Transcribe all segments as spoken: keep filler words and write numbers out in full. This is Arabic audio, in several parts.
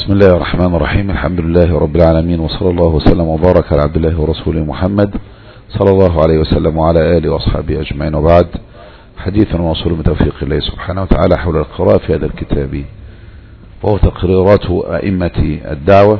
بسم الله الرحمن الرحيم. الحمد لله رب العالمين، وصلى الله وسلم وبارك على عبد الله ورسوله محمد صلى الله عليه وسلم وعلى آله وأصحابه أجمعين، وبعد. حديثا وصول من توفيق الله سبحانه وتعالى حول القراءة في هذا الكتاب، وهو تقريرات أئمة الدعوة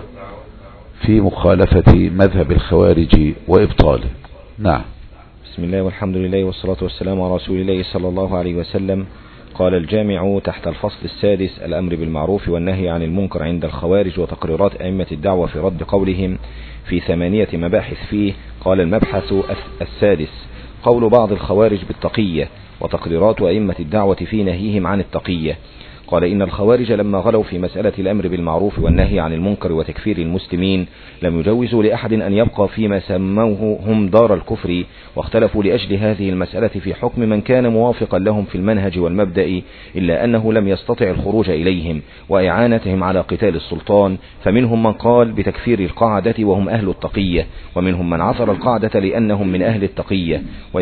في مخالفة مذهب الخوارج وإبطاله. نعم. بسم الله والحمد لله والصلاة والسلام على رسول الله صلى الله عليه وسلم. قال الجامع تحت الفصل السادس: الأمر بالمعروف والنهي عن المنكر عند الخوارج وتقريرات أئمة الدعوة في رد قولهم، في ثمانية مباحث فيه. قال المبحث السادس: قول بعض الخوارج بالتقية وتقريرات أئمة الدعوة في نهيهم عن التقية. قال إن الخوارج لما غلوا في مسألة الأمر بالمعروف والنهي عن المنكر وتكفير المسلمين لم يجوزوا لأحد أن يبقى فيما سموه هم دار الكفر، واختلفوا لأجل هذه المسألة في حكم من كان موافقا لهم في المنهج والمبدأ، إلا أنه لم يستطع الخروج إليهم وإعانتهم على قتال السلطان، فمنهم من قال بتكفير القاعدة وهم أهل التقية، ومنهم من عثر القاعدة لأنهم من أهل التقية،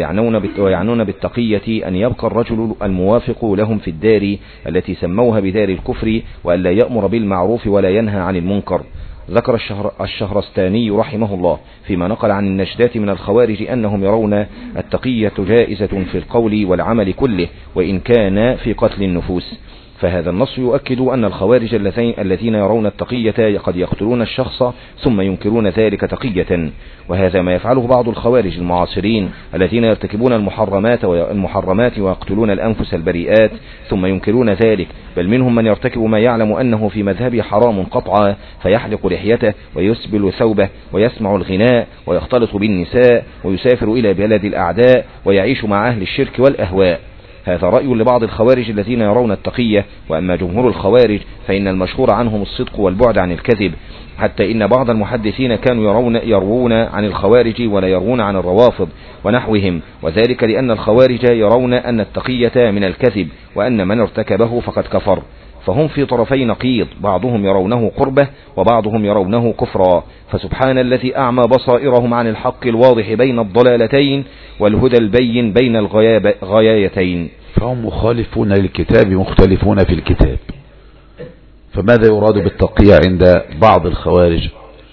ويعنون بالتقية أن يبقى الرجل الموافق لهم في الدار التي سموها بدار الكفر، وأن لا يأمر بالمعروف ولا ينهى عن المنكر. ذكر الشهر الشهرستاني رحمه الله فيما نقل عن النجدات من الخوارج أنهم يرون التقية جائزة في القول والعمل كله، وإن كان في قتل النفوس. فهذا النص يؤكد أن الخوارج الذين يرون التقية قد يقتلون الشخص ثم ينكرون ذلك تقية، وهذا ما يفعله بعض الخوارج المعاصرين الذين يرتكبون المحرمات والمحرمات ويقتلون الأنفس البريئات ثم ينكرون ذلك، بل منهم من يرتكب ما يعلم أنه في مذهبه حرام قطعا، فيحلق لحيته ويسبل ثوبه ويسمع الغناء ويختلط بالنساء ويسافر إلى بلاد الأعداء ويعيش مع أهل الشرك والأهواء. هذا رأي لبعض الخوارج الذين يرون التقية. وأما جمهور الخوارج فإن المشهور عنهم الصدق والبعد عن الكذب، حتى إن بعض المحدثين كانوا يرون يروون عن الخوارج ولا يروون عن الروافض ونحوهم، وذلك لأن الخوارج يرون أن التقية من الكذب، وأن من ارتكبه فقد كفر. فهم في طرفي نقيض، بعضهم يرونه قربة وبعضهم يرونه كفرا. فسبحان الذي أعمى بصائرهم عن الحق الواضح بين الضلالتين والهدى البين بين الغايتين. فهم مخالفون للكتاب مختلفون في الكتاب. فماذا يراد بالتقية عند بعض الخوارج؟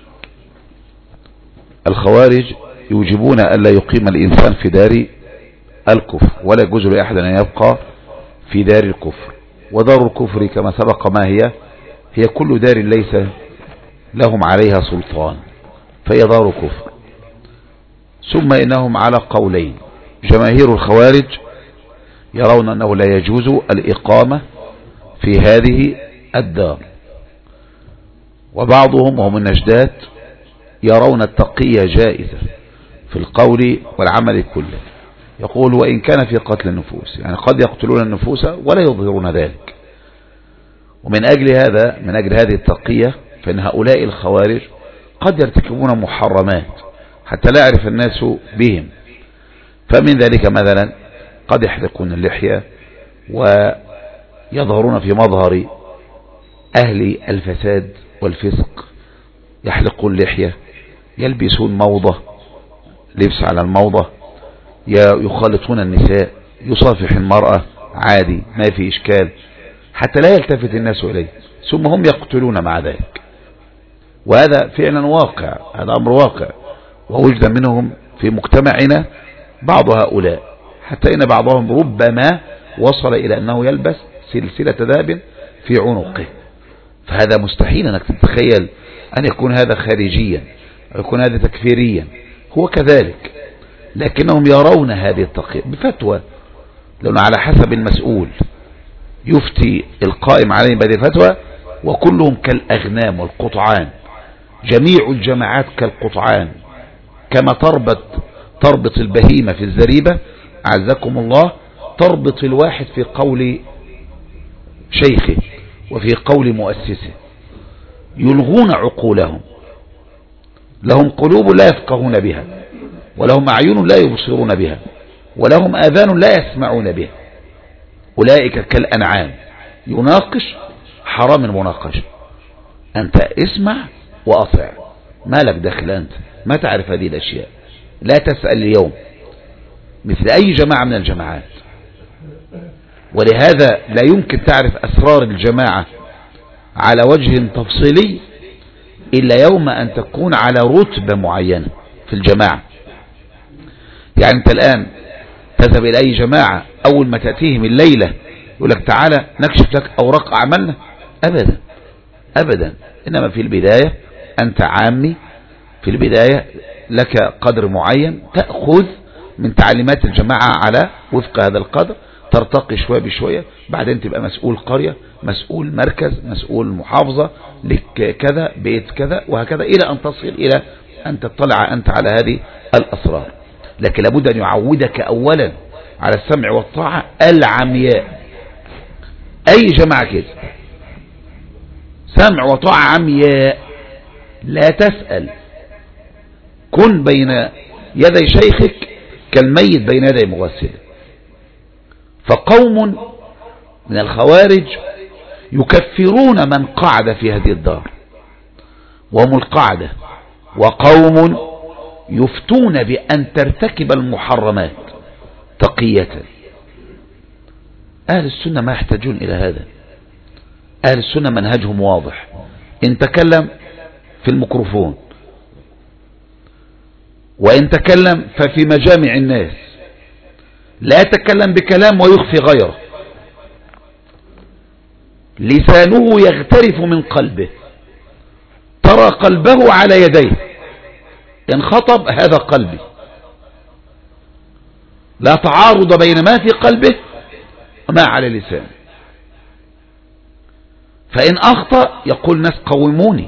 الخوارج يوجبون أن لا يقيم الإنسان في دار الكفر، ولا يجوز لأحد أن يبقى في دار الكفر. ودار الكفر كما سبق ما هي هي كل دار ليس لهم عليها سلطان، فهي دار كفر. ثم إنهم على قولين: جماهير الخوارج يرون أنه لا يجوز الإقامة في هذه الدار، وبعضهم وهم النجدات يرون التقية جائزة في القول والعمل كله. يقول: وإن كان في قتل النفوس، يعني قد يقتلون النفوس ولا يظهرون ذلك. ومن أجل هذا من أجل هذه التقية فإن هؤلاء الخوارج قد يرتكبون محرمات حتى لا يعرف الناس بهم. فمن ذلك مثلا قد يحلقون اللحية ويظهرون في مظهر أهل الفساد والفسق، يحلقون اللحية، يلبسون موضة، لبس على الموضة، يخالطون النساء، يصافح المرأة عادي ما في إشكال حتى لا يلتفت الناس إليه، ثم هم يقتلون مع ذلك. وهذا فعلا واقع، هذا أمر واقع، ووجد منهم في مجتمعنا بعض هؤلاء، حتى إن بعضهم ربما وصل إلى أنه يلبس سلسلة ذهب في عنقه. فهذا مستحيل أنك تتخيل أن يكون هذا خارجيا أو يكون هذا تكفيريا، هو كذلك، لكنهم يرون هذه التقية بفتوى، لأنه على حسب المسؤول يفتي القائم عليهم بهذه الفتوى، وكلهم كالأغنام والقطعان، جميع الجماعات كالقطعان، كما تربط تربط البهيمة في الزريبة أعزكم الله، تربط الواحد في قول شيخه وفي قول مؤسسه، يلغون عقولهم، لهم قلوب لا يفقهون بها، ولهم أعين لا يبصرون بها، ولهم آذان لا يسمعون بها. أولئك كالأنعام، يناقش حرام المناقشة، أنت اسمع وأطع، ما لك دخل، أنت ما تعرف هذه الأشياء، لا تسأل اليوم، مثل أي جماعة من الجماعات. ولهذا لا يمكن تعرف أسرار الجماعة على وجه تفصيلي إلا يوم أن تكون على رتبة معينة في الجماعة. يعني أنت الآن تذهب إلى أي جماعة أول ما تأتيهم الليلة يقول لك تعالى نكشف لك أوراق أعمالنا؟ أبدا أبدا. إنما في البداية أنت عامي، في البداية لك قدر معين تأخذ من تعليمات الجماعة على وفق هذا القدر، ترتقي شوية بشوية، بعدين تبقى مسؤول قرية، مسؤول مركز، مسؤول محافظة، لك كذا بيت كذا وهكذا، إلى أن تصل إلى أن تطلع أنت على هذه الأسرار. لكن لابد أن يعودك أولا على السمع والطاعة العمياء. أي جماعة كده سمع وطاعة عمياء، لا تسأل، كن بين يدي شيخك كالميت بين يدي مغسله. فقوم من الخوارج يكفرون من قعد في هذه الدار وهم القعدة، وقوم يفتون بأن ترتكب المحرمات تقية. أهل السنة ما يحتاجون إلى هذا. أهل السنة منهجهم واضح. إن تكلم في الميكروفون، وإن تكلم ففي مجامع الناس، لا يتكلم بكلام ويخفي غيره. لسانه يغترف من قلبه، ترى قلبه على يديه، إن خطب هذا قلبي. لا تعارض بين ما في قلبه وما على لسانه. فإن أخطأ يقول الناس قوموني.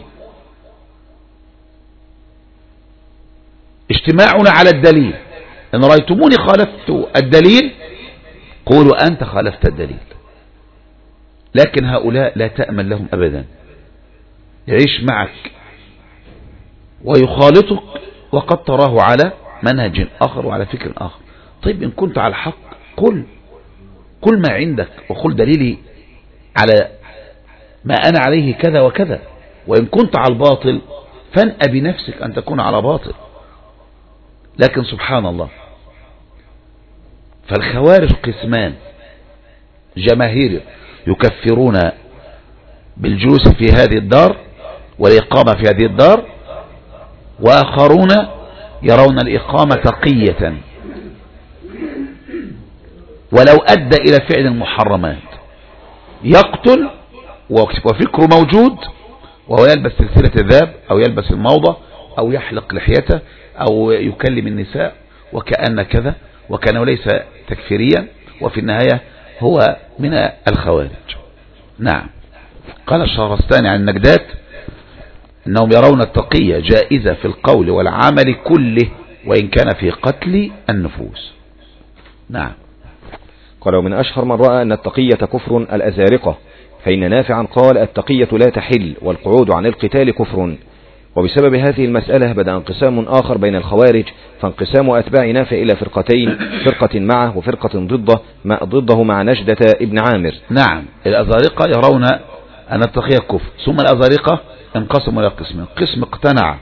اجتماعنا على الدليل، إن رأيتموني خالفت الدليل قولوا أنت خالفت الدليل. لكن هؤلاء لا تأمن لهم أبدا، يعيش معك ويخالطك وقد تراه على منهج آخر وعلى فكر آخر. طيب إن كنت على الحق قل كل ما عندك وقل دليلي على ما أنا عليه كذا وكذا. وإن كنت على الباطل فانأ بنفسك أن تكون على باطل. لكن سبحان الله، فالخوارج قسمان: جماهير يكفرون بالجلوس في هذه الدار والإقامة في هذه الدار، وآخرون يرون الإقامة تقية ولو أدى إلى فعل المحرمات، يقتل وفكره موجود وهو يلبس سلسلة الذهب أو يلبس الموضة أو يحلق لحيته أو يكلم النساء وكأن كذا وكأنه ليس تكفيريا، وفي النهاية هو من الخوارج. نعم. قال الشهرستاني عن النجدات إنهم يرون التقية جائزة في القول والعمل كله وإن كان في قتل النفوس. نعم. قال: ومن أشهر من رأى أن التقية كفر الأزارقة، فإن نافعا قال: التقية لا تحل والقعود عن القتال كفر. وبسبب هذه المسألة بدأ انقسام آخر بين الخوارج، فانقسام أتباع نافع إلى فرقتين: فرقة معه وفرقة ضده مع ضده مع نجدة ابن عامر. نعم. الأزارقة يرون أن التقية كفر، ثم الأزارقة انقسموا إلى قسمين: قسم اقتنع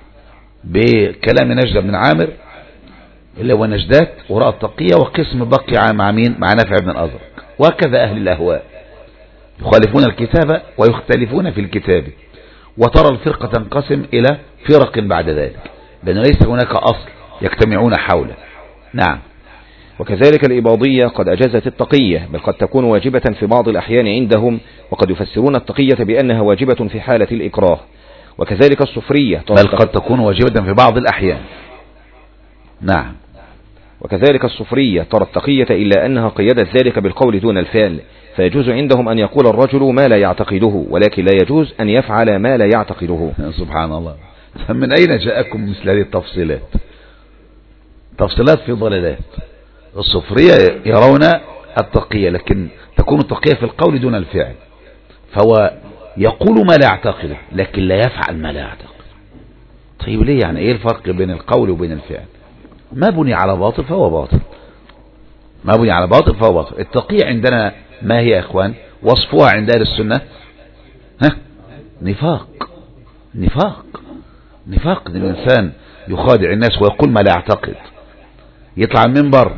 بكلام نجدة بن عامر اللي هو نجدات ورأى التقية، وقسم بقي مع مين؟ مع نافع بن الأزرق. وكذا أهل الأهواء يخالفون الكتاب ويختلفون في الكتاب، وترى الفرقة تنقسم إلى فرق بعد ذلك، لأنه ليس هناك أصل يجتمعون حوله. نعم. وكذلك الإباضية قد أجازت التقية، بل قد تكون واجبة في بعض الأحيان عندهم، وقد يفسرون التقية بأنها واجبة في حالة الإكراه. وكذلك الصفرية بل قد تكون واجبة في بعض الأحيان. نعم. وكذلك الصفرية ترى التقية إلا أنها قيدت ذلك بالقول دون الفعل، فيجوز عندهم أن يقول الرجل ما لا يعتقده، ولكن لا يجوز أن يفعل ما لا يعتقده. سبحان الله. من أين جاءكم مثل هذه التفصيلات؟ تفصيلات في ضلالات. الصفرية يرون التقية، لكن تكون التقية في القول دون الفعل، فهو يقول ما لا يعتقده لكن لا يفعل ما لا يعتقد. طيب ليه؟ يعني ايه الفرق بين القول وبين الفعل؟ ما بني على باطل فهو باطل، ما بني على باطل فهو باطل. التقية عندنا ما هي يا اخوان؟ وصفها عند اهل السنة ها؟ نفاق. نفاق نفاق ان الانسان يخادع الناس ويقول ما لا يعتقد. يطلع المنبر: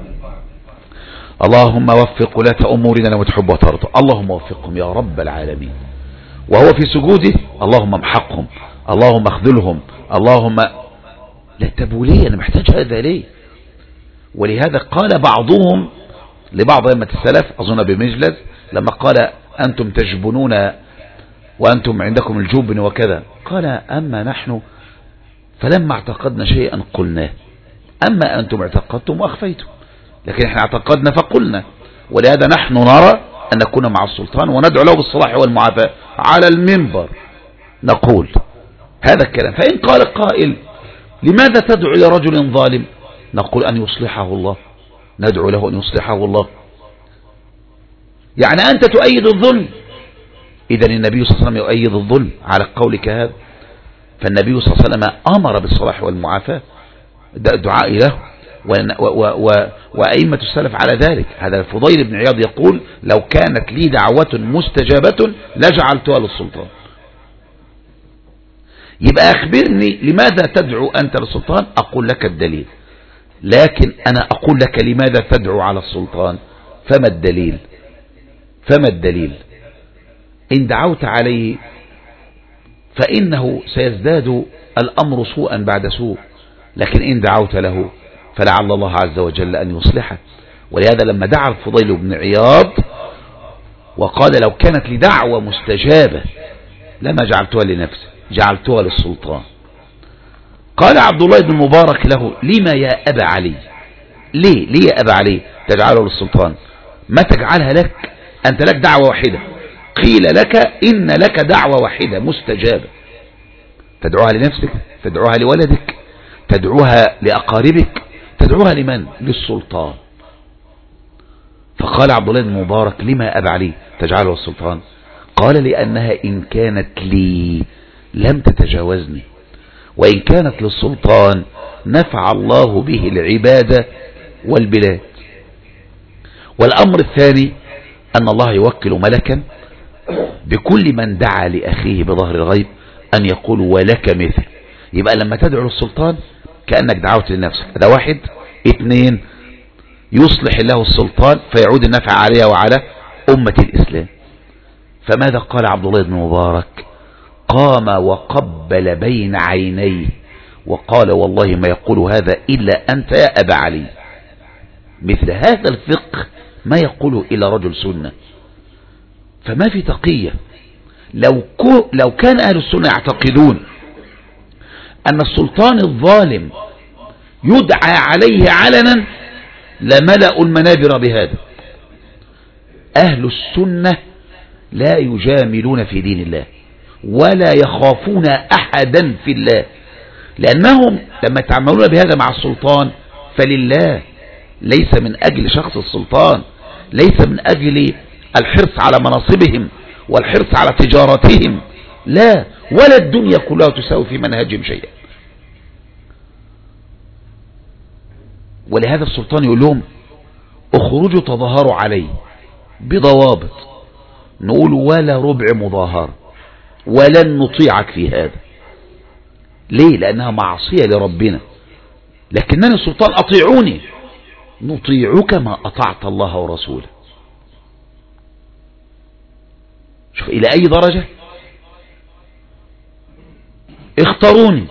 اللهم وفق ولاة امورنا وتحب وترضى، اللهم وفقهم يا رب العالمين. وهو في سجوده اللهم امحقهم، اللهم اخذلهم، اللهم لا تبولية. أنا محتاج هذا ليه؟ ولهذا قال بعضهم لبعض أئمة السلف أظن بمجلس لما قال أنتم تجبنون وأنتم عندكم الجبن وكذا، قال أما نحن فلما اعتقدنا شيئا قلناه، أما أنتم اعتقدتم وأخفيتم، لكن احنا اعتقدنا فقلنا. ولهذا نحن نرى أن نكون مع السلطان وندعو له بالصلاح والمعافاة على المنبر، نقول هذا الكلام. فإن قال قائل لماذا تدعو إلى رجل ظالم؟ نقول أن يصلحه الله، ندعو له أن يصلحه الله. يعني أنت تؤيد الظلم، إذن النبي صلى الله عليه وسلم يؤيد الظلم على قولك هذا. فالنبي صلى الله عليه وسلم أمر بالصلاح والمعافاة، الدعاء له، وأئمة السلف على ذلك. هذا الفضيل بن عياض يقول لو كانت لي دعوة مستجابة لجعلتها للسلطان. يبقى أخبرني لماذا تدعو أنت للسلطان؟ أقول لك الدليل، لكن أنا أقول لك لماذا تدعو على السلطان؟ فما الدليل؟ فما الدليل؟ إن دعوت عليه فإنه سيزداد الأمر سوءا بعد سوء، لكن إن دعوت له فلعل الله عز وجل أن يصلحه. ولهذا لما دعا الفضيل بن عياض وقال لو كانت لي دعوة مستجابة لما جعلتها لنفسي، جعلتها للسلطان. قال عبد الله بن مبارك له لما يا أبا علي؟ ليه ليه يا أبا علي تجعله للسلطان؟ ما تجعلها لك، أنت لك دعوة واحدة، قيل لك إن لك دعوة واحدة مستجابة، تدعوها لنفسك، تدعوها لولدك، تدعوها لأقاربك، تدعوها لمن؟ للسلطان. فقال عبد الله بن مبارك لما أبا علي تجعله للسلطان؟ قال لأنها إن كانت لي لم تتجاوزني، وإن كانت للسلطان نفع الله به العبادة والبلاد. والأمر الثاني أن الله يوكل ملكا بكل من دعا لأخيه بظهر الغيب أن يقول ولك مثل. يبقى لما تدعو للسلطان كأنك دعوت لنفسك، هذا واحد. اثنين، يصلح الله السلطان فيعود النفع عليها وعلى أمة الإسلام. فماذا قال عبد الله بن مبارك؟ قام وقبل بين عينيه وقال والله ما يقول هذا إلا أنت يا أبا علي. مثل هذا الفقه ما يقوله إلا رجل سنة. فما في تقية. لو, لو كان أهل السنة يعتقدون أن السلطان الظالم يدعى عليه علنا لملأوا المنابر بهذا. أهل السنة لا يجاملون في دين الله ولا يخافون أحدا في الله، لأنهم لما يتعاملون بهذا مع السلطان فلله، ليس من أجل شخص السلطان، ليس من أجل الحرص على مناصبهم والحرص على تجارتهم، لا، ولا الدنيا كلها تساوي في منهجهم شيئا. ولهذا السلطان يقول لهم اخرجوا تظاهروا علي بضوابط، نقول ولا ربع مظاهرة ولن نطيعك في هذا. ليه؟ لأنها معصية لربنا. لكنني السلطان أطيعوني، نطيعك ما أطعت الله ورسوله. شوف إلى أي درجة. اختاروني،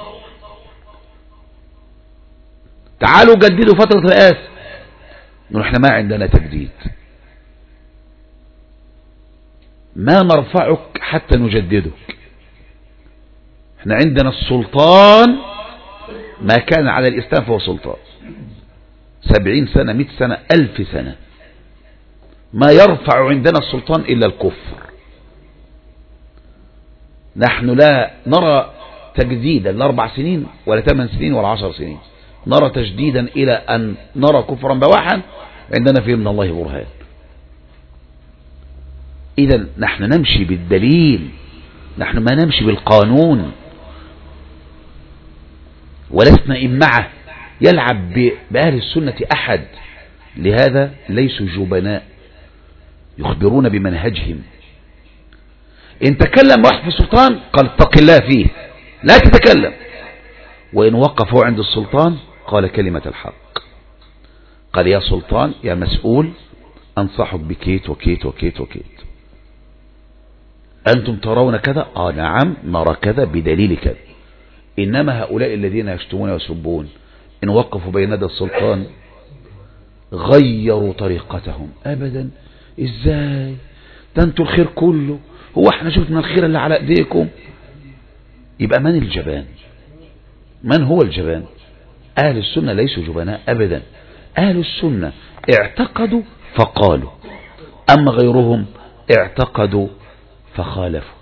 تعالوا جددوا فترة رئاسة، نقول احنا ما عندنا تجديد، ما نرفعك حتى نجددك، احنا عندنا السلطان ما كان على الإسلام فهو سلطان، سبعين سنة مئة سنة ألف سنة، ما يرفع عندنا السلطان إلا الكفر. نحن لا نرى تجديدا لأربع سنين ولا ثمان سنين ولا عشر سنين، نرى تجديدا إلى أن نرى كفرا بواحا عندنا فيه من الله برهان. إذا نحن نمشي بالدليل، نحن ما نمشي بالقانون، ولسنا إمعة يلعب بأهل السنة أحد. لهذا ليسوا جبناء، يخبرون بمنهجهم. إن تكلم واحد في السلطان قال اتق الله فيه لا تتكلم، وإن وقفوا عند السلطان قال كلمة الحق، قال يا سلطان يا مسؤول أنصحك بكيت وكيت وكيت وكيت. أنتم ترون كذا، آه نعم نرى كذا بدليل كذا. إنما هؤلاء الذين يشتمون ويسبون إن وقفوا بين يدي السلطان غيروا طريقتهم أبدا. إزاي ده أنتوا الخير كله، هو احنا شفنا الخير اللي على ايديكم؟ يبقى من الجبان؟ من هو الجبان؟ أهل السنة ليسوا جبناء أبدا. أهل السنة اعتقدوا فقالوا، أما غيرهم اعتقدوا فخالفوا.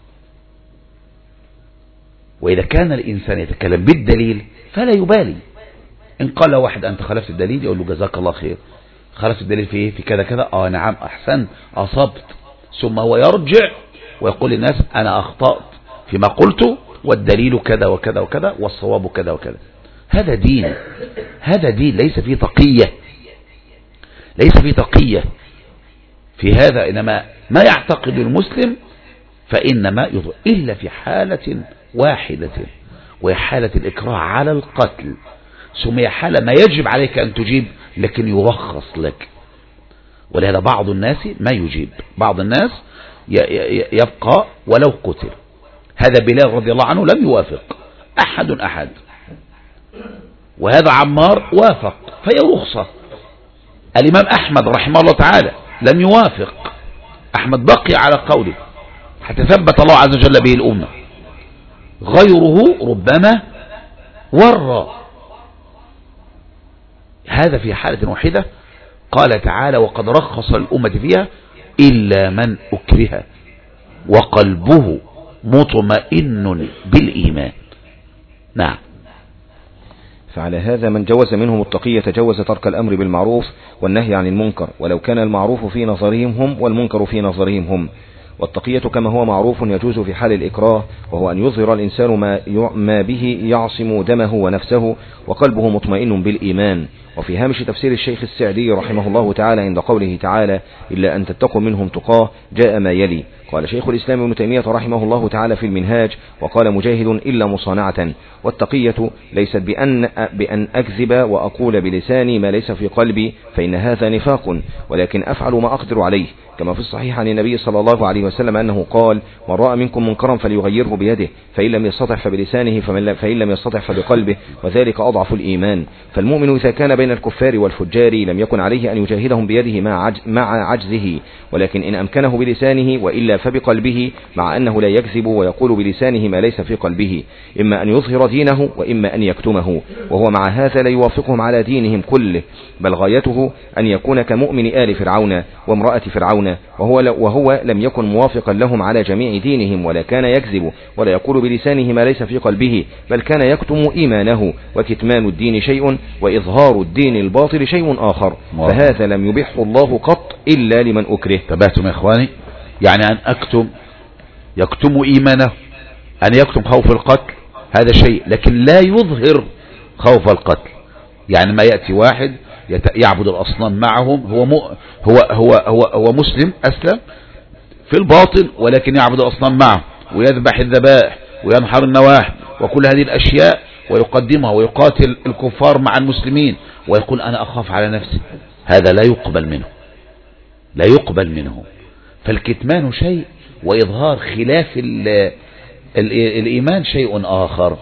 وإذا كان الإنسان يتكلم بالدليل فلا يبالي. إن قال واحد أنت خالفت الدليل يقول له جزاك الله خير، خالفت الدليل في إيه؟ في كذا كذا، آه نعم أحسن أصبت. ثم هو يرجع ويقول للناس أنا أخطأت فيما قلت والدليل كذا وكذا وكذا والصواب كذا وكذا. هذا دين، هذا دين ليس فيه تقية، ليس فيه تقية في هذا. إنما ما يعتقد المسلم فإنما يضر إلا في حالة واحدة، وهي حالة الإكراه على القتل. ثم هي حالة ما يجب عليك أن تجيب لكن يرخص لك. ولهذا بعض الناس ما يجيب، بعض الناس يبقى ولو قتل. هذا بلال رضي الله عنه لم يوافق أحد أحد، وهذا عمار وافق فهي رخصة. الإمام أحمد رحمه الله تعالى لم يوافق، أحمد بقي على قوله حتى ثبت الله عز وجل به الأمة. غيره ربما ورى. هذا في حالة واحدة. قال تعالى وقد رخص الأمة فيها إلا من أكره وقلبه مطمئن بالإيمان. نعم. فعلى هذا من جوز منهم التقية جوز ترك الأمر بالمعروف والنهي عن المنكر، ولو كان المعروف في نظرهم هم والمنكر في نظرهم هم. والتقية كما هو معروف يجوز في حال الإكراه، وهو أن يظهر الإنسان ما, ما به يعصم دمه ونفسه وقلبه مطمئن بالإيمان. وفي هامش تفسير الشيخ السعدي رحمه الله تعالى عند قوله تعالى إلا أن تتقوا منهم تقاه جاء ما يلي. قال شيخ الإسلام ابن تيمية رحمه الله تعالى في المنهاج وقال مجاهد إلا مصانعة. والتقية ليست بأن, بأن أكذب وأقول بلساني ما ليس في قلبي فإن هذا نفاق، ولكن أفعل ما أقدر عليه، كما في الصحيح عن النبي صلى الله عليه وسلم أنه قال من رأى منكم منكرا فليغيره بيده، فإن لم يستطع فبلسانه، فإن لم يستطع فبقلبه، وذلك أضعف الإيمان. فالمؤمن إذا كان بين الكفار والفجار لم يكن عليه أن يجاهدهم بيده مع عجزه، ولكن إن أمكنه بلسانه وإلا فبقلبه، مع أنه لا يكذب ويقول بلسانه ما ليس في قلبه، إما أن يظهر دينه وإما أن يكتمه، وهو مع هذا لا يوافقهم على دينهم كله، بل غايته أن يكون كمؤمن آل فرعون وامرأة فرعون، وهو, وهو لم يكن موافقا لهم على جميع دينهم، ولا كان يكذب ولا يقول بلسانه ما ليس في قلبه، بل كان يكتم إيمانه. وكتمان الدين شيء وإظهار الدين الباطل شيء آخر، فهذا لم يبحه الله قط إلا لمن أكره. تبهتم يا إخواني؟ يعني أن أكتم يكتم إيمانه، أن يكتم خوف القتل هذا شيء، لكن لا يظهر خوف القتل. يعني ما يأتي واحد يعبد الأصنام معهم، هو م... هو هو هو هو مسلم أسلم في الباطن، ولكن يعبد الأصنام معه ويذبح الذبائح وينحر النواح وكل هذه الأشياء ويقدمها ويقاتل الكفار مع المسلمين ويقول أنا أخاف على نفسي. هذا لا يقبل منه، لا يقبل منه. فالكتمان شيء وإظهار خلاف ال ال الإيمان شيء آخر،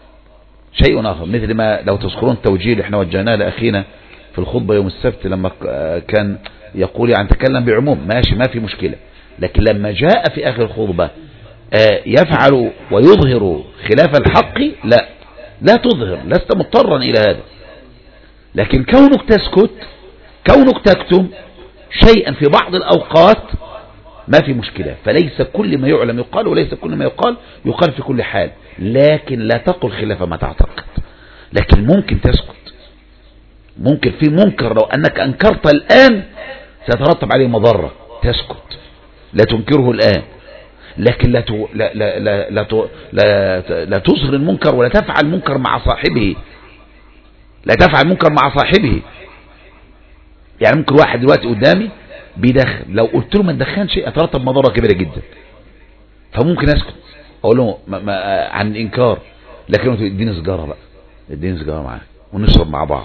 شيء آخر. مثل ما لو تذكرون التوجيه اللي احنا وجهناه لأخينا في الخطبة يوم السبت لما كان يقول يعني تكلم بعموم ماشي ما في مشكلة، لكن لما جاء في آخر الخطبة يفعل ويظهر خلاف الحق، لا لا تظهر، لست مضطرا إلى هذا. لكن كونك تسكت، كونك تكتم شيئا في بعض الأوقات ما في مشكلة. فليس كل ما يعلم يقال، وليس كل ما يقال يقال في كل حال، لكن لا تقل خلاف ما تعتقد. لكن ممكن تسكت، ممكن في منكر لو أنك أنكرت الآن سيترتب عليه مضرة، تسكت لا تنكره الآن، لكن لا لا لا لا لا, لا, لا تظهر المنكر ولا تفعل منكر مع صاحبه، لا تفعل منكر مع صاحبه. يعني ممكن واحد دلوقتي قدامي بيدخن، لو قلت له ما تدخن شيء اترتب مضرة كبيرة جدا، فممكن اسكت اقول له ما ما عن الانكار، لكن اديني سيجاره بقى، اديني سيجاره معاك ونشرب مع بعض.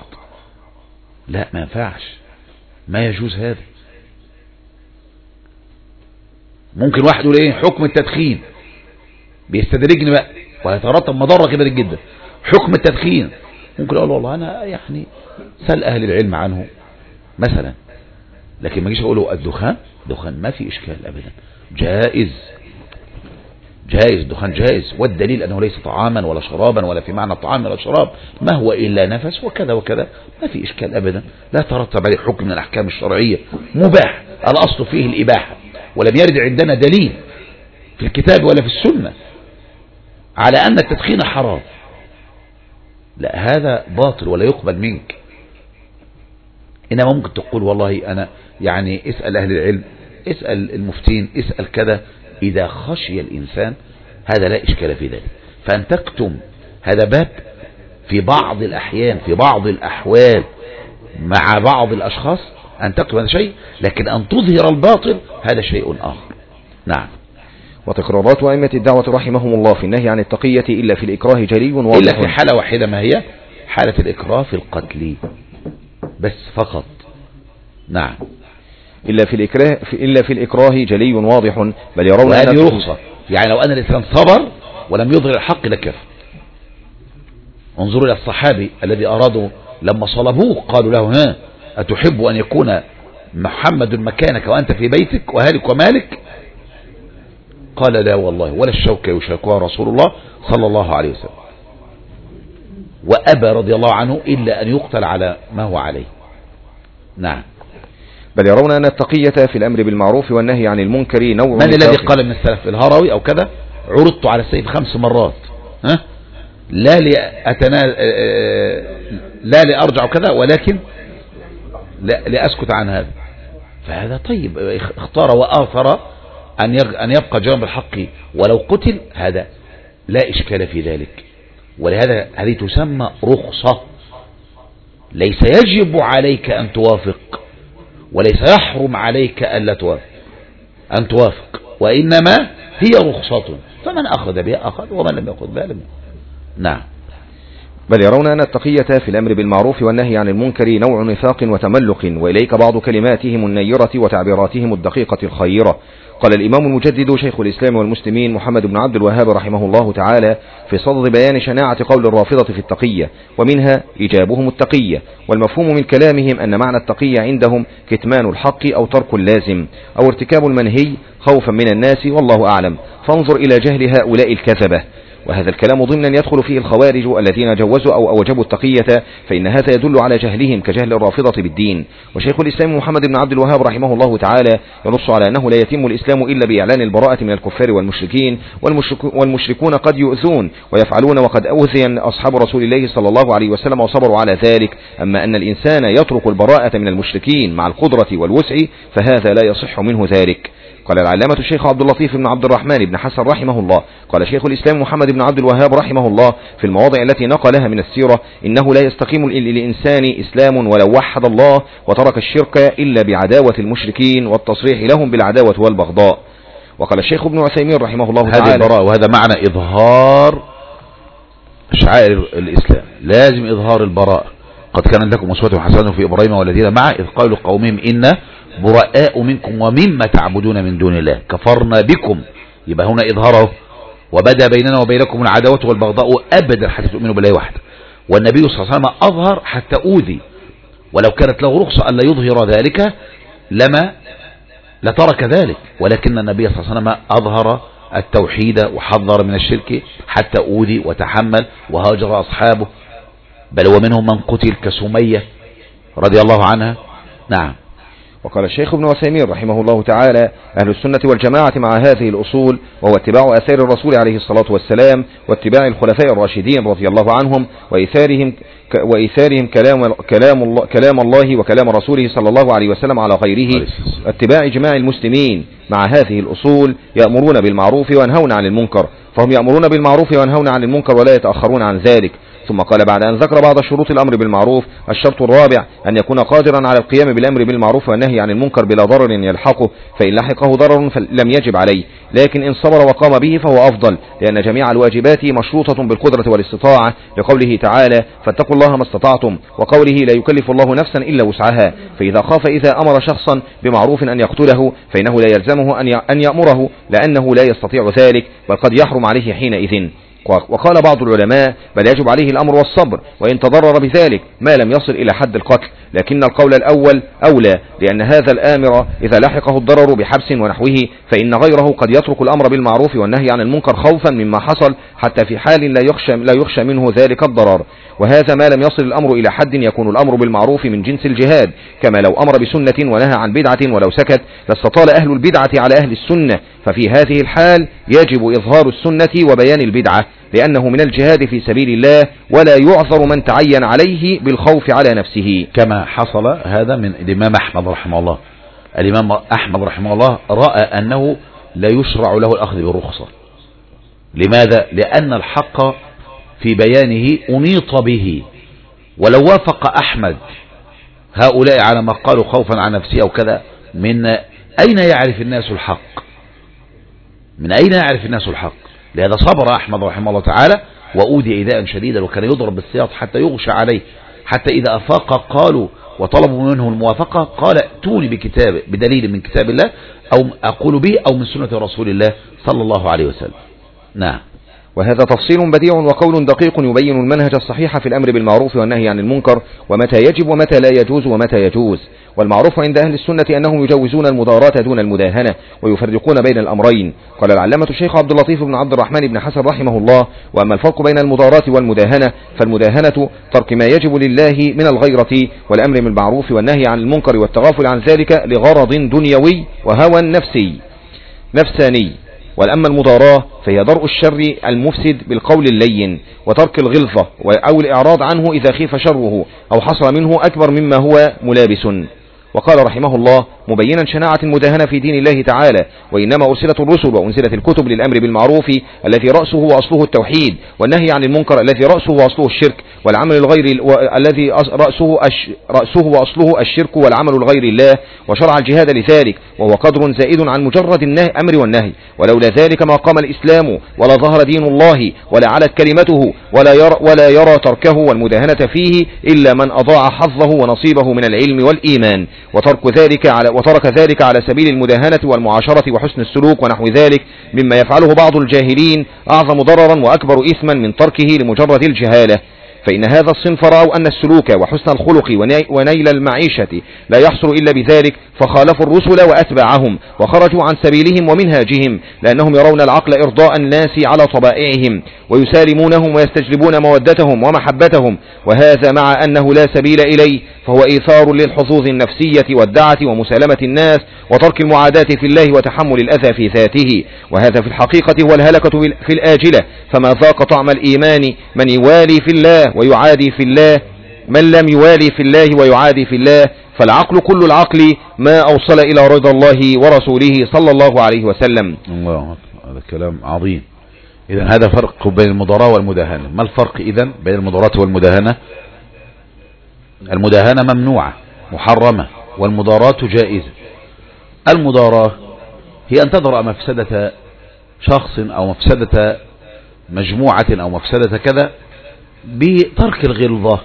لا ما ينفعش، ما يجوز هذا، ممكن واحد يقول ايه حكم التدخين، بيستدرجني بقى وهيترتب مضرة كبيرة جدا. حكم التدخين ممكن اقول والله انا يعني سأل اهل العلم عنه مثلا، لكن ما اجيش اقوله الدخان دخان ما في اشكال ابدا، جائز جائز الدخان جائز، والدليل انه ليس طعاما ولا شرابا ولا في معنى الطعام ولا الشراب، ما هو الا نفس وكذا وكذا، ما في اشكال ابدا، لا ترتب عليه حكم من الاحكام الشرعية، مباح، الاصل فيه الاباحة، ولم يرد عندنا دليل في الكتاب ولا في السنة على ان التدخين حرام. لا هذا باطل ولا يقبل منك. انما ممكن تقول والله انا يعني اسأل اهل العلم، اسأل المفتين، اسأل كذا، اذا خشي الانسان هذا لا اشكال في ذلك. فان تكتم هذا باب في بعض الاحيان في بعض الاحوال مع بعض الاشخاص، ان تكتم هذا شيء، لكن ان تظهر الباطل هذا شيء اخر. نعم. وتكرارات أئمة الدعوة رحمهم الله في النهي عن التقية إلا في الإكراه جلي واضح، إلا في حالة واحدة، ما هي حالة الإكراه في القتل بس فقط. نعم. إلا في الإكراه إلا في الإكراه جلي واضح، بل يرون هذه رخصة، يعني لو أن الإنسان صبر ولم يظهر الحق لكفر. انظروا إلى الصحابي الذي أرادوا لما صلبوه قالوا له ها أتحب أن يكون محمد مكانك وأنت في بيتك وهالك ومالك؟ قال لا والله ولا الشوكة يشاكها رسول الله صلى الله عليه وسلم، وأبى رضي الله عنه إلا أن يقتل على ما هو عليه. نعم. بل يرون أن التقية في الأمر بالمعروف والنهي عن المنكر نوع من الذي قال من السلف الهروي أو كذا عرضت على السيف خمس مرات ها لا لأتنا لا لأرجع كذا ولكن لا لأسكت عن هذا. فهذا طيب، اختار وآثر أن يبقى جانب الحق ولو قتل، هذا لا إشكال في ذلك. ولهذا هذه تسمى رخصة، ليس يجب عليك أن توافق وليس يحرم عليك ألا توافق أن توافق، وإنما هي رخصة، فمن أخذ بها أخذ ومن لم يأخذ بها لم. نعم. بل يرون أن التقية في الأمر بالمعروف والنهي عن المنكر نوع نفاق وتملق، وإليك بعض كلماتهم النيرة وتعبيراتهم الدقيقة الخيرة. قال الإمام المجدد شيخ الإسلام والمسلمين محمد بن عبد الوهاب رحمه الله تعالى في صدد بيان شناعة قول الرافضة في التقية، ومنها إيجابهم التقية، والمفهوم من كلامهم أن معنى التقية عندهم كتمان الحق أو ترك اللازم أو ارتكاب المنهي خوفا من الناس، والله أعلم. فانظر إلى جهل هؤلاء الكذبة. وهذا الكلام ضمنا يدخل فيه الخوارج الذين جوزوا أو أوجبوا التقية، فإن هذا يدل على جهلهم كجهل الرافضة بالدين. وشيخ الإسلام محمد بن عبد الوهاب رحمه الله تعالى ينص على أنه لا يتم الإسلام إلا بإعلان البراءة من الكفار والمشركين، والمشرك والمشركون قد يؤذون ويفعلون وقد أوذي أصحاب رسول الله صلى الله عليه وسلم وصبروا على ذلك. أما أن الإنسان يترك البراءة من المشركين مع القدرة والوسع فهذا لا يصح منه ذلك. قال العلامة الشيخ عبد اللطيف بن عبد الرحمن بن حسن رحمه الله قال شيخ الإسلام محمد بن عبد الوهاب رحمه الله في المواضع التي نقلها من السيرة: إنه لا يستقيم للإنسان إسلام ولو وحد الله وترك الشرك إلا بعداوة المشركين والتصريح لهم بالعداوة والبغضاء. وقال الشيخ ابن عثيمين رحمه الله تعالى: هذه البراءة، وهذا معنى إظهار شعائر الإسلام، لازم إظهار البراءة. قد كان لكم أسوة حسنة في إبراهيم والذين معه إذ قالوا قومهم إن براء منكم ومما تعبدون من دون الله كفرنا بكم. يبقى هنا إظهاره: وبدأ بيننا وبينكم العداوة والبغضاء أبدا حتى تؤمنوا بالله وحده. والنبي صلى الله عليه وسلم أظهر حتى أوذي، ولو كانت له رخصة أن لا يظهر ذلك لما لترك ذلك، ولكن النبي صلى الله عليه وسلم أظهر التوحيد وحذر من الشرك حتى أوذي وتحمل وهاجر أصحابه، بل ومنهم من قتل كسمية رضي الله عنها. نعم. وقال الشيخ ابن عثيمين رحمه الله تعالى: أهل السنة والجماعة مع هذه الأصول، وهو اتباع آثار الرسول عليه الصلاة والسلام واتباع الخلفاء الراشدين رضي الله عنهم وإيثارهم وإيثارهم كلام كلام الله كلام الله وكلام رسوله صلى الله عليه وسلم على غيره، اتباع جماع المسلمين مع هذه الأصول، يأمرون بالمعروف وينهون عن المنكر. فهم يأمرون بالمعروف وينهون عن المنكر ولا يتأخرون عن ذلك. ثم قال بعد أن ذكر بعض شروط الأمر بالمعروف: الشرط الرابع أن يكون قادرا على القيام بالأمر بالمعروف والنهي عن المنكر بلا ضرر يلحقه، فإن لحقه ضرر لم يجب عليه، لكن إن صبر وقام به فهو أفضل، لأن جميع الواجبات مشروطة بالقدرة والاستطاعة، لقوله تعالى: فاتقوا الله ما استطعتم، وقوله: لا يكلف الله نفسا إلا وسعها. فإذا خاف إذا أمر شخصا بمعروف أن يقتله فإنه لا يلزمه أن يأمره، لأنه لا يستطيع ذلك، بل قد يحرم عليه حينئذ. وقال بعض العلماء: بل يجب عليه الأمر والصبر وإن تضرر بذلك ما لم يصل إلى حد القتل، لكن القول الأول أولى، لأن هذا الآمر إذا لحقه الضرر بحبس ونحوه فإن غيره قد يترك الأمر بالمعروف والنهي عن المنكر خوفا مما حصل، حتى في حال لا يخشى, لا يخشى منه ذلك الضرر. وهذا ما لم يصل الأمر إلى حد يكون الأمر بالمعروف من جنس الجهاد، كما لو أمر بسنة ونهى عن بدعة ولو سكت لاستطال أهل البدعة على أهل السنة، ففي هذه الحال يجب إظهار السنة وبيان البدعة، لأنه من الجهاد في سبيل الله، ولا يعذر من تعين عليه بالخوف على نفسه، كما حصل هذا من الإمام أحمد رحمه الله. الإمام أحمد رحمه الله رأى أنه لا يشرع له الأخذ بالرخصة. لماذا؟ لأن الحق في بيانه أنيط به، ولو وافق أحمد هؤلاء على ما قالوا خوفا عن نفسه أو كذا، من أين يعرف الناس الحق؟ من أين يعرف الناس الحق؟ لهذا صبر أحمد رحمه الله تعالى وأودي إيذاء شديدا، وكان يضرب بالسياط حتى يغشى عليه، حتى إذا أفاق قالوا وطلبوا منه الموافقة قال: ائتوني بكتاب بدليل من كتاب الله أو أقول به أو من سنة رسول الله صلى الله عليه وسلم. نعم. وهذا تفصيل بديع وقول دقيق يبين المنهج الصحيح في الأمر بالمعروف والنهي عن المنكر، ومتى يجب ومتى لا يجوز ومتى يجوز. والمعروف عند أهل السنة أنهم يجوزون المضاراة دون المداهنة ويفرقون بين الأمرين. قال العلامة الشيخ عبد اللطيف بن عبد الرحمن بن حسن رحمه الله: وأما الفرق بين المضاراة والمداهنة فالمداهنة ترك ما يجب لله من الغيرة والأمر بالمعروف والنهي عن المنكر والتغافل عن ذلك لغرض دنيوي وهوى نفسي نفساني. والأما المضاراة فهي درء الشر المفسد بالقول اللين وترك الغلظة أو الإعراض عنه إذا خيف شره أو حصل منه أكبر مما هو ملابس. وقال رحمه الله مبينا شناعة المداهنة في دين الله تعالى: وإنما أرسلت الرسل وأنزلت الكتب للأمر بالمعروف الذي رأسه وأصله التوحيد، والنهي عن المنكر الذي رأسه وأصله الشرك، والعمل الغير الذي رأسه رأسه وأصله الشرك والعمل الغير الله، وشرع الجهاد لذلك، وهو قدر زائد عن مجرد الأمر والنهي، ولولا ذلك ما قام الإسلام ولا ظهر دين الله ولا علت كلمته ولا يرى, ولا يرى تركه والمداهنة فيه إلا من أضاع حظه ونصيبه من العلم والإيمان، وترك ذلك على وترك ذلك على سبيل المداهنة والمعاشرة وحسن السلوك ونحو ذلك مما يفعله بعض الجاهلين أعظم ضررا وأكبر إثما من تركه لمجرد الجهالة. فإن هذا الصنف رأوا أن السلوك وحسن الخلق ونيل المعيشة لا يحصل إلا بذلك، فخالفوا الرسل وأتباعهم وخرجوا عن سبيلهم ومنهاجهم، لأنهم يرون العقل إرضاء الناس على طبائعهم ويسالمونهم ويستجلبون مودتهم ومحبتهم، وهذا مع أنه لا سبيل إليه، فهو إيثار للحظوظ النفسية والدعة ومسالمة الناس وترك المعاداة في الله وتحمل الأذى في ذاته. وهذا في الحقيقة هو الهلكة في الآجلة، فما ذاق طعم الإيمان من يوالي في الله ويعادي في الله من لم يوالي في الله ويعادي في الله. فالعقل كل العقل ما أوصل إلى رضا الله ورسوله صلى الله عليه وسلم. الله، هذا كلام عظيم. إذن هذا فرق بين المضاراة والمداهنة. ما الفرق إذن بين المضاراة والمداهنة؟ المداهنة ممنوعة محرمة، والمضاراة جائزة. المضاراة هي أن تضرأ مفسدة شخص أو مفسدة مجموعة أو مفسدة كذا بترك الغلظة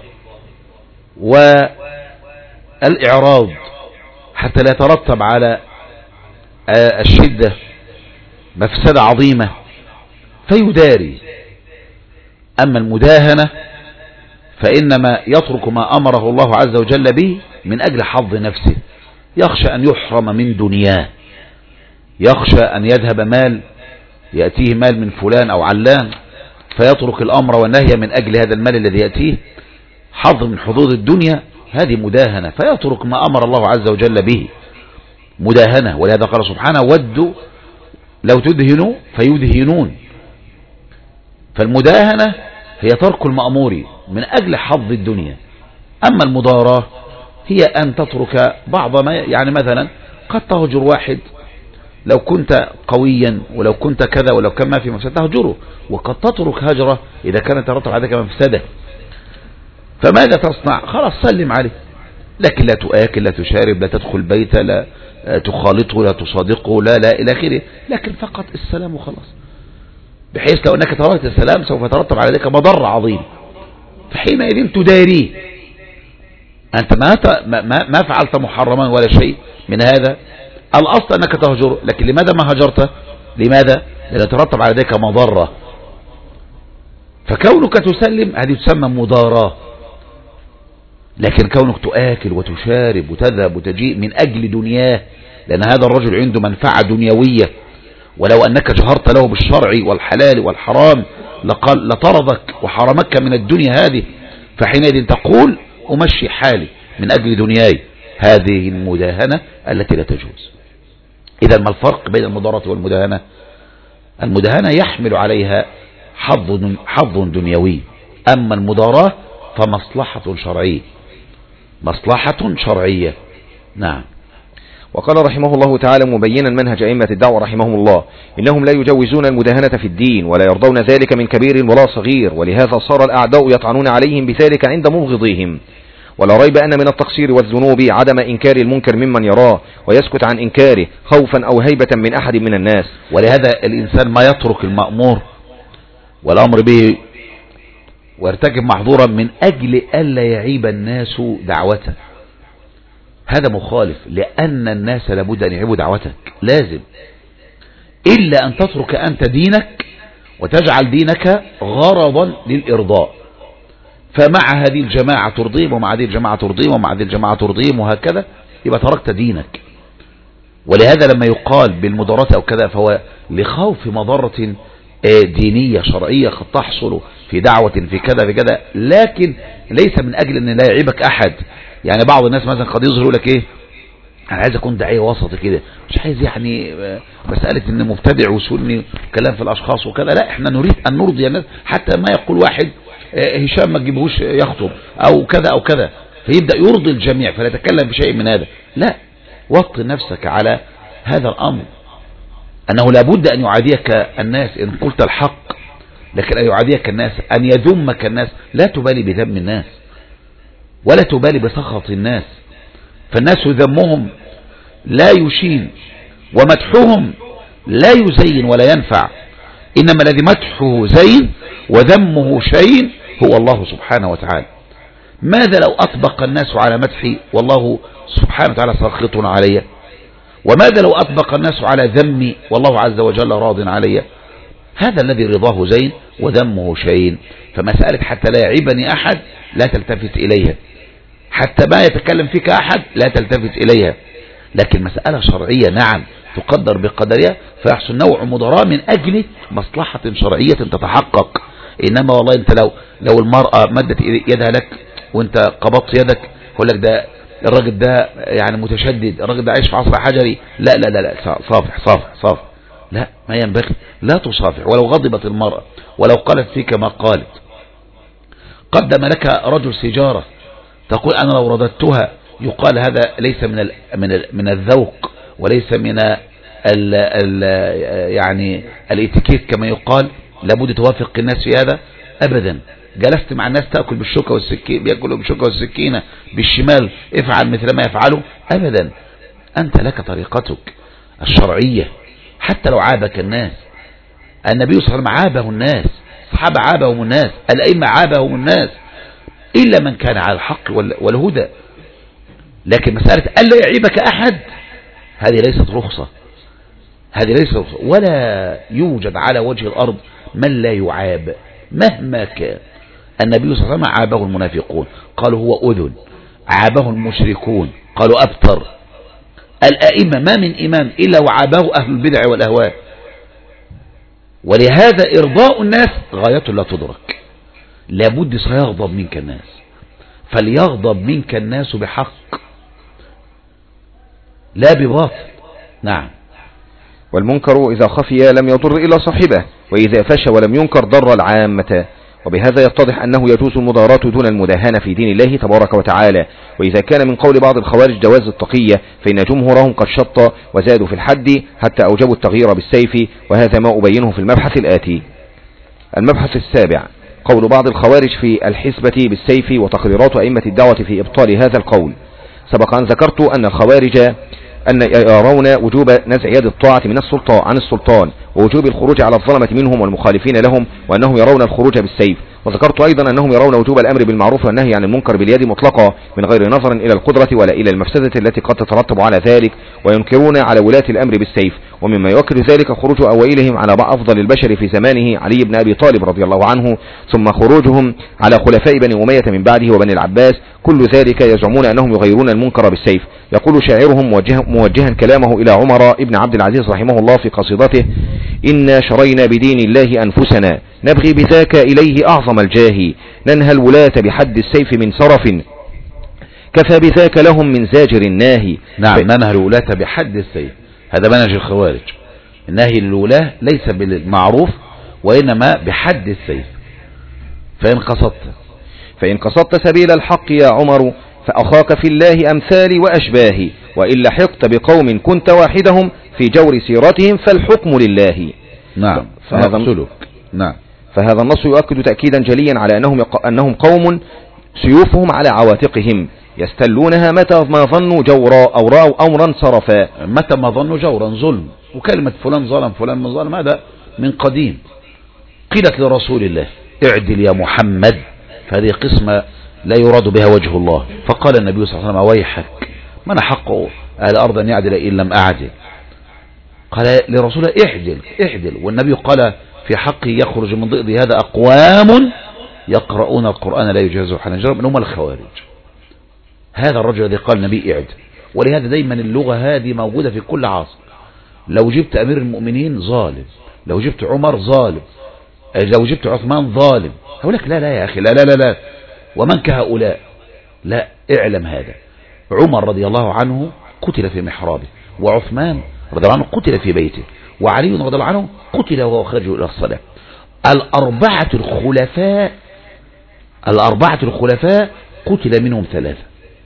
والإعراض حتى لا يترتب على الشدة مفسدة عظيمة فيداري. أما المداهنة فإنما يترك ما أمره الله عز وجل به من أجل حظ نفسه، يخشى أن يحرم من دنياه، يخشى أن يذهب مال يأتيه مال من فلان أو علان فيترك الأمر والنهي من أجل هذا المال الذي يأتيه، حظ من حظوظ الدنيا، هذه مداهنة، فيترك ما أمر الله عز وجل به، مداهنة. ولهذا قال سبحانه: ودوا لو تدهنوا فيدهنون. فالمداهنة هي ترك المأمور من أجل حظ الدنيا. أما المضاراة هي أن تترك بعض ما، يعني مثلا قد تهجر واحد لو كنت قويا ولو كنت كذا ولو كان ما في مفسدة تهجره، وقد تترك هجرة إذا كانت ترتب عليك مفسدة. فماذا تصنع؟ خلاص سلم عليه، لكن لا تؤكل لا تشارب لا تدخل بيته لا تخالطه لا تصادقه لا لا إلى آخره، لكن فقط السلام وخلاص، بحيث لو أنك تركت السلام سوف يترتب على ذلك مضر عظيم، فحينئذ تداريه. أنت ما ما فعلت محرما ولا شيء من هذا، الأصل أنك تهجره، لكن لماذا ما هجرته؟ لماذا؟ لأن يترتب على ذلك مضرة. فكونك تسلم هذه تسمى مضاراة، لكن كونك تؤكل وتشارب وتذهب وتجيء من أجل دنياه، لأن هذا الرجل عنده منفعة دنيوية، ولو أنك جهرت له بالشرع والحلال والحرام لقال لطردك وحرمك من الدنيا هذه، فحينئذ تقول أمشي حالي من أجل دنياي. هذه المداهنة التي لا تجوز. إذا ما الفرق بين المضارة والمداهنة؟ المداهنة يحمل عليها حظ حظ دنيوي، أما المضاراة فمصلحة شرعية، مصلحة شرعية. نعم. وقال رحمه الله تعالى مبينا منهج أئمة الدعوة رحمهم الله: إنهم لا يجوزون المداهنة في الدين ولا يرضون ذلك من كبير ولا صغير، ولهذا صار الأعداء يطعنون عليهم بذلك عند مبغضيهم. ولا ريب أن من التقصير والذنوب عدم إنكار المنكر ممن يراه ويسكت عن إنكاره خوفا أو هيبة من أحد من الناس. ولهذا الإنسان ما يترك المأمور والأمر به ويرتكب محظورا من أجل ألا يعيب الناس دعوته، هذا مخالف، لأن الناس لابد أن يعيبوا دعوتك، لازم، إلا أن تترك أنت دينك وتجعل دينك غرضا للإرضاء، فمع هذه الجماعة ترضيهم ومع هذه الجماعة ترضيهم ومع هذه الجماعة ترضيهم وهكذا، يبقى تركت دينك. ولهذا لما يقال بالمضارة أو كذا فهو لخوف مضرة دينية شرعية قد تحصل في دعوة في كذا في كذا، لكن ليس من أجل أن لا يعيبك أحد. يعني بعض الناس مثلا قد يظهروا لك إيه، أنا عايز أكون داعية وسط كده، مش عايز يعني مسألة إن مبتدع وسني كلام في الأشخاص وكذا، لا، إحنا نريد أن نرضي الناس، حتى ما يقول واحد هشام ما تجيبهوش يخطب أو كذا أو كذا، فيبدأ يرضي الجميع فلا يتكلم بشيء من هذا، لا، وطن نفسك على هذا الأمر، أنه لابد أن يعاديك الناس إن قلت الحق، لكن أن يعاديك الناس، أن يذمك الناس، لا تبالي بذم الناس ولا تبالي بسخط الناس، فالناس ذمهم لا يشين ومدحهم لا يزين ولا ينفع، إنما الذي مدحه زين وذمه شين هو الله سبحانه وتعالى. ماذا لو أطبق الناس على مدحي والله سبحانه وتعالى ساخط علي؟ وماذا لو أطبق الناس على ذمي والله عز وجل راض علي؟ هذا الذي رضاه زين وذمه شين. فمسألة حتى لا يعيبني أحد لا تلتفت إليها، حتى ما يتكلم فيك أحد لا تلتفت إليها، لكن مسألة شرعية نعم تقدر بقدرها، فيحصل نوع مضاراة من أجل مصلحة شرعية تتحقق. إنما والله أنت لو لو المرأة مدت يدها لك وأنت قبضت يدك يقول لك ده الراجل ده يعني متشدد، الراجل ده عايش في عصر حجري، لا لا لا لا صافح صافح صافح، لا، ما ينبغي، لا تصافح ولو غضبت المرأة ولو قالت فيك ما قالت. قدم لك رجل سيجارة تقول أنا لو رددتها، يقال هذا ليس من ال من ال من الذوق وليس من ال ال يعني الاتيكيت كما يقال، لابد توافق الناس في هذا أبدا. جلست مع الناس تأكل بالشوكة والسكينة، بيأكلوا بالشوكة والسكينة بالشمال، افعل مثل ما يفعلوا أبدا، أنت لك طريقتك الشرعية حتى لو عابك الناس. النبي صلى الله عليه وسلم عابه الناس، الصحابة عابهم الناس، الأئمة عابهم الناس، إلا من كان على الحق والهدى. لكن مسألة ألا يعيبك أحد هذه ليست رخصة، هذه ليست رخصة، ولا يوجد على وجه الأرض من لا يعاب مهما كان. النبي صلى الله عليه وسلم عابه المنافقون قالوا هو أذن، عابه المشركون قالوا أبتر، الأئمة ما من إمام إلا وعابه أهل البدع والأهواء. ولهذا إرضاء الناس غاية لا تدرك، لابد سيغضب منك الناس، فليغضب منك الناس بحق لا بباطل. نعم. والمنكر إذا خفي لم يضر إلا صاحبه، وإذا فشى ولم ينكر ضر العامة. وبهذا يتضح أنه يجوز المضاراة دون المداهنة في دين الله تبارك وتعالى. وإذا كان من قول بعض الخوارج جواز التقية فإن جمهورهم قد شط وزادوا في الحد حتى أوجبوا التغيير بالسيف، وهذا ما أبينه في المبحث الآتي. المبحث السابع قول بعض الخوارج في الحسبة بالسيف وتقريرات أئمة الدعوة في إبطال هذا القول. سبق أن ذكرت أن الخوارج أن يرون وجوب نزع يد الطاعة من السلطان عن السلطان ووجوب الخروج على الظلمة منهم والمخالفين لهم، وأنهم يرون الخروج بالسيف. وذكرت أيضا أنهم يرون وجوب الأمر بالمعروف والنهي عن المنكر باليد مطلقة من غير نظر إلى القدرة ولا إلى المفسدة التي قد تترتب على ذلك، وينكرون على ولاة الأمر بالسيف. ومما يؤكد ذلك خروج أوائلهم على أفضل البشر في زمانه علي بن أبي طالب رضي الله عنه، ثم خروجهم على خلفاء بني أمية من بعده وبني العباس، كل ذلك يزعمون أنهم يغيرون المنكر بالسيف. يقول شاعرهم موجها, موجها كلامه إلى عمر ابن عبد العزيز رحمه الله في قصيدته: إنا شرينا بدين الله أنفسنا نبغي بذاك إليه أعظم الجاه، ننهى الولاة بحد السيف من صرف كفى بذاك لهم من زاجر الناهي. نعم، ف... ننهى الولاة بحد السيف، هذا منهج الخوارج. النهي للولاة ليس بالمعروف وإنما بحد السيف. فإن قصدت فإن قصدت سبيل الحق يا عمر فأخاك في الله أمثالي وأشباهي، وإن لحقت بقوم كنت واحدهم في جور سيرتهم فالحكم لله. نعم، فهذا نعم فهذا النص يؤكد تأكيدا جليا على أنهم, يق... أنهم قوم سيوفهم على عواتقهم يستلونها متى ما ظنوا جورا أو رأوا أمرا صرفا. متى ما ظنوا جورا ظلم، وكلمة فلان ظلم فلان من ظلم هذا من قديم. قيلت لرسول الله: اعدل يا محمد، فهذه قسمة لا يراد بها وجه الله. فقال النبي صلى الله عليه وسلم: ويحك، من حق أهل الأرض أن يعدل إن لم أعدل؟ قال لرسول الله: اعدل اعدل. والنبي قال في حقه: يخرج من ضئض هذا أقوام يقرؤون القرآن لا يجاوز حناجرهم، من هم الخوارج. هذا الرجل الذي قال النبي اعدل. ولهذا دايما اللغة هذه موجودة في كل عصر. لو جبت أمير المؤمنين ظالم، لو جبت عمر ظالم، لو جبت عثمان ظالم، هقول لك لا لا يا أخي، لا لا لا لا ومن كهؤلاء. لا، اعلم هذا: عمر رضي الله عنه قتل في محرابه، وعثمان رضي الله عنه قتل في بيته، وعلي رضي الله عنه قتل وهو خارج إلى الصلاة. الأربعة الخلفاء الأربعة الخلفاء قتل منهم ثلاثة،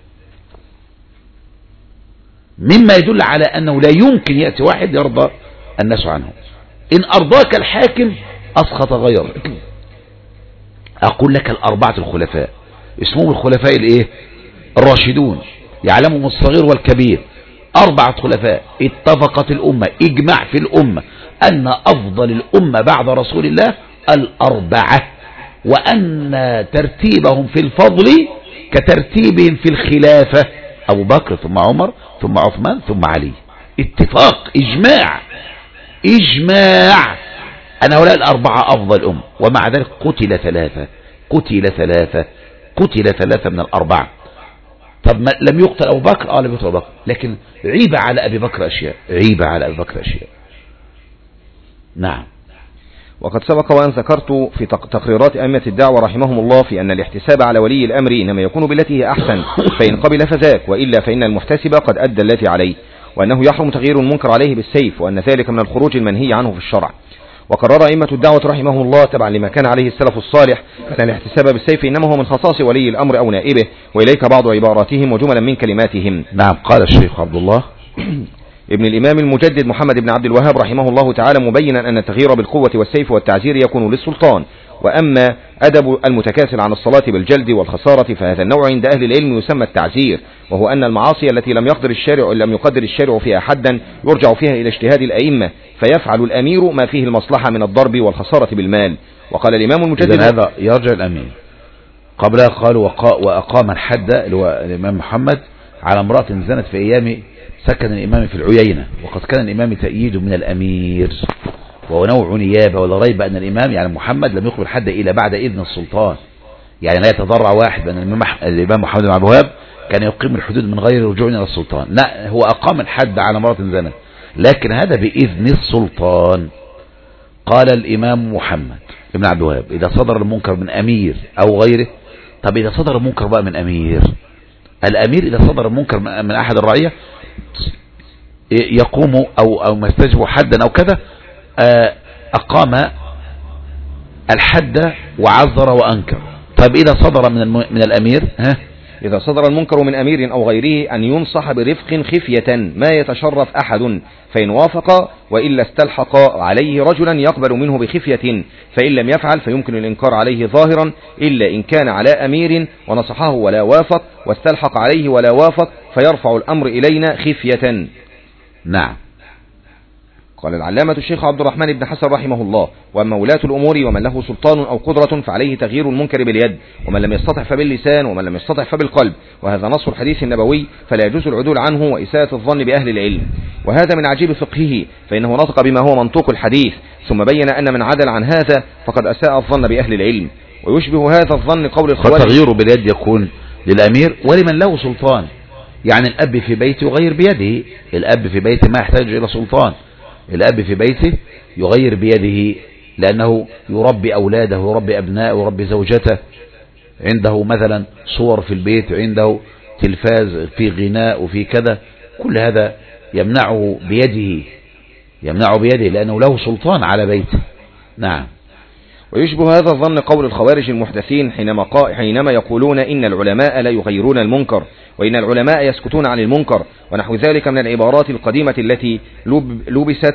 مما يدل على أنه لا يمكن يأتي واحد يرضى الناس عنه. إن أرضاك الحاكم أسخط غيره. أقول لك الأربعة الخلفاء اسمهم الخلفاء الإيه؟ الراشدون، يعلمهم الصغير والكبير. أربعة خلفاء اتفقت الأمة، إجماع في الأمة، أن أفضل الأمة بعد رسول الله الأربعة، وأن ترتيبهم في الفضل كترتيبهم في الخلافة: أبو بكر ثم عمر ثم عثمان ثم علي. اتفاق، إجماع إجماع أن هؤلاء الأربعة أفضل أم. ومع ذلك قتل ثلاثة قتل ثلاثة قتل ثلاثة من الأربعة. طب ما لم يقتل أبو بكر؟ آه لم يقتل أبو بكر، لكن عيب على أبي بكر أشياء عيب على أبي بكر أشياء. نعم. وقد سبق وأن ذكرت في تقريرات أئمة الدعوة رحمهم الله في أن الاحتساب على ولي الأمر إنما يكون بالتي هي أحسن، فإن قبل فذاك، وإلا فإن المحتسب قد أدى التي عليه، وأنه يحرم تغيير المنكر عليه بالسيف، وأن ذلك من الخروج المنهي عنه في الشرع. وقرر أئمة الدعوة رحمهم الله تبعا لما كان عليه السلف الصالح أن الاحتساب بالسيف إنما هو من خصاص ولي الأمر أو نائبه، وإليك بعض عباراتهم وجملا من كلماتهم. نعم. قال الشيخ عبد الله ابن الإمام المجدد محمد بن عبد الوهاب رحمه الله تعالى مبينا أن التغيير بالقوة والسيف والتعزير يكون للسلطان، وأما أدب المتكاسل عن الصلاة بالجلد والخسارة فهذا النوع عند أهل العلم يسمى التعزير، وهو أن المعاصي التي لم يقدر الشارع لم يقدر الشارع فيها حدا يرجع فيها إلى اجتهاد الأئمة، فيفعل الأمير ما فيه المصلحة من الضرب والخسارة بالمال. وقال الإمام المجدد: هذا يرجع الأمير. قبلها قال: وأقام الحد الإمام محمد على امرأة زنت في أيام سكن الإمام في العيينة، وقد كان الإمام تأييد من الأمير، وهو نوع نيابة، ولا ريب أن الإمام يعني محمد لم يقبل حد إلا بعد إذن السلطان. يعني لا يتضرع واحد بأن الإمام محمد بن عبد الوهاب كان يقيم الحدود من غير رجوع إلى السلطان، لا، هو أقام الحد على امرأة زنت، لكن هذا بإذن السلطان. قال الإمام محمد بن عبد الوهاب: إذا صدر المنكر من أمير أو غيره. طب إذا صدر المنكر بقى من أمير، الأمير إذا صدر المنكر من أحد الرعية يقوم أو أو ما يستجب حدا أو كذا، أقام الحد وعذر وأنكر. طيب إذا صدر من, الم... من الأمير ها؟ إذا صدر المنكر من أمير أو غيره أن ينصح برفق خفية ما يتشرف أحد، فإن وافق وإلا استلحق عليه رجلا يقبل منه بخفية، فإن لم يفعل فيمكن الإنكار عليه ظاهرا، إلا إن كان على أمير ونصحه ولا وافق واستلحق عليه ولا وافق فيرفع الأمر إلينا خفية. نعم. قال العلامة الشيخ عبد الرحمن بن حسن رحمه الله: وأما ولاة الأمور ومن له سلطان أو قدرة فعليه تغيير المنكر باليد، ومن لم يستطع فباللسان، ومن لم يستطع فبالقلب، وهذا نص الحديث النبوي، فلا يجوز العدول عنه وإساءة الظن بأهل العلم. وهذا من عجيب فقهه، فإنه نطق بما هو منطوق الحديث، ثم بين أن من عدل عن هذا فقد أساء الظن بأهل العلم. ويشبه هذا الظن قول الخوارج: فتغيير باليد يكون للأمير ولمن له سلطان. يعني الأب في بيته يغير بيده، الأب في بيته ما يحتاج إلى سلطان، الأب في بيته يغير بيده لأنه يربي أولاده، يربي أبناءه، يربي زوجته، عنده مثلا صور في البيت، عنده تلفاز في غناء وفي كذا، كل هذا يمنعه بيده، يمنعه بيده لأنه له سلطان على بيته. نعم. ويشبه هذا الظن قول الخوارج المحدثين حينما, حينما يقولون إن العلماء لا يغيرون المنكر، وإن العلماء يسكتون عن المنكر، ونحو ذلك من العبارات القديمة التي لبست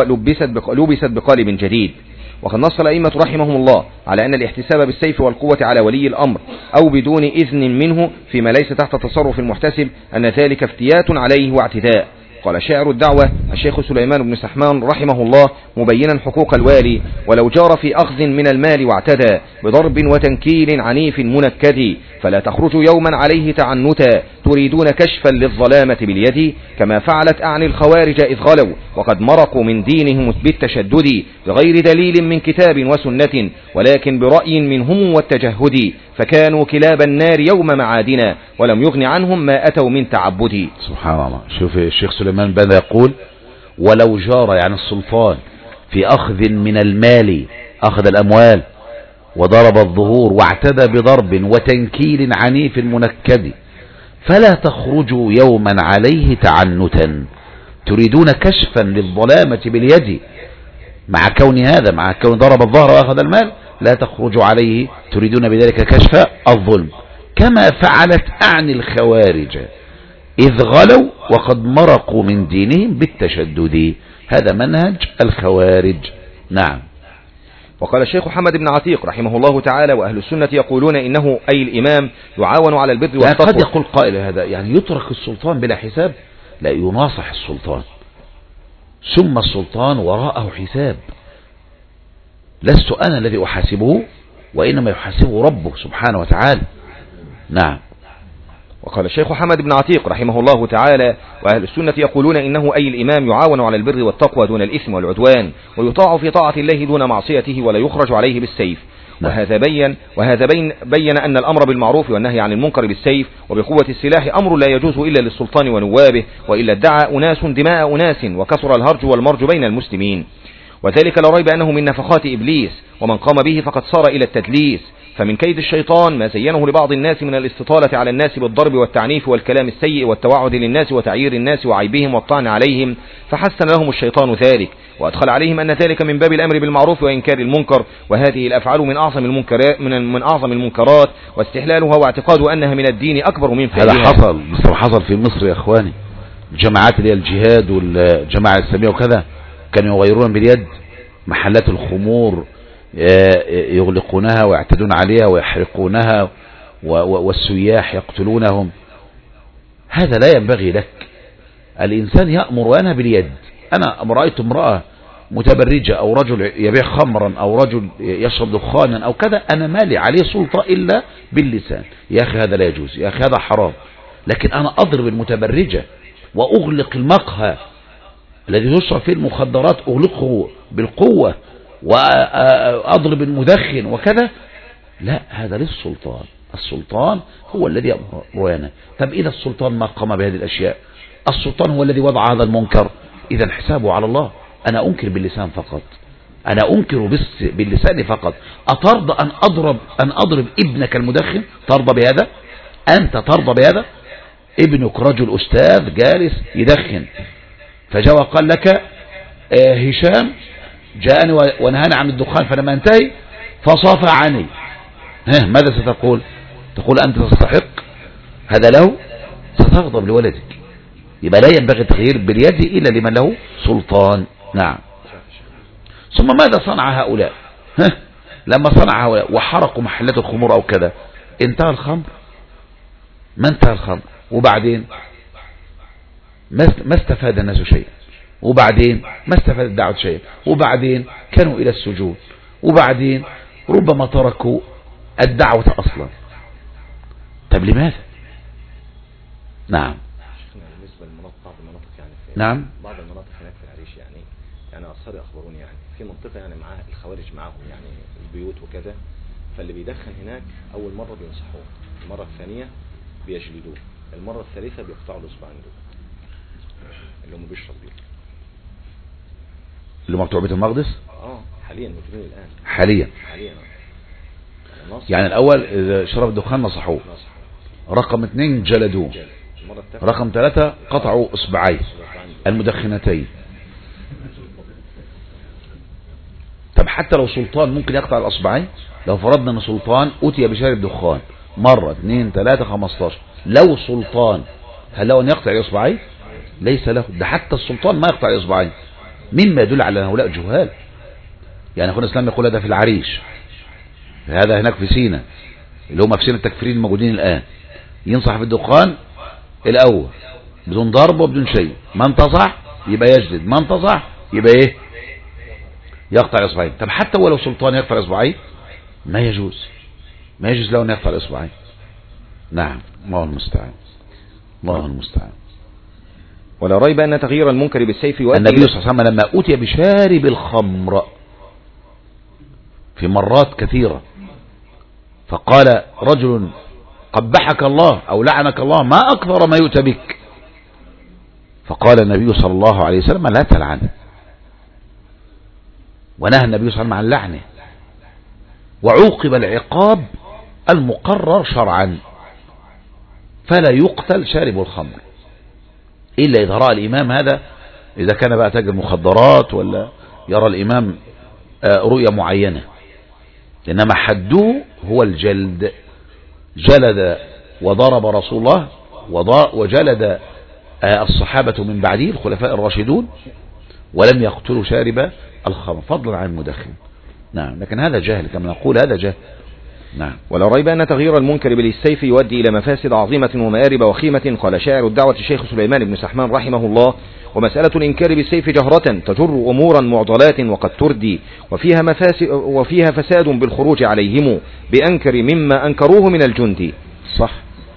لبست بقالب جديد. وقد نص الأئمة رحمهم الله على أن الاحتساب بالسيف والقوة على ولي الأمر أو بدون إذن منه فيما ليس تحت تصرف المحتسب أن ذلك افتيات عليه واعتداء. قال شاعر الدعوة الشيخ سليمان بن سحمان رحمه الله مبينا حقوق الوالي: ولو جار في أخذ من المال واعتدى بضرب وتنكيل عنيف منكد، فلا تخرجوا يوما عليه تعنتا تريدون كشفا للظلامة باليد، كما فعلت أعني الخوارج إذ غلوا وقد مرقوا من دينهم بالتشدد، بغير دليل من كتاب وسنة ولكن برأي منهم والتجهد، فكانوا كلاب النار يوم معادنا ولم يغن عنهم ما أتوا من تعبد. سبحان الله. شوف الشيخ سليمان بدأ يقول: ولو جار يعني السلطان في أخذ من المال، أخذ الأموال وضرب الظهور واعتدى بضرب وتنكيل عنيف منكد، فلا تخرجوا يوما عليه تعنتا تريدون كشفا للظلامة باليد. مع كون هذا، مع كون ضرب الظهر وأخذ المال، لا تخرجوا عليه تريدون بذلك كشف الظلم، كما فعلت أعني الخوارج إذ غلوا وقد مرقوا من دينهم بالتشدد. هذا منهج الخوارج. نعم. وقال الشيخ محمد بن عتيق رحمه الله تعالى: وأهل السنة يقولون إنه أي الإمام يعاون على البر والتقوى. يعني قد يقول قائل هذا يعني يترك السلطان بلا حساب، لا، يناصح السلطان، ثم السلطان وراءه حساب، لست أنا الذي أحاسبه وإنما يحاسبه ربه سبحانه وتعالى. نعم. وقال الشيخ محمد بن عتيق رحمه الله تعالى: وأهل السنة يقولون إنه أي الإمام يعاون على البر والتقوى دون الإثم والعدوان، ويطاع في طاعة الله دون معصيته ولا يخرج عليه بالسيف. وهذا بين وهذا بين بين أن الأمر بالمعروف والنهي عن المنكر بالسيف وبقوة السلاح أمر لا يجوز إلا للسلطان ونوابه، وإلا ادعى أناس دماء أناس وكثر الهرج والمرج بين المسلمين، وذلك لا ريب أنه من نفخات إبليس، ومن قام به فقد صار إلى التدليس. فمن كيد الشيطان ما زينه لبعض الناس من الاستطالة على الناس بالضرب والتعنيف والكلام السيء والتوعد للناس وتعيير الناس وعيبهم والطعن عليهم، فحسن لهم الشيطان ذلك وأدخل عليهم أن ذلك من باب الأمر بالمعروف وإنكار المنكر، وهذه الأفعال من أعظم المنكرات من, من أعظم المنكرات، واستحلالها واعتقاد أنها من الدين أكبر من فعلها. هذا حصل مثل حصل في مصر يا إخواني، الجماعات اللي هي الجهاد والجماعة الإسلامية وكذا كانوا يغيرون باليد محلات الخمور، يغلقونها ويعتدون عليها ويحرقونها، والسياح يقتلونهم. هذا لا ينبغي لك. الإنسان يأمر وأنا باليد. أنا رأيت امرأة متبرجة أو رجل يبيع خمرا أو رجل يشرب دخانا أو كذا، أنا مالي عليه سلطة إلا باللسان. يا أخي هذا لا يجوز، يا أخي هذا حرام. لكن أنا أضرب المتبرجة وأغلق المقهى الذي يشرب فيه المخدرات، أغلقه بالقوة وأضرب المدخن وكذا، لا، هذا للسلطان. السلطان هو الذي يأمر وينهى. طب إذا السلطان ما قام بهذه الأشياء، السلطان هو الذي وضع هذا المنكر، إذا حسابه على الله. أنا أنكر باللسان فقط، أنا أنكر باللسان فقط. أترضى أن أضرب أن أضرب ابنك المدخن؟ ترضى بهذا؟ أنت ترضى بهذا؟ ابنك رجل أستاذ جالس يدخن، فجاء وقال لك آه هشام جاءني ونهاني عن الدخان، فلما انتهي فصافعني، ها ماذا ستقول؟ تقول أنت تستحق هذا له، ستغضب لولدك. يبقى لا ينبغي التغيير باليد إلا لمن له سلطان. نعم. ثم ماذا صنع هؤلاء؟ ها لما صنع هؤلاء وحرقوا محلات الخمور أو كذا، انتهى الخمر؟ ما انتهى الخمر. وبعدين ما استفاد الناس شيئا، وبعدين ما استفاد الدعوة شيئا، وبعدين كانوا إلى السجود، وبعدين ربما تركوا الدعوة أصلا. طب لماذا؟ نعم. بالنسبة للمناطق، بعض المناطق يعني في نعم بعض المناطق هناك في العريش يعني يعني أصحابي أخبروني يعني في منطقة يعني معاها الخوارج معاهم يعني البيوت وكذا، فاللي بيدخن هناك أول مرة بينصحوه، المرة الثانية بيجلدوه، المرة الثالثة بيقطعوا الأصبعين دول اللي هم بيشرب بيه. اللي هم بتوع بيت المقدس؟ اه حاليا موجودين الآن. حاليا حاليا يعني الأول إذا شرب الدخان نصحوه، رقم اثنين جلدوه، رقم ثلاثة قطعوا إصبعي المدخنتين. طب حتى لو سلطان ممكن يقطع الأصبعين؟ لو فرضنا أن سلطان أتي بشارب دخان مرة اثنين ثلاثة خمستاشر، لو سلطان هل له أن يقطع الإصبعين؟ ليس له. ده حتى السلطان ما يقطع الإصبعين، مما يدل على هؤلاء جهال. يعني أخونا الإسلام يقول هذا في العريش، هذا هناك في سينا اللي هم في سينا التكفيرين الموجودين الآن، ينصح في الدخان الأول بدون ضرب وبدون شيء، ما انتصح يبقى يجلد، ما انتصح يبقى ايه؟ يقطع اصبعين. طب حتى ولو سلطان يقطع اصبعين ما يجوز، ما يجوز له ان يقطع اصبعين. نعم الله المستعان، الله المستعان. ولا ريب أن تغيير المنكر بالسيف يؤدي. النبي صلى الله عليه وسلم لما أتي بشارب الخمر في مرات كثيرة فقال رجل قبحك الله أو لعنك الله ما أكثر ما يؤتى بك، فقال النبي صلى الله عليه وسلم لا تلعنه، ونهى النبي صلى الله عليه وسلم عن لعنه، وعوقب العقاب المقرر شرعا، فلا يقتل شارب الخمر إلا إذا رأى الإمام هذا، إذا كان بقى تاجر مخدرات ولا يرى الإمام رؤية معينة، إنما حده هو الجلد. جلد وضرب رسول الله وجلد الصحابة من بعده الخلفاء الراشدون ولم يقتلوا شارب الخمر فضلا عن المدخن. نعم لكن هذا جهل كما نقول، هذا جهل. نعم. ولا ريب أن تغيير المنكر بالسيف يؤدي إلى مفاسد عظيمة ومآرب وخيمة. قال شاعر الدعوة الشيخ سليمان بن سحمان رحمه الله: ومسألة الإنكار بالسيف جهرة تجر أمورا معضلات وقد تردي، وفيها, مفاسد وفيها فساد بالخروج عليهم بأنكر مما أنكروه من الجند. صح.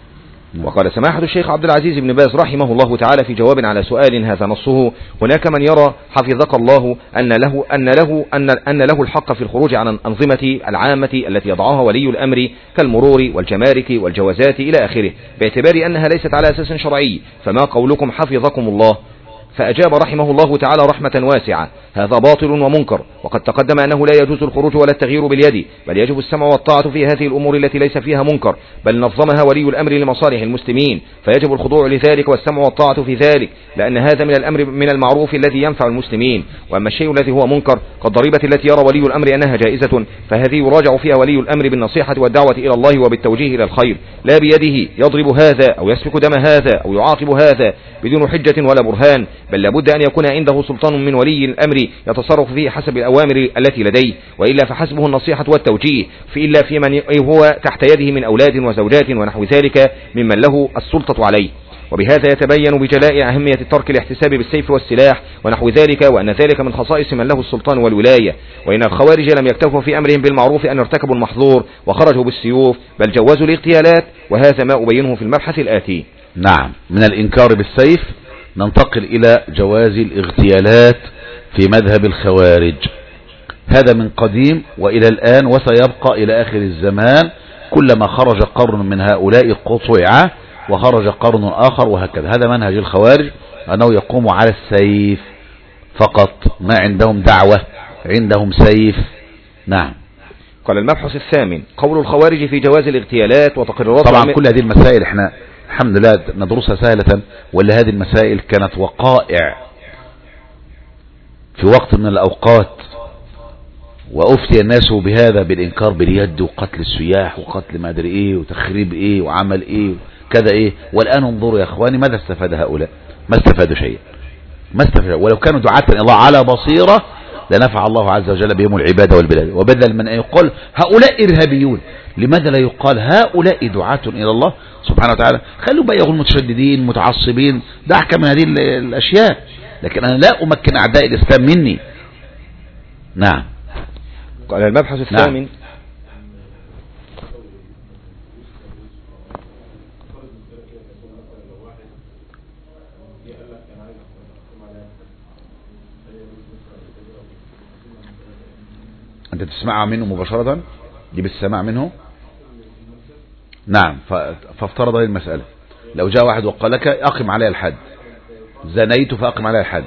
وقال سماحة الشيخ عبد العزيز بن باز رحمه الله تعالى في جواب على سؤال هذا نصه: هناك من يرى حفظك الله أن له أن له أن أن له الحق في الخروج عن الأنظمة العامة التي يضعها ولي الأمر كالمرور والجمارك والجوازات إلى آخره، باعتبار أنها ليست على أساس شرعي، فما قولكم حفظكم الله؟ فأجاب رحمه الله تعالى رحمة واسعة: هذا باطل ومنكر، وقد تقدم أنه لا يجوز الخروج ولا التغيير باليد، بل يجب السمع والطاعة في هذه الأمور التي ليس فيها منكر، بل نظمها ولي الأمر لمصالح المسلمين، فيجب الخضوع لذلك والسمع والطاعة في ذلك، لأن هذا من الأمر من المعروف الذي ينفع المسلمين. وأما الشيء الذي هو منكر كالضريبة التي يرى ولي الأمر أنها جائزة، فهذه يراجع فيها ولي الأمر بالنصيحة والدعوة إلى الله وبالتوجيه إلى الخير، لا بيده يضرب هذا أو يسفك دم هذا أو يعاقب هذا بدون حجة ولا برهان، بل لابد أن يكون عنده سلطان من ولي الأمر يتصرف فيه حسب الأوامر التي لديه، وإلا فحسبه النصيحة والتوجيه، فإلا في من هو تحت يده من أولاد وزوجات ونحو ذلك ممن له السلطة عليه. وبهذا يتبين بجلاء أهمية ترك الاحتساب بالسيف والسلاح ونحو ذلك، وأن ذلك من خصائص من له السلطان والولاية. وإن الخوارج لم يكتفوا في أمرهم بالمعروف أن ارتكبوا المحظور وخرجوا بالسيوف، بل جوزوا الاغتيالات، وهذا ما أبينه في المبحث الآتي. نعم. من الإنكار بالسيف ننتقل إلى جواز الاغتيالات في مذهب الخوارج. هذا من قديم وإلى الآن وسيبقى إلى آخر الزمان، كلما خرج قرن من هؤلاء قطع وخرج قرن آخر وهكذا. هذا منهج الخوارج، أنه يقوم على السيف فقط، ما عندهم دعوة، عندهم سيف. نعم. قال المبحث الثامن: قول الخوارج في جواز الاغتيالات وتقريرات. طبعا كل هذه المسائل احنا الحمد لله ندرسها سهلة، ولا هذه المسائل كانت وقائع في وقت من الأوقات وأفتي الناس بهذا بالإنكار باليد وقتل السياح وقتل ما أدري إيه وتخريب إيه وعمل إيه كذا إيه. والآن انظروا يا أخواني ماذا استفاد هؤلاء؟ ما استفادوا شيئا، ما استفادوا. ولو كانوا دعاة إلى الله على بصيرة لنفع الله عز وجل بهم العبادة والبلاد. وبدل من أن يقول هؤلاء إرهابيون، لماذا لا يقال هؤلاء دعاة إلى الله سبحانه وتعالى؟ خلوا بقى يقول متشددين متعصبين، دعك من هذه الأشياء، لكن أنا لا أمكن أعداء الإسلام مني. نعم. قال المبحث الثامن. نعم. أنت تسمعها منه مباشرة، دي بالسماع منه. نعم. فافترض هذه المسألة، لو جاء واحد وقال لك أقم علي الحد، زنيت فأقم علي الحد.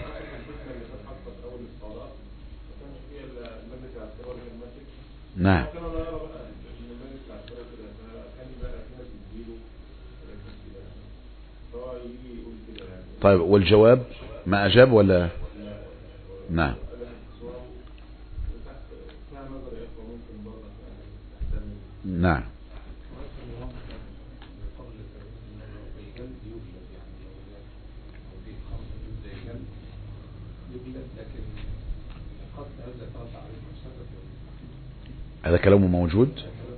نعم. طيب والجواب ما أجاب ولا؟ نعم. نعم. هذا كلامه موجود.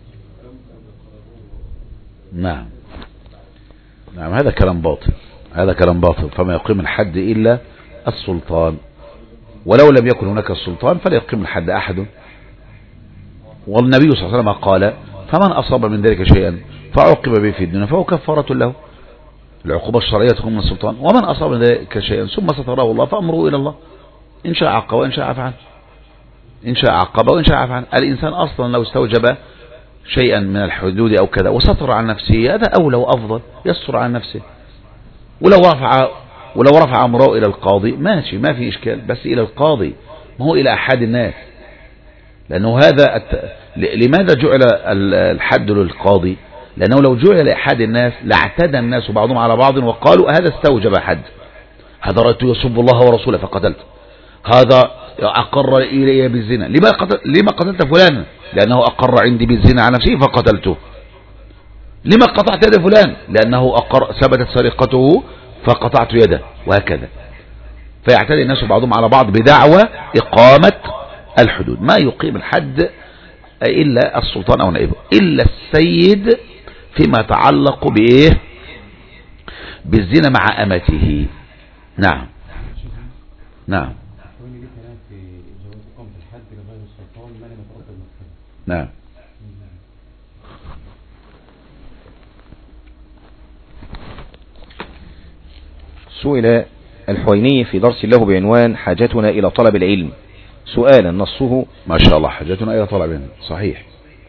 نعم. نعم. هذا كلام باطل، هذا كلام باطل. فما يقيم الحد إلا السلطان، ولو لم يكن هناك السلطان فلا يقيم الحد أحد. والنبي صلى الله عليه وسلم قال فمن أصاب من ذلك شيئا فعوقب به في الدنيا فهو كفارة له. العقوبة الشرعية تكون من السلطان. ومن أصاب من ذلك شيئا ثم ستره الله فأمره إلى الله، إن شاء عقب وإن شاء عفى عنه، إن شاء عقب وإن شاء عفى عنه. الإنسان أصلا لو استوجب شيئا من الحدود أو كذا وستر عن نفسه هذا أولى وأفضل، يستر عن نفسه. ولو رفع ولو رفع أمره إلى القاضي ماشي ما في إشكال، بس إلى القاضي ما هو إلى أحد الناس. لأنه هذا الت... لماذا جعل الحد للقاضي؟ لأنه لو جعل لأحد الناس لاعتدى الناس بعضهم على بعض وقالوا هذا استوجب حد، هذا رأيت يسب الله ورسوله فقتلت، هذا أقر إلي بالزنا، لما قتل لما قتلت فلانا؟ لأنه أقر عندي بالزنا على نفسه فقتلته. لما قطعت يد فلان؟ لأنه أقر ثبتت سرقته فقطعت يده، وهكذا. فيعتدي الناس بعضهم على بعض بدعوى إقامة الحدود. ما يقيم الحد إلا السلطان أو نائبه، إلا السيد فيما يتعلق بإيه؟ بالزنا مع أمته. نعم. نعم. نعم. سئل الحويني في درس له بعنوان حاجتنا إلى طلب العلم سؤالا نصه ما شاء الله حاجتنا إلى طلب العلم صحيح.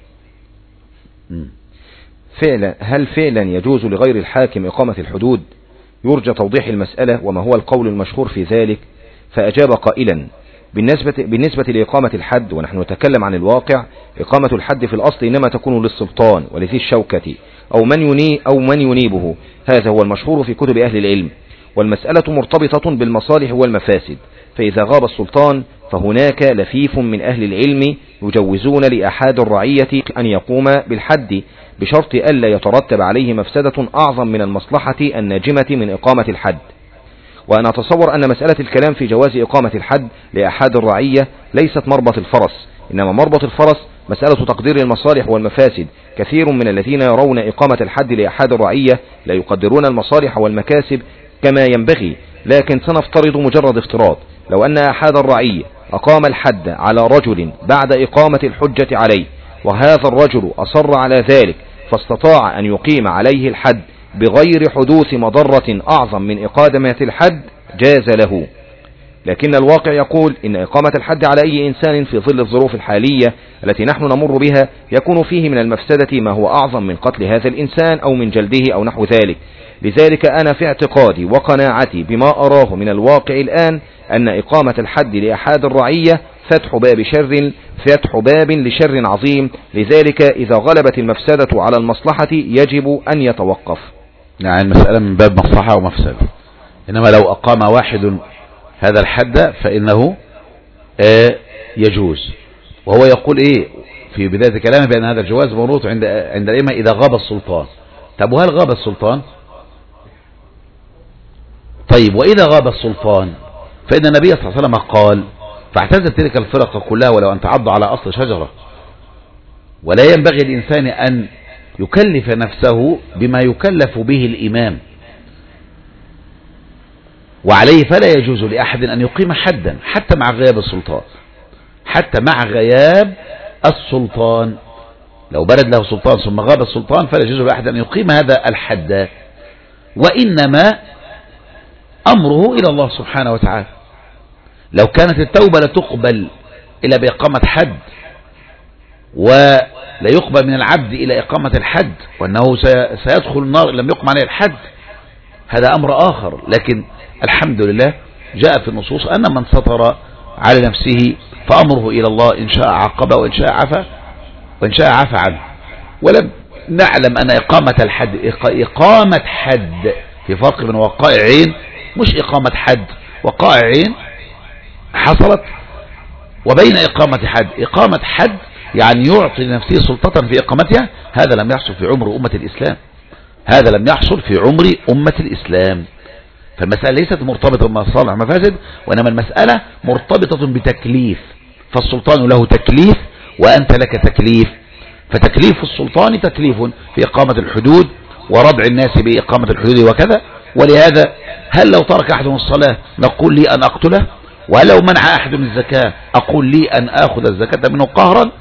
فعلا هل فعلا يجوز لغير الحاكم إقامة الحدود؟ يرجى توضيح المسألة وما هو القول المشهور في ذلك. فأجاب قائلا بالنسبة, بالنسبة لإقامة الحد ونحن نتكلم عن الواقع، إقامة الحد في الأصل إنما تكون للسلطان ولذي الشوكة أو من يني أو من ينيبه، هذا هو المشهور في كتب أهل العلم. والمسألة مرتبطة بالمصالح والمفاسد، فإذا غاب السلطان فهناك لفيف من أهل العلم يجوزون لأحد الرعية أن يقوم بالحد بشرط ألا يترتب عليه مفسدة أعظم من المصلحة الناجمة من إقامة الحد. وأنا أتصور أن مسألة الكلام في جواز إقامة الحد لأحد الرعية ليست مربط الفرس، إنما مربط الفرس مسألة تقدير المصالح والمفاسد. كثير من الذين يرون إقامة الحد لأحد الرعية لا يقدرون المصالح والمكاسب كما ينبغي. لكن سنفترض مجرد افتراض، لو أن أحد الرعية أقام الحد على رجل بعد إقامة الحجة عليه، وهذا الرجل أصر على ذلك فاستطاع أن يقيم عليه الحد بغير حدوث مضرة أعظم من إقامة الحد، جاز له. لكن الواقع يقول إن إقامة الحد على أي إنسان في ظل الظروف الحالية التي نحن نمر بها يكون فيه من المفسدة ما هو أعظم من قتل هذا الإنسان أو من جلده أو نحو ذلك. لذلك أنا في اعتقادي وقناعتي بما أراه من الواقع الآن أن إقامة الحد لأحد الرعية فتح باب شر فتح باب لشر عظيم. لذلك إذا غلبت المفسدة على المصلحة يجب أن يتوقف. يعني المسألة من باب مصلحة ومفسدة، إنما لو أقام واحد هذا الحد فإنه يجوز، وهو يقول ايه في بداية كلامه بأن هذا الجواز منوط عند عند الأئمة إذا غاب السلطان. طب وهل غاب السلطان؟ طيب وإذا غاب السلطان فإن النبي صلى الله عليه وسلم قال فاعتزل تلك الفرق كلها ولو أن تعض على أصل شجرة. ولا ينبغي الإنسان أن يكلف نفسه بما يكلف به الإمام، وعليه فلا يجوز لأحد أن يقيم حدا حتى مع غياب السلطان، حتى مع غياب السلطان. لو برد له سلطان ثم غاب السلطان فلا يجوز لأحد أن يقيم هذا الحد، وإنما أمره إلى الله سبحانه وتعالى. لو كانت التوبة لا تقبل إلا بإقامة حد، ولا يقبل من العبد إلى إقامة الحد، وأنه سيدخل النار إن لم يقم عليه الحد، هذا أمر آخر. لكن الحمد لله جاء في النصوص أن من سطر على نفسه فأمره إلى الله، إن شاء عاقبه وإن شاء عفا وإن شاء عفا عنه. ولم نعلم أن إقامة الحد إقامة حد في فرق بين وقائع عين، مش إقامة حد وقائع عين حصلت، وبين إقامة حد. إقامة حد يعني يعطي لنفسه سلطة في إقامتها، هذا لم يحصل في عمر أمة الإسلام، هذا لم يحصل في عمر أمة الإسلام. فالمسألة ليست مرتبطة بمصالح مفاسد، وإنما المسألة مرتبطة بتكليف، فالسلطان له تكليف وأنت لك تكليف. فتكليف السلطان تكليف في إقامة الحدود وردع الناس بإقامة الحدود وكذا. ولهذا هل لو ترك أحد الصلاة نقول لي أن أقتله؟ وهل لو منع أحد الزكاة أقول لي أن أخذ الزكاة منه قهرا؟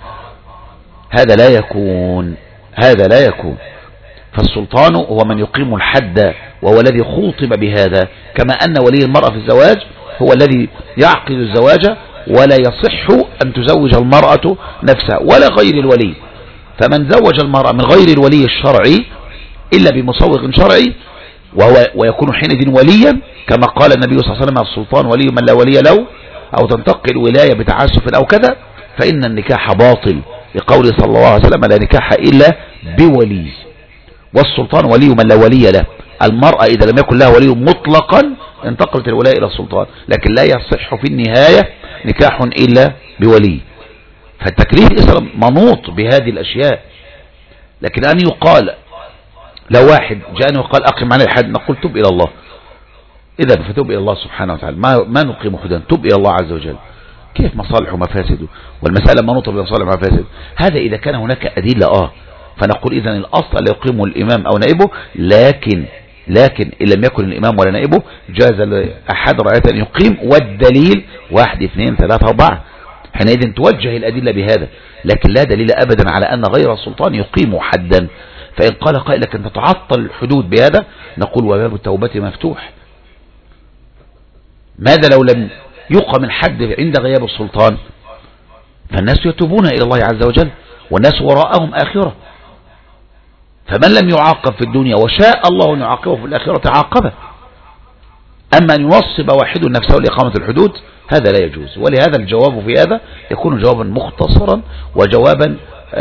هذا لا يكون، هذا لا يكون. فالسلطان هو من يقيم الحد، وهو الذي خوطب بهذا، كما أن ولي المرأة في الزواج هو الذي يعقد الزواج، ولا يصح أن تزوج المرأة نفسها ولا غير الولي. فمن زوج المرأة من غير الولي الشرعي إلا بمصوغ شرعي وهو ويكون حينئذ وليا، كما قال النبي صلى الله عليه وسلم السلطان ولي من لا ولي له، أو تنتقل الولاية بتعسف أو كذا، فإن النكاح باطل، لقوله صلى الله عليه وسلم لا نكاح إلا بولي. والسلطان ولي من لا ولي له. المرأة إذا لم يكن لها ولي مطلقا انتقلت الولاية إلى السلطان، لكن لا يصح في النهاية نكاح إلا بولي. فالتكليف الإسلام منوط بهذه الأشياء. لكن أن يقال لو واحد جاءني وقال أقم عليه الحد، نقول تب إلى الله، إذا فتوب إلى الله سبحانه وتعالى، ما, ما نقيم حدا، تب إلى الله عز وجل. كيف مصالح ومفاسد؟ والمسألة منوطة بمصالح ومفاسد. هذا إذا كان هناك أدلة آه فنقول إذن الأصل لا يقيمه الإمام أو نائبه. لكن لكن إن لم يكن الإمام ولا نائبه جاز لأحد رعاية أن يقيم، والدليل واحد اثنين ثلاثة أربعة، حينئذ توجه الأدلة بهذا. لكن لا دليل أبدا على أن غير السلطان يقيم حدا. فإن قال قائل لك أن تتعطل الحدود بهذا، نقول وباب التوبة مفتوح. ماذا لو لم يقم الحد عند غياب السلطان؟ فالناس يتوبون إلى الله عز وجل، والناس وراءهم آخرة. فمن لم يعاقب في الدنيا وشاء الله أن يعاقبه في الآخرة عاقبه. أما أن ينصب واحد نفسه لإقامة الحدود هذا لا يجوز. ولهذا الجواب في هذا يكون جوابا مختصرا وجوابا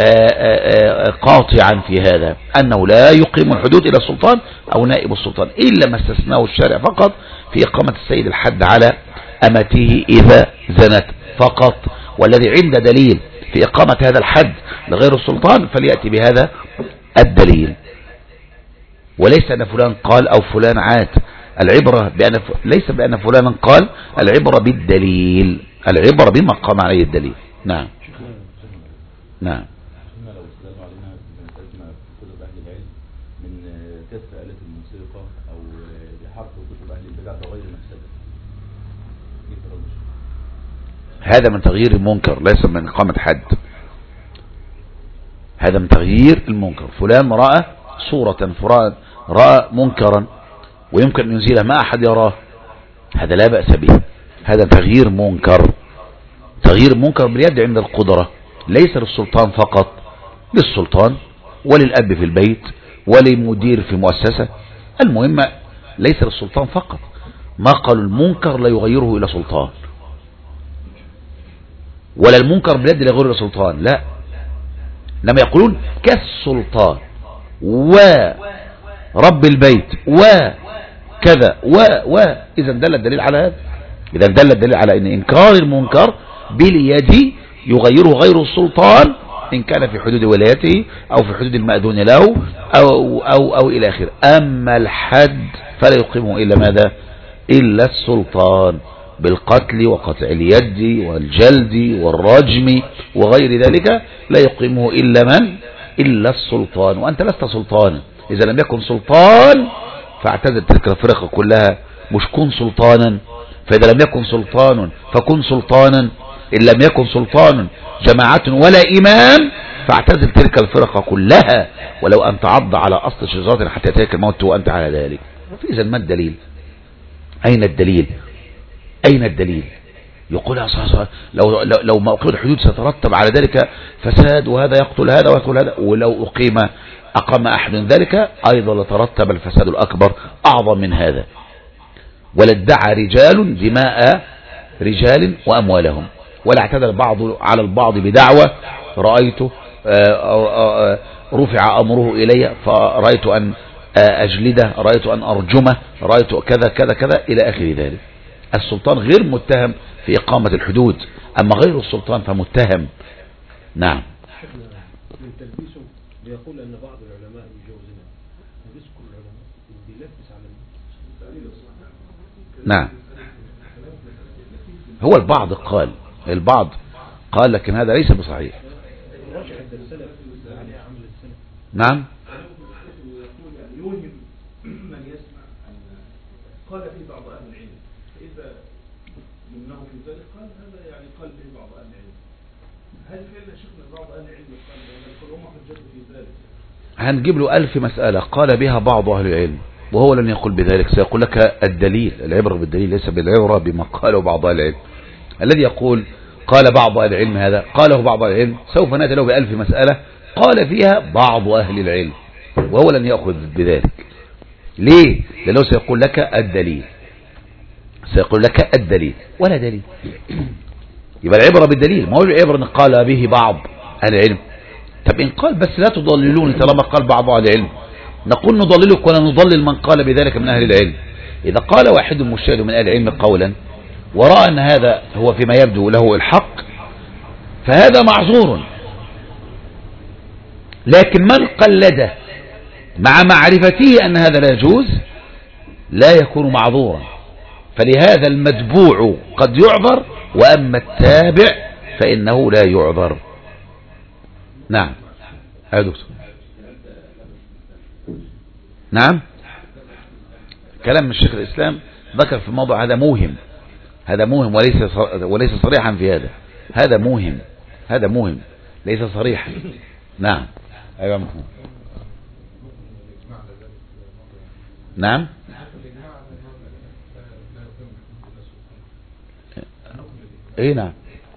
قاطعا في هذا، أنه لا يقيم الحدود إلى السلطان أو نائب السلطان، إلا ما استثناه الشارع فقط في إقامة السيد الحد على أمته إذا زنت فقط. والذي عند دليل في إقامة هذا الحد لغير السلطان فليأتي بهذا الدليل، وليس أن فلان قال أو فلان عاد. العبرة بأن ف... ليس بأن فلان قال، العبرة بالدليل، العبرة بما قام عليه الدليل. نعم نعم. لو استدلوا علينا بمسألتنا في كتب أهل العلم من كسر آلة الموسيقى أو بحرف كتب أهل البدع بغير مفسدة، هذا من تغيير المنكر ليس من إقامة حد. هذا من تغيير المنكر. فلان رأى صورة، فلان رأى منكرا ويمكن أن ينزله ما أحد يراه، هذا لا بأس به. هذا تغيير منكر. تغيير منكر باليد عند القدرة، ليس للسلطان فقط، للسلطان وللأب في البيت ولمدير في مؤسسة. المهم ليس للسلطان فقط. ما قالوا المنكر لا يغيره إلى سلطان، ولا المنكر باليد لا يغيره إلى سلطان، لا. لما يقولون كالسلطان ورب البيت وكذا و و إذا دل الدليل على هذا. إذا دل الدليل على أن إنكار المنكر باليد يغيره غير السلطان إن كان في حدود ولايته أو في حدود المأذون له أو, أو, أو إلى آخره. أما الحد فلا يقيمه إلا ماذا؟ إلا السلطان بالقتل وقطع اليد والجلد والرجم وغير ذلك لا يقيمه إلا من؟ إلا السلطان. وأنت لست سلطانا. إذا لم يكن سلطان فاعتزل تلك الفرقة كلها، مش كن سلطانا. فإذا لم يكن سلطان فكن سلطانا. إن لم يكن سلطان جماعة ولا إمام فاعتزل تلك الفرقة كلها، ولو أن تعض على أصل شجرة حتى يأتيك الموت وأنت على ذلك. فإذا ما الدليل؟ أين الدليل؟ أين الدليل؟ يقول لو لو لو ما أقيم الحدود سترتب على ذلك فساد، وهذا يقتل هذا ويقتل هذا، ولو أقيم أقام أحد ذلك أيضا لترتب الفساد الأكبر أعظم من هذا. ولادعى رجال دماء رجال وأموالهم، ولا اعتدى البعض على البعض بدعوة رأيت رفع أمره إلي فرأيت أن أجلده، رأيت أن أرجمه، رأيت كذا كذا كذا إلى آخر ذلك. السلطان غير متهم في إقامة الحدود، أما غير السلطان فمتهم. نعم. من تلبيسه بيقول أن بعض العلماء يجوزنا تلبيس كل العلماء بيلبس على نعم. هو البعض قال البعض قال لكن هذا ليس بصحيح. نعم. من يسمع قال في بعض أهل العلم، فإذا منه في ذلك قال هذا يعني قال به بعض أهل العلم. هل فعلا شيخنا بعض أهل العلم قال بأن الأمة حجته في ذلك؟ هنجيب له ألف مسألة قال بها بعض أهل العلم وهو لن يقول بذلك، سيقول لك الدليل. العبرة بالدليل ليس بالعبرة بما قاله بعض أهل العلم. الذي يقول قال بعض أهل العلم هذا قاله بعض أهل العلم سوف نأتي له بألف مسألة قال فيها بعض أهل العلم وهو لن يأخذ بذلك. ليه؟ لأنه سيقول لك الدليل، سيقول لك الدليل ولا دليل. يبقى العبرة بالدليل، ما هو العبرة ان قال به بعض أهل العلم. طب إن قال بس لا تضللوني طالما قال بعض أهل العلم، نقول نضللك ولا نضلل من قال بذلك من أهل العلم. إذا قال واحد مجتهد من أهل العلم قولا ورأى أن هذا هو فيما يبدو له الحق فهذا معذور، لكن من قلده مع معرفته أن هذا لا يجوز لا يكون معذورا. فلهذا المتبوع قد يعذر، وأما التابع فإنه لا يعذر. نعم يا دكتور. نعم. كلام من الشيخ الإسلام ذكر في الموضوع هذا موهم، هذا موهم وليس وليس صريحا في هذا، هذا موهم، هذا موهم ليس صريحا. نعم. أيوة محمود. نعم. ايه نعم.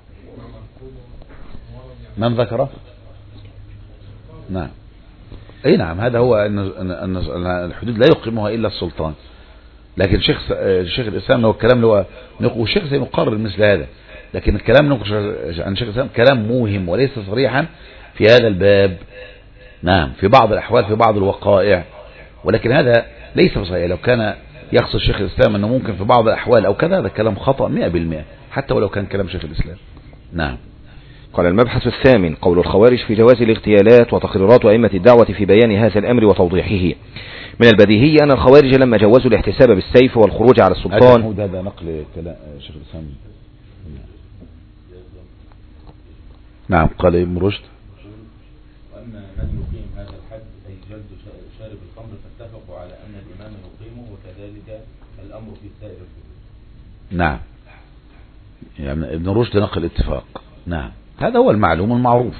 من ذكره؟ نعم. اي نعم. هذا هو ان الحدود لا يقيمها الا السلطان. لكن شيخ شيخ الاسلام هو الكلام اللي هو والشيخ سيقرر مثل هذا، لكن الكلام نقش عن شيخ الاسلام كلام موهم وليس صريحا في هذا الباب. نعم. في بعض الاحوال في بعض الوقائع، ولكن هذا ليس صحيح. لو كان يقصد شيخ الاسلام انه ممكن في بعض الاحوال او كذا، هذا كلام خطأ مئة بالمئة حتى ولو كان كلام شيخ الاسلام. نعم. قال المبحث الثامن قول الخوارج في جواز الاغتيالات وتقريرات أئمة الدعوة في بيان هذا الأمر وتوضيحه. من البديهي أن الخوارج لما جوزوا الاحتساب بالسيف والخروج على السلطان. هذا نقل كلام شيخ الإسلام. نعم. قال ابن رشد وأما من يقيم هذا الحد أي جلد شارب الخمر فاتفقوا على أن الإمام يقيمه، وكذلك الأمر في سائر الحدود. نعم. يعني ابن رشد نقل اتفاق. نعم. هذا هو المعلوم المعروف.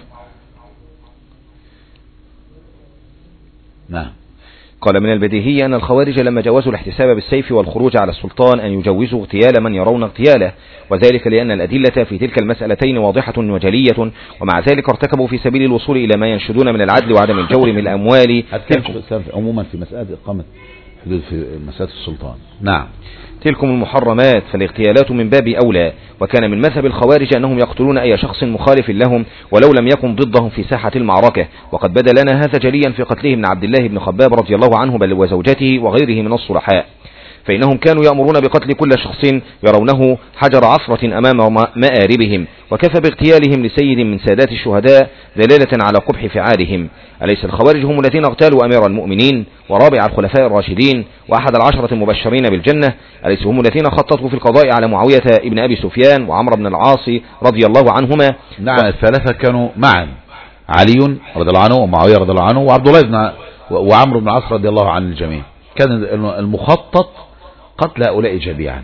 نعم. قال من البديهي أن الخوارج لما جوزوا الاحتساب بالسيف والخروج على السلطان أن يجوزوا اغتيال من يرون اغتياله، وذلك لأن الأدلة في تلك المسألتين واضحة وجلية، ومع ذلك ارتكبوا في سبيل الوصول إلى ما ينشدون من العدل وعدم الجور من الأموال. عموما في مسألة إقامة حدود في مسألة السلطان. نعم. تلكم المحرمات فالاغتيالات من باب أولى. وكان من مذهب الخوارج أنهم يقتلون أي شخص مخالف لهم ولو لم يكن ضدهم في ساحة المعركة، وقد بدا لنا هذا جليا في قتله ابن عبد الله بن خباب رضي الله عنه بل وزوجته وغيره من الصلحاء. فإنهم كانوا يأمرون بقتل كل شخص يرونه حجر عثرة أمام مآربهم، وكفى باغتيالهم لسيد من سادات الشهداء دلالة على قبح فعالهم. أليس الخوارج هم الذين اغتالوا أمير المؤمنين ورابع الخلفاء الراشدين وأحد العشرة المبشرين بالجنة؟ أليس هم الذين خططوا في القضاء على معاوية ابن أبي سفيان وعمر بن العاص رضي الله عنهما؟ نعم، الثلاثة كانوا معا، علي رضي الله عنه ومعاوية رضي الله عنه وعبد الله بن وعمرو بن العاص رضي الله عن الجميع. كان المخطط قتل هؤلاء جميعا.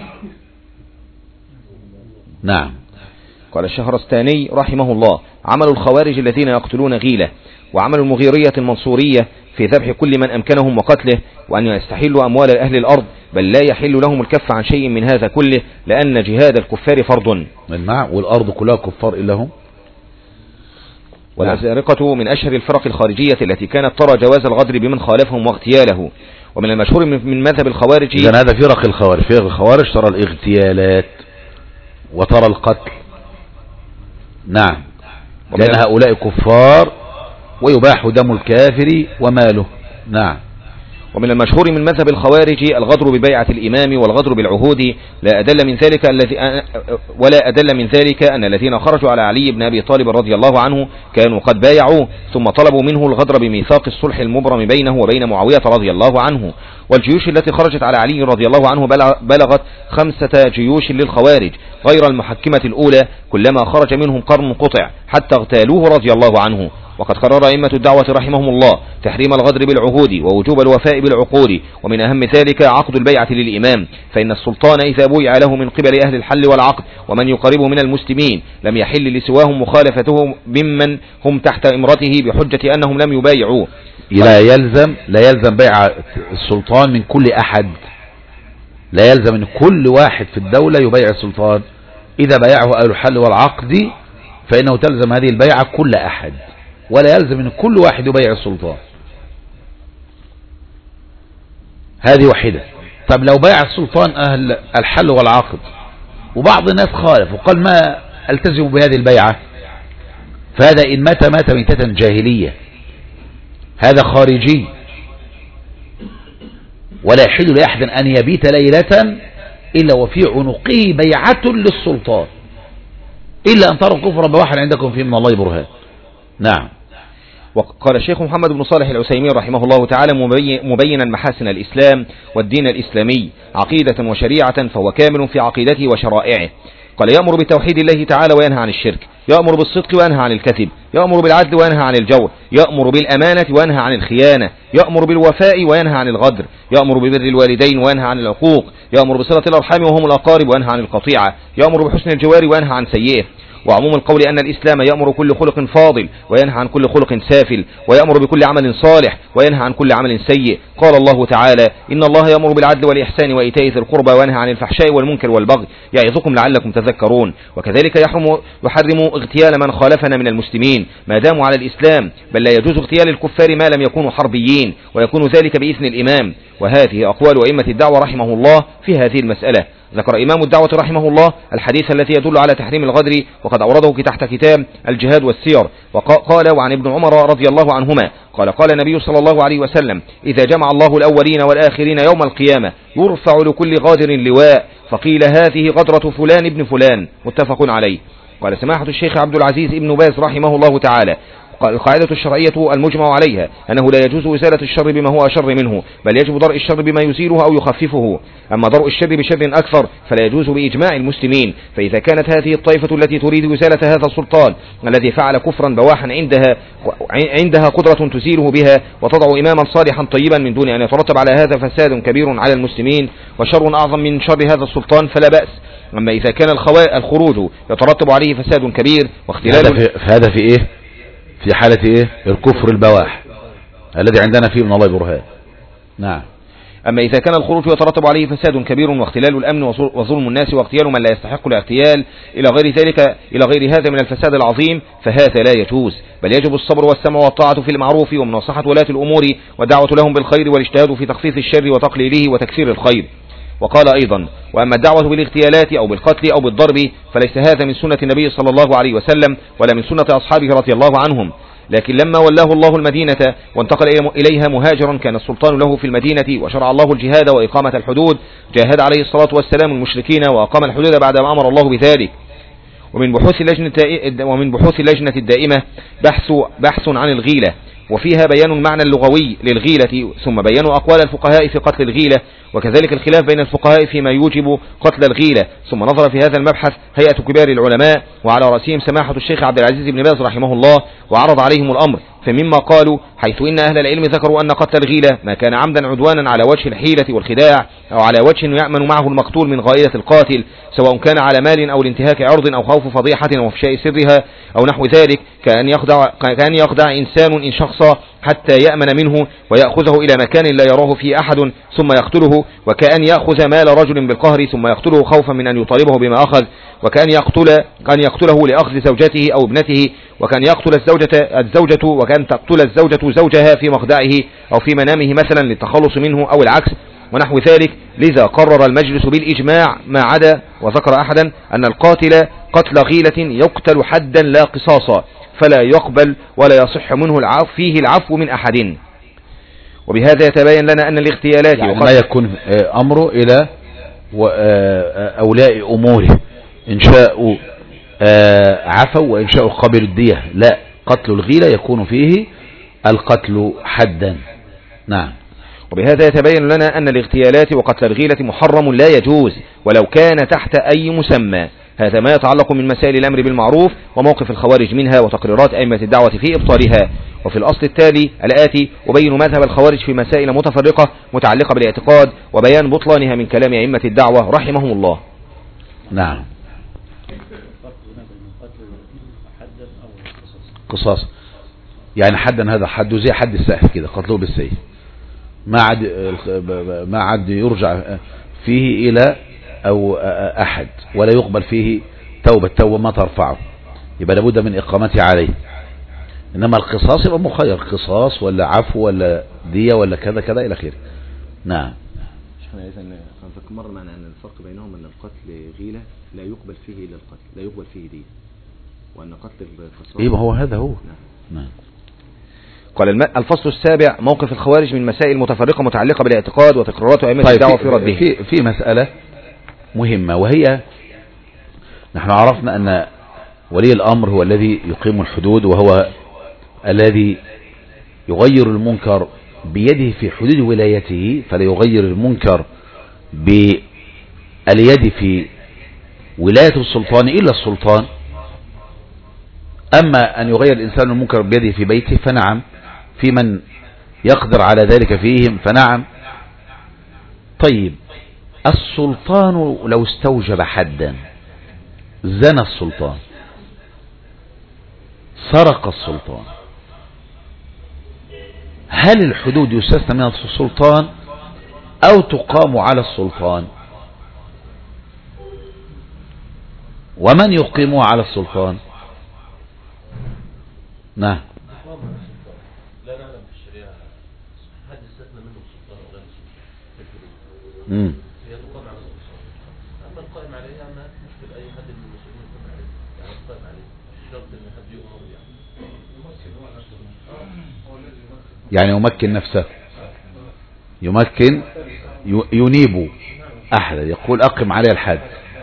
نعم. قال الشهرستاني رحمه الله: عمل الخوارج الذين يقتلون غيلة، وعمل المغيرية المنصورية في ذبح كل من أمكنهم وقتله، وأن يستحلوا أموال أهل الأرض، بل لا يحل لهم الكف عن شيء من هذا كله، لأن جهاد الكفار فرض. والأرض كلها كفار إلا هم. والأزارقة من أشهر الفرق الخارجية التي كانت ترى جواز الغدر بمن خالفهم واغتياله. ومن المشهور من مذهب الخوارج، إذن هذا فرق الخوارج. فرق الخوارج ترى الاغتيالات وترى القتل. نعم، لأن هؤلاء كفار ويباح دم الكافر وماله. نعم. ومن المشهور من مذهب الخوارج الغدر ببيعة الإمام والغدر بالعهود، لا أدل من ذلك الذي ولا أدل من ذلك أن الذين خرجوا على علي بن أبي طالب رضي الله عنه كانوا قد بايعوه، ثم طلبوا منه الغدر بميثاق الصلح المبرم بينه وبين معاوية رضي الله عنه. والجيوش التي خرجت على علي رضي الله عنه بلغت خمسة جيوش للخوارج غير المحكمة الأولى، كلما خرج منهم قرن قطع حتى اغتالوه رضي الله عنه. وقد قرر أئمة الدعوة رحمهم الله تحريم الغدر بالعهود ووجوب الوفاء بالعقود، ومن أهم ذلك عقد البيعة للإمام، فإن السلطان إذا بويع له من قبل أهل الحل والعقد ومن يقربه من المسلمين لم يحل لسواهم مخالفته ممن هم تحت إمرته بحجة أنهم لم يبايعوه. لا يلزم لا يلزم بيع السلطان من كل أحد، لا يلزم من كل واحد في الدولة يبايع السلطان. إذا بايعه أهل الحل والعقد فإنه تلزم هذه البيعة كل أحد، ولا يلزم من كل واحد يبايع السلطان. هذه واحدة. طب لو بايع السلطان أهل الحل والعقد وبعض الناس خالف وقال ما التزم بهذه البيعة، فهذا إن مات مات ميتة جاهلية، هذا خارجي، ولا يحل لأحد أن يبيت ليلة إلا وفي عنقه بيعة للسلطان، إلا أن تروا كفرا بواحد عندكم فيه من الله برهان. نعم. وقال الشيخ محمد بن صالح العثيمين رحمه الله تعالى مبينا محاسن الإسلام والدين الإسلامي عقيدة وشريعة، فهو كامل في عقيدته وشرائعه. قال: يأمر بتوحيد الله تعالى وينهى عن الشرك، يأمر بالصدق وينهى عن الكذب، يأمر بالعدل وينهى عن الجور، يأمر بالأمانة وينهى عن الخيانة، يأمر بالوفاء وينهى عن الغدر، يأمر ببر الوالدين وينهى عن العقوق، يأمر بصلة الأرحام وهم الأقارب وينهى عن القطيعة، يأمر بحسن الجوار وينهى عن سيئه. وعموم القول أن الإسلام يأمر كل خلق فاضل وينهى عن كل خلق سافل، ويأمر بكل عمل صالح وينهى عن كل عمل سيء. قال الله تعالى: إن الله يأمر بالعدل والإحسان وإيتاء ذي القربى وينهى عن الفحشاء والمنكر والبغي يعظكم لعلكم تذكرون. وكذلك يحرم يحرم اغتيال من خالفنا من المسلمين ما داموا على الإسلام، بل لا يجوز اغتيال الكفار ما لم يكونوا حربيين، ويكون ذلك بإذن الإمام. وهذه أقوال أئمة الدعوة رحمه الله في هذه المسألة. ذكر إمام الدعوة رحمه الله الحديث الذي يدل على تحريم الغدر، وقد أورده تحت كتاب الجهاد والسير. وقال: وعن ابن عمر رضي الله عنهما قال: قال النبي صلى الله عليه وسلم: إذا جمع الله الأولين والآخرين يوم القيامة يرفع لكل غادر لواء، فقيل: هذه غدرة فلان ابن فلان. متفق عليه. قال سماحة الشيخ عبد العزيز ابن باز رحمه الله تعالى: القاعدة الشرعية المجمع عليها أنه لا يجوز إزالة الشر بما هو أشر منه، بل يجب درء الشر بما يزيله أو يخففه. أما درء الشر بشر أكثر فلا يجوز بإجماع المسلمين. فإذا كانت هذه الطائفة التي تريد إزالة هذا السلطان الذي فعل كفرا بواحا عندها عندها قدرة تزيله بها وتضع إماما صالحا طيبا من دون أن يترتب على هذا فساد كبير على المسلمين وشر أعظم من شر هذا السلطان فلا بأس. أما إذا كان الخروج يترتب عليه فساد كبير واختلال، هذا في إيه؟ في حالة إيه؟ الكفر البواح الذي عندنا فيه من الله برهان. نعم. أما إذا كان الخروج يترتب عليه فساد كبير واختلال الأمن وظلم الناس واغتيال من لا يستحق الاغتيال إلى غير ذلك إلى غير هذا من الفساد العظيم، فهذا لا يجوز، بل يجب الصبر والسمع والطاعة في المعروف ومناصحة ولاة الأمور والدعوة لهم بالخير والاجتهاد في تخفيف الشر وتقليله وتكثير الخير. وقال أيضا: وأما الدعوة بالاغتيالات أو بالقتل أو بالضرب فليس هذا من سنة النبي صلى الله عليه وسلم ولا من سنة أصحابه رضي الله عنهم. لكن لما ولاه الله المدينة وانتقل إليها مهاجرا كان السلطان له في المدينة وشرع الله الجهاد وإقامة الحدود، جاهد عليه الصلاة والسلام المشركين وأقام الحدود بعدما أمر الله بذلك. ومن بحوث اللجنة ومن بحوث اللجنة الدائمة بحث بحث عن الغيلة، وفيها بيان المعنى اللغوي للغيلة، ثم بيان أقوال الفقهاء في قتل الغيلة، وكذلك الخلاف بين الفقهاء فيما يوجب قتل الغيلة. ثم نظر في هذا المبحث هيئة كبار العلماء وعلى رأسهم سماحة الشيخ عبد العزيز بن باز رحمه الله، وعرض عليهم الأمر. فمما قالوا حيث إن أهل العلم ذكروا أن قتل الغيلة ما كان عمدا عدوانا على وجه الحيلة والخداع أو على وجه يأمن معه المقتول من غائلة القاتل، سواء كان على مال أو لانتهاك عرض أو خوف فضيحة أو إفشاء سرها أو نحو ذلك، كأن يخدع, كأن يخدع إنسان إن شخصا حتى يأمن منه ويأخذه إلى مكان لا يراه فيه أحد ثم يقتله، وكأن يأخذ مال رجل بالقهر ثم يقتله خوفا من أن يطالبه بما أخذ، وكأن يقتل كان يقتله لأخذ زوجته أو ابنته، وكان يقتل الزوجة الزوجة وكان تقتل الزوجة زوجها في مخدعه أو في منامه مثلا للتخلص منه أو العكس ونحو ذلك. لذا قرر المجلس بالإجماع ما عدا وذكر أحدا أن القاتل قتل غيلة يقتل حدا لا قصاصا، فلا يقبل ولا يصح منه العفو فيه العفو من أحد. وبهذا يتبين لنا أن الاغتيالات يعني ما يكون أمره إلى أولاء أموره، إن شاءوا عفوا وإن شاءوا قبل الدية، لا، قتل الغيلة يكون فيه القتل حدا. نعم. وبهذا يتبين لنا أن الاغتيالات وقتل الغيلة محرم لا يجوز ولو كان تحت أي مسمى. هذا ما يتعلق من مسائل الأمر بالمعروف وموقف الخوارج منها وتقريرات أئمة الدعوة في إبطالها. وفي الأصل التالي الآتي أبين مذهب الخوارج في مسائل متفرقة متعلقة بالاعتقاد وبيان بطلانها من كلام أئمة الدعوة رحمهم الله. نعم. قصاص يعني حدا، هذا حده زي حد السيف كده، قتلوه بالسيف، ما عاد ما عاد يرجع فيه إلى أو أحد ولا يقبل فيه توبة توبة ما ترفعه، يبقى لابد من إقامته عليه. إنما القصاص يبقى مخير، قصاص ولا عفو ولا دية ولا كذا كذا إلى آخره. نعم. احنا إذا مر معنا أن الفرق بينهم أن القتل غيلة لا يقبل فيه إلا القتل، لا يقبل فيه دية، وأن قتل القصاص إيه ما هو هذا هو. نعم. نعم. قال الفصل السابع موقف الخوارج من مسائل متفرقة متعلقة بالاعتقاد وتقريرات أئمة طيب الدعوة في رده. في في مسألة مهمة، وهي نحن عرفنا أن ولي الأمر هو الذي يقيم الحدود، وهو الذي يغير المنكر بيده في حدود ولايته، فلا يغير المنكر باليد في ولاية السلطان إلا السلطان. أما أن يغير الإنسان المنكر بيده في بيته فنعم، في من يقدر على ذلك فيهم فنعم. طيب السلطان لو استوجب حدا، زنى السلطان، سرق السلطان، هل الحدود يستثنى من السلطان أو تقام على السلطان؟ ومن يقيمها على السلطان؟ نعم. لا نعلم في الشريعة حد استثنى منه السلطان وغير السلطان. امم هي تقام على السلطان. أما القائم عليها ما مشكل أي حد من المسؤولين يقوم عليه، يعني القائم عليه شرط إن حد يؤمر يعني. يعني يمكن نفسه، يمكن ينيب أحد، يقول أقم عليه الحد،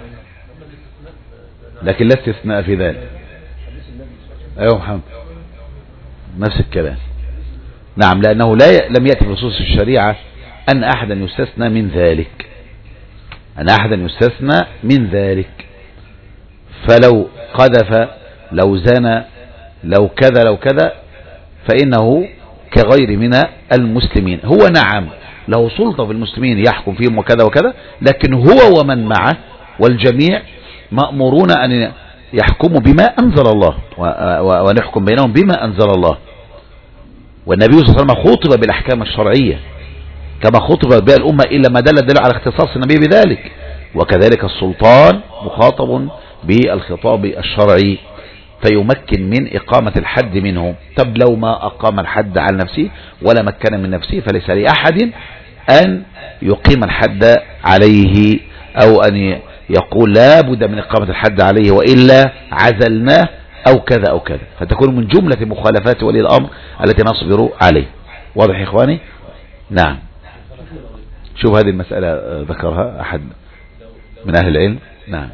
لكن لا استثناء في ذلك. أيوة محمد نفس الكلام. نعم، لأنه لا ي... لم يأتي في نصوص الشريعة أن أحدا يستثنى من ذلك، أن أحدا يستثنى من ذلك. فلو قذف، لو زنى، لو كذا لو كذا، فإنه كغير من المسلمين. هو نعم له سلطة في المسلمين يحكم فيهم وكذا وكذا، لكن هو ومن معه والجميع مأمورون أن يحكموا بما أنزل الله ونحكم بينهم بما أنزل الله. والنبي صلى الله عليه وسلم خطب بالأحكام الشرعية كما خطب بها الأمة، إلا ما دل الدليل على اختصاص النبي بذلك. وكذلك السلطان مخاطب بالخطاب الشرعي، فيمكن من إقامة الحد منه. طب لو ما أقام الحد على نفسه ولا مكن من نفسه فليس لأحد أن يقيم الحد عليه، أو أن يقول لا بد من إقامة الحد عليه وإلا عزلناه أو كذا أو كذا، فتكون من جملة مخالفات ولي الأمر التي نصبر عليه. واضح يا إخواني؟ نعم. شوف هذه المسألة ذكرها أحد من أهل العلم. نعم.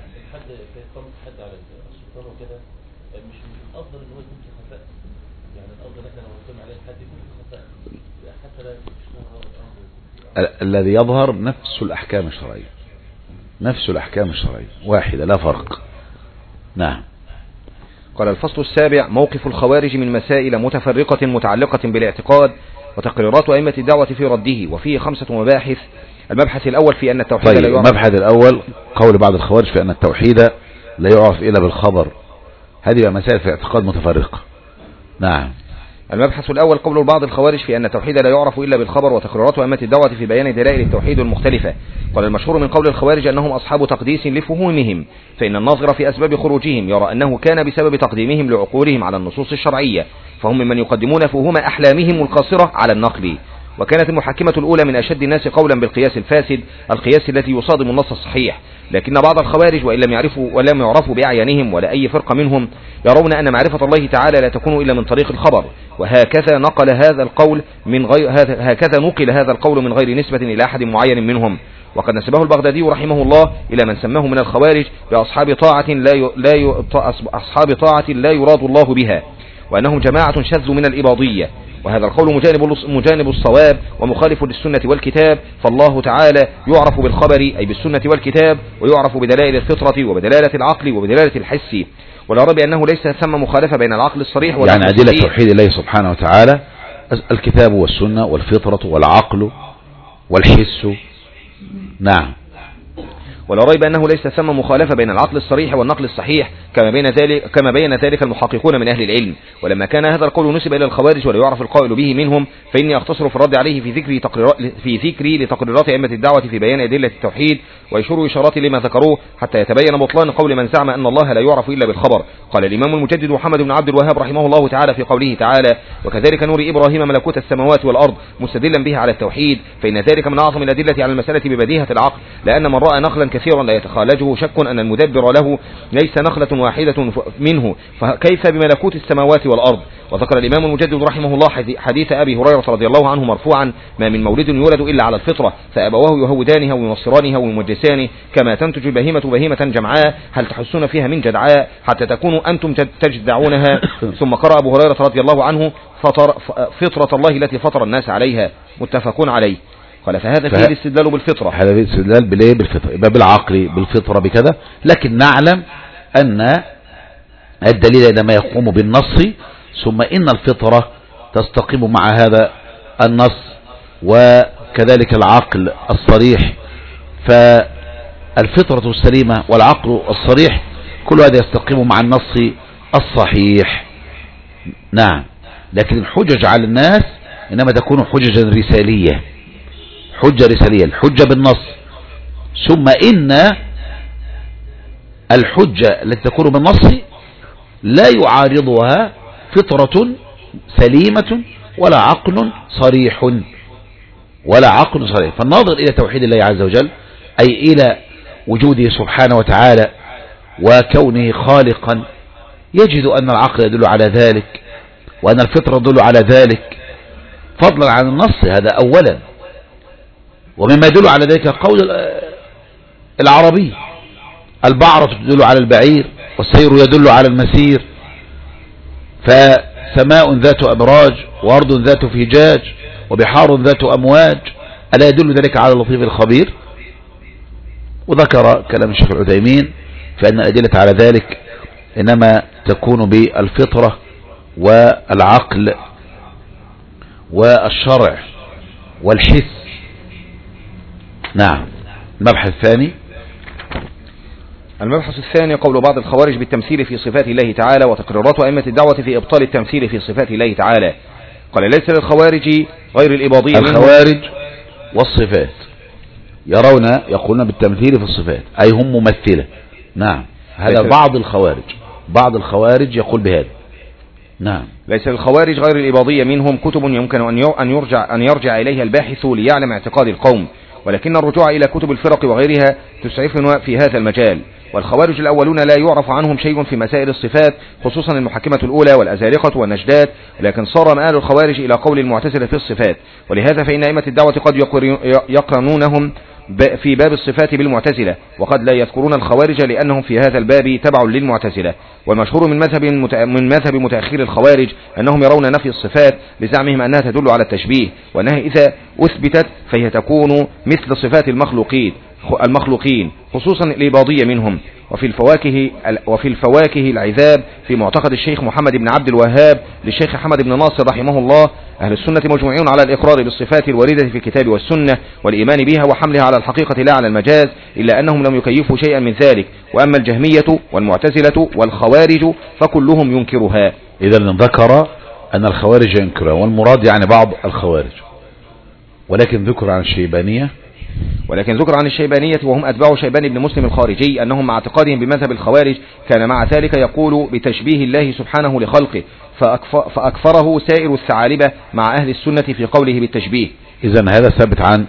الذي يظهر نفس الأحكام الشرعية، نفس الأحكام الشرعية واحدة لا فرق. نعم. قال الفصل السابع: موقف الخوارج من مسائل متفرقة متعلقة بالاعتقاد وتقريرات أئمة الدعوة في رده، وفيه خمسة مباحث. المبحث الأول في أن التوحيد طيب لا يعرف. المبحث الأول قول بعض الخوارج في أن التوحيد لا يعرف إلا بالخبر. هذه مسائل في الاعتقاد متفرقة. نعم. المبحث الأول قول بعض الخوارج في أن التوحيد لا يعرف إلا بالخبر وتقريرات أئمة الدعوة في بيان دلائل التوحيد المختلفة. قال المشهور من قول الخوارج أنهم أصحاب تقديس لفهومهم، فإن الناظر في أسباب خروجهم يرى أنه كان بسبب تقديمهم لعقولهم على النصوص الشرعية، فهم ممن يقدمون فهوم أحلامهم القاصرة على النقل. وكانت المحكمة الأولى من أشد الناس قولا بالقياس الفاسد، القياس الذي يصادم النص الصحيح. لكن بعض الخوارج وإن لم يعرفوا ولم يعرفوا بأعيانهم ولا أي فرقة منهم يرون أن معرفة الله تعالى لا تكون إلا من طريق الخبر، وهكذا نقل هذا القول من غير هكذا نقل هذا القول من غير نسبة إلى أحد معين منهم. وقد نسبه البغدادي رحمه الله إلى من سماه من الخوارج بأصحاب طاعة لا ي... لا ي... أصحاب طاعة لا يراد الله بها، وأنهم جماعة شذوا من الإباضية. وهذا القول مجانب مجانب الصواب ومخالف للسنة والكتاب، فالله تعالى يعرف بالخبر أي بالسنة والكتاب، ويعرف بدلائل الفطرة وبدلالة العقل وبدلالة الحس. ولا ريب أنه ليس ثم مخالفة بين العقل الصريح والعقل يعني أدلة توحيد الله سبحانه وتعالى الكتاب والسنة والفطرة والعقل والحس. نعم. ولا ريب أنه ليس ثم مخالفة بين العقل الصريح والنقل الصحيح كما بين ذلك كما بين ذلك المحققون من أهل العلم. ولما كان هذا القول نسب إلى الخوارج ولا يعرف القائل به منهم، فإني أختصر في الرد عليه في ذكر تقريرات في ذكري لتقريرات أئمة الدعوة في بيان أدلة التوحيد ويشير إشارات لما ذكروه حتى يتبين بطلان قول من زعم أن الله لا يعرف إلا بالخبر. قال الإمام المجدد محمد بن عبد الوهاب رحمه الله تعالى في قوله تعالى: وكذلك نوري إبراهيم ملكوت السماوات والأرض مستدلا به على التوحيد، فإن ذلك من أعظم الأدلة على المسألة ببديهة العقل، لأن من رأى نخلا كثيرا لا يتخالجه شك أن المدبر له ليس نخلة واحدة منه، فكيف بملكوت السماوات والأرض. وذكر الإمام المجدد رحمه الله حديث أبي هريرة رضي الله عنه مرفوعا: ما من مولد يولد إلا على الفطرة، فأبواه يهودانه وينصرانه ويمجسانه، كما تنتج البهيمة بهيمة جمعاء هل تحسون فيها من جدعاء حتى تكونوا أنتم تجدعونها. ثم قرأ أبو هريرة رضي الله عنه: فطر فطرة الله التي فطر الناس عليها، متفقون عليه. قال فهذا فيه الاستدلال بالفطرة. هذا فيه الاستدلال بالايه؟ بالفطرة، يبقى بالعقل بالفطرة بكذا. لكن نعلم أن الدليل عندما يقوم بالنص ثم إن الفطرة تستقيم مع هذا النص، وكذلك العقل الصريح، فالفطرة السليمة والعقل الصريح كل هذا يستقيم مع النص الصحيح. نعم. لكن الحجج على الناس إنما تكون حججا رسالية، حجة رسالية، الحجة بالنص، ثم إن الحجة التي تكون بالنص لا يعارضها فطرة سليمة ولا عقل صريح ولا عقل صريح. فالناظر إلى توحيد الله عز وجل أي إلى وجوده سبحانه وتعالى وكونه خالقا يجد أن العقل يدل على ذلك وأن الفطرة تدل على ذلك فضلا عن النص، هذا أولا. ومما يدل على ذلك قول العربي: البعرة تدل على البعير والسير يدل على المسير، فسماء ذات أبراج وأرض ذات فجاج وبحار ذات أمواج، ألا يدل ذلك على اللطيف الخبير؟ وذكر كلام الشيخ العثيمين في أن الأدلة على ذلك إنما تكون بالفطرة والعقل والشرع والحس. نعم. المبحث الثاني. المبحث الثاني قول بعض الخوارج بالتمثيل في صفات الله تعالى وتقريرات أئمة الدعوة في إبطال التمثيل في صفات الله تعالى. قال ليس للخوارج غير الإباضية. الخوارج والصفات يرون يقولون بالتمثيل في الصفات أي هم ممثلة. نعم. هذا بعض الخوارج، بعض الخوارج يقول بهذا. نعم. ليس للخوارج غير الإباضية منهم كتب يمكن أن يرجع, أن يرجع إليها الباحث ليعلم اعتقاد القوم، ولكن الرجوع إلى كتب الفرق وغيرها تسعفنا في هذا المجال. والخوارج الأولون لا يعرف عنهم شيء في مسائل الصفات، خصوصا المحكمة الأولى والأزارقة والنجدات، ولكن صار مآل الخوارج إلى قول المعتزلة في الصفات. ولهذا فإن أئمة الدعوة قد يقرنونهم في باب الصفات بالمعتزلة، وقد لا يذكرون الخوارج لأنهم في هذا الباب تبع للمعتزلة. والمشهور من مذهب من مذهب متأخر الخوارج أنهم يرون نفي الصفات لزعمهم أنها تدل على التشبيه، وأنها إذا أثبتت فهي تكون مثل صفات المخلوقين المخلوقين خصوصا الإباضية منهم. وفي الفواكه وفي الفواكه العذاب في معتقد الشيخ محمد بن عبد الوهاب للشيخ حمد بن ناصر رحمه الله، أهل السنة مجمعون على الإقرار بالصفات الواردة في الكتاب والسنة والإيمان بها وحملها على الحقيقة لا على المجاز، إلا أنهم لم يكيفوا شيئا من ذلك. وأما الجهمية والمعتزلة والخوارج فكلهم ينكرها. إذا ذكر أن الخوارج ينكرها، والمراد يعني بعض الخوارج، ولكن ذكر عن الشيبانية ولكن ذكر عن الشيبانية وهم أتباع شيبان بن مسلم الخارجي أنهم مع اعتقادهم بمذهب الخوارج كان مع ذلك يقول بتشبيه الله سبحانه لخلقه، فأكفره سائر الثعالبة مع أهل السنة في قوله بالتشبيه. إذن هذا ثابت عن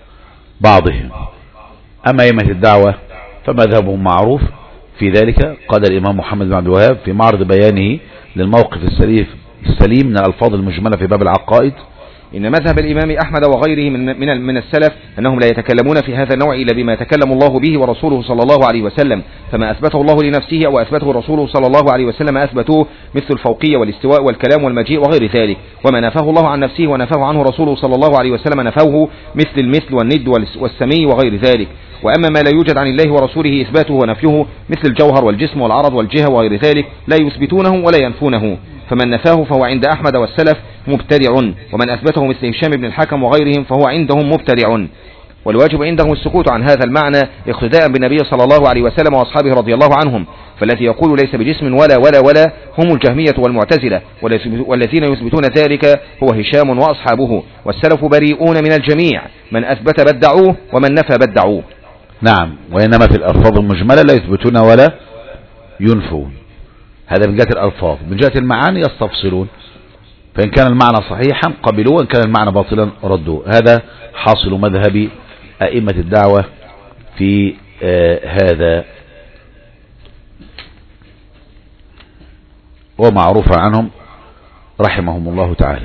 بعضهم. أما أئمة الدعوة فمذهبهم معروف في ذلك. قال الإمام محمد بن عبد الوهاب في معرض بيانه للموقف السليم من الألفاظ المجملة في باب العقائد: إن مذهب الإمام أحمد وغيره من من من السلف أنهم لا يتكلمون في هذا النوع إلا بما تكلم الله به ورسوله صلى الله عليه وسلم، فما أثبته الله لنفسه أو أثبته رسوله صلى الله عليه وسلم أثبتوه، مثل الفوقية والاستواء والكلام والمجيء وغير ذلك. وما نفاه الله عن نفسه ونفاه عنه رسوله صلى الله عليه وسلم نفوه، مثل المثل والند والسمي وغير ذلك. وأما ما لا يوجد عن الله ورسوله إثباته ونفيه، مثل الجوهر والجسم والعرض والجهة وغير ذلك، لا يثبتونه ولا ينفونه، فمن نفاه فهو عند أحمد والسلف مبتدع، ومن أثبته مثل هشام بن الحكم وغيرهم فهو عندهم مبتدع. والواجب عندهم السكوت عن هذا المعنى اقتداء بالنبي صلى الله عليه وسلم وأصحابه رضي الله عنهم. فالذي يقول ليس بجسم ولا ولا ولا هم الجهمية والمعتزلة، والذين يثبتون ذلك هو هشام وأصحابه. والسلف بريئون من الجميع، من أثبت بدعوه ومن نفى بدعوه. نعم، وإنما في الألفاظ المجملة لا يثبتون ولا ينفون. هذا من جهة الألفاظ. من جهة المعاني يستفصلون، فإن كان المعنى صحيحا قبلوه، وإن كان المعنى باطلا ردوه. هذا حاصل مذهب أئمة الدعوة في آه هذا، ومعروف عنهم رحمهم الله تعالى.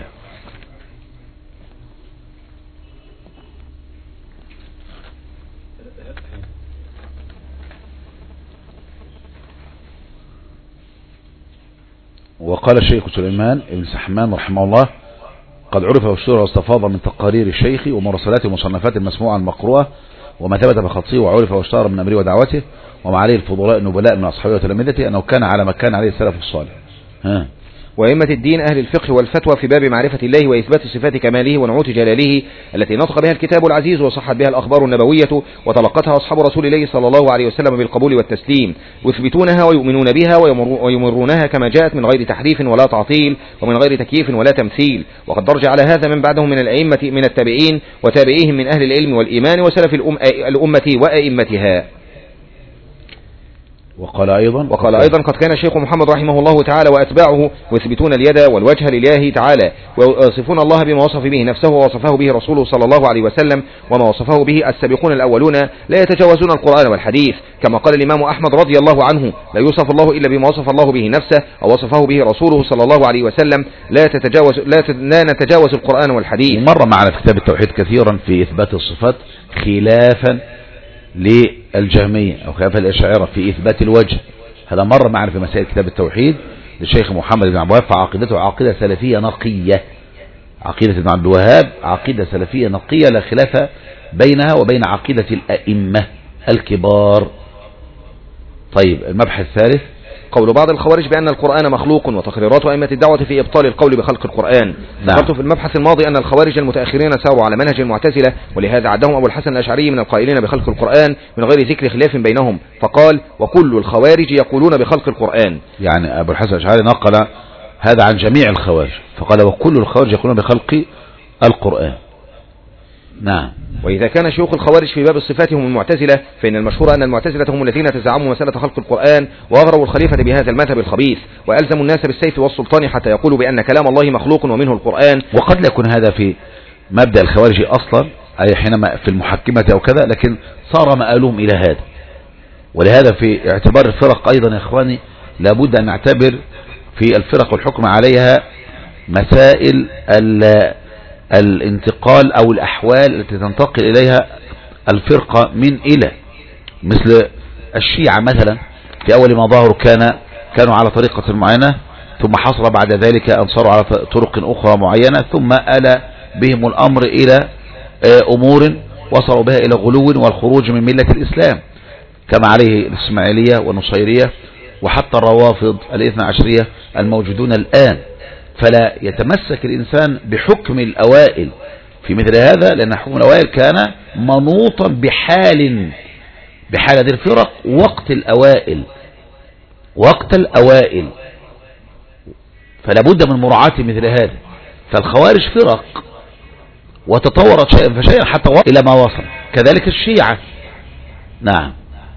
وقال الشيخ سليمان بن سحمان رحمه الله: قد عرف واشتهر واستفاض من تقارير الشيخ ومراسلات ومصنفات المسموعة المقروءة، وما ثبت بخطه وعرف واشتهر من أمره ودعوته، وما عليه الفضلاء النبلاء من أصحابه وتلامذته، أنه كان على ما كان عليه السلف الصالح. ها وأئمة الدين أهل الفقه والفتوى في باب معرفة الله وإثبات صفات كماله ونعوت جلاله التي نطق بها الكتاب العزيز وصحت بها الأخبار النبوية وتلقتها أصحاب رسول الله صلى الله عليه وسلم بالقبول والتسليم، يثبتونها ويؤمنون بها ويمرونها كما جاءت من غير تحريف ولا تعطيل ومن غير تكييف ولا تمثيل. وقد درج على هذا من بعدهم من الأئمة من التابعين وتابعيهم من أهل العلم والإيمان وسلف الأمة وأئمتها. وقال أيضا وقال أيضا قد كان الشيخ محمد رحمه الله تعالى وأتباعه يثبتون اليد والوجه لله تعالى، ويصفون الله بما وصف به نفسه ووصفه به رسوله صلى الله عليه وسلم وما وصفه به السابقون الأولون، لا يتجاوزون القرآن والحديث، كما قال الإمام أحمد رضي الله عنه: لا يوصف الله إلا بما وصف الله به نفسه أو وصفه به رسوله صلى الله عليه وسلم، لا تتجاوز لا, لا نتجاوز القرآن والحديث. مر معنا في كتاب التوحيد كثيرا في إثبات الصفات خلافا للجهمية أو خلاف الأشاعرة في إثبات الوجه. هذا مر معنا في مسائل كتاب التوحيد للشيخ محمد بن عبد الوهاب، فعقيدته عقيدة سلفية نقية. عقيدة ابن عبد الوهاب عقيدة سلفية نقية لا خلاف بينها وبين عقيدة الأئمة الكبار. طيب، المبحث الثالث: قول بعض الخوارج بأن القرآن مخلوق وتقريرات أئمة الدعوة في إبطال القول بخلق القرآن. ذكرت في المبحث الماضي أن الخوارج المتأخرين ساروا على منهج المعتزلة، ولهذا عدهم أبو الحسن الأشعري من القائلين بخلق القرآن من غير ذكر خلاف بينهم، فقال: وكل الخوارج يقولون بخلق القرآن. يعني أبو الحسن الأشعري نقل هذا عن جميع الخوارج، فقال: وكل الخوارج يقولون بخلق القرآن. نعم. وإذا كان شيوخ الخوارج في باب الصفات هم المعتزلة، فإن المشهور أن المعتزلة هم الذين تزعموا مسألة خلق القرآن وأغروا الخليفة بهذا المذهب الخبيث، وألزموا الناس بالسيف والسلطان حتى يقولوا بأن كلام الله مخلوق ومنه القرآن. وقد لا يكون هذا في مبدأ الخوارج أصلا، أي حينما في المحكمة أو كذا، لكن صار مآلهم إلى هذا. ولهذا في اعتبار الفرق أيضا يا إخواني لابد أن نعتبر في الفرق والحكم عليها مسائل الانتقال أو الأحوال التي تنتقل إليها الفرقة من إلى، مثل الشيعة مثلا في أول ما ظهروا كان كانوا على طريقة معينة، ثم حصل بعد ذلك أن صاروا على طرق أخرى معينة، ثم آل بهم الأمر إلى أمور وصلوا بها إلى غلو والخروج من ملة الإسلام، كما عليه الإسماعيلية والنصيرية وحتى الروافض الاثنى عشرية الموجودون الآن. فلا يتمسك الإنسان بحكم الأوائل في مثل هذا، لأن حكم الأوائل كان منوطا بحال بحال هذه الفرق وقت الأوائل وقت الأوائل فلا بد من مراعاة مثل هذا. فالخوارج فرق وتطورت شيئا فشيئا حتى وصل إلى ما وصل، كذلك الشيعة. نعم.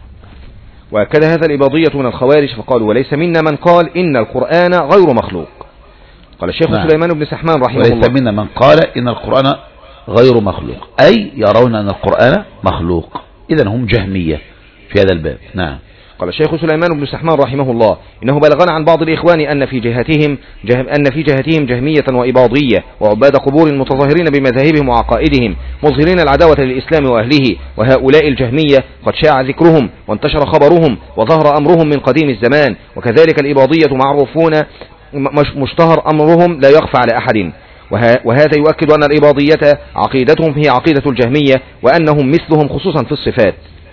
وكذا هذا الإباضية من الخوارج فقالوا وليس منا من قال إن القرآن غير مخلوق. قال الشيخ نعم. سليمان بن سحمان رحمه الله وليس منا من قال إن القرآن غير مخلوق، أي يرون أن القرآن مخلوق، إذن هم جهمية في هذا الباب. نعم. قال الشيخ سليمان بن سحمان رحمه الله إنه بلغنا عن بعض الإخوان أن في جهتهم جه... أن في جهتهم جهمية وإباضية وعباد قبور متظاهرين بمذاهبهم وعقائدهم مظهرين العداوة للإسلام وأهله، وهؤلاء الجهمية قد شاع ذكرهم وانتشر خبرهم وظهر أمرهم من قديم الزمان، وكذلك الإباضية معروفون مشتهر أمرهم لا يخفى على أحد، وهذا يؤكد أن الإباضية عقيدتهم هي عقيدة الجهمية وأنهم مثلهم خصوصا في الصفات.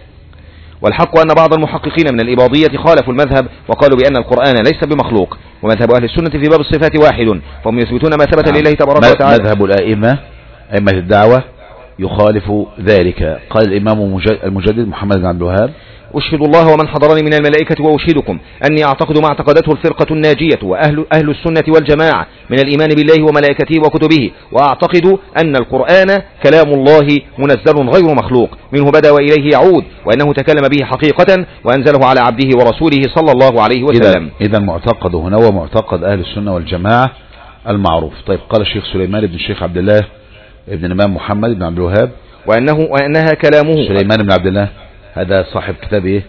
والحق أن بعض المحققين من الإباضية خالفوا المذهب وقالوا بأن القرآن ليس بمخلوق، ومذهب أهل السنة في باب الصفات واحد، فهم يثبتون ما ثبت نعم. لله تبارك وتعالى. مذهب الأئمة أئمة الدعوة يخالف ذلك. قال الإمام المجدد محمد بن عبد الوهاب أشهد الله ومن حضرني من الملائكة وأشهدكم أني أعتقد ما اعتقدته الفرقة الناجية وأهل أهل السنة والجماعة من الإيمان بالله وملائكته وكتبه، وأعتقد أن القرآن كلام الله منزل غير مخلوق منه بدأ وإليه يعود، وأنه تكلم به حقيقة وأنزله على عبده ورسوله صلى الله عليه وسلم. إذا معتقد هنا ومعتقد أهل السنة والجماعة المعروف. طيب قال الشيخ سليمان بن الشيخ عبد الله ابن الإمام محمد بن عبد الوهاب وأنه وأنها كلامه. سليمان بن عبد الله هذا صاحب كتاب ايه؟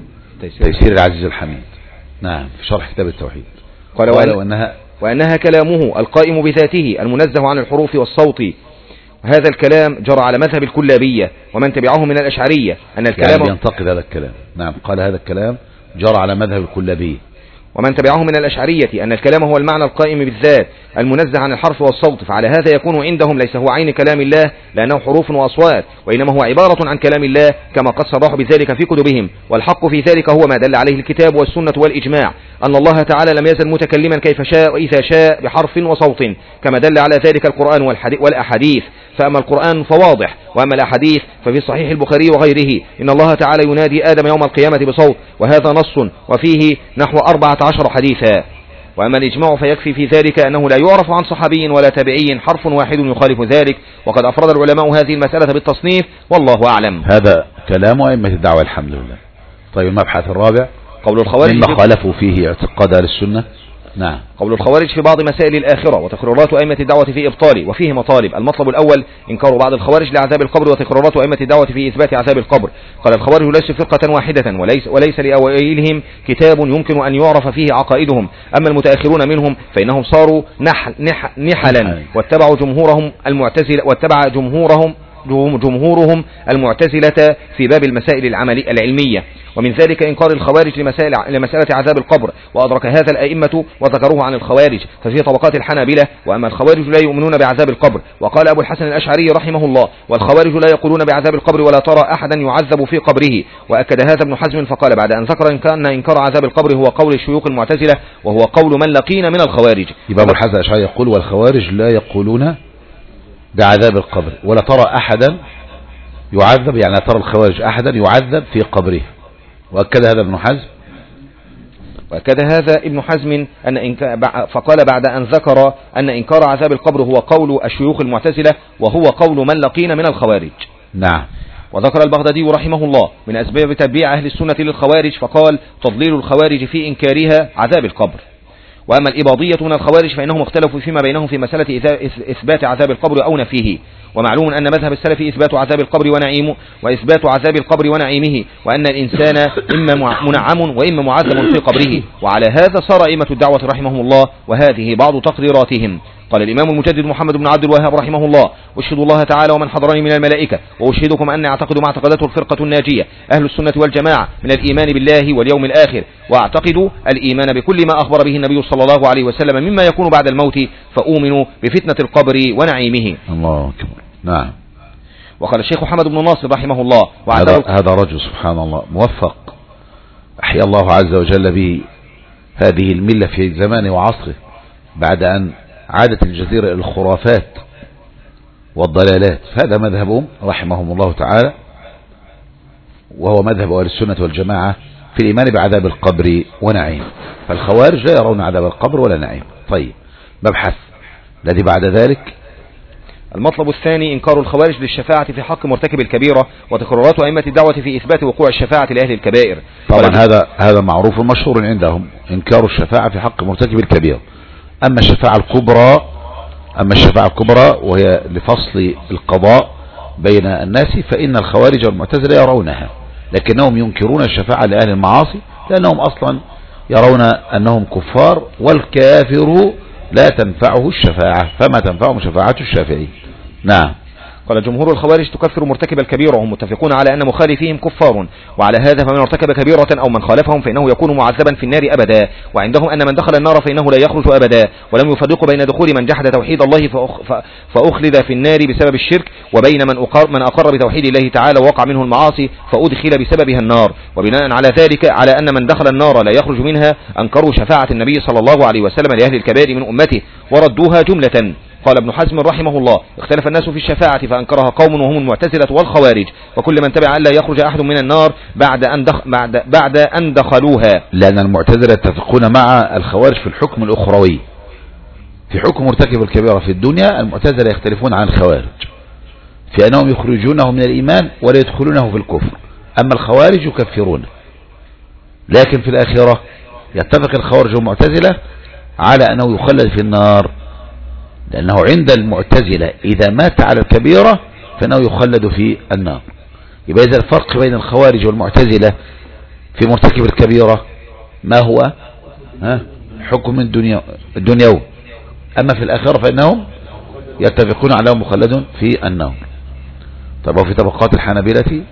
تيسير العزيز الحميد. نعم، في شرح كتاب التوحيد. قال وأن وأنها, وأنها كلامه القائم بذاته المنزه عن الحروف والصوت، وهذا الكلام جرى على مذهب الكلابية ومن تبعهم من الأشعرية أن الكلام يعني ينتقد هذا الكلام. نعم، قال هذا الكلام جرى على مذهب الكلابية ومن تبعهم من الأشعرية أن الكلام هو المعنى القائم بالذات المنزه عن الحرف والصوت، فعلى هذا يكون عندهم ليس هو عين كلام الله لأنه حروف وأصوات، وإنما هو عبارة عن كلام الله كما قد صرحوا بذلك في كتبهم. والحق في ذلك هو ما دل عليه الكتاب والسنة والإجماع أن الله تعالى لم يزل متكلما كيف شاء وإذا شاء بحرف وصوت كما دل على ذلك القرآن والأحاديث. فأما القرآن فواضح، وأما الأحاديث ففي صحيح البخاري وغيره إن الله تعالى ينادي آدم يوم القيامة بصوت، وهذا نص وفيه نحو أربعة عشر حديثا. وأما الإجماع فيكفي في ذلك أنه لا يعرف عن صحابي ولا تابعي حرف واحد يخالف ذلك، وقد أفرد العلماء هذه المسألة بالتصنيف والله أعلم. هذا كلام أئمة الدعوة الحمد لله. طيب المبحث الرابع قول الخوارج مما خالفوا فيه اعتقاد أهل السنة. نعم. قول الخوارج في بعض مسائل الآخرة وتقريرات أئمة الدعوة في إبطال، وفيه مطالب. المطلب الأول إنكار بعض الخوارج لعذاب القبر وتقريرات أئمة الدعوة في إثبات عذاب القبر. قال الخوارج ليس فرقة واحدة وليس, وليس لأوائلهم كتاب يمكن أن يعرف فيه عقائدهم، أما المتأخرون منهم فإنهم صاروا نحل نح نحلا واتبعوا جمهورهم المعتزلة واتبع جمهورهم جمهورهم المعتزلة في باب المسائل العملية العلمية، ومن ذلك إنكار الخوارج لمسائل لمسألة عذاب القبر، وأدرك هذا الأئمة وذكروه عن الخوارج ففي طبقات الحنابلة. وأما الخوارج لا يؤمنون بعذاب القبر، وقال أبو الحسن الأشعري رحمه الله والخوارج لا يقولون بعذاب القبر ولا ترى أحدا يعذب في قبره. وأكد هذا ابن حزم فقال بعد أن ذكر إن كان إنكار عذاب القبر هو قول الشيوخ المعتزلة وهو قول من لقين من الخوارج. يبقى أبو الحسن الأشعري يقول والخوارج لا يقولون بعذاب القبر ولا ترى أحدا يعذب، يعني لا ترى الخوارج أحدا يعذب في قبره. وأكد هذا ابن حزم وأكد هذا ابن حزم أن إنك... فقال بعد أن ذكر أن إنكار عذاب القبر هو قول الشيوخ المعتزلة وهو قول من لقين من الخوارج. نعم. وذكر البغدادي رحمه الله من أسباب تتبيع أهل السنة للخوارج فقال تضليل الخوارج في إنكارها عذاب القبر. وأما الإباضية من الخوارج فإنهم اختلفوا فيما بينهم في مسألة إثبات عذاب القبر أو نفيه. ومعلوم أن مذهب السلف إثبات عذاب القبر ونعيمه وإثبات عذاب القبر ونعيمه، وأن الإنسان إما منعم وإما معذب في قبره. وعلى هذا صار أئمة الدعوة رحمهم الله، وهذه بعض تقريراتهم. قال الإمام المجدد محمد بن عبد الوهاب رحمه الله: أشهد الله تعالى ومن حضرني من الملائكة وأشهدكم أن أعتقد ما اعتقدته الفرقة الناجية أهل السنة والجماعة من الإيمان بالله واليوم الآخر، وأعتقد الإيمان بكل ما أخبر به النبي صلى الله عليه وسلم مما يكون بعد الموت، فأؤمن بفتنة القبر ونعيمه. الله أكبر. نعم. وقال الشيخ محمد بن ناصر رحمه الله: هذا, هذا رجل سبحان الله موفق أحيا الله عز وجل به هذه الملة في زمانه وعصره، بعد أن عادت الجزيرة إلى الخرافات والضلالات. فهذا مذهبهم رحمهم الله تعالى، وهو مذهب أهل السنة والجماعة في الإيمان بعذاب القبر ونعيم. فالخوارج لا يرون عذاب القبر ولا نعيم. طيب، مبحث الذي بعد ذلك: المطلب الثاني إنكار الخوارج للشفاعة في حق مرتكب الكبيرة، وتقررات أئمة الدعوة في إثبات وقوع الشفاعة لأهل الكبائر. طبعا هذا هذا معروف مشهور عندهم، إنكار الشفاعة في حق مرتكب الكبيرة. أما الشفاعة الكبرى أما الشفاعة الكبرى وهي لفصل القضاء بين الناس، فإن الخوارج والمعتزلة يرونها، لكنهم ينكرون الشفاعة لأهل المعاصي، لأنهم أصلا يرون أنهم كفار، والكافر لا تنفعه الشفاعة، فما تنفعهم شفاعة الشافعي. نعم. قال جمهور الخوارج تكفر مرتكب الكبيرة، وهم متفقون على أن مخالفيهم كفار، وعلى هذا فمن ارتكب كبيرة أو من خالفهم فإنه يكون معذبا في النار أبدا. وعندهم أن من دخل النار فإنه لا يخرج أبدا، ولم يفرقوا بين دخول من جحد توحيد الله فأخلد في النار بسبب الشرك، وبين من أقر, من أقر بتوحيد الله تعالى ووقع منه المعاصي فأدخل بسببها النار. وبناء على ذلك، على أن من دخل النار لا يخرج منها، أنكروا شفاعة النبي صلى الله عليه وسلم لأهل الكبائر من أمته وردوها جملة. قال ابن حزم رحمه الله: اختلف الناس في الشفاعة فأنكرها قوم وهم المعتزلة والخوارج، وكل من تبع أن لا يخرج أحد من النار بعد أن, دخ بعد, بعد أن دخلوها، لأن المعتزلة يتفقون مع الخوارج في الحكم الأخروي. في حكم مرتكب الكبيرة في الدنيا المعتزلة يختلفون عن الخوارج في أنهم يخرجونه من الإيمان ولا يدخلونه في الكفر، أما الخوارج يكفرونه. لكن في الآخرة يتفق الخوارج والمعتزلة على أنه يخلد في النار، لأنه عند المعتزلة إذا مات على الكبيرة فإنه يخلد في النار. يبقى إذا الفرق بين الخوارج والمعتزلة في مرتكب الكبيرة ما هو؟ ها؟ حكم الدنيا الدنيوي. أما في الآخرة فإنهم يتفقون على مخلد في النار. طب وفي طبقات الحنابلة: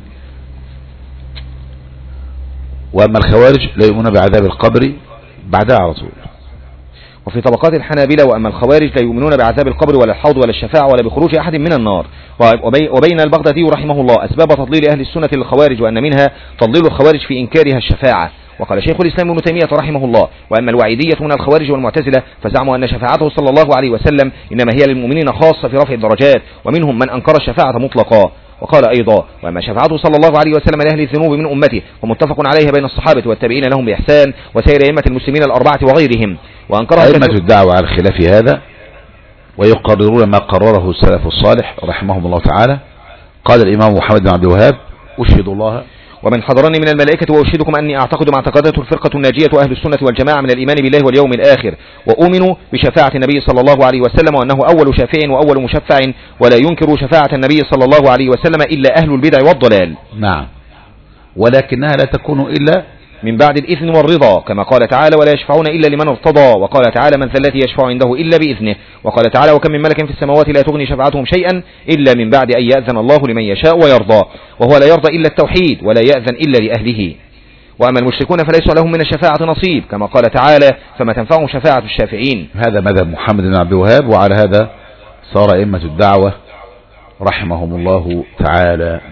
وأما الخوارج لا يؤمنون بعذاب القبر بعدها على طول. وفي طبقات الحنابلة: وأما الخوارج لا يؤمنون بعذاب القبر ولا الحوض ولا الشفاعة ولا بخروج أحد من النار. وبين البغدادي رحمه الله أسباب تضليل أهل السنة للخوارج، وأن منها تضليل الخوارج في إنكارها الشفاعة. وقال شيخ الإسلام ابن تيمية رحمه الله: وأما الوعيدية من الخوارج والمعتزلة فزعموا أن شفاعته صلى الله عليه وسلم إنما هي للمؤمنين خاصة في رفع الدرجات، ومنهم من أنكر الشفاعة مطلقا. وقال أيضا: وأما شفاعته صلى الله عليه وسلم لأهل الذنوب من أمته ومتفق عليها بين الصحابة والتابعين لهم بإحسان وسائر أئمة المسلمين الأربعة وغيرهم. وأنكرها أئمة الدعوة على خلاف هذا، ويقررون ما قرره السلف الصالح رحمهم الله تعالى. قال الإمام محمد بن عبد الوهاب: أشهد الله ومن حضرني من الملائكة وأشهدكم أني أعتقد ما اعتقدته الفرقة الناجية أهل السنة والجماعة من الإيمان بالله واليوم الآخر، وأؤمن بشفاعة النبي صلى الله عليه وسلم، وأنه أول شافع وأول مشفع، ولا ينكر شفاعة النبي صلى الله عليه وسلم إلا أهل البدع والضلال. نعم، ولكنها لا تكون إلا من بعد الإذن والرضا، كما قال تعالى: ولا يشفعون إلا لمن ارتضى. وقال تعالى: من ذا الذي يشفع عنده إلا بإذنه. وقال تعالى: وكم من ملك في السماوات لا تغني شفاعتهم شيئا إلا من بعد أن يأذن الله لمن يشاء ويرضى، وهو لا يرضى إلا التوحيد ولا يأذن إلا لأهله. وأما المشركون فليس لهم من الشفاعة نصيب، كما قال تعالى: فما تنفعهم شفاعة الشافعين. هذا مذهب محمد بن عبد الوهاب، وعلى هذا صار أئمة الدعوة رحمهم الله تعالى.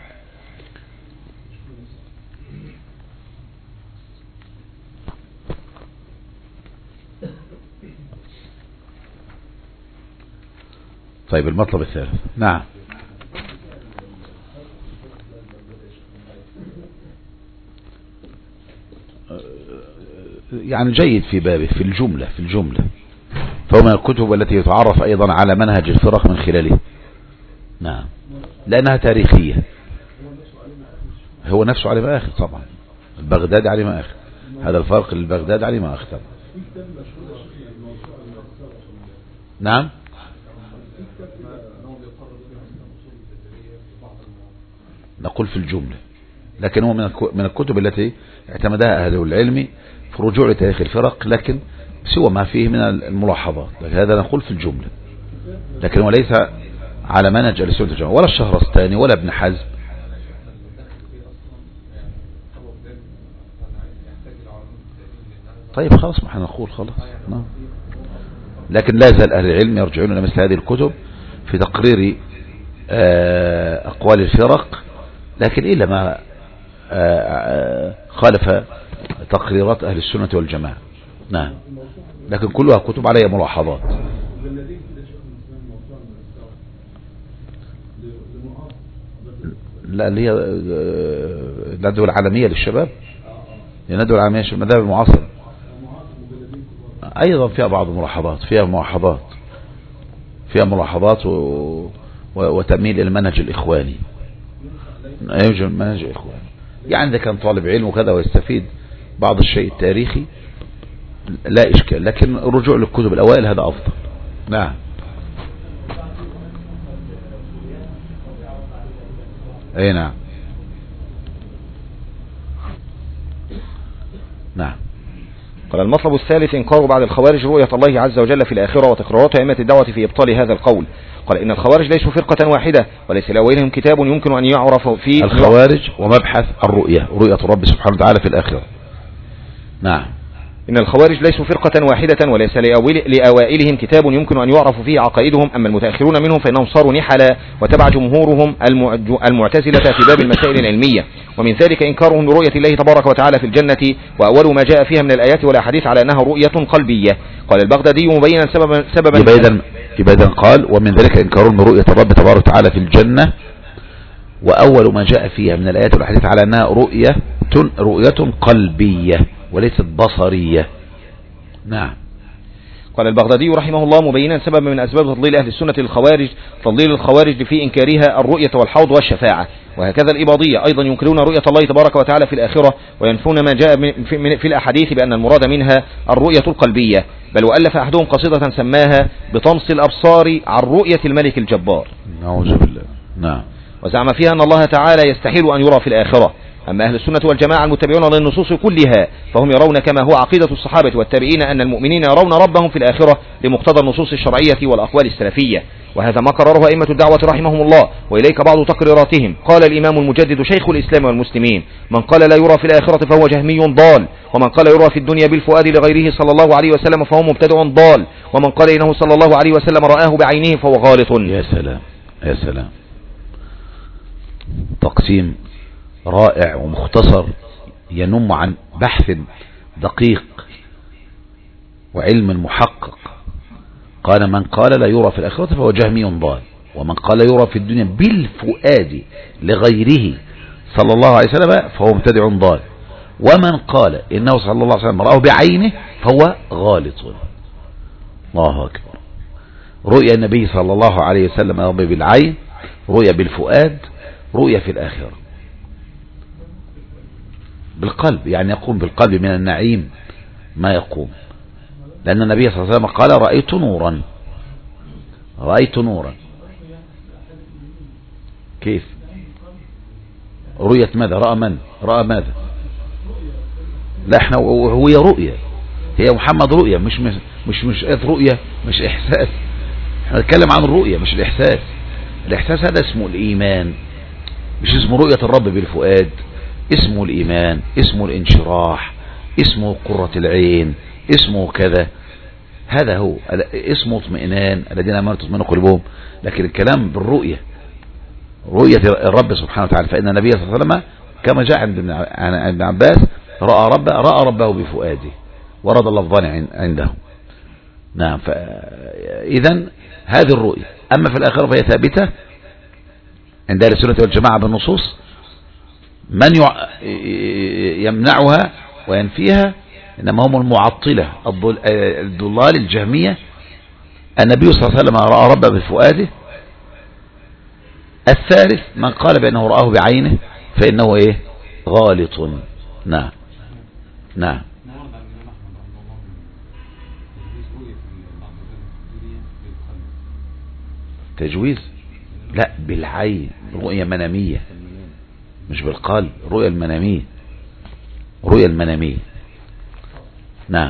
طيب، المطلب الثالث. نعم. يعني جيد في بابه في الجملة في الجملة فهو من الكتب التي يتعرف أيضا على منهج الفرق من خلاله. نعم، لأنها تاريخية. هو نفسه علي ما آخر طبعا، البغداد علي ما آخر، هذا الفرق للبغداد علي ما آخر طبعا. نعم. نقول في الجملة، لكن هو من الكتب التي اعتمدها أهل العلم في رجوع لتاريخ الفرق، لكن سوى ما فيه من الملاحظات، هذا نقول في الجملة، لكن هو ليس على منهج أهل السنة والجماعة، ولا الشهرستاني ولا ابن حزم. طيب خلاص ما نقول خلاص نعم. لكن لا زال أهل العلم يرجعون إلى مثل هذه الكتب في تقرير أقوال الفرق، لكن إلا ما خالف تقريرات أهل السنة والجماعة. نعم، لكن كلها كتب عليها ملاحظات. لا، اللي هي الندوة العالمية للشباب، الندوة العالمية للشباب المذاهب المعاصرة أيضا فيها بعض الملاحظات، فيها ملاحظات فيها ملاحظات و... و... وتميل إلى المنهج الإخواني، يوجد المنهج الإخواني، يعني إذا كان طالب علم وكذا ويستفيد بعض الشيء التاريخي لا إشكال، لكن الرجوع للكتب الأوائل هذا أفضل. نعم. أي نعم. نعم. قال المطلب الثالث إنكار بعد الخوارج رؤية الله عز وجل في الآخرة وتقريرات أئمة الدعوة في إبطال هذا القول. قال إن الخوارج ليسوا فرقة واحدة وليس لأولهم كتاب يمكن أن يعرف فيه الخوارج ومبحث الرؤية، رؤية الرب سبحانه وتعالى في الآخرة. نعم. إن الخوارج ليسوا فرقة واحدة وليس لأوائلهم كتاب يمكن أن يعرف فيه عقائدهم، أما المتأخرون منهم فإنهم صاروا نحلا وتبع جمهورهم المعتزلة في باب المسائل العلمية، ومن ذلك إنكارهم لرؤية الله تبارك وتعالى في الجنة، وأول ما جاء فيها من الآيات والأحاديث على أنها رؤية قلبية. قال البغدادي مبينا سببا سببا إبادا قال ومن ذلك إنكارهم لرؤية الرب تبارك وتعالى في الجنة، وأول ما جاء فيها من الآيات والأحاديث على أنها رؤية رؤية قلبية وليست بصرية. نعم. قال البغدادي رحمه الله مبينا سبب من أسباب تضليل أهل السنة للخوارج تضليل الخوارج في إنكارها الرؤية والحوض والشفاعة، وهكذا الإباضية أيضا ينكرون رؤية الله تبارك وتعالى في الآخرة وينفون ما جاء في, في الأحاديث بأن المراد منها الرؤية القلبية، بل وألف أحدهم قصيدة سماها بطمس الأبصار عن رؤية الملك الجبار. نعوذ بالله. نعم. وزعم فيها أن الله تعالى يستحيل أن يرى في الآخرة. أما أهل السنة والجماعة المتبعون للنصوص كلها فهم يرون كما هو عقيدة الصحابة والتابعين أن المؤمنين يرون ربهم في الآخرة لمقتضى النصوص الشرعية والأقوال السلفية، وهذا ما قرره أئمة الدعوة رحمهم الله، وإليك بعض تقريراتهم. قال الإمام المجدد شيخ الإسلام والمسلمين: من قال لا يرى في الآخرة فهو جهمي ضال، ومن قال يرى في الدنيا بالفؤاد لغيره صلى الله عليه وسلم فهو مبتدع ضال، ومن قال إنه صلى الله عليه وسلم رآه بعينه فهو غالط. يا سلام يا سلام، تقسيم رائع ومختصر ينم عن بحث دقيق وعلم محقق. قال من قال لا يرى في الآخرة فهو جهمي ضال، ومن قال يرى في الدنيا بالفؤاد لغيره صلى الله عليه وسلم فهو مبتدع ضال، ومن قال إنه صلى الله عليه وسلم رآه بعينه فهو غالط. الله أكبر. رؤيا النبي صلى الله عليه وسلم رؤيا بالعين، رؤيا بالفؤاد، رؤيا في الآخرة بالقلب، يعني يقوم بالقلب من النعيم ما يقوم، لأن النبي صلى الله عليه وسلم قال رأيت نورا رأيت نورا. كيف رؤية ماذا؟ رأى من؟ رأى ماذا؟ لا احنا هو رؤية، هي محمد رؤية، مش مش مش, مش رؤية، مش إحساس. احنا نتكلم عن الرؤية مش الإحساس. الإحساس هذا اسمه الإيمان، مش اسمه رؤية الرب بالفؤاد، اسمه الإيمان، اسمه الانشراح، اسمه قرة العين، اسمه كذا، هذا هو اسمه اطمئنان الذين امنوا تطمئن قلوبهم. لكن الكلام بالرؤية، رؤية الرب سبحانه وتعالى، فإن النبي صلى الله عليه وسلم كما جاء عند ابن عباس رأى ربه رأى ربه بفؤاده، ورد اللفظان عنده. نعم. فإذا هذه الرؤية. أما في الآخرة فهي ثابتة عند أهل السنة والجماعة بالنصوص. من يمنعها وينفيها إنما هم المعطلة الضلال الجهمية. النبي صلى الله عليه وسلم رأى ربه بفؤاده. الثالث من قال بأنه رآه بعينه فإنه إيه؟ غالط. نعم. نعم. تجويز لا بالعين، رؤية منامية مش بالقلب، رؤية المنامية، رؤية المنامية. نعم.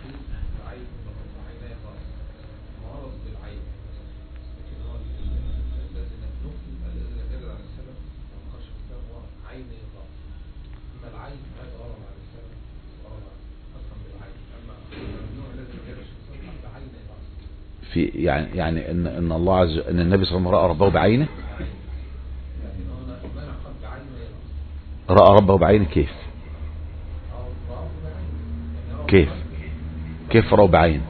في يعني يعني ان ان الله عز وجل ان النبي صلى الله عليه وسلم راى ربه بعينه. راى ربه بعينه كيف؟ كيف كيف رأى بعينه؟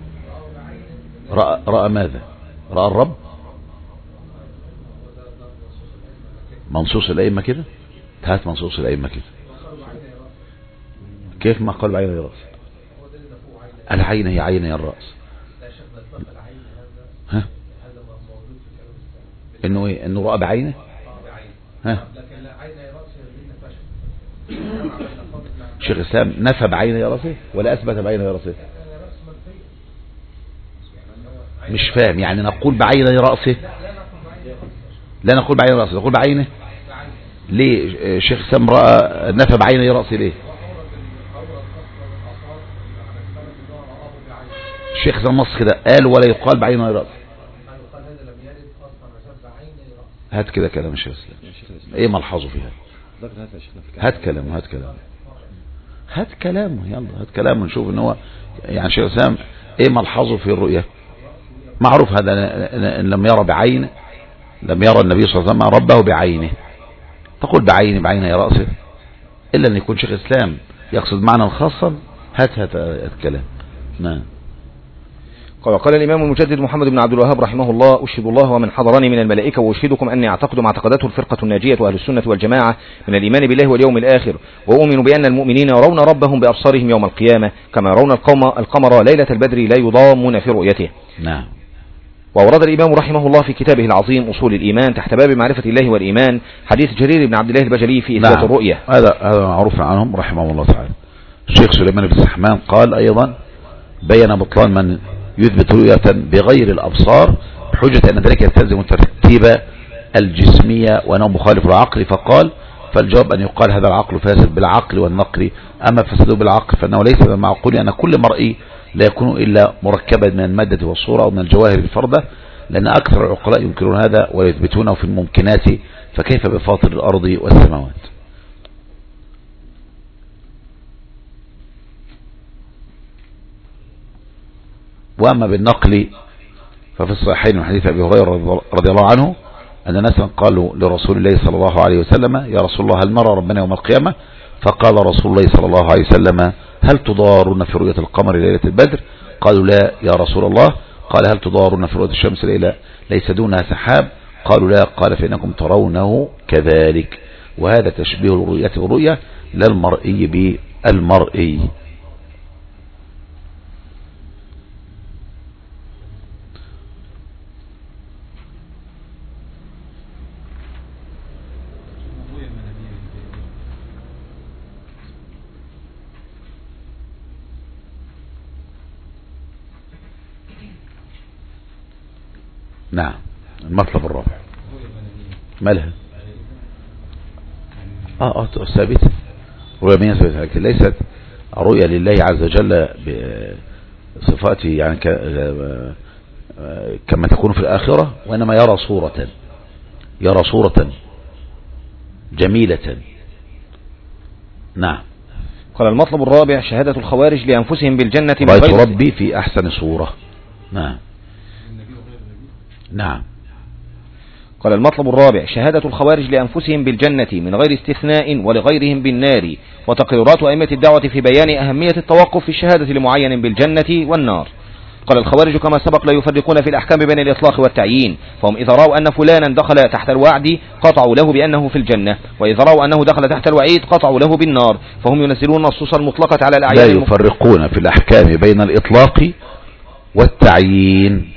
رأى, رأى ماذا؟ رأى الرب؟ منصوص الأئمة كده؟ هات منصوص الأئمة كده. كيف ما قال بعين الرأس؟ العين هي عين الرأس. ها؟ انه ايه؟ انه رأى بعينه؟ ها؟ شيخ الإسلام نفى بعين يا رأسه ولا أثبت بعين يا رأسه؟ مش فاهم. يعني نقول بعين رأسه؟ لا نقول بعين رأسه، نقول بعينه. ليه شيخ الإسلام رأى نفى بعين رأسه ليه؟ الشيخ الإسلام نص كده قال ولا يقال بعين رأسه. هات كده كلام الشيخ الإسلام ايه ملحظه فيها؟ هات كلامه هات كلامه هات كلامه يلا هات كلامه نشوف ان هو يعني شيخ الإسلام ايه ملحظه في الرؤية. معروف هذا ان لم يرى بعينه، لم يرى النبي صلى الله عليه وسلم ربه بعينه. تقول بعينه بعين يا رأسه الا ان يكون شيخ الإسلام يقصد معنى خاصا. هات هات الكلام. نعم. قال قال الإمام المجدد محمد بن عبد الوهاب رحمه الله: أشهد الله ومن حضرني من الملائكة وأشهدكم أني أعتقد ما اعتقدته الفرقة الناجية وأهل السنة والجماعة من الإيمان بالله واليوم الآخر، وأؤمن بأن المؤمنين يرون ربهم بأبصارهم يوم القيامة كما يرون القمر ليلة البدر لا يضامون في رؤيته. نعم. وأورد الإمام رحمه الله في كتابه العظيم أصول الإيمان تحت باب معرفة الله والإيمان حديث جرير بن عبد الله البجلي في إثبات نعم. الرؤية. هذا هذا معروف عنهم رحمه الله تعالى. الشيخ سليمان بن سحمان قال أيضا: بين بطلان من يثبت رؤية بغير الأبصار بحجة أن ذلك يستلزم ترتيب الجسمية وأنه مخالف العقل، فقال: فالجواب أن يقال هذا العقل فاسد بالعقل والنقل، أما فسده بالعقل فإنه ليس من المعقول أن كل مرئي لا يكون إلا مركبا من المادة والصورة أو من الجواهر الفردة، لأن أكثر العقلاء ينكرون هذا ويثبتونه في الممكنات، فكيف بفاطر الأرض والسماوات؟ وأما بالنقل ففي الصحيحين من حديث أبي هريرة رضي الله عنه أن ناسا قالوا لرسول الله صلى الله عليه وسلم: يا رسول الله هل نرى ربنا يوم القيامة؟ فقال رسول الله صلى الله عليه وسلم: هل تضارون في رؤية القمر ليلة البدر؟ قالوا: لا يا رسول الله. قال: هل تضارون في رؤية الشمس ليلة ليس دونها سحاب؟ قالوا: لا. قال: فإنكم ترونه كذلك. وهذا تشبيه الرؤية والرؤية لا المرئي بالمرئي. نعم. المطلب الرابع مالها؟ اه اه ثابتة. رؤية منها ثابتة، لكن ليست رؤية لله عز وجل بصفاته يعني كما تكون في الآخرة، وإنما يرى صورة، يرى صورة جميلة. نعم. قال: المطلب الرابع شهادة الخوارج لأنفسهم بالجنة من رأيت غير ربي في أحسن صورة. نعم. نعم. قال: المطلب الرابع شهادة الخوارج لأنفسهم بالجنة من غير استثناء ولغيرهم بالنار، وتقريرات أئمة الدعوة في بيان أهمية التوقف في الشهادة لمعين بالجنة والنار. قال: الخوارج كما سبق لا يفرقون في الأحكام بين الإطلاق والتعيين، فهم إذا رأوا أن فلانا دخل تحت الوعد قطعوا له بأنه في الجنة، وإذا رأوا أنه دخل تحت الوعيد قطعوا له بالنار، فهم ينزلون النصوص المطلقة على الأعيان. لا يفرقون في الأحكام بين الإطلاق والتعيين،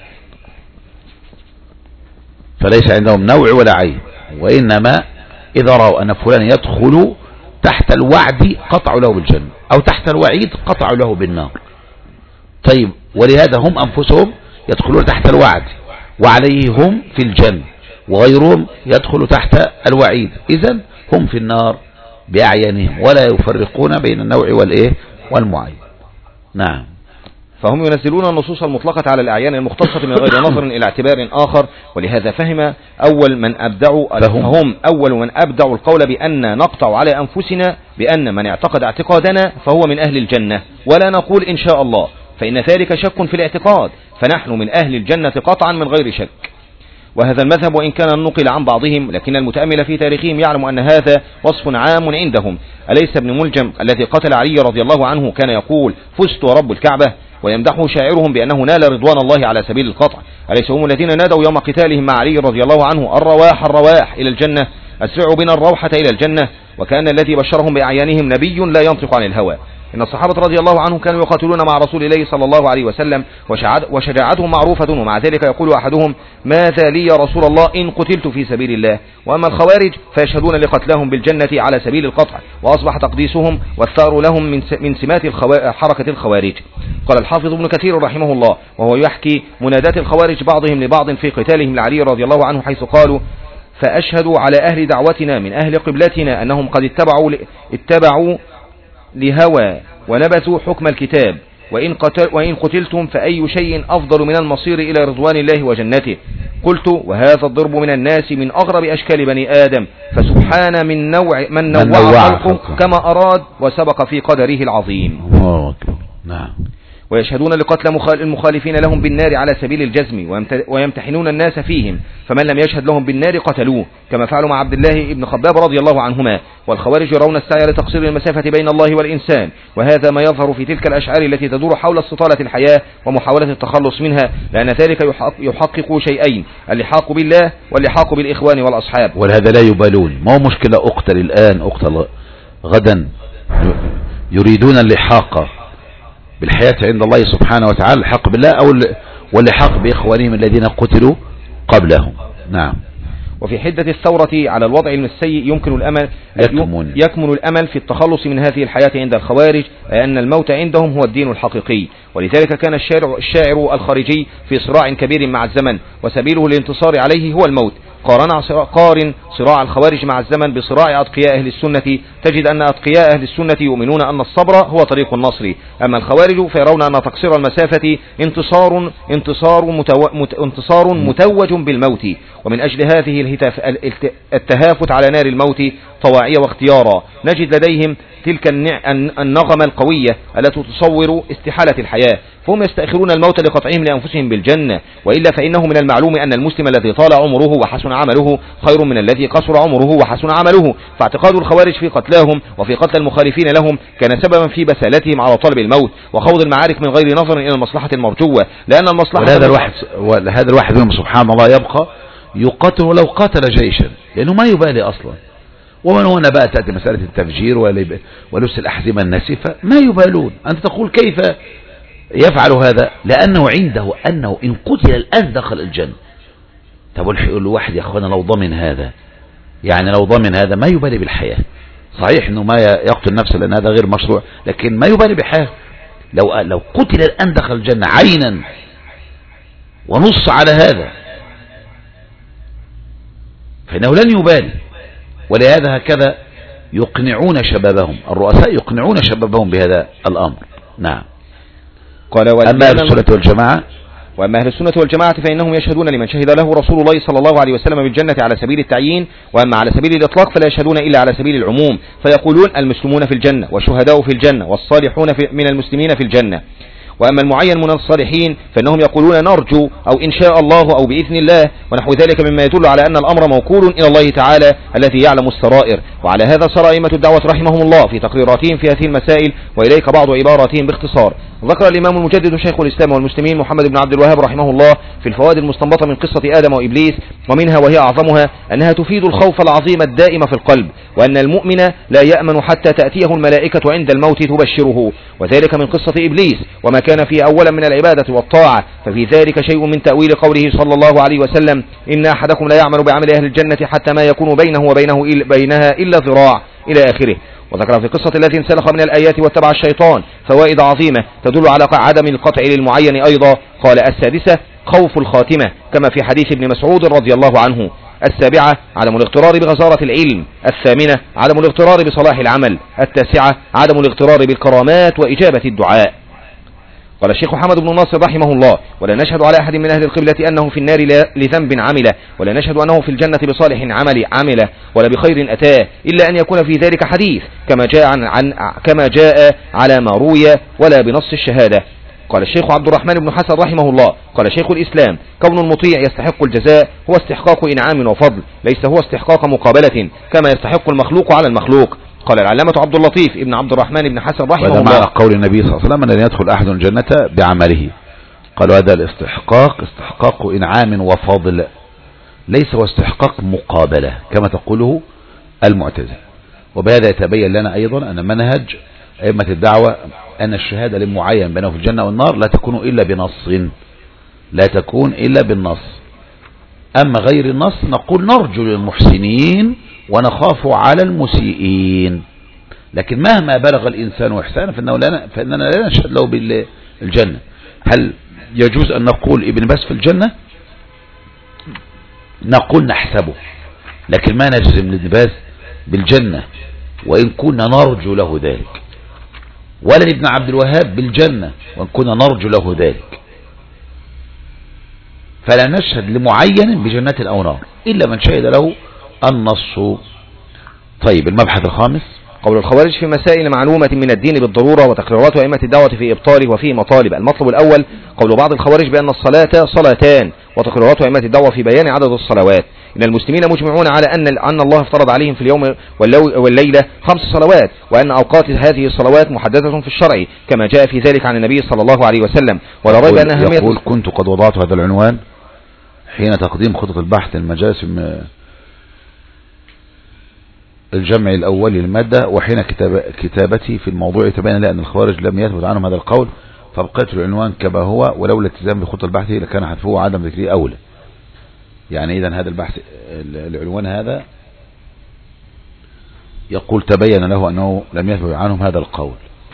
فليس عندهم نوع ولا عين، وإنما إذا رأوا أن فلان يدخل تحت الوعد قطعوا له بالجنة، أو تحت الوعيد قطعوا له بالنار. طيب، ولهذا هم أنفسهم يدخلون تحت الوعد وعليه هم في الجنة، وغيرهم يدخل تحت الوعيد. إذن هم في النار بأعيانهم ولا يفرقون بين النوع والإيه والمعين. نعم. فهم ينزلون النصوص المطلقة على الأعيان المختصة من غير نظر إلى اعتبار آخر، ولهذا فهم أول من أبدعوا فهم أول من أبدعوا القول بأن نقطع على أنفسنا بأن من اعتقد اعتقادنا فهو من أهل الجنة، ولا نقول إن شاء الله، فإن ذلك شك في الاعتقاد، فنحن من أهل الجنة قطعا من غير شك. وهذا المذهب وإن كان نقل عن بعضهم، لكن المتأمل في تاريخهم يعلم أن هذا وصف عام عندهم. أليس ابن ملجم الذي قتل علي رضي الله عنه كان يقول فزت ورب الكعبة، ويمدحه شاعرهم بأنه نال رضوان الله على سبيل القطع؟ أليس هم الذين نادوا يوم قتالهم مع علي رضي الله عنه الرواح الرواح إلى الجنة، أسرعوا بنا الروحة إلى الجنة؟ وكان الذي بشرهم بأعيانهم نبي لا ينطق عن الهوى. إن الصحابة رضي الله عنهم كانوا يقاتلون مع رسول الله صلى الله عليه وسلم وشجاعتهم معروفة، ومع ذلك يقول أحدهم ماذا لي يا رسول الله إن قتلت في سبيل الله؟ وأما الخوارج فيشهدون لقتلهم بالجنة على سبيل القطع، وأصبح تقديسهم والثار لهم من سمات حركة الخوارج. قال الحافظ ابن كثير رحمه الله وهو يحكي منادات الخوارج بعضهم لبعض في قتالهم لعلي رضي الله عنه، حيث قالوا فأشهدوا على أهل دعوتنا من أهل قبلتنا أنهم قد اتبعوا اتبعوا لهوى ونبثوا حكم الكتاب، وإن, قتل وإن قتلتم فأي شيء أفضل من المصير إلى رضوان الله وجنته؟ قلت وهذا الضرب من الناس من أغرب أشكال بني آدم، فسبحان من نوع من نوع خلقه كما أراد وسبق في قدره العظيم. نعم. ويشهدون لقتل المخالفين لهم بالنار على سبيل الجزم، ويمتحنون الناس فيهم، فمن لم يشهد لهم بالنار قتلوه، كما فعلوا مع عبد الله بن خباب رضي الله عنهما. والخوارج يرون السعي لتقصير المسافة بين الله والإنسان، وهذا ما يظهر في تلك الأشعار التي تدور حول استطالة الحياة ومحاولة التخلص منها، لأن ذلك يحقق شيئين: اللحاق بالله واللحاق بالإخوان والأصحاب. ولهذا لا يبالون، ما هو مشكلة أقتل الآن أقتل غدا، يريدون اللحاق بالحياة عند الله سبحانه وتعالى، الحق بالله أو واللحاق بإخوانهم الذين قتلوا قبلهم. نعم. وفي حدة الثورة على الوضع السيء يمكن الأمل يكمن. يكمن الأمل في التخلص من هذه الحياة عند الخوارج، لأن الموت عندهم هو الدين الحقيقي. ولذلك كان الشاعر, الشاعر الخارجي في صراع كبير مع الزمن، وسبيله للانتصار عليه هو الموت. قارن قارن صراع الخوارج مع الزمن بصراع أتقياء أهل السنة، تجد أن أتقياء أهل السنة يؤمنون أن الصبر هو طريق النصر، أما الخوارج فيرون أن تقصير المسافة انتصار انتصار متو... مت... انتصار متوج بالموت. ومن أجل هذه الهتاف... التهافت على نار الموت طواعية واختيارا، نجد لديهم تلك النغمة القوية التي تصور استحالة الحياة، فهم يستأخرون الموت لقطعهم لأنفسهم بالجنة. وإلا فإنه من المعلوم أن المسلم الذي طال عمره وحسن عمله خير من الذي قصر عمره وحسن عمله، فاعتقاد الخوارج في قتلاهم وفي قتل المخالفين لهم كان سببا في بسالتهم على طلب الموت وخوض المعارك من غير نظر إلى المصلحة المرجوة، لأن المصلحة هذا الواحد هذا الواحد منهم سبحان الله يبقى يقتل ولو قاتل جيشا، لأنه ما يبالي أصلا. ومن هنا بقى تأتي مسألة التفجير ولبس الأحزمة الناسفة، ما يبالون. أنت تقول كيف يفعل هذا؟ لأنه عنده أنه إن قتل الآن دخل الجنة. طب يقول واحد يا أخوانا لو ضمن هذا، يعني لو ضمن هذا ما يبالي بالحياة. صحيح أنه ما يقتل نفسه لأن هذا غير مشروع، لكن ما يبالي بالحياة. لو لو قتل الآن دخل الجنة عينا ونص على هذا، فإنه لن يبالي. ولهذا هكذا يقنعون شبابهم، الرؤساء يقنعون شبابهم بهذا الأمر. نعم. قال أما أهل السنة والجماعة وأما أهل السنة والجماعة فإنهم يشهدون لمن شهد له رسول الله صلى الله عليه وسلم بالجنة على سبيل التعيين، وأما على سبيل الإطلاق فلا يشهدون إلا على سبيل العموم، فيقولون المسلمون في الجنة والشهداء في الجنة والصالحون من المسلمين في الجنة. وأما المعين من الصالحين فإنهم يقولون نرجو أو إن شاء الله أو بإذن الله ونحو ذلك، مما يدل على أن الأمر موكول إلى الله تعالى الذي يعلم السرائر. وعلى هذا صار أئمة الدعوة رحمهم الله في تقريراتهم في هذه المسائل، وإليك بعض عباراتهم باختصار. ذكر الإمام المجدد شيخ الإسلام والمسلمين محمد بن عبد الوهاب رحمه الله في الفوائد المستنبطة من قصة آدم وإبليس، ومنها وهي أعظمها أنها تفيد الخوف العظيم الدائم في القلب، وأن المؤمن لا يأمن حتى تأتيه الملائكة عند الموت تبشره، وذلك من قصة إبليس وما كان فيه أولا من العبادة والطاعة. ففي ذلك شيء من تأويل قوله صلى الله عليه وسلم إن أحدكم لا يعمل بعمل أهل الجنة حتى ما يكون بينه وبينه إل بينها إلا ذراع إلى آخره. وذكر في قصة التي انسلخ من الآيات واتبع الشيطان فوائد عظيمة تدل على عدم القطع للمعين أيضا. قال السادسة خوف الخاتمة كما في حديث ابن مسعود رضي الله عنه. السابعة عدم الاغترار بغزارة العلم. الثامنة عدم الاغترار بصلاح العمل. التاسعة عدم الاغترار بالكرامات وإجابة الدعاء. قال الشيخ محمد بن ناصر رحمه الله: ولا نشهد على أحد من أهل القبلة أنه في النار لذنب عمله، ولا نشهد أنه في الجنة بصالح عمل عمله، ولا بخير أتاه، إلا أن يكون في ذلك حديث كما جاء, عن عن كما جاء على ما روي، ولا بنص الشهادة. قال الشيخ عبد الرحمن بن حسن رحمه الله: قال شيخ الإسلام: كون المطيع يستحق الجزاء هو استحقاق إنعام وفضل، ليس هو استحقاق مقابلة كما يستحق المخلوق على المخلوق. قال العلامة عبد اللطيف ابن عبد الرحمن بن حسن رحمه الله: معنى قول النبي صلى الله عليه وسلم: أن لن يدخل أحد الجنة بعمله. قالوا هذا الاستحقاق استحقاق إنعام وفضل، ليس هو استحقاق مقابلة كما تقوله المعتزلة. وبهذا يتبين لنا أيضا أن منهج أئمة الدعوة أن الشهادة للمعين بينه في الجنة والنار لا تكون إلا بنص، لا تكون إلا بالنص. أما غير النص نقول نرجو للمحسنين ونخاف على المسيئين، لكن مهما بلغ الإنسان إحسانا فإنه لا فإننا لا نشهد له بالجنة. هل يجوز أن نقول ابن باز في الجنة؟ نقول نحسبه، لكن ما نجزم لابن باز بالجنة وإن كنا نرجو له ذلك، ولا ابن عبد الوهاب بالجنة وإن كنا نرجو له ذلك. فلا نشهد لمعين بجنة أو نار إلا من شهد له النص. طيب، المبحث الخامس: قول الخوارج في مسائل معلومة من الدين بالضرورة وتقريرات أئمة الدعوة في إبطاله وفيه مطالب. المطلب الأول: قول بعض الخوارج بأن الصلاة صلاتان، وتقريرات أئمة الدعوة في بيان عدد الصلوات. إن المسلمين مجمعون على أن أن الله افترض عليهم في اليوم والليلة خمس صلوات، وأن أوقات هذه الصلوات محددة في الشرع كما جاء في ذلك عن النبي صلى الله عليه وسلم. ولا ريب أن أهمية يقول: كنت قد وضعت هذا العنوان حين تقديم خطط البحث المجالس الجمع الأول للمادة، وحين كتاب كتابتي في الموضوع تبين لي أن الخوارج لم يثبت عنهم هذا القول، فبقيت العنوان كما هو، ولولا الالتزام بخطة البحث لكان حذفه وعدم ذكره أولى. يعني إذن هذا البحث العنوان هذا يقول تبين له أنه لم يثبت عنهم هذا القول.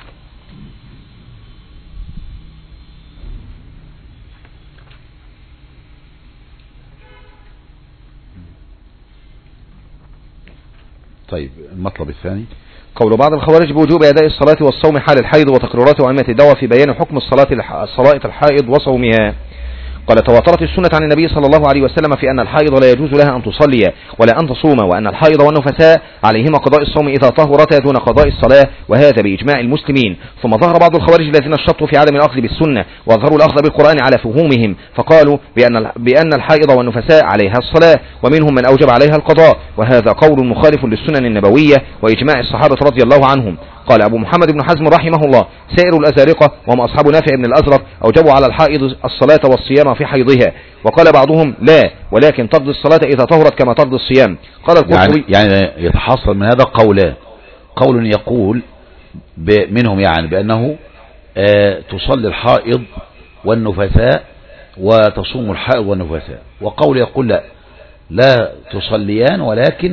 طيب، المطلب الثاني: قول بعض الخوارج بوجوب أداء الصلاة والصوم حال الحيض، وتقريرات أئمة الدعوة في بيان حكم الصلاة الصلائط الحائض وصومها. قال: تواترت السنة عن النبي صلى الله عليه وسلم في أن الحائض لا يجوز لها أن تصلي ولا أن تصوم، وأن الحائض والنفساء عليهما قضاء الصوم إذا طهرتا دون قضاء الصلاة، وهذا بإجماع المسلمين. ثم ظهر بعض الخوارج الذين اشتطوا في عدم الأخذ بالسنة وأظهروا الأخذ بالقرآن على فهومهم، فقالوا بأن بأن الحائض والنفساء عليها الصلاة، ومنهم من أوجب عليها القضاء، وهذا قول مخالف للسنن النبوية وإجماع الصحابة رضي الله عنهم. قال أبو محمد بن حزم رحمه الله: سائر الأزارقة وهم أصحاب نافع بن الأزرق أوجبوا على الحائض الصلاة والصيام في حيضها، وقال بعضهم: لا، ولكن تقضي الصلاة إذا طهرت كما تقضي الصيام. قال القرطبي: يعني, يعني يتحصل من هذا قولان: قول يقول منهم يعني بأنه آه تصلي الحائض والنفساء وتصوم الحائض والنفساء، وقول يقول لا لا تصليان ولكن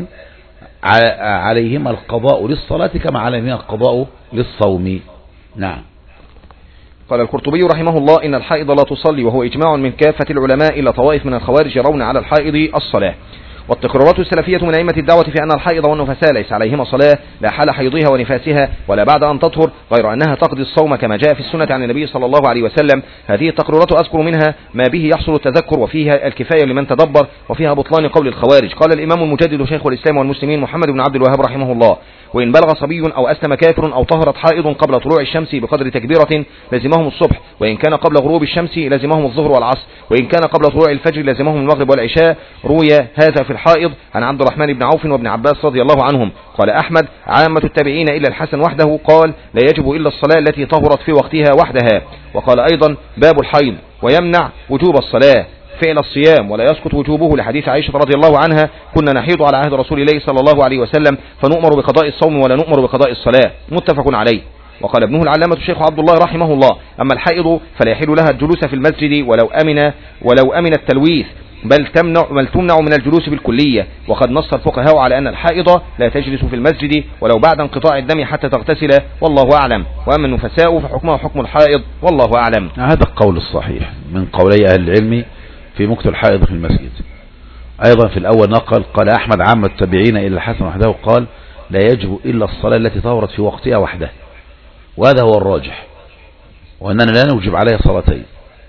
عليهما القضاء للصلاة كما عليهما القضاء للصوم. نعم. قال القرطبي رحمه الله: إن الحائض لا تصلي، وهو إجماع من كافة العلماء، إلا طوائف من الخوارج يرون على الحائض الصلاة. والتقريرات السلفية من أئمة الدعوة في أن الحائض والنفساء ليس عليهما صلاة، لا حال حيضها ونفاسها ولا بعد أن تطهر، غير أنها تقضي الصوم كما جاء في السنة عن النبي صلى الله عليه وسلم. هذه التقريرات أذكر منها ما به يحصل التذكر، وفيها الكفاية لمن تدبر، وفيها بطلان قول الخوارج. قال الإمام المجدد شيخ الإسلام والمسلمين محمد بن عبد الوهاب رحمه الله: وإن بلغ صبي أو أسلم كافر أو طهرت حائض قبل طلوع الشمس بقدر تكبيرة لزمهم الصبح، وإن كان قبل غروب الشمس لزمهم الظهر والعصر، وإن كان قبل طلوع الفجر لزمهم المغرب والعشاء. روي هذا في الحائض عن عبد الرحمن بن عوف وابن عباس رضي الله عنهم. قال أحمد: عامة التابعين إلا الحسن وحده قال: لا يجب إلا الصلاة التي طهرت في وقتها وحدها. وقال أيضا: باب الحيض ويمنع وجوب الصلاة فعل الصيام، ولا يسقط وجوبه، لحديث عائشة رضي الله عنها: كنا نحيض على عهد رسول الله صلى الله عليه وسلم فنؤمر بقضاء الصوم ولا نؤمر بقضاء الصلاة. متفق عليه. وقال ابنه العلامة الشيخ عبد الله رحمه الله: أما الحائض فلا يحل لها الجلوس في المسجد ولو أمن ولو أمن التلويث، بل تمنع, بل تمنع من الجلوس بالكلية، وقد نص الفقهاء على أن الحائض لا تجلس في المسجد ولو بعد انقطاع الدم حتى تغتسل، والله أعلم. وأما النفساء فحكمها حكم الحائض، والله أعلم. هذا القول الصحيح من قولي أهل العلم في مكث الحائض في المسجد. أيضا في الأول نقل قال أحمد عام التابعين إلى الحسن وحده قال لا يجب إلا الصلاة التي طهرت في وقتها وحده، وهذا هو الراجح، وأننا لا نوجب عليها صلاتين.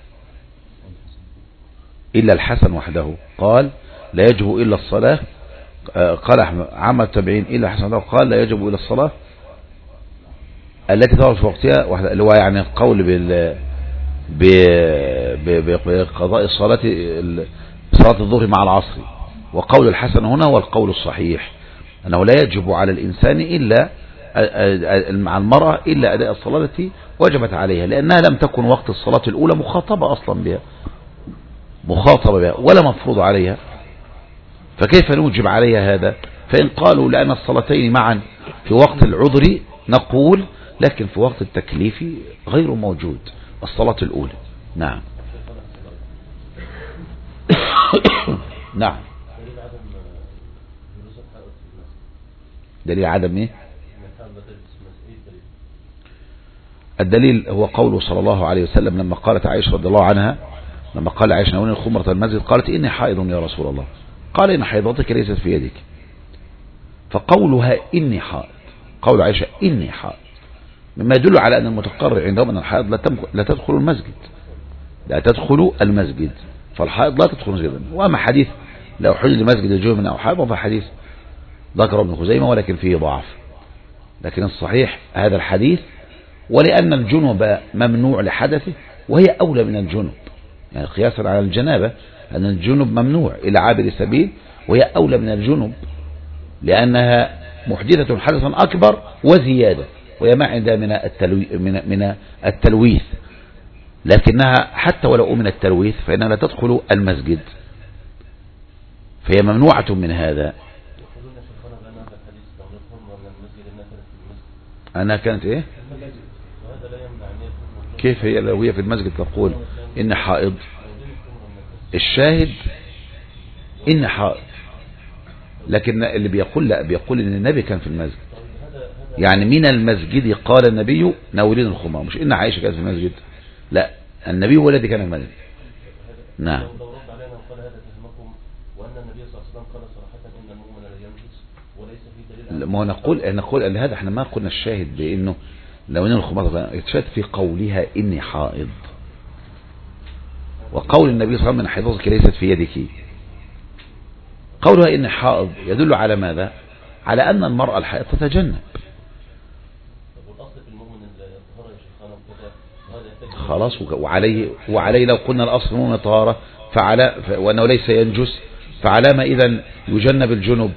إلا الحسن وحده قال لا يجب إلا الصلاة، قال أحمد عام التابعين إلا الحسن وحده قال لا يجب إلا الصلاة التي طهرت في وقتها وحده، اللي هو يعني القول بال بقضاء الصلاة صلاة الظهر مع العصر. وقول الحسن هنا هو القول الصحيح، أنه لا يجب على الإنسان إلا مع المرأة إلا أداء الصلاة التي وجبت عليها، لأنها لم تكن وقت الصلاة الأولى مخاطبة أصلا بها مخاطبة بها ولا مفروض عليها، فكيف نوجب عليها هذا؟ فإن قالوا لأن الصلاتين معا في وقت العذر نقول لكن في وقت التكليف غير موجود الصلاة الأولى. نعم. نعم. دليل عدم ايه؟ الدليل هو قوله صلى الله عليه وسلم لما قالت عائشة رضي الله عنها، لما قال عائشة ناولني الخمرة المسجد قالت إني حائض يا رسول الله، قال إن حيضتك ليست في يدك. فقولها إني حائض، قول عائشة إني حائض، مما يدل على أن المتقرر عندهم أن الحائض لا تدخل المسجد، لا تدخل المسجد، فالحائض لا تدخل المسجد. وأما حديث لو حل مسجد الجنوب أو حائض فحديث ذكر ابن خزيمة ولكن فيه ضعف، لكن الصحيح هذا الحديث، ولأن الجنوب ممنوع لحدثه وهي أولى من الجنوب، يعني قياسا على الجنابة أن الجنوب ممنوع إلى عابر سبيل وهي أولى من الجنوب لأنها محدثة حدثا أكبر وزيادة، وهي ما عندها من التلوي من من التلويث، لكنها حتى ولو من التلويث فإنها لا تدخل المسجد، فهي ممنوعة من هذا. أنا كانت إيه؟ كيف هي لو هي في المسجد تقول إن حائض؟ الشاهد إن حائض، لكن اللي بيقول لا، بيقول إن النبي كان في المسجد، يعني من المسجد قال النبي ناولين الخمر، مش إن عائشة كانت في المسجد، لا النبي هو الذي كان في المسجد. نعم. ما نقول نقول ان هذا احنا ما قلنا الشاهد بانه لو ان الخمر يتشاهد في قولها اني حائض، وقول النبي صلى الله عليه وسلم حيضتك ليست في يدك، قولها اني حائض يدل على ماذا؟ على ان المرأة الحائض تتجنب. خلاص، وعليه وعليه لو قلنا الاصل المؤمن الطهارة فعلى وانه ليس ينجس، فعلى ما اذا يجنب الجنب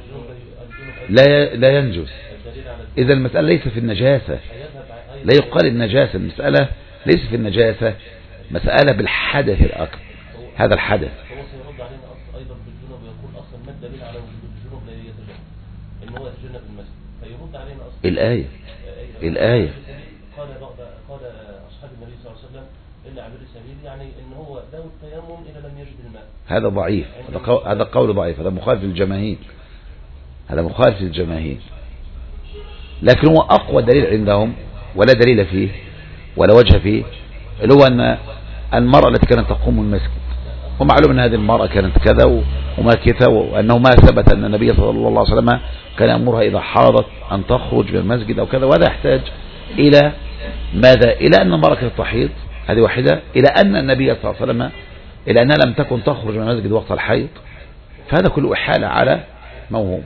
لا لا ينجس. إذا المسألة ليس في النجاسة، لا يقال النجاسة، المسألة ليس في النجاسة، مسألة بالحدث الأكبر، هذا الحدث. هو سيرد علينا أيضا بالجنوب ويقول أصلا ما الدليل على وجود الجنوب لا يتجنب إن هو يتجنب المسجد، فيرد علينا أصلا الآية الآية قال قال أصحاب النبي صلى الله عليه وسلم إلا عبر السبيل، يعني إن هو له التيمم إذا لم يجد الماء. هذا ضعيف، هذا قول ضعيف، هذا مخالف للجماهير، هذا مخالف للجماهير، لكن هو أقوى دليل عندهم ولا دليل فيه ولا وجه فيه، اللي هو أن المرأة التي كانت تقوم المسجد، ومعلوم أن هذه المرأة كانت كذا وماكثة، وأنه ما ثبت أن النبي صلى الله عليه وسلم كان يأمرها إذا حاضت أن تخرج من المسجد أو كذا، وهذا يحتاج إلى ماذا؟ إلى أن المرأة كانت تحيض، هذه واحدة، إلى أن النبي صلى الله عليه وسلم إلى أنها لم تكن تخرج من المسجد وقت الحيض، فهذا كله إحالة على موهوم.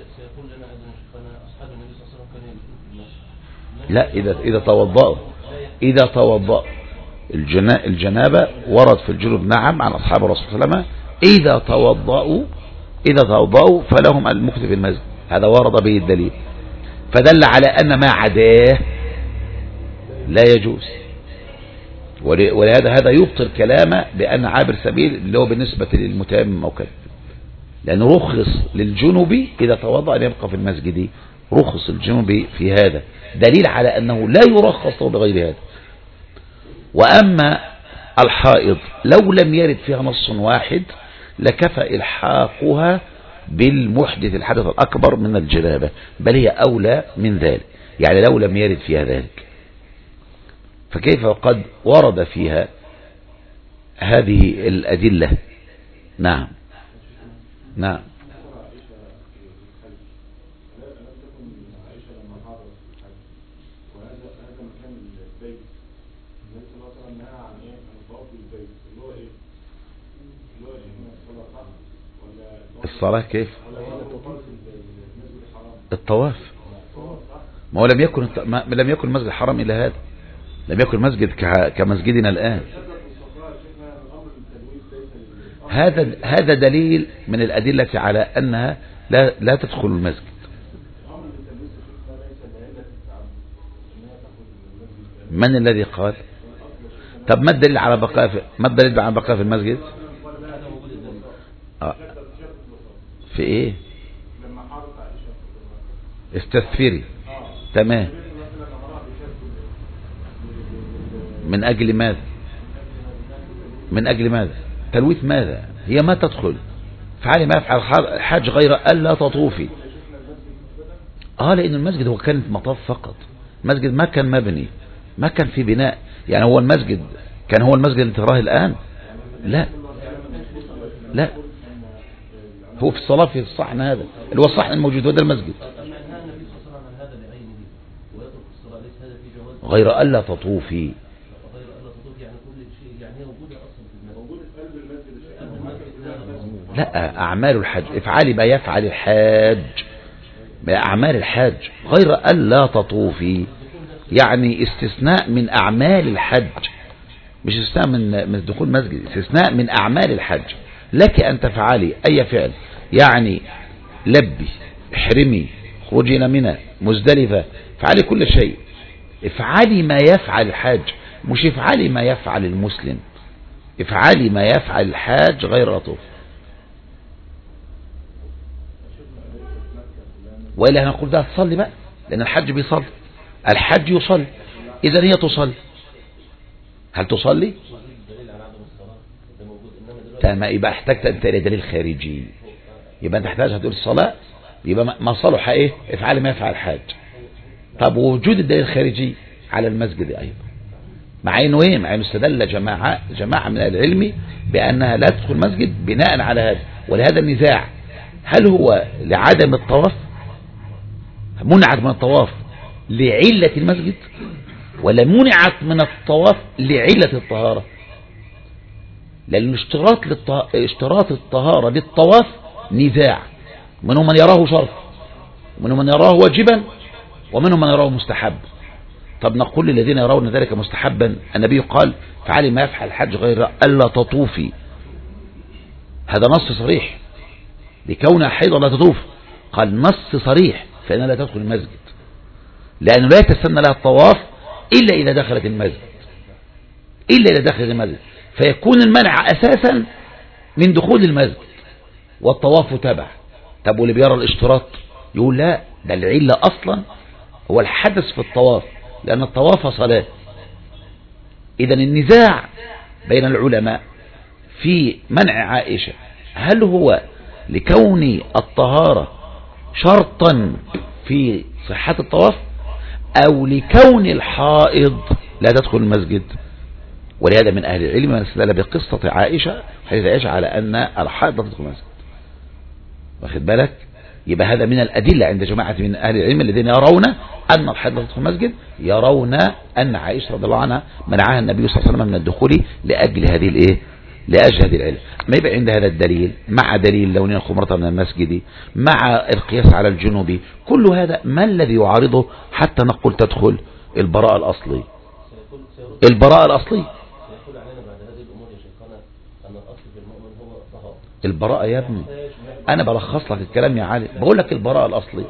لا، إذا إذا توضأوا إذا توضأ الجنا الجنابة ورد في الجنوب نعم عن أصحاب الرسول صلى الله عليه وسلم، إذا توضأوا إذا توضأوا فلهم المكث في المسجد، هذا ورد به الدليل، فدل على أن ما عداه لا يجوز، ولهذا هذا يبطل كلامه بأن عابر سبيل اللي هو بالنسبة للمتيمم أو كذا، لأنه رخص للجنوب إذا توضأ أن يبقى في المسجد، رخص الجنوب في هذا، دليل على أنه لا يرخص بغير هذا. وأما الحائض لو لم يرد فيها نص واحد لكفى إلحاقها بالمحدث الحدث الأكبر من الجنابة، بل هي أولى من ذلك، يعني لو لم يرد فيها ذلك. فكيف وقد ورد فيها هذه الأدلة؟ نعم نعم. الصلاة كيف؟ الطواف. ما هو لم يكن ما لم يكن مسجد الحرام إلى هذا، لم يكن مسجد كمسجدنا الآن. هذا هذا دليل من الأدلة على أنها لا لا تدخل المسجد. من الذي قال؟ طب ما الدليل على بقاء في ما الدليل على بقاء في المسجد؟ آه. في ايه؟ استثفري. تمام. من اجل ماذا؟ من اجل ماذا؟ تلويث ماذا؟ هي ما تدخل. فعلي ما يفعل الحاج غير الا تطوفي. اه لان المسجد هو كانت مطاف فقط، المسجد ما كان مبني، ما كان في بناء. يعني هو المسجد كان هو المسجد اللي تراه الان؟ لا لا، هو في الصلاة في الصحن هذا اللي هو الصحن الموجود هذا المسجد. غير ألا تطوفي. لا، أعمال الحج، افعلي ما يفعل الحاج، أعمال الحاج غير ألا تطوفي، يعني استثناء من أعمال الحج، مش استثناء من من دخول مسجد، استثناء من أعمال الحج. لك أن تفعلي أي فعل، يعني لبي، احرمي، خرجي إلى منى، مزدلفة، افعلي كل شيء، افعلي ما يفعل الحاج، مش افعلي ما يفعل المسلم، افعلي ما يفعل الحاج غير لطوف. وإلا هنقول ده تصلي بقى، لأن الحج بيصلي، الحج يصلي، إذا هي تصلي. هل تصلي؟ تمام. يبقى احتاجت انت الى دليل خارجي، يبقى انت احتاج هتقول الصلاة، يبقى ما صلح ايه؟ افعل ما يفعل الحاج. طب وجود الدليل الخارجي على المسجد ايضا، مع انه ايه؟ مع انه استدل جماعة جماعة من العلم بانها لا تدخل المسجد بناء على هذا. ولهذا النزاع، هل هو لعدم الطواف، منعت من الطواف لعلة المسجد، ولا منعت من الطواف لعلة الطهارة؟ لأن اشتراط للطه... اشتراط الطهارة للطواف نزاع، منهم من يراه شرط، ومنهم من يراه واجبا، ومنهم من يراه مستحب. طب نقول للذين يرون ذلك مستحبا، النبي قال فعلي ما يفعل الحج غير ألا تطوفي، هذا نص صريح، لكونها حيض لا تطوف، قال نص صريح، فإنها لا تدخل المسجد، لأنه لا يتسنى لها الطواف إلا إذا دخلت المسجد، إلا إذا دخلت المسجد، فيكون المنع أساسا من دخول المسجد والطواف تبع. طب واللي بيرى الاشتراط يقول لا، ده العلة أصلا هو الحدث في الطواف، لأن الطواف صلاة. إذا النزاع بين العلماء في منع عائشة، هل هو لكون الطهارة شرطا في صحة الطواف، أو لكون الحائض لا تدخل المسجد؟ ولهذا من أهل العلم من استدل بقصة عائشة حيث عائشة على أن الحائض لا تدخل المسجد. واخد بالك؟ يبقى هذا من الأدلة عند جماعة من أهل العلم الذين يرون أن الحائض لا تدخل المسجد، يرون أن عائشة رضي الله عنها منعها النبي صلى الله عليه وسلم من الدخول لأجل هذه الإيه؟ لأجل هذه العلة. ما يبقى عند هذا الدليل مع دليل لون الخمرة من المسجد مع القياس على الجنوب، كل هذا ما الذي يعارضه حتى نقول تدخل البراءة الأصلي؟ البراءة الأصلي البراءة يا ابني، أنا بلخص لك الكلام يا علي، بقول لك البراءة الأصلي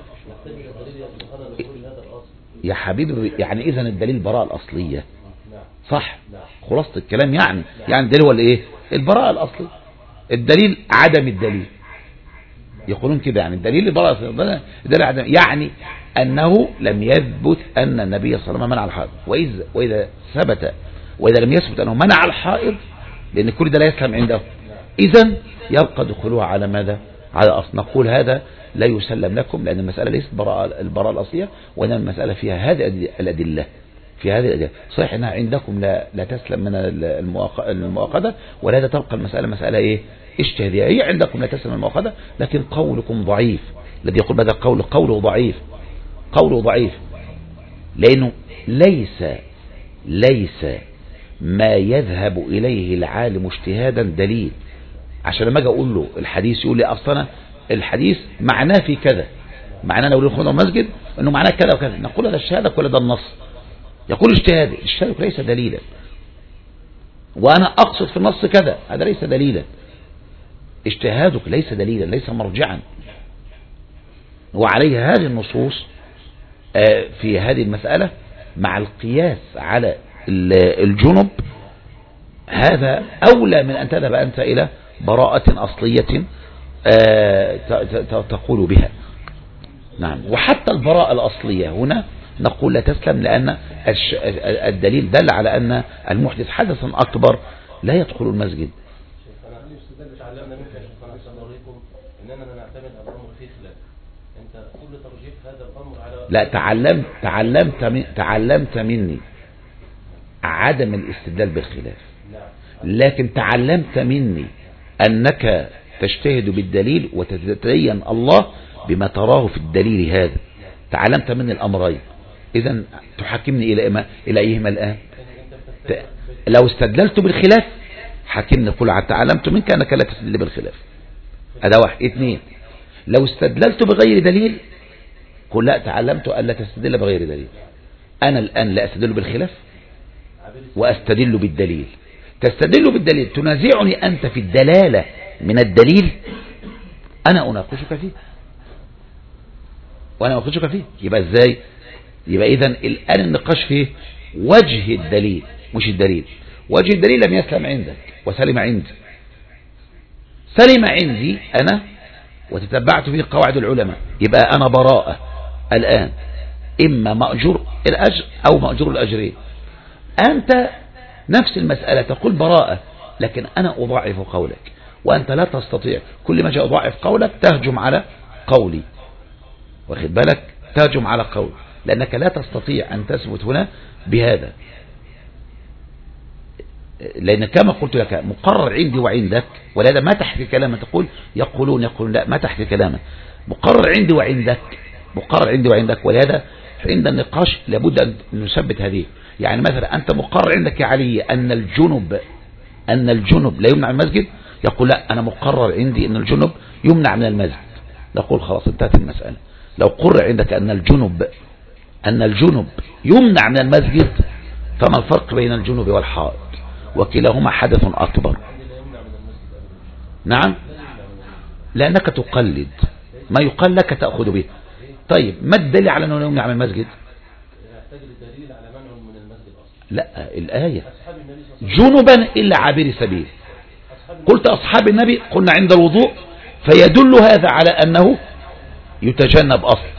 يا حبيبي. يعني إذن الدليل البراءة الأصلية صح؟ خلاصة الكلام يعني يعني الدليل هو الايه؟ البراءة الأصلي. الدليل عدم الدليل، يقولون كده، يعني الدليل البراءة الدليل عدم، يعني أنه لم يثبت أن النبي صلى الله عليه وسلم منع الحائض. وإذا, وإذا ثبت وإذا لم يثبت أنه منع الحائض، لأن كل ده لا يسلم عنده، إذن يبقى دخولها على ماذا؟ على أصل. نقول هذا لا يسلم لكم، لأن المسألة ليست براءة البراءة الأصلية، وإنما المسألة فيها هذه الأدلة، في هذه الأدلة. صحيح أنها عندكم لا, لا تسلم من المؤاخذة، ولهذا تبقى المسألة مسألة إيه؟ اجتهادية. هي عندكم لا تسلم من المؤاخذة، لكن قولكم ضعيف. الذي يقول بهذا القول قوله ضعيف، قوله ضعيف، لأنه ليس ليس ما يذهب إليه العالم اجتهادا دليل. عشان لما اجي اقول له الحديث يقول لي اصلا الحديث معناه في كذا، معناه لو يدخل المسجد انه معناه كذا وكذا، نقول هذا اجتهادك ولا ده النص؟ يقول اجتهادي. اجتهادك ليس دليلا، وانا اقصد في النص كذا، هذا ليس دليلا. اجتهادك ليس دليلا، ليس مرجعا. وعليه هذه النصوص في هذه المسألة مع القياس على الجنب، هذا أولى من أن تذهب أنت إلى براءة أصلية تقول بها. نعم. وحتى البراءة الأصلية هنا نقول لا تسلم، لأن الدليل دل على أن المحدث حدثا أكبر لا يدخل المسجد. تعلمنا منك يا شيخنا أحسن الله إليكم إننا نعتمد على الأمر فيه خلاف. أنت كل ترجيح هذا الأمر على لا تعلمت تعلمت من تعلمت مني عدم الاستدلال بالخلاف، لكن تعلمت مني أنك تجتهد بالدليل وتتدين الله بما تراه في الدليل هذا. تعلمت مني الأمرين، إذن تحكمني إلى إما إلى أيهما الآن؟ لو استدللت بالخلاف حكمني قل تعلمت منك أنك لا تستدل بالخلاف. هذا واحد. اثنين، لو استدللت بغير دليل قل لا تعلمت أن لا تستدل بغير دليل. أنا الآن لا أستدل بالخلاف وأستدل بالدليل. تستدل بالدليل، تنازعني أنت في الدلالة من الدليل، أنا أناقشك فيه وأنا أناقشك فيه. يبقى إزاي؟ يبقى إذن الآن النقاش فيه وجه الدليل مش الدليل. وجه الدليل لم يسلم عندك وسلم عندي، سلم عندي أنا وتتبعت فيه قواعد العلماء، يبقى أنا براءة الآن، إما مأجور الأجر أو مأجور الأجرين. أنت نفس المسألة تقول براءة، لكن أنا أضاعف قولك وأنت لا تستطيع. كل ما جاء أضاعف قولك تهجم على قولي، واخد بالك؟ تهجم على قول، لأنك لا تستطيع أن تثبت هنا بهذا، لأن كما قلت لك مقرر عندي وعندك، ولهذا ما تحكي كلاما تقول يقولون يقولون لا، ما تحكي كلاما. مقرر عندي وعندك، مقرر عندي وعندك، ولهذا عند النقاش لابد أن نثبت هذه. يعني مثلا أنت مقرر عندك يا علي أن الجنب أن الجنب لا يمنع من المسجد، يقول لا أنا مقرر عندي أن الجنب يمنع من المسجد، نقول خلاص انتهت المسألة. لو قرر عندك أن الجنب أن الجنب يمنع من المسجد، فما الفرق بين الجنب والحائط؟ وكلاهما حدث أكبر. نعم، لأنك تقلد ما يقال لك تأخذ به. طيب ما الدليل على أنه يمنع من المسجد؟ لا، الآية جنبا إلا عابر سبيل. قلت أصحاب النبي، قلنا عند الوضوء، فيدل هذا على أنه يتجنب أصل.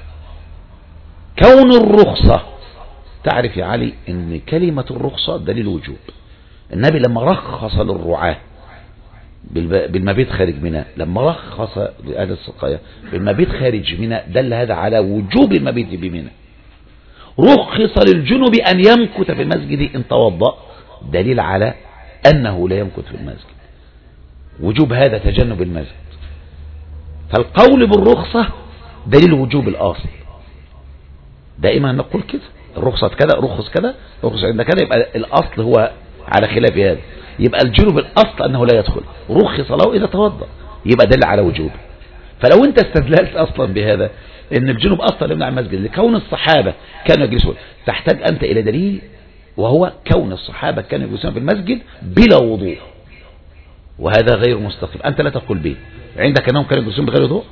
كون الرخصة، تعرف يا علي أن كلمة الرخصة دليل وجوب. النبي لما رخص للرعاة بالمبيت خارج منها، لما رخص لأهل السقاية بالمبيت خارج منها، دل هذا على وجوب المبيت بمنى. رخص للجنب أن يمكث في المسجد إن توضأ، دليل على أنه لا يمكث في المسجد، وجوب هذا تجنب المسجد. فالقول بالرخصة دليل وجوب الأصل. دائما نقول كده، الرخصة كذا، رخص كذا، رخص عند كذا، يبقى الأصل هو على خلاف هذا. يبقى الجنب الأصل أنه لا يدخل، رخص له إذا توضأ، يبقى دل على وجوب. فلو أنت استدللت أصلا بهذا ان الجنوب اصلا يمنع المسجد لكون الصحابة كانوا يجلسون، تحتاج انت الى دليل، وهو كون الصحابة كانوا يجلسون في المسجد بلا وضوء، وهذا غير مستقيم. انت لا تقول به، عندك انهم كانوا يجلسون بغير وضوء.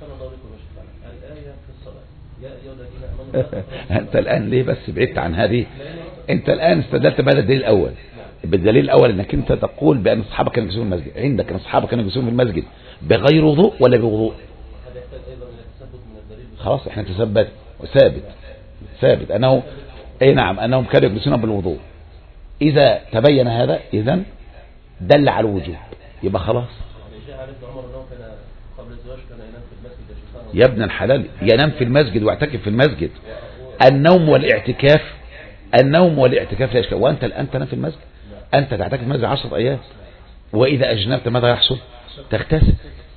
انت الان ليه بس بعدت عن هذه؟ انت الان استدلت بهذا الدليل الاول، بالدليل الاول انك انت تقول بان الصحابة كانوا يجلسون في المسجد. عندك ان الصحابة كانوا يجلسون في المسجد بغير وضوء ولا بوضوء؟ خلاص احنا تثبت وثابت ثابت انه اي نعم انهم كانوا يجلسون بالوضوء. اذا تبين هذا اذا دل على الوجوب، يبقى خلاص. يعني جاء عن ابن عمر انه كان قبل الزواج كان ينام في المسجد يا شيخنا. يا ابن الحلال ينام في المسجد ويعتكف في المسجد. النوم والاعتكاف النوم والاعتكاف لا إشكال. وأنت الآن تنام في المسجد، أنت تعتكف في المسجد عشرة أيام، وإذا أجنبت ماذا يحصل؟ تغتسل.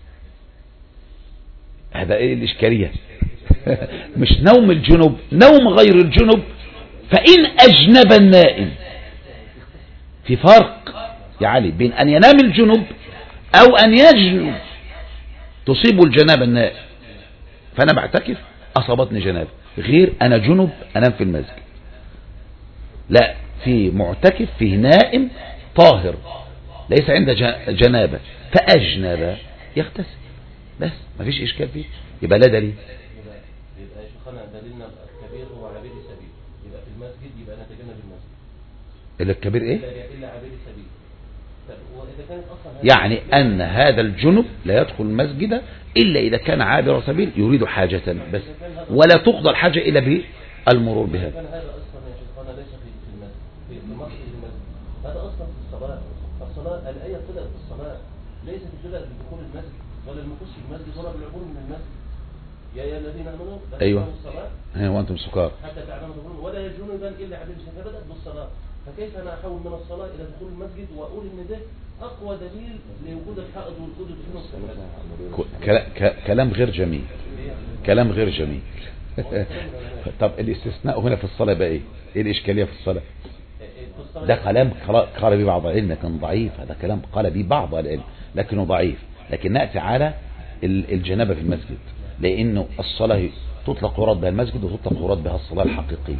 هذا إيه الإشكالية؟ مش نوم الجنوب، نوم غير الجنوب. فإن أجنب النائم، في فرق يا علي بين أن ينام الجنوب أو أن يجنب تصيب الجنابة النائم. فأنا بعتكف أصابتني جنابة، غير أنا جنب أنام في المسجد. لا، في معتكف فيه نائم طاهر ليس عنده جنابة فأجنب يغتسل بس، ما فيش إشكال فيه. يبقى لا دليل. يبقى يا شيخنا دليلنا الكبير هو عبيد السبيل، يبقى في المسجد يبقى نتجنب المسجد. إلا الكبير إيه؟ إلا عبيد السبيل. وإذا كانت أصلا يعني أن هذا الجنب لا يدخل المسجد إلا إذا كان عابر سبيل يريد حاجة بس، ولا تقضى الحاجة إلا بالمرور بها. كان هذا أصلا يا شيخنا ليس في المسجد، في مقصد المسجد، هذا أصلا في الصلاة. الصلاة الآية ابتدأت بالصلاة، ليست ابتدأت بدخول المسجد ولا المكث في المسجد ولا بالعبور من المسجد. يا أيها الذين آمنوا لا أيوة. تقربوا الصلاة ها وأنتم سكار حتى تعلموا تقولون ولا يجنبا إلا عبيد السبيل. فبدأت بالصلاة، فكيف أنا أحول من الصلاة إلى دخول المسجد وأقول إن ده أقوى دليل لوجود الحائض والوجود الجنوب في المسجد؟ كلام غير جميل، كلام غير جميل. طب الاستثناء هنا في الصلاة بقى إيه؟ إيه الإشكالية في الصلاة؟ ده كلام قال به بعض العلم لكن ضعيف. هذا كلام قال به بعض العلم لكنه ضعيف. لكن نأتي على الجنابة في المسجد، لأنه الصلاة تطلق ورد بها المسجد وتطلق ورد بها الصلاة الحقيقية.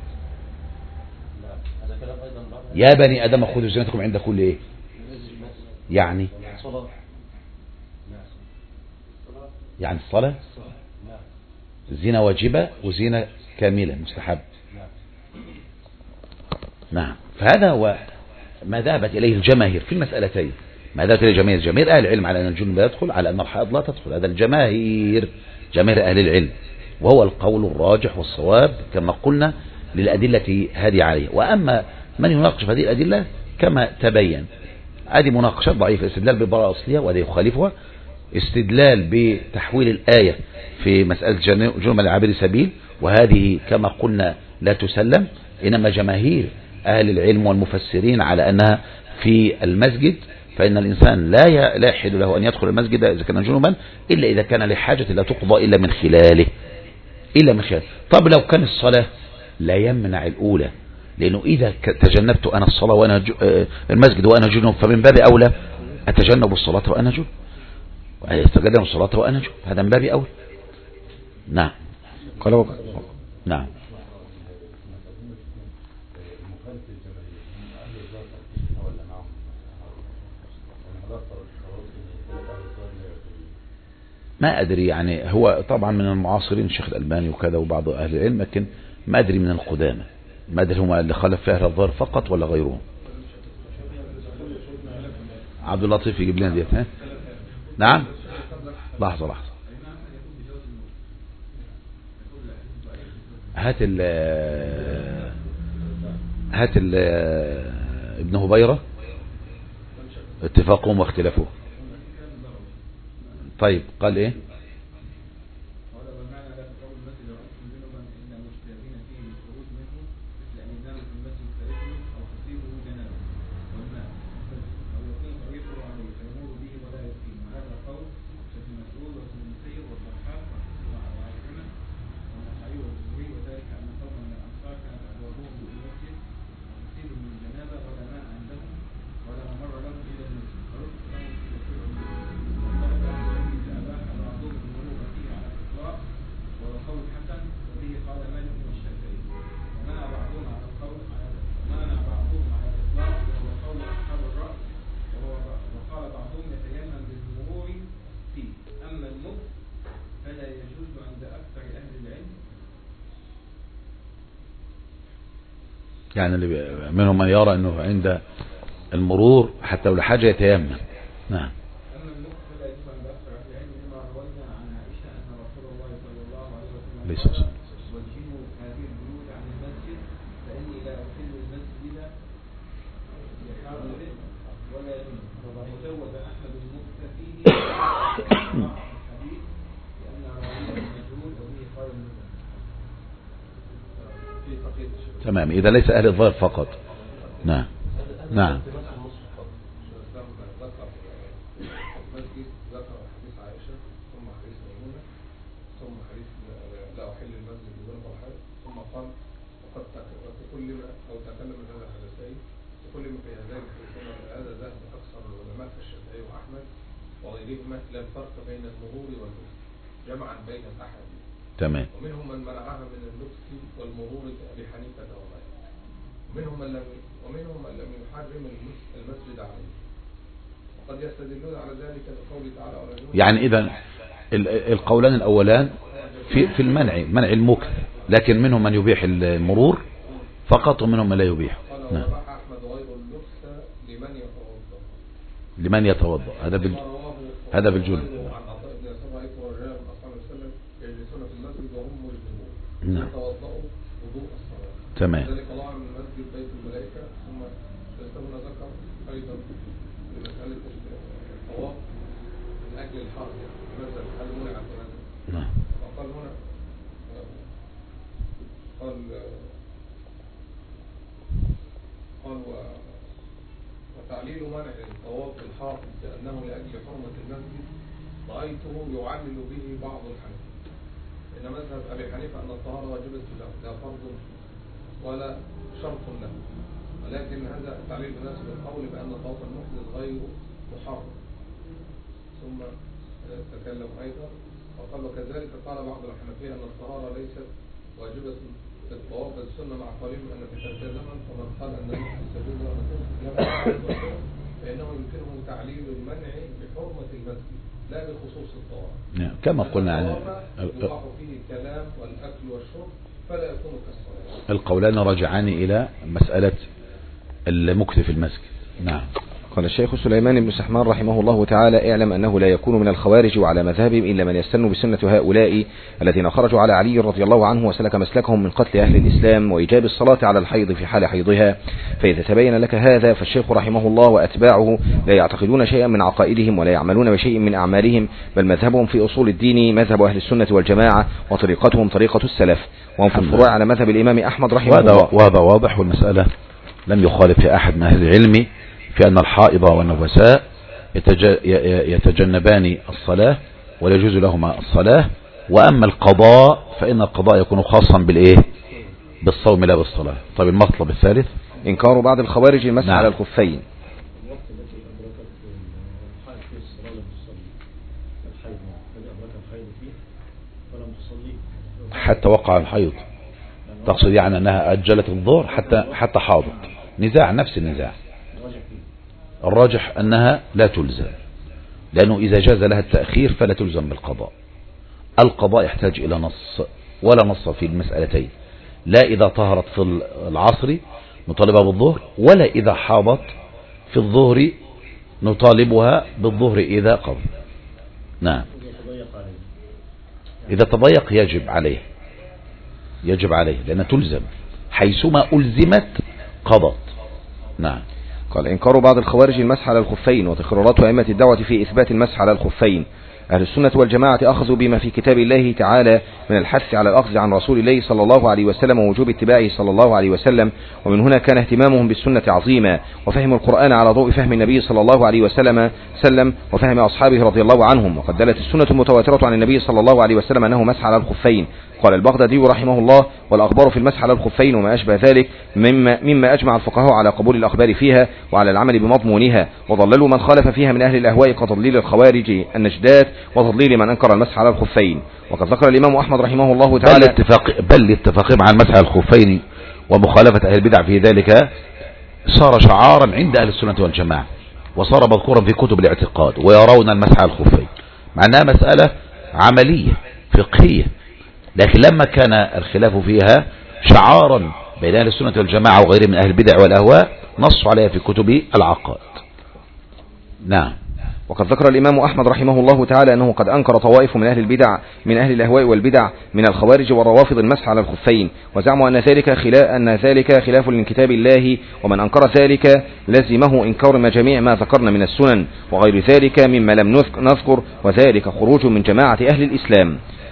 يا بني آدم خذوا زينتكم عند كل إيه؟ يعني يعني الصلاة زينة واجبة وزينة كاملة مستحب. نعم. فهذا هو ما ذهبت إليه الجماهير في المسألتين. ما ذهبت إليه الجماهير، جماهير أهل العلم على أن الجنب لا يدخل، على أن الحائض لا تدخل. هذا الجماهير، جماهير أهل العلم، وهو القول الراجح والصواب كما قلنا للأدلة هذه عليه. وأما من يناقش هذه الأدلة كما تبين، هذه مناقشات ضعيفة. استدلال بالبراءة الأصلية وهذا يخالفها، استدلال بتحويل الآية في مسألة جنب العابر سبيل، وهذه كما قلنا لا تسلم. إنما جماهير أهل العلم والمفسرين على أنها في المسجد، فإن الإنسان لا لا يحل له أن يدخل المسجد إذا كان جنبا إلا إذا كان لحاجة لا تقضى إلا من خلاله إلا من خلاله. طب لو كان الصلاة لا يمنع الأولى، لأنه إذا تجنبت أنا الصلاة وأنا المسجد وأنا جنب فمن باب أولى أتجنب الصلاة وأنا جنب، أتجنب الصلاة وأنا جنب، هذا من باب أولى. نعم. قال نعم. ما أدري يعني، هو طبعا من المعاصرين الشيخ الألباني وكذا وبعض أهل العلم، لكن ما أدري من القدامى، ما أدري هم اللي خلف فيها الظاهر فقط ولا غيرهم. عبد اللطيف يجيب لنا ديت. ها نعم. لحظة لحظة، هات ال هات ال ابن هبيرة اتفاقهم واختلافهم. طيب قال ايه؟ يعني اللي منهم من يرى انه عند المرور حتى لو لحاجة يتيمم. نعم. ليس صح. تمام، إذا ليس أهل الظاهر فقط. نعم نعم. لا الفرق بين المرور واللبس جمعا بين الأحاديث. تمام. ومنهم من منعها من اللبس والمرور كأبي حنيفة وغيره. ومنهم من لم ومنهم من لم يحرم المسجد عليه. وقد يستدلون على ذلك بقوله تعالى يعني إذا القولان الأولان في في المنع منع المكث، لكن منهم من يبيح المرور فقط ومنهم من لا يبيح. نعم. أحمد غير اللبس لمن يتوضأ. لمن يتوضأ هذا بال هذا بالجل. نعم. تمام. ذلك الله من مسجد بيت الملائكة ثم يستمر ذكر أيضا لمسألة الطواف من أجل الحرب مثلا هل منع هذا؟ نعم. وقال هنا قال قال وتعليل منع الطواف الحافظ لأنه لأجل حرمة المسجد رأيته يعلل به بعض الحنفية. إن مذهب أبي حنيفة أن الطهارة واجبة له لا فرض ولا شرط له، ولكن هذا التعليل يناسب القول بأن طواف المحدث غير محرم. ثم تكلم أيضا وقال وكذلك قال بعض الحنفية أن الطهارة ليست واجبة في الطواف السنة مع قولهم أن في تلك الزمن فمن قال أن ليس السبيل وأن تنسك فإنه يمكنه تعليل المنع بحرمة المسجد لا بخصوص الطواف. نعم. كما قلنا عن يباح فيه الكلام والأكل والشرب فلا يكون كالصلاة. القولان رجعان إلى مسألة المكث في المسجد. نعم. قال الشيخ سليمان بن سحمان رحمه الله تعالى اعلم أنه لا يكون من الخوارج وعلى مذهبهم إلا من يستن بسنة هؤلاء الذين خرجوا على علي رضي الله عنه وسلك مسلكهم من قتل أهل الإسلام وإيجاب الصلاة على الحيض في حال حيضها. فإذا تبين لك هذا فالشيخ رحمه الله وأتباعه لا يعتقدون شيئا من عقائدهم ولا يعملون بشيء من أعمالهم، بل مذهبهم في أصول الدين مذهب أهل السنة والجماعة وطريقتهم طريقة السلف، وهم في الفروع على مذهب الإمام أحمد رحمه الله. وهذا واضح، والمسألة لم يخالف في أحد من أهل العلم في أن الحائض والنفساء يتجنبان الصلاة ولا يجوز لهما الصلاة. وأما القضاء فإن القضاء يكون خاصا بالإيه؟ بالصوم لا بالصلاة. طيب المطلب الثالث إنكار بعض الخوارج المسح نعم. على الخفين. حتى وقع الحيض، تقصد يعني أنها أجلت الظهر حتى حتى حاضت. نزاع نفس النزاع. الراجح أنها لا تلزم، لأنه إذا جاز لها التأخير فلا تلزم بالقضاء. القضاء يحتاج إلى نص، ولا نص في المسألتين، لا إذا طهرت في العصر نطالبها بالظهر، ولا إذا حاضت في الظهر نطالبها بالظهر إذا قضى. نعم. إذا تضيق يجب عليه يجب عليه لأنها تلزم، حيثما ألزمت قضت. نعم. قال إنكار بعض الخوارج المسح على الخفين وتكرارات أئمة الدعوة في إثبات المسح على الخفين. أهل السنة والجماعة أخذوا بما في كتاب الله تعالى من الحث على الأخذ عن رسول الله صلى الله عليه وسلم ووجوب اتباعه صلى الله عليه وسلم، ومن هنا كان اهتمامهم بالسنة عظيما، وفهم القرآن على ضوء فهم النبي صلى الله عليه وسلم سلم وفهم أصحابه رضي الله عنهم. وقد دلت السنة المتواترة عن النبي صلى الله عليه وسلم أنه مسح على الخفين. قال البغدادي رحمه الله والأخبار في المسح على الخفين وما أشبه ذلك مما, مما أجمع الفقهاء على قبول الأخبار فيها وعلى العمل بمضمونها، وضللوا من خالف فيها من أهل الأهواء كتضليل الخوارج النجدات وتضليل من أنكر المسح على الخفين. وقد ذكر الإمام أحمد رحمه الله تعالى بل الاتفاق بل الاتفاق مع المسح على الخفين ومخالفة أهل البدع في ذلك صار شعارا عند أهل السنة والجماعة، وصار مذكورا في كتب الاعتقاد، ويرون المسح على الخفين مع أنها مسألة عملية فقهية، لكن لما كان الخلاف فيها شعارا بين أهل السنة والجماعة وغيرهم من أهل البدع والأهواء نصوا عليها في كتب العقائد. نعم. وقد ذكر الإمام أحمد رحمه الله تعالى أنه قد أنكر طوائف من أهل البدع من أهل الأهواء والبدع من الخوارج والروافض المسح على الخفين، وزعموا أن ذلك خلاف أن ذلك خلاف لكتاب الله، ومن أنكر ذلك لزمه إنكار ما جميع ما ذكرنا من السنن وغير ذلك مما لم نذكر، وذلك خروج من جماعة أهل الإسلام.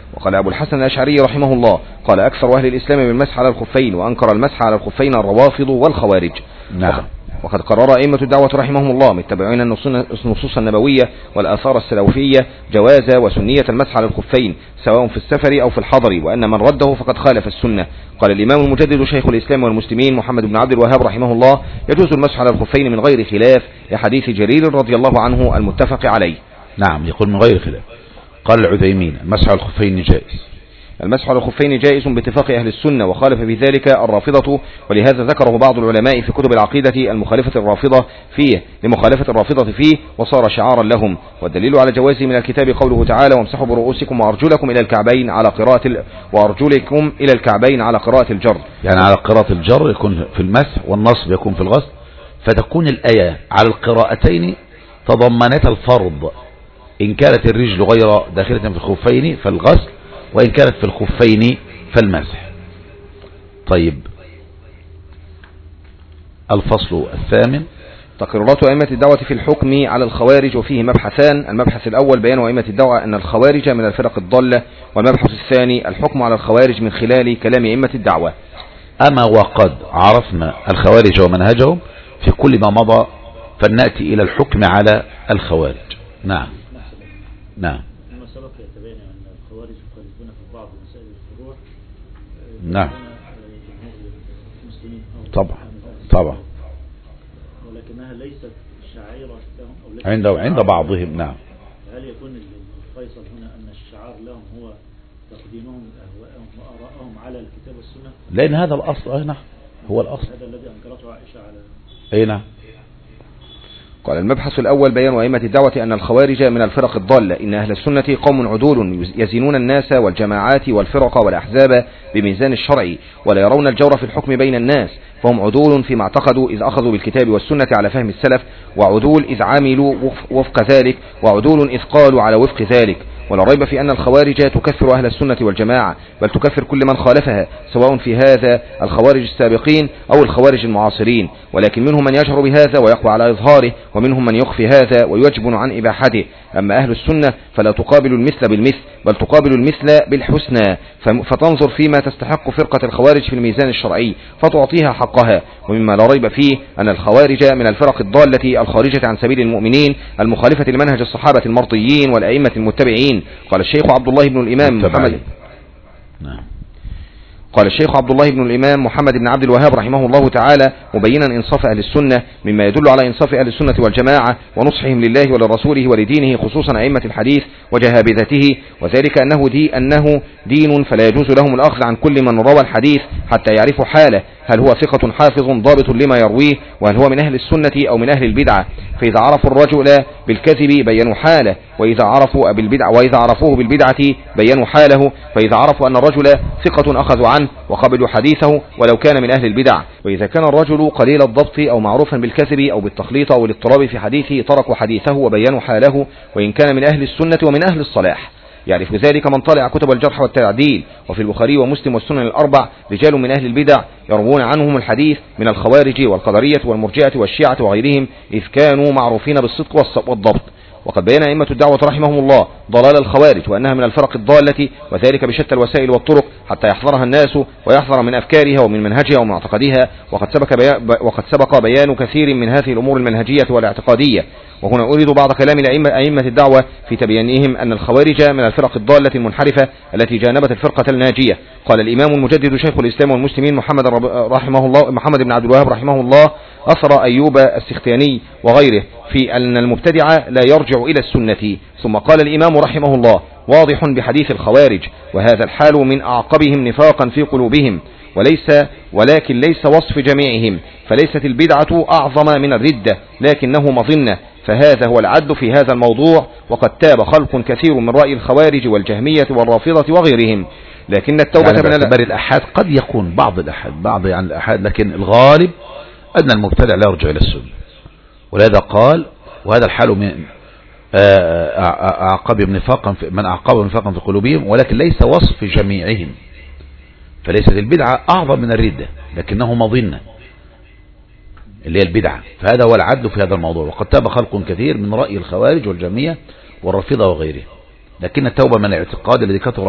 وقال أبو الحسن الأشعري رحمه الله قال أكثر أهل الإسلام بالمسح على الخفين، وأنكر المسح على الخفين الروافض والخوارج. نعم. وقد قرر أئمة الدعوة رحمهم الله متبعين النصوص النبوية والآثار السلفية جواز وسنية المسح على الخفين سواء في السفر أو في الحضر، وأن من رده فقد خالف السنة. قال الإمام المجدد شيخ الإسلام والمسلمين محمد بن عبد الوهاب رحمه الله يجوز المسح على الخفين من غير خلاف لحديث جرير رضي الله عنه المتفق عليه. نعم، يقول من غير خلاف. قال العثيمين المسح على الخفين جائز. المسح على الخفين جائز باتفاق أهل السنة، وخالف في ذلك الرافضة، ولهذا ذكره بعض العلماء في كتب العقيدة المخالفة الرافضة فيه لمخالفة الرافضة فيه، وصار شعارا لهم. والدليل على جوازه من الكتاب قوله تعالى وامسحوا برؤوسكم وأرجلكم إلى الكعبين على قراءة ال... وأرجلكم إلى الكعبين على قراءة الجر، يعني على قراءة الجر يكون في المسح والنصب يكون في الغسل، فتكون الآية على القراءتين تضمنت الفرض، إن كانت الرجل غير داخلة في الخفين فالغسل، وإن كانت في الخفين فالمسح. طيب، الفصل الثامن تقريرات أئمة الدعوة في الحكم على الخوارج، وفيه مبحثان. المبحث الأول بيان أئمة الدعوة أن الخوارج من الفرق الضالة، والمبحث الثاني الحكم على الخوارج من خلال كلام أئمة الدعوة. أما وقد عرفنا الخوارج ومنهجهم في كل ما مضى، فلنأتي إلى الحكم على الخوارج. نعم نعم نعم طبعا طبعا ولكنها ليست شعيرة لهم عند عند بعضهم. نعم. هل يكون الفيصل هنا أن الشعار لهم هو تقديمهم أهواءهم وآراءهم على الكتاب والسنة؟ لأن هذا الأصل. أي نعم، هو الأصل. هذا الذي أنكرته عائشة على. أي نعم. قال المبحث الأول بيان أئمة الدعوة أن الخوارج من الفرق الضالة، إن أهل السنة قوم عدول يزنون الناس والجماعات والفرق والأحزاب بميزان الشرع، ولا يرون الجور في الحكم بين الناس، فهم عدول فيما اعتقدوا إذ أخذوا بالكتاب والسنة على فهم السلف، وعدول إذ عاملوا وفق ذلك، وعدول إذ قالوا على وفق ذلك. ولا ريب في أن الخوارج تكفر أهل السنة والجماعة، بل تكفر كل من خالفها، سواء في هذا الخوارج السابقين أو الخوارج المعاصرين، ولكن منهم من يجهر بهذا ويقوى على إظهاره، ومنهم من يخفي هذا ويجبن عن إباحته. أما أهل السنة فلا تقابل المثل بالمثل، بل تقابل المثل بالحسنى، فتنظر فيما تستحق فرقة الخوارج في الميزان الشرعي فتعطيها حقها. ومما لا ريب فيه أن الخوارج من الفرق الضالة الخارجة عن سبيل المؤمنين المخالفة لمنهج الصحابة المرضيين والأئمة المتبعين. قال الشيخ عبد الله بن الإمام محمد نعم قال الشيخ عبد الله بن الإمام محمد بن عبد الوهاب رحمه الله تعالى مبينا إنصاف أهل السنة مما يدل على إنصاف أهل السنة والجماعة ونصحهم لله ولرسوله ولدينه، خصوصا أئمة الحديث وجهابذته، وذلك أنه, دي أنه دين فلا يجوز لهم الأخذ عن كل من روى الحديث حتى يعرفوا حاله، هل هو ثقة حافظ ضابط لما يرويه، وهل هو من أهل السنة أو من أهل البدعة. فإذا عرفوا الرجل بالكذب بينوا حاله، وإذا عرفوا بالبدعة وإذا عرفوه بالبدعة بينوا حاله، فإذا عرفوا أن الرجل ثقة أخذوا عنه وقبلوا حديثه ولو كان من أهل البدع. وإذا كان الرجل قليل الضبط أو معروفا بالكذب أو بالتخليط أو الاضطراب في حديثه تركوا حديثه وبينوا حاله، وإن كان من أهل السنة ومن أهل الصلاح. يعرف ذلك من طلع كتب الجرح والتعديل، وفي البخاري ومسلم والسنن الأربع رجال من أهل البدع يروون عنهم الحديث من الخوارج والقدرية والمرجئة والشيعة وغيرهم، إذ كانوا معروفين بالصدق والضبط. وقد بين أئمة الدعوة رحمهم الله ضلال الخوارج وأنها من الفرق الضالة، وذلك بشتى الوسائل والطرق حتى يحذرها الناس ويحذر من أفكارها ومن منهجها ومن معتقدها. وقد سبق بيان, وقد سبق بيان كثير من هذه الأمور المنهجية والاعتقادية، وهنا أريد بعض كلام أئمة الدعوة في تبيانهم أن الخوارج من الفرق الضالة المنحرفة التي جانبت الفرقة الناجية. قال الإمام المجدد شيخ الإسلام والمسلمين محمد رحمه الله محمد بن عبد الوهاب رحمه الله أثر أيوب السختياني وغيره في أن المبتدع لا يرجع إلى السنة. ثم قال الإمام رحمه الله واضح بحديث الخوارج، وهذا الحال من أعقبهم نفاقا في قلوبهم، وليس ولكن ليس وصف جميعهم، فليست البدعة أعظم من الردة لكنه مظنة، فهذا هو العدل في هذا الموضوع. وقد تاب خلق كثير من رأي الخوارج والجهمية والرافضة وغيرهم، لكن التوبة يعني من باعتبار الأحاد قد يكون بعض الأحاد بعض عن الأحاد، لكن الغالب أن المبتدع لا يرجع إلى السنة. ولهذا قال وهذا الحال من أعقبهم نفاقا من أعقبهم نفاقا في قلوبهم، ولكن ليس وصف جميعهم، فليست البدعة أعظم من الردة لكنه مظنة اللي هي البدعة، فهذا هو العدل في هذا الموضوع. وقد تاب خلق كثير من رأي الخوارج والجهمية والرافضة وغيره، لكن التوبة من الاعتقاد الذي كثر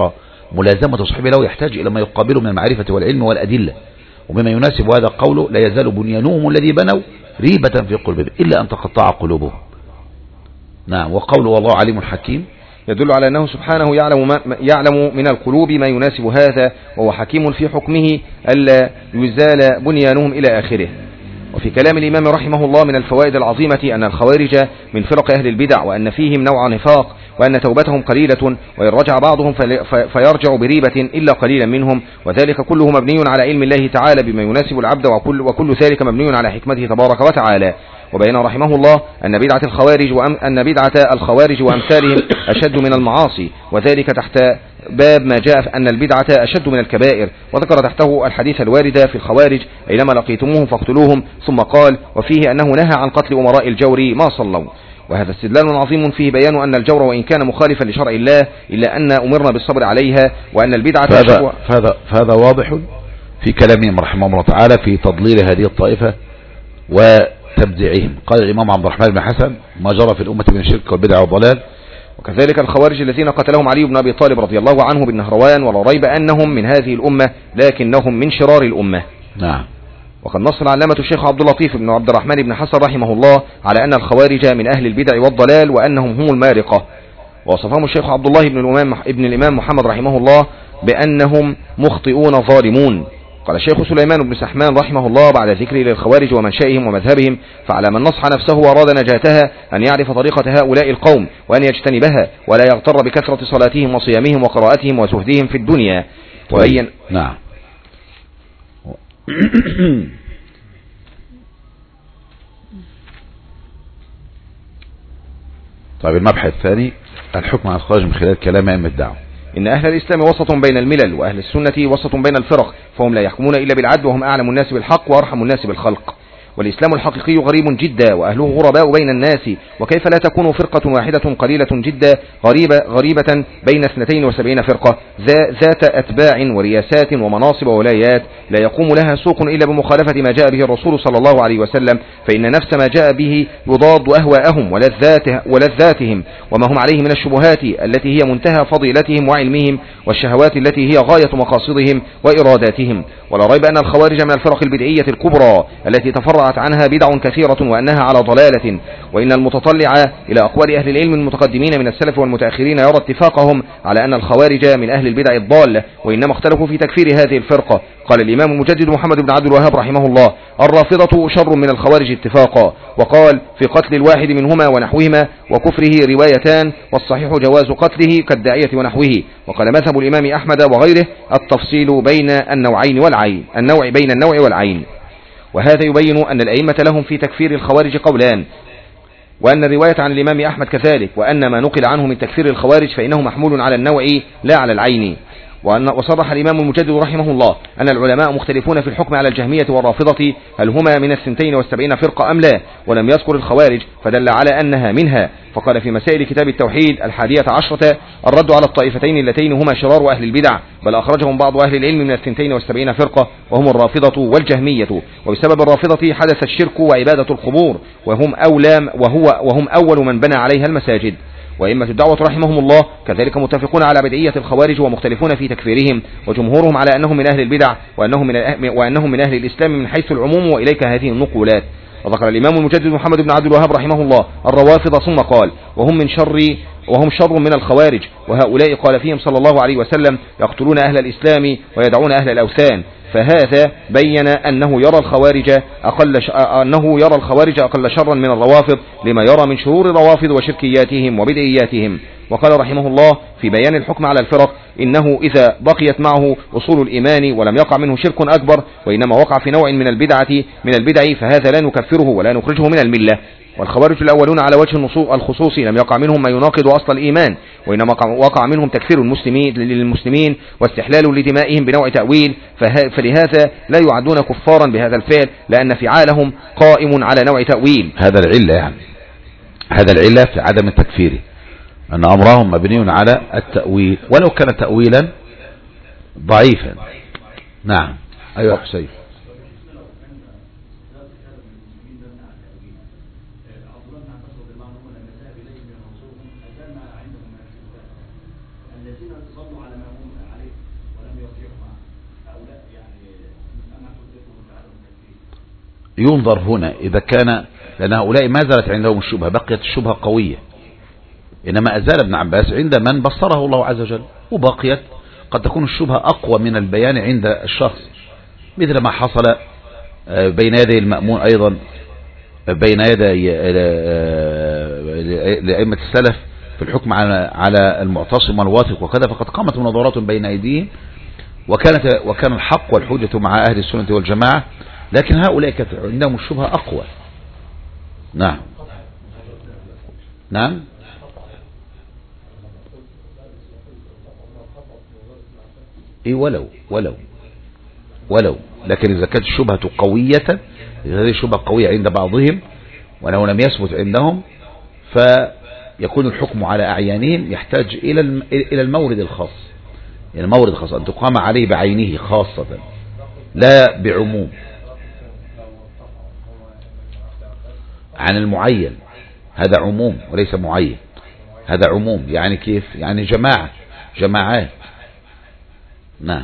ملازمة صاحبه له يحتاج إلى ما يقابله من المعرفة والعلم والأدلة. ومما يناسب هذا قوله لا يزال بنيانهم الذي بنوا ريبة في قلوبهم إلا أن تقطع قلوبهم. نعم. وقوله والله عليم حكيم يدل على أنه سبحانه يعلم, ما يعلم من القلوب ما يناسب هذا، وهو حكيم في حكمه ألا يزال بنيانهم إلى آخره. وفي كلام الإمام رحمه الله من الفوائد العظيمة أن الخوارج من فرق أهل البدع، وأن فيهم نوع نفاق، وأن توبتهم قليلة، وإن رجع بعضهم فيرجع بريبة إلا قليلا منهم، وذلك كله مبني على علم الله تعالى بما يناسب العبد، وكل, وكل ذلك مبني على حكمته تبارك وتعالى. وبين رحمه الله أن بدعة الخوارج وأم أن بدعة الخوارج وأمثالهم أشد من المعاصي، وذلك تحت باب ما جاء أن البدعة أشد من الكبائر، وذكر تحته الحديث الوارد في الخوارج أينما لقيتموهم فاقتلوهم، ثم قال وفيه أنه نهى عن قتل أمراء الجور ما صلوا. وهذا استدلال عظيم فيه بيان أن الجور وإن كان مخالفا لشرع الله إلا أن أمرنا بالصبر عليها، وأن البدعة فهذا, فهذا, فهذا واضح في كلامهم رحمه الله تعالى في تضليل هذه الطائفة وتبديعهم. قال الإمام عبد الرحمن بن حسن ما جرى في الأمة من الشرك والبدع والضلال. وكذلك الخوارج الذين قتلهم علي بن أبي طالب رضي الله عنه بالنهروان، ولا ريب أنهم من هذه الأمة لكنهم من شرار الأمة. نعم. وقد نص العلامة الشيخ عبد اللطيف بن عبد الرحمن بن حسن رحمه الله على أن الخوارج من أهل البدع والضلال وأنهم هم المارقة، ووصفهم الشيخ عبد الله بن الإمام, ابن الإمام محمد رحمه الله بأنهم مخطئون ظالمون. قال الشيخ سليمان بن سحمان رحمه الله بعد ذكر للخوارج ومنشئهم ومذهبهم: فعلى من نصح نفسه وأراد نجاتها أن يعرف طريقة هؤلاء القوم وأن يجتنبها، ولا يغتر بكثرة صلاتهم وصيامهم وقراءتهم وزهدهم في الدنيا. وبين نعم. طيب المبحث الثاني الحكم على الخوارج من خلال كلام أئمة الدعوة. إن أهل الإسلام وسط بين الملل، وأهل السنة وسط بين الفرق، فهم لا يحكمون إلا بالعدل، وهم أعلم الناس بالحق وأرحم الناس بالخلق. والإسلام الحقيقي غريب جدا وأهله غرباء بين الناس، وكيف لا تكون فرقة واحدة قليلة جدا غريبة, غريبة بين اثنتين وسبعين فرقة ذات أتباع ورياسات ومناصب وولايات لا يقوم لها سوق إلا بمخالفة ما جاء به الرسول صلى الله عليه وسلم، فإن نفس ما جاء به يضاد أهواءهم ولذاتهم وما هم عليه من الشبهات التي هي منتهى فضيلتهم وعلمهم، والشهوات التي هي غاية مقاصدهم وإراداتهم. ولا ريب أن الخوارج من الفرق البدعية الكبرى التي تفرعت عنها بدع كثيرة وأنها على ضلالة. وإن المتطلع إلى أقوال أهل العلم المتقدمين من السلف والمتأخرين يرى اتفاقهم على أن الخوارج من أهل البدع الضالة، وإنما اختلفوا في تكفير هذه الفرقة. قال الإمام المجدد محمد بن عبد الوهاب رحمه الله: الرافضة شر من الخوارج اتفاقا. وقال في قتل الواحد منهما ونحوهما وكفره روايتان، والصحيح جواز قتله كالداعية ونحوه. وقال مذهب الإمام أحمد وغيره التفصيل بين النوعين والعين النوع بين النوع والعين. وهذا يبين أن الأئمة لهم في تكفير الخوارج قولان، وأن الرواية عن الإمام أحمد كذلك، وأن ما نقل عنه من تكفير الخوارج فإنه محمول على النوع لا على العين. وأن وصرح الإمام المجدد رحمه الله أن العلماء مختلفون في الحكم على الجهمية والرافضة، هل هما من الثنتين والسبعين فرقة أم لا، ولم يذكر الخوارج فدل على أنها منها. فقال في مسائل كتاب التوحيد الحادية عشرة: الرد على الطائفتين اللتين هما شرار أهل البدع، بل أخرجهم بعض أهل العلم من الثنتين والسبعين فرقة، وهم الرافضة والجهمية. وبسبب الرافضة حدث الشرك وعبادة القبور، وهم أولى وهو وهم أول من بنى عليها المساجد. وإمة الدعوة رحمهم الله كذلك متفقون على بدعية الخوارج ومختلفون في تكفيرهم، وجمهورهم على أنهم من أهل البدع وأنهم من, وأنهم من أهل الإسلام من حيث العموم، وإليك هذه النقولات. وذكر الإمام المجدد محمد بن عبد الوهاب رحمه الله الروافض، ثم قال: وهم من شر وهم شر من الخوارج، وهؤلاء قال فيهم صلى الله عليه وسلم: يقتلون أهل الإسلام ويدعون أهل الأوثان. فهذا بين أنه يرى الخوارج أقل ش... أنه يرى الخوارج أقل شرا من الروافض، لما يرى من شرور الروافض وشركياتهم وبدعياتهم. وقال رحمه الله في بيان الحكم على الفرق: إنه إذا بقيت معه أصول الإيمان ولم يقع منه شرك أكبر، وإنما وقع في نوع من البدعة من البدع، فهذا لا نكفره ولا نخرجه من الملة. والخوارج الأولون على وجه الخصوص لم يقع منهم ما يناقض أصل الإيمان، وإنما وقع منهم تكفير المسلمين للمسلمين واستحلال لدمائهم بنوع تأويل، فلهذا لا يعدون كفارا بهذا الفعل، لأن فعالهم قائم على نوع تأويل. هذا العلة يعني هذا العلة في عدم التكفير، أن أمرهم مبني على التأويل ولو كان تأويلا ضعيفا. نعم. أيها حسين. الذين صلوا على ما هم عليه ينظر هنا إذا كان، لأن هؤلاء ما زالت عندهم الشبهة، بقيت الشبهة قوية، إنما أزال ابن عباس عند من بصره الله عز وجل، وبقيت قد تكون الشبهة أقوى من البيان عند الشخص، مثل ما حصل بين يدي المأمون أيضا، بين يدي لأئمة السلف في الحكم على المعتصم والواثق وكذا، فقد قامت مناظرات بين أيديهم، وكانت وكان الحق والحجة مع أهل السنة والجماعة، لكن هؤلاء كانت عندهم الشبهة أقوى. نعم نعم إيه ولو ولو ولو لكن إذا كانت الشبهة قوية، هذه الشبهة قوية عند بعضهم ولو لم يثبت عندهم، فيكون الحكم على أعيانهم يحتاج إلى إلى المورد الخاص، يعني المورد الخاص أن تقام عليه بعينه خاصة لا بعموم عن المعين. هذا عموم وليس معين، هذا عموم. يعني كيف؟ يعني جماعة جماعات. نعم.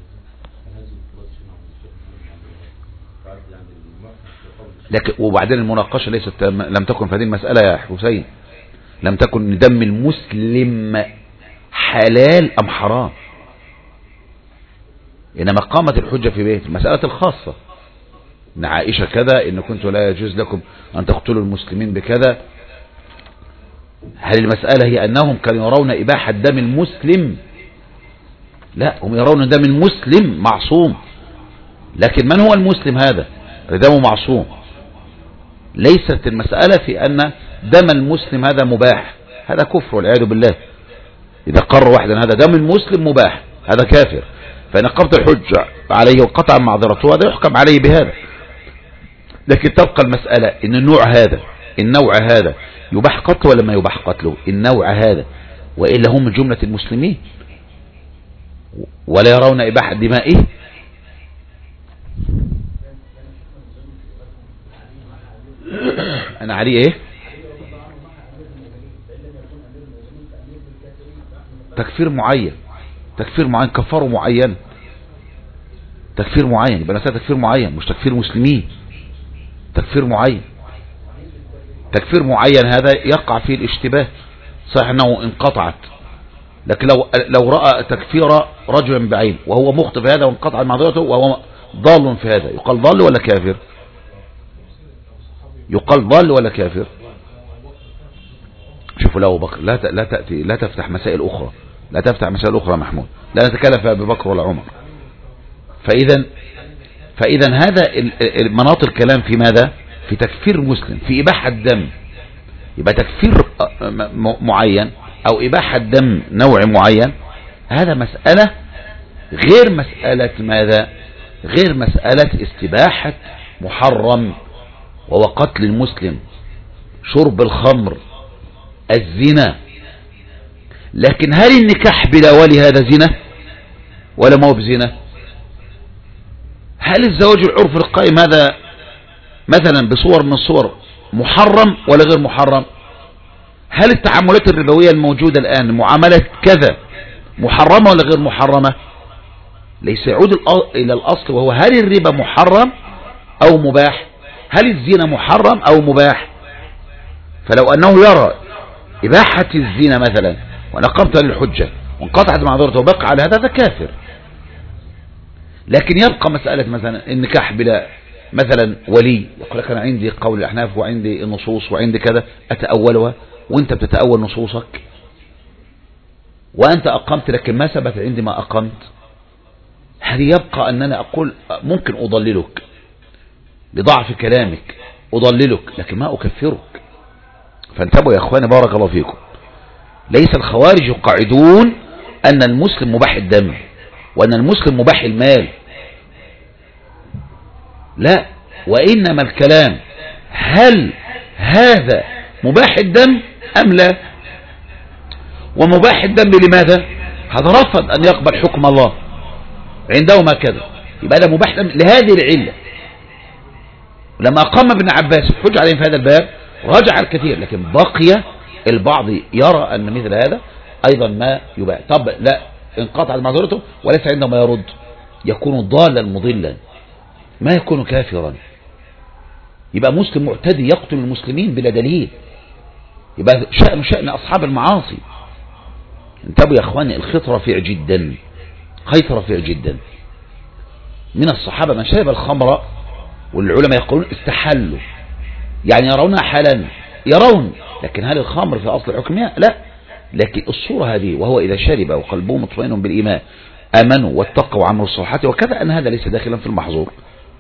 لكن وبعدين المناقشة ليست لم تكن في هذه المسألة يا حسين، لم تكن دم المسلم حلال أم حرام، إنما قامت الحجة في بيت المسألة الخاصة، إن عائشة كذا، إن كنت لا يجوز لكم أن تقتلوا المسلمين بكذا. هل المسألة هي أنهم كانوا يرون إباحة دم المسلم؟ لا، هم يرون دم المسلم معصوم، لكن من هو المسلم هذا؟ دمه معصوم. ليست المسألة في أن دم المسلم هذا مباح، هذا كفر والعياذ بالله. إذا قر واحدا هذا دم المسلم مباح، هذا كافر، فإن قمت الحجة عليه وقطع معذرته هذا يحكم عليه بهذا. لكن تبقى المسألة إن النوع هذا النوع هذا يباح قتله ولا ما يباح قتله؟ النوع هذا، وإلا هم من جملة المسلمين ولا يرون إباحة دمائه. أنا علي إيه؟ تكفير معين، تكفير معين، كفروا معين، تكفير معين، يبقى نسأل تكفير معين مش تكفير مسلمين، تكفير معين. تكفير معين هذا يقع فيه الاشتباه، صحيح أنه انقطعت، لكن لو لو رأى تكفير رجل بعين وهو مخطئ في هذا وانقطع معذرته وهو ضال في هذا، يقال ضال ولا كافر؟ يقال ضال ولا كافر؟ شوفوا له بكر لا لا تأتي لا تفتح مسائل أخرى، لا تفتح مسائل أخرى محمود، لا نتكلم في أبي بكر ولا عمر. فإذا فإذا هذا مناط الكلام في ماذا؟ في تكفير مسلم، في إباحة الدم. يبقى تكفير معين أو إباحة دم نوع معين، هذا مسألة غير مسألة ماذا؟ غير مسألة استباحة محرم وهو قتل المسلم، شرب الخمر، الزنا. لكن هل النكاح بلا ولي هذا زنا ولا ما هو بزنا؟ هل الزواج العرفي القائم هذا مثلا بصور من الصور محرم ولا غير محرم؟ هل التعاملات الربوية الموجودة الآن معاملة كذا محرمة ولا غير محرمة؟ ليس يعود إلى الأصل، وهو هل الربا محرم أو مباح؟ هل الزنا محرم أو مباح؟ فلو أنه يرى إباحة الزنا مثلا ونقمت للحجة وانقطعت معذرته وبقى على هذا هذا كافر. لكن يبقى مسألة مثلا النكاح بلا مثلا ولي، يقول لك أنا عندي قول الأحناف وعندي النصوص وعندي كذا أتأولها، وانت بتتأول نصوصك وأنت أقمت لكن ما ثبت عندي ما أقمت. هذه يبقى أننا أقول ممكن أضللك بضعف كلامك، أضللك لكن ما أكفرك. فانتبهوا يا أخواني بارك الله فيكم، ليس الخوارج يقعدون أن المسلم مباح الدم وأن المسلم مباح المال، لا، وإنما الكلام هل هذا مباح الدم أم لا؟ ومباح الدم لماذا؟ هذا رفض أن يقبل حكم الله عندهما كذا، يبقى هذا مباح دم لهذه العلة. لما قام ابن عباس الحج عليهم في هذا الباب رجع الكثير، لكن بقي البعض يرى أن مثل هذا أيضا ما يباح. طب لا، انقطع معذرته وليس عنده ما يرد، يكون ضالا مضلا، ما يكون كافرا. يبقى مسلم معتدي يقتل المسلمين بلا دليل، يبقى شأن شأن أصحاب المعاصي. انتبهوا يا اخواني، الخيط رفيع جدا، خيط رفيع جدا. من الصحابة من شرب الخمر، والعلماء يقولون استحلوا، يعني يرونها حالا، يرون، لكن هل الخمر في أصل حكمها؟ لا، لكن الصورة هذه، وهو إذا شرب وقلبه مطمئن بالإيمان آمنوا واتقوا وعملوا الصالحات وكذا، أن هذا ليس داخلا في المحظور،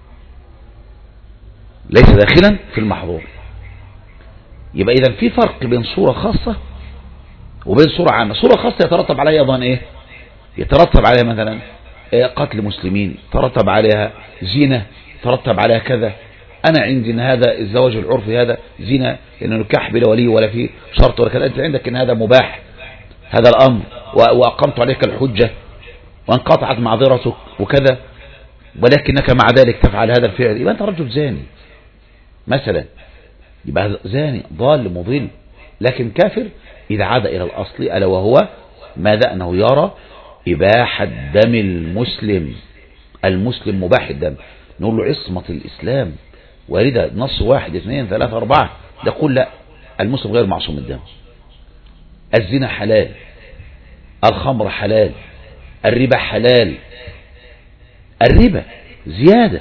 ليس داخلا في المحظور. يبقى إذا في فرق بين صورة خاصة وبين صورة عامة. صورة خاصة يترتب عليها أيضا إيه؟ يترتب عليها مثلا قتل مسلمين، يترتب عليها زنا، يترتب عليها كذا. أنا عندي أن هذا الزواج العرفي هذا زنا، لأنه نكاح بلا ولي ولا فيه شرط ولا كذا. أنت عندك أن هذا مباح هذا الأمر، وأقمت عليك الحجة وانقطعت معذرتك وكذا، ولكنك مع ذلك تفعل هذا الفعل، يبقى أنت رجل زاني مثلا، يبقى زاني ضال مضل. لكن كافر إذا عاد إلى الأصل، ألا وهو ماذا؟ أنه يرى إباحة دم المسلم، المسلم مباح الدم، نقول له عصمة الإسلام واردة نص واحد اثنين ثلاثة أربعة، يقول لا، المسلم غير معصوم الدم. الزنا حلال، الخمر حلال، الربا حلال، الربا زيادة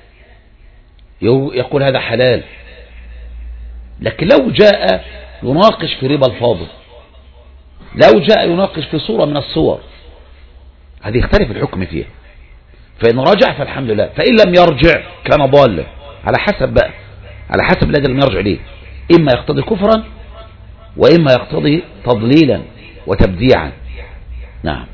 يقول هذا حلال. لكن لو جاء يناقش في ربا الفاضل، لو جاء يناقش في صورة من الصور، هذه يختلف الحكم فيها. فإن رجع فالحمد لله، فإن لم يرجع كان ضالا، على حسب بقى، على حسب الذي لم يرجع ليه، إما يقتضي كفرا وإما يقتضي تضليلا وتبديعا. نعم.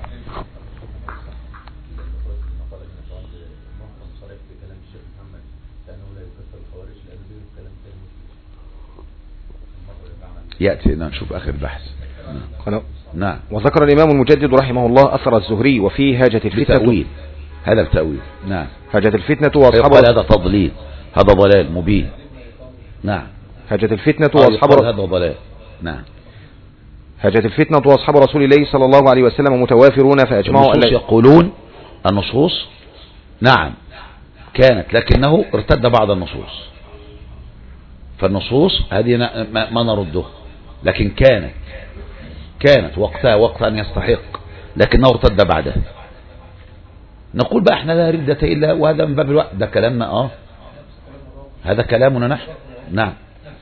يأتي نشوف آخر البحث. نعم. وذكر الإمام المجدد رحمه الله أثر الزهري وفيه هاجة الفتنة، بتأويل، هذا التأويل. نعم. هاجة الفتنة وأصحاب هذا تضليل، هذا ضلال مبين. نعم. هاجة الفتنة وأصحاب هذا ضلال. نعم. هاجة الفتنة وأصحاب رسول الله صلى الله عليه وسلم متوافرون فأجمعوا النصوص يقولون النصوص نعم كانت، لكنه ارتد بعض النصوص، فالنصوص هذه ما نردها، لكن كانت كانت وقتها وقت أن يستحق، لكنه ارتد بعدها. نقول بقى احنا لا ردة إلا، وهذا من باب الوقت، ده كلامنا اه هذا كلامنا نحن. نعم.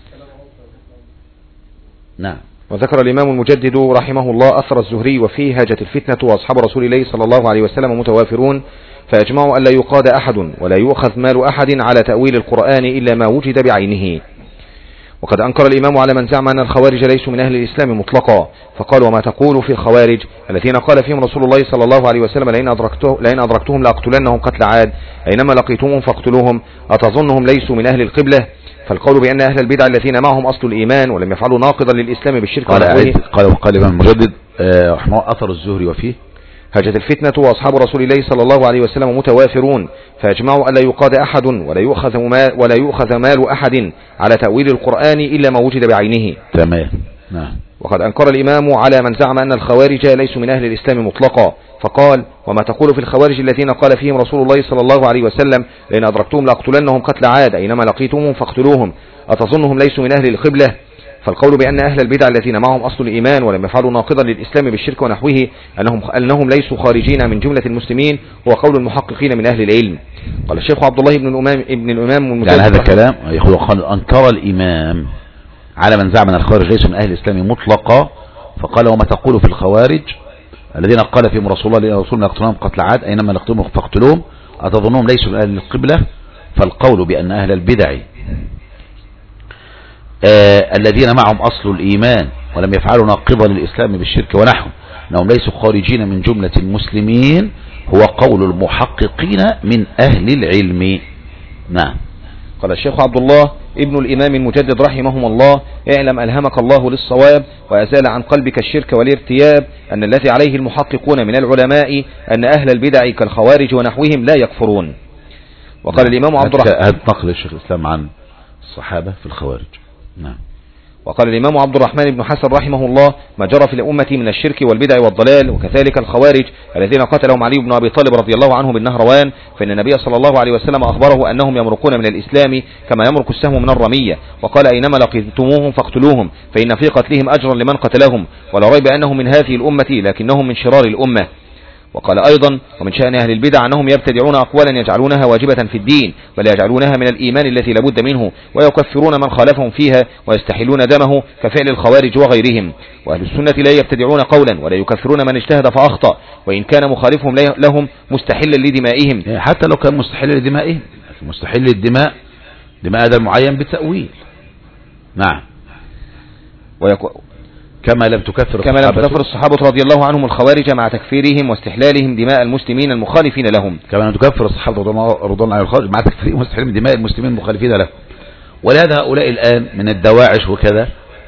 نعم. وذكر الإمام المجدد رحمه الله أثر الزهري وفيه هاجة الفتنة وأصحاب رسول الله صلى الله عليه وسلم متوافرون فأجمعوا ألا يقاد أحد ولا يؤخذ مال أحد على تأويل القرآن إلا ما وجد بعينه. وقد أنكر الإمام على من زعم أن الخوارج ليسوا من أهل الإسلام مطلقا، فقال: وما تقول في الخوارج الذين قال فيهم رسول الله صلى الله عليه وسلم: لئن أدركته لئن أدركتهم لأقتلنهم قتل عاد، أينما لقيتموهم فاقتلوهم، أتظنهم ليسوا من أهل القبلة؟ فالقول بأن أهل البدع الذين معهم أصل الإيمان ولم يفعلوا ناقضا للإسلام بالشرك قال قال قال الإمام المجدد رحمه أثر الزهري وفيه هاجت الفتنة وأصحاب رسول الله صلى الله عليه وسلم متوافرون فأجمعوا ألا يقاد أحد ولا يؤخذ مال ولا يؤخذ مال أحد على تأويل القرآن إلا ما وجد بعينه. تمام. نعم. وقد أنكر الإمام على من زعم أن الخوارج ليسوا من أهل الإسلام مطلقا، فقال: وما تقول في الخوارج الذين قال فيهم رسول الله صلى الله عليه وسلم: لئن أدركتهم لأقتلنهم قتل عاد، أينما لقيتموهم فاقتلوهم، أتظنهم ليسوا من أهل القبلة؟ فالقول بأن أهل البدع الذين معهم أصل الإيمان ولم يفعلوا ناقضا للإسلام بالشرك ونحوه أنهم, أنهم ليسوا خارجين من جملة المسلمين هو قول المحققين من أهل العلم. قال الشيخ عبد الله بن الأمام ابن الإمام يعني هذا الكلام يقول أنكر الإمام على من زعم أن الخوارج ليسوا من أهل الإسلام مطلقا، فقال: وما تقول في الخوارج الذين قال فيهم رسول الله لرسولنا يقتلونهم قتل عاد، أينما لقيتموهم فاقتلوهم، أتظنهم ليسوا من أهل القبلة؟ فالقول بأن أهل البدع آه الذين معهم أصل الإيمان ولم يفعلوا ناقضا للإسلام بالشرك ونحوه أنهم ليسوا خارجين من جملة المسلمين هو قول المحققين من أهل العلم. نعم. قال الشيخ عبد الله ابن الإمام المجدد رحمهم الله: اعلم ألهمك الله للصواب وأزال عن قلبك الشرك والارتياب أن الذي عليه المحققون من العلماء أن أهل البدع كالخوارج ونحوهم لا يكفرون. وقال الإمام عبد الرحمن هذا نقل الشيخ الإسلام عن الصحابة في الخوارج. نعم. وقال الإمام عبد الرحمن بن حسن رحمه الله: ما جرى في الأمة من الشرك والبدع والضلال وكذلك الخوارج الذين قتلهم علي بن أبي طالب رضي الله عنه بالنهروان، فإن النبي صلى الله عليه وسلم أخبره أنهم يمرقون من الإسلام كما يمرق السهم من الرمية، وقال: أينما لقيتموهم فاقتلوهم فإن في قتلهم أجرا لمن قتلهم، ولا ريب أنهم من هذه الأمة لكنهم من شرار الأمة. وقال أيضا: ومن شأن أهل البدع أنهم يبتدعون أقوالا يجعلونها واجبة في الدين بل يجعلونها من الإيمان التي لابد منه، ويكفرون من خالفهم فيها ويستحلون دمه كفعل الخوارج وغيرهم. وأهل السنة لا يبتدعون قولا ولا يكفرون من اجتهد فأخطأ وإن كان مخالفهم لهم مستحلا لدمائهم، حتى لو كان مستحل لدمائهم. مستحل للدماء دماء هذا المعين بالتأويل. نعم. ويكو كما لم تكفر كما لم تكفر الصحابة رضي الله عنهم الخوارج مع تكفيرهم واستحلالهم دماء المسلمين المخالفين لهم. كما لم تكفر الصحابة رضي الله عنهم الخوارج مع تكفيرهم واستحلالهم دماء المسلمين المخالفين لهم. ولهذا هؤلاء الآن من الدواعش وكذا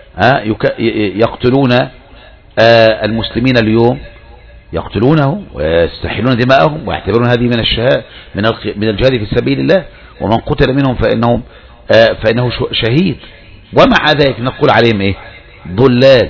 يقتلون المسلمين اليوم، يقتلونهم ويستحلون دماءهم ويعتبرون هذه من الشهاء من من الجهاد في سبيل الله، ومن قتل منهم فإنهم فإنه شهيد. ومع ذلك نقول عليهم إيه؟ ضلال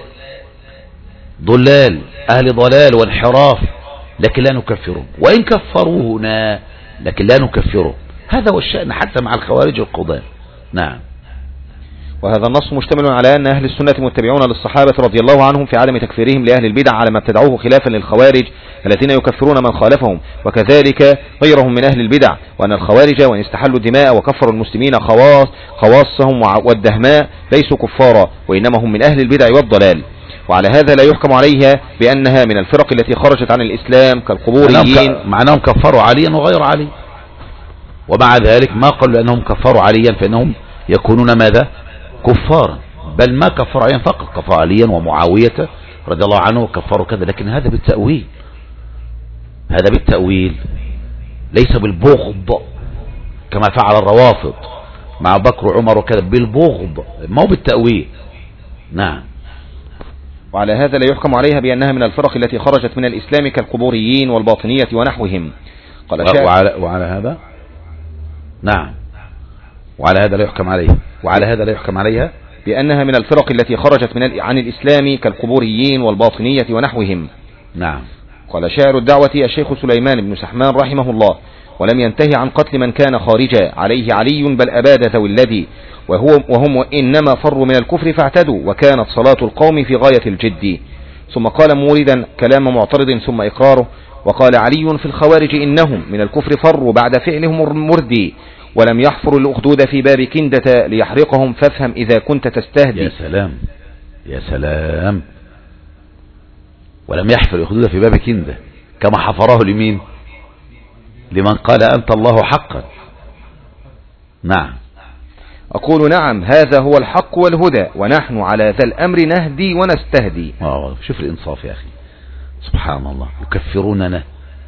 ضلال أهل ضلال وانحراف، لكن لا نكفرهم، وإن كفرونا لكن لا نكفرهم. هذا هو الشأن حتى مع الخوارج القضاة. نعم. وهذا النص مشتمل على أن أهل السنة متبعون للصحابة رضي الله عنهم في عدم تكفيرهم لأهل البدع على ما ابتدعوه خلافا للخوارج الذين يكفرون من خالفهم، وكذلك غيرهم من أهل البدع، وأن الخوارج وإن استحلوا الدماء وكفروا المسلمين خواص خواصهم والدهماء ليسوا كفارا وإنما هم من أهل البدع والضلال. وعلى هذا لا يحكم عليها بأنها من الفرق التي خرجت عن الإسلام كالقبوريين، معناهم كفروا عليا وغير علي، ومع ذلك ما قالوا أنهم كفروا عليا فإنهم يكونون ماذا؟ كفارا، بل ما كفروا عليا فقط، كفروا عليا ومعاوية رضي الله عنه وكفروا كذا، لكن هذا بالتأويل، هذا بالتأويل ليس بالبغض كما فعل الروافض مع بكر وعمر وكذا، بالبغض ما هو بالتأويل. نعم. وعلى هذا لا يحكم عليها بأنها من الفرق التي خرجت من الإسلام كالقبوريين والباطنية ونحوهم. قال وعلى, وعلى هذا نعم وعلى هذا لا يحكم عليها وعلى هذا لا يحكم عليها بأنها من الفرق التي خرجت من عن الإسلام كالقبوريين والباطنية ونحوهم. نعم. قال شاعر الدعوة الشيخ سليمان بن سحمان رحمه الله: ولم ينتهي عن قتل من كان خارجا عليه علي بل أباد ذوي الذي وهو وهم إنما فروا من الكفر فاعتدوا وكانت صلاة القوم في غاية الجد. ثم قال موردا كلام معترض ثم إقراره: وقال علي في الخوارج إنهم من الكفر فروا بعد فعلهم مردي ولم يحفروا الأخدود في باب كندة ليحرقهم فافهم إذا كنت تستهدي. يا سلام يا سلام. ولم يحفر الأخدود في باب كندة كما حفراه لمين؟ لمن قال أنت الله حقا. نعم. أقول نعم هذا هو الحق والهدى ونحن على ذا الأمر نهدي ونستهدي. آه شوف الإنصاف يا أخي، سبحان الله. يكفروننا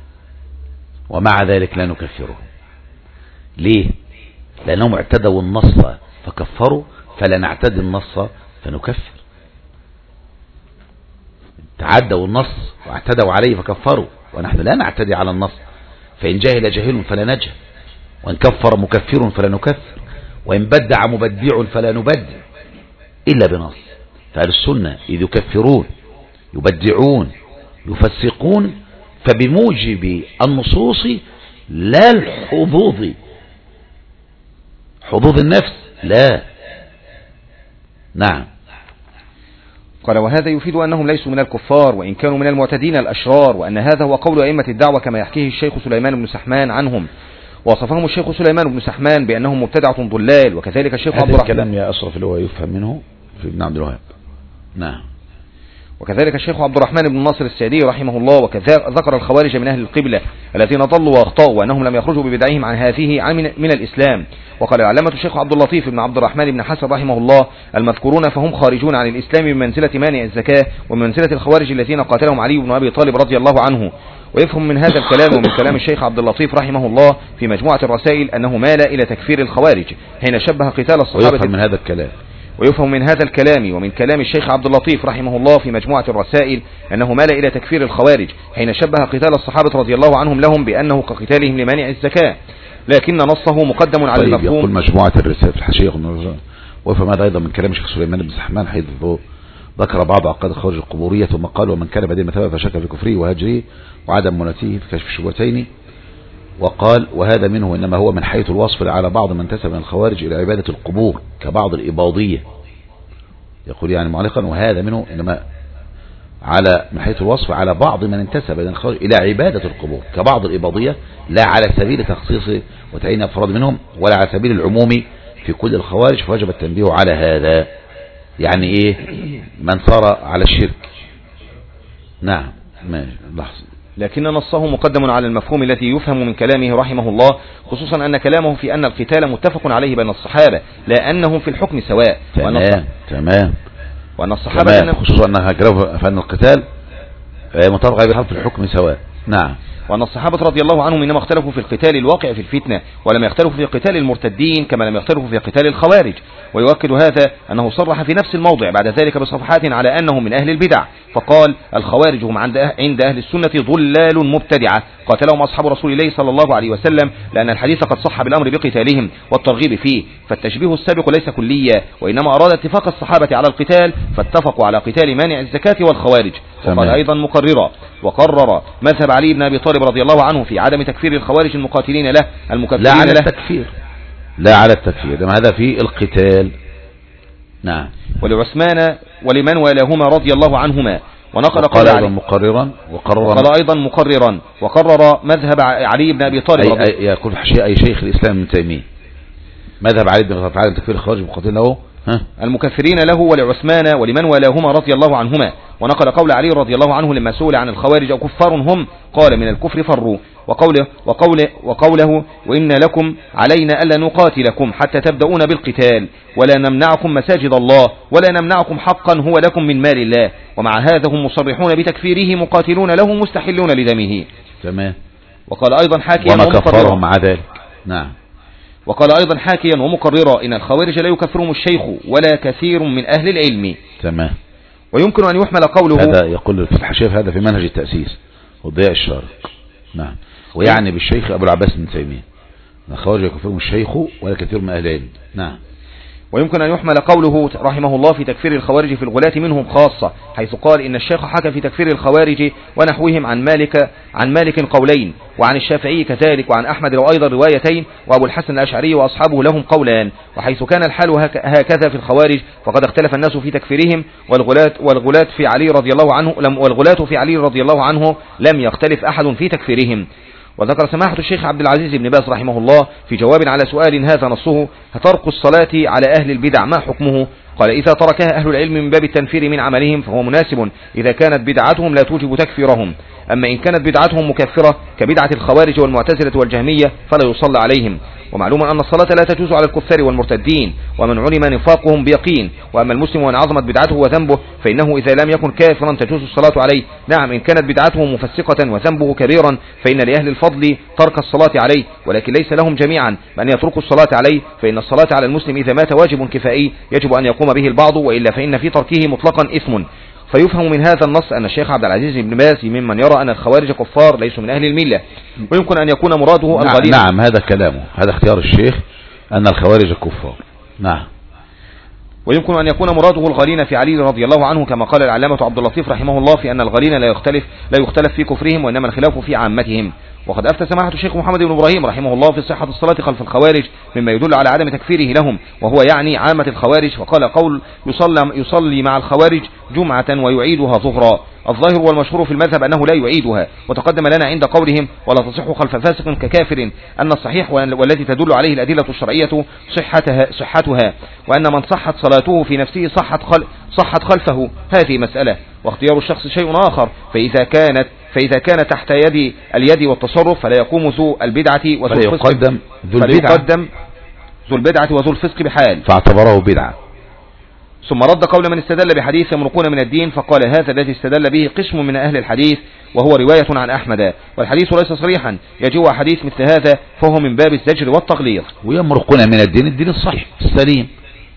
ومع ذلك لا نكفرهم. ليه؟ لأنهم اعتدوا النص فكفروا، فلا نعتدي النص فنكفر. تعدوا النص واعتدوا عليه فكفروا، ونحن لا نعتدي على النص، فإن جاهل جاهل فلا نجهل، وإن كفر مكفر فلا نكفر، وإن بدع مبدع فلا نبدع إلا بنص. فأهل السنة إذ يكفرون يبدعون يفسقون فبموجب النصوص لا الحظوظ، حظوظ النفس لا. نعم. قال وهذا يفيد أنهم ليسوا من الكفار وإن كانوا من المعتدين الأشرار، وأن هذا هو قول أئمة الدعوة كما يحكيه الشيخ سليمان بن سحمان عنهم. وصفهم الشيخ سليمان بن سحمان بأنهم مبتدعة ضلال، وكذلك الشيخ عبد الرحمن. هذا الكلام يا أشرف اللي هو يفهم منه في ابن عبد الوهاب. نعم. وكذلك الشيخ عبد الرحمن بن ناصر السعدي رحمه الله وكذلك ذكر الخوارج من أهل القبلة الذين ضلوا واخطأوا وأنهم لم يخرجوا ببدعهم عن هذه من الإسلام. وقال العلامة الشيخ عبد اللطيف بن عبد الرحمن بن حسن رحمه الله: المذكورون فهم خارجون عن الإسلام بمنزلة مانع الزكاة ومنزلة الخوارج الذين قاتلهم علي بن أبي طالب رضي الله عنه. ويفهم من هذا الكلام ومن كلام الشيخ عبد اللطيف رحمه الله في مجموعة الرسائل أنه مال إلى تكفير الخوارج حين شبه قتال الصحابة. ويفهم من هذا الكلام ويفهم من هذا الكلام ومن كلام الشيخ عبد اللطيف رحمه الله في مجموعة الرسائل أنه مال إلى تكفير الخوارج حين شبه قتال الصحابة رضي الله عنهم لهم بأنه كقتالهم لمانع الزكاة، لكن نصه مقدم على طيب المفهوم. يقول مجموعة الرسائل في الحاشية وفهم هذا أيضا من كلام شيخ سليمان بن سحمان حيث ذكر بعض عقائد الخوارج القبورية ثم قال ومن كان بدين مثلا فشك في كفره وهجره وعدم مناته في كشف الشبهتين. وقال وهذا منه إنما هو من حيث الوصف على بعض من انتسب من الخوارج إلى عبادة القبور كبعض الإباضية. يقول يعني معلقا وهذا منه إنما على من حيث الوصف على بعض من انتسب من الخوارج إلى عبادة القبور كبعض الإباضية لا على سبيل تخصيص وتعيين أفراد منهم ولا على سبيل العموم في كل الخوارج فوجب التنبيه على هذا. يعني إيه من صار على الشرك. نعم ماشي لحظة. لكن نصه مقدم على المفهوم الذي يفهم من كلامه رحمه الله خصوصا أن كلامه في أن القتال متفق عليه بين الصحابة لا أنهم في الحكم سواء. تمام تمام وأن الصحابة تمام خصوصا أنها هجروا فأن القتال متفق عليه في الحكم سواء. نعم. وأن الصحابة رضي الله عنهم إنما اختلفوا في القتال الواقع في الفتنة ولم يختلفوا في قتال المرتدين كما لم يختلفوا في قتال الخوارج. ويؤكد هذا أنه صرح في نفس الموضع بعد ذلك بصفحات على أنهم من أهل البدع فقال الخوارج هم عند أهل السنة ضلال مبتدعة قاتلهم أصحاب رسول الله صلى الله عليه وسلم لأن الحديث قد صح بالأمر بقتالهم والترغيب فيه. فالتشبيه السابق ليس كليا وإنما أراد اتفاق الصحابة على القتال فاتفقوا على قتال مانع الزكاة والخوارج. وقال أيضا مقررا وقرر مذهب علي بن أبي طالب رضي الله عنه في عدم تكفير الخوارج المقاتلين له المكفرين لا على له التكفير لا على التكفير لما هذا في القتال. نعم. ولعثمان ولمن والاهما رضي الله عنهما. ونقل قال قول أيضا مقررا وقرر قال أيضا مقررا وقرر مذهب علي بن أبي طالب أي, أي يقول أي شيخ الإسلام ابن تيمية مذهب علي بن أبي طالب عدم تكفير الخوارج المقاتلين له المكفرين له ولعثمان ولمن والاهما رضي الله عنهما. ونقل قول علي رضي الله عنه لما سئل عن الخوارج أو كفار هم قال من الكفر فروا. وقوله, وقوله, وقوله وإن لكم علينا ألا نقاتلكم حتى تبدأون بالقتال ولا نمنعكم مساجد الله ولا نمنعكم حقا هو لكم من مال الله. ومع هذا هم مصرحون بتكفيره مقاتلون له مستحلون لدمه. تمام. وقال أيضا حاكيا وما كفرهم مع ذلك. نعم. وقال أيضا حاكيا ومقررا إن الخوارج لا يكفرهم الشيخ ولا كثير من أهل العلم. تمام. ويمكن أن يحمل قوله هذا يقول في الحشيف هذا في منهج التأسيس والضياء الشارق. نعم. ويعني بالشيخ أبو العباس بن تيمية الخوارج يكفرهم الشيخ ولا كثير من أهل العلم. نعم. ويمكن أن يحمل قوله رحمه الله في تكفير الخوارج في الغلاة منهم خاصة حيث قال إن الشيخ حكى في تكفير الخوارج ونحوهم عن مالك عن مالك قولين وعن الشافعي كذلك وعن أحمد وأيضا روايتين وأبو الحسن الأشعري وأصحابه لهم قولان. وحيث كان الحال هكذا في الخوارج فقد اختلف الناس في تكفيرهم والغلاة والغلاة في علي رضي الله عنه والغلاة في علي رضي الله عنه لم يختلف أحد في تكفيرهم. وذكر سماحة الشيخ عبد العزيز بن باز رحمه الله في جواب على سؤال هذا نصه ترك الصلاة على أهل البدع ما حكمه؟ قال إذا تركها أهل العلم من باب التنفير من عملهم فهو مناسب إذا كانت بدعتهم لا توجب تكفيرهم. أما إن كانت بدعتهم مكفرة كبدعة الخوارج والمعتزلة والجهمية فلا يصلى عليهم. ومعلوم أن الصلاة لا تجوز على الكفار والمرتدين ومن علم نفاقهم بيقين. وأما المسلم وإن عظمت بدعته وذنبه فإنه إذا لم يكن كافرا تجوز الصلاة عليه. نعم إن كانت بدعته مفسقة وذنبه كبيرا فإن لأهل الفضل ترك الصلاة عليه ولكن ليس لهم جميعا بأن يتركوا الصلاة عليه فإن الصلاة على المسلم إذا مات واجب كفائي يجب أن يقوم به البعض وإلا فإن في تركه مطلقا إثم. فيفهم من هذا النص أن الشيخ عبد العزيز بن باز ممن يرى أن الخوارج كفار ليسوا من أهل الملة. ويمكن أن يكون مراده نعم الغالين. نعم هذا كلامه هذا اختيار الشيخ أن الخوارج كفار. نعم. ويمكن أن يكون مراده الغالين في علي رضي الله عنه كما قال العلامة عبد اللطيف رحمه الله في أن الغالين لا يختلف لا يختلف في كفرهم وإنما الخلاف في عامتهم. وقد أفتى سماحة الشيخ محمد بن إبراهيم رحمه الله في صحة الصلاة خلف الخوارج مما يدل على عدم تكفيره لهم وهو يعني عامة الخوارج. فقال قول يصلي, يصلي مع الخوارج جمعة ويعيدها ظهرا. الظاهر والمشهور في المذهب أنه لا يعيدها. وتقدم لنا عند قولهم ولا تصح خلف فاسق ككافر أن الصحيح والذي تدل عليه الأدلة الشرعية صحتها, صحتها وأن من صحت صلاته في نفسه صحت, خل صحت خلفه. هذه مسألة. واختيار الشخص شيء آخر. فإذا كانت فإذا كان تحت يد اليد والتصرف فلا يقوم ذو البدعة وذو الفسق فليقدم ذو البدعة ذو البدعة وذو الفسق بحال فاعتبره بدعة. ثم رد قول من استدل بحديث يمرقون من الدين فقال هذا الذي استدل به قسم من أهل الحديث وهو رواية عن أحمد والحديث ليس صريحا يجوء حديث مثل هذا فهو من باب الزجر والتغليظ. ويمرقون من الدين الدين الصحيح السليم.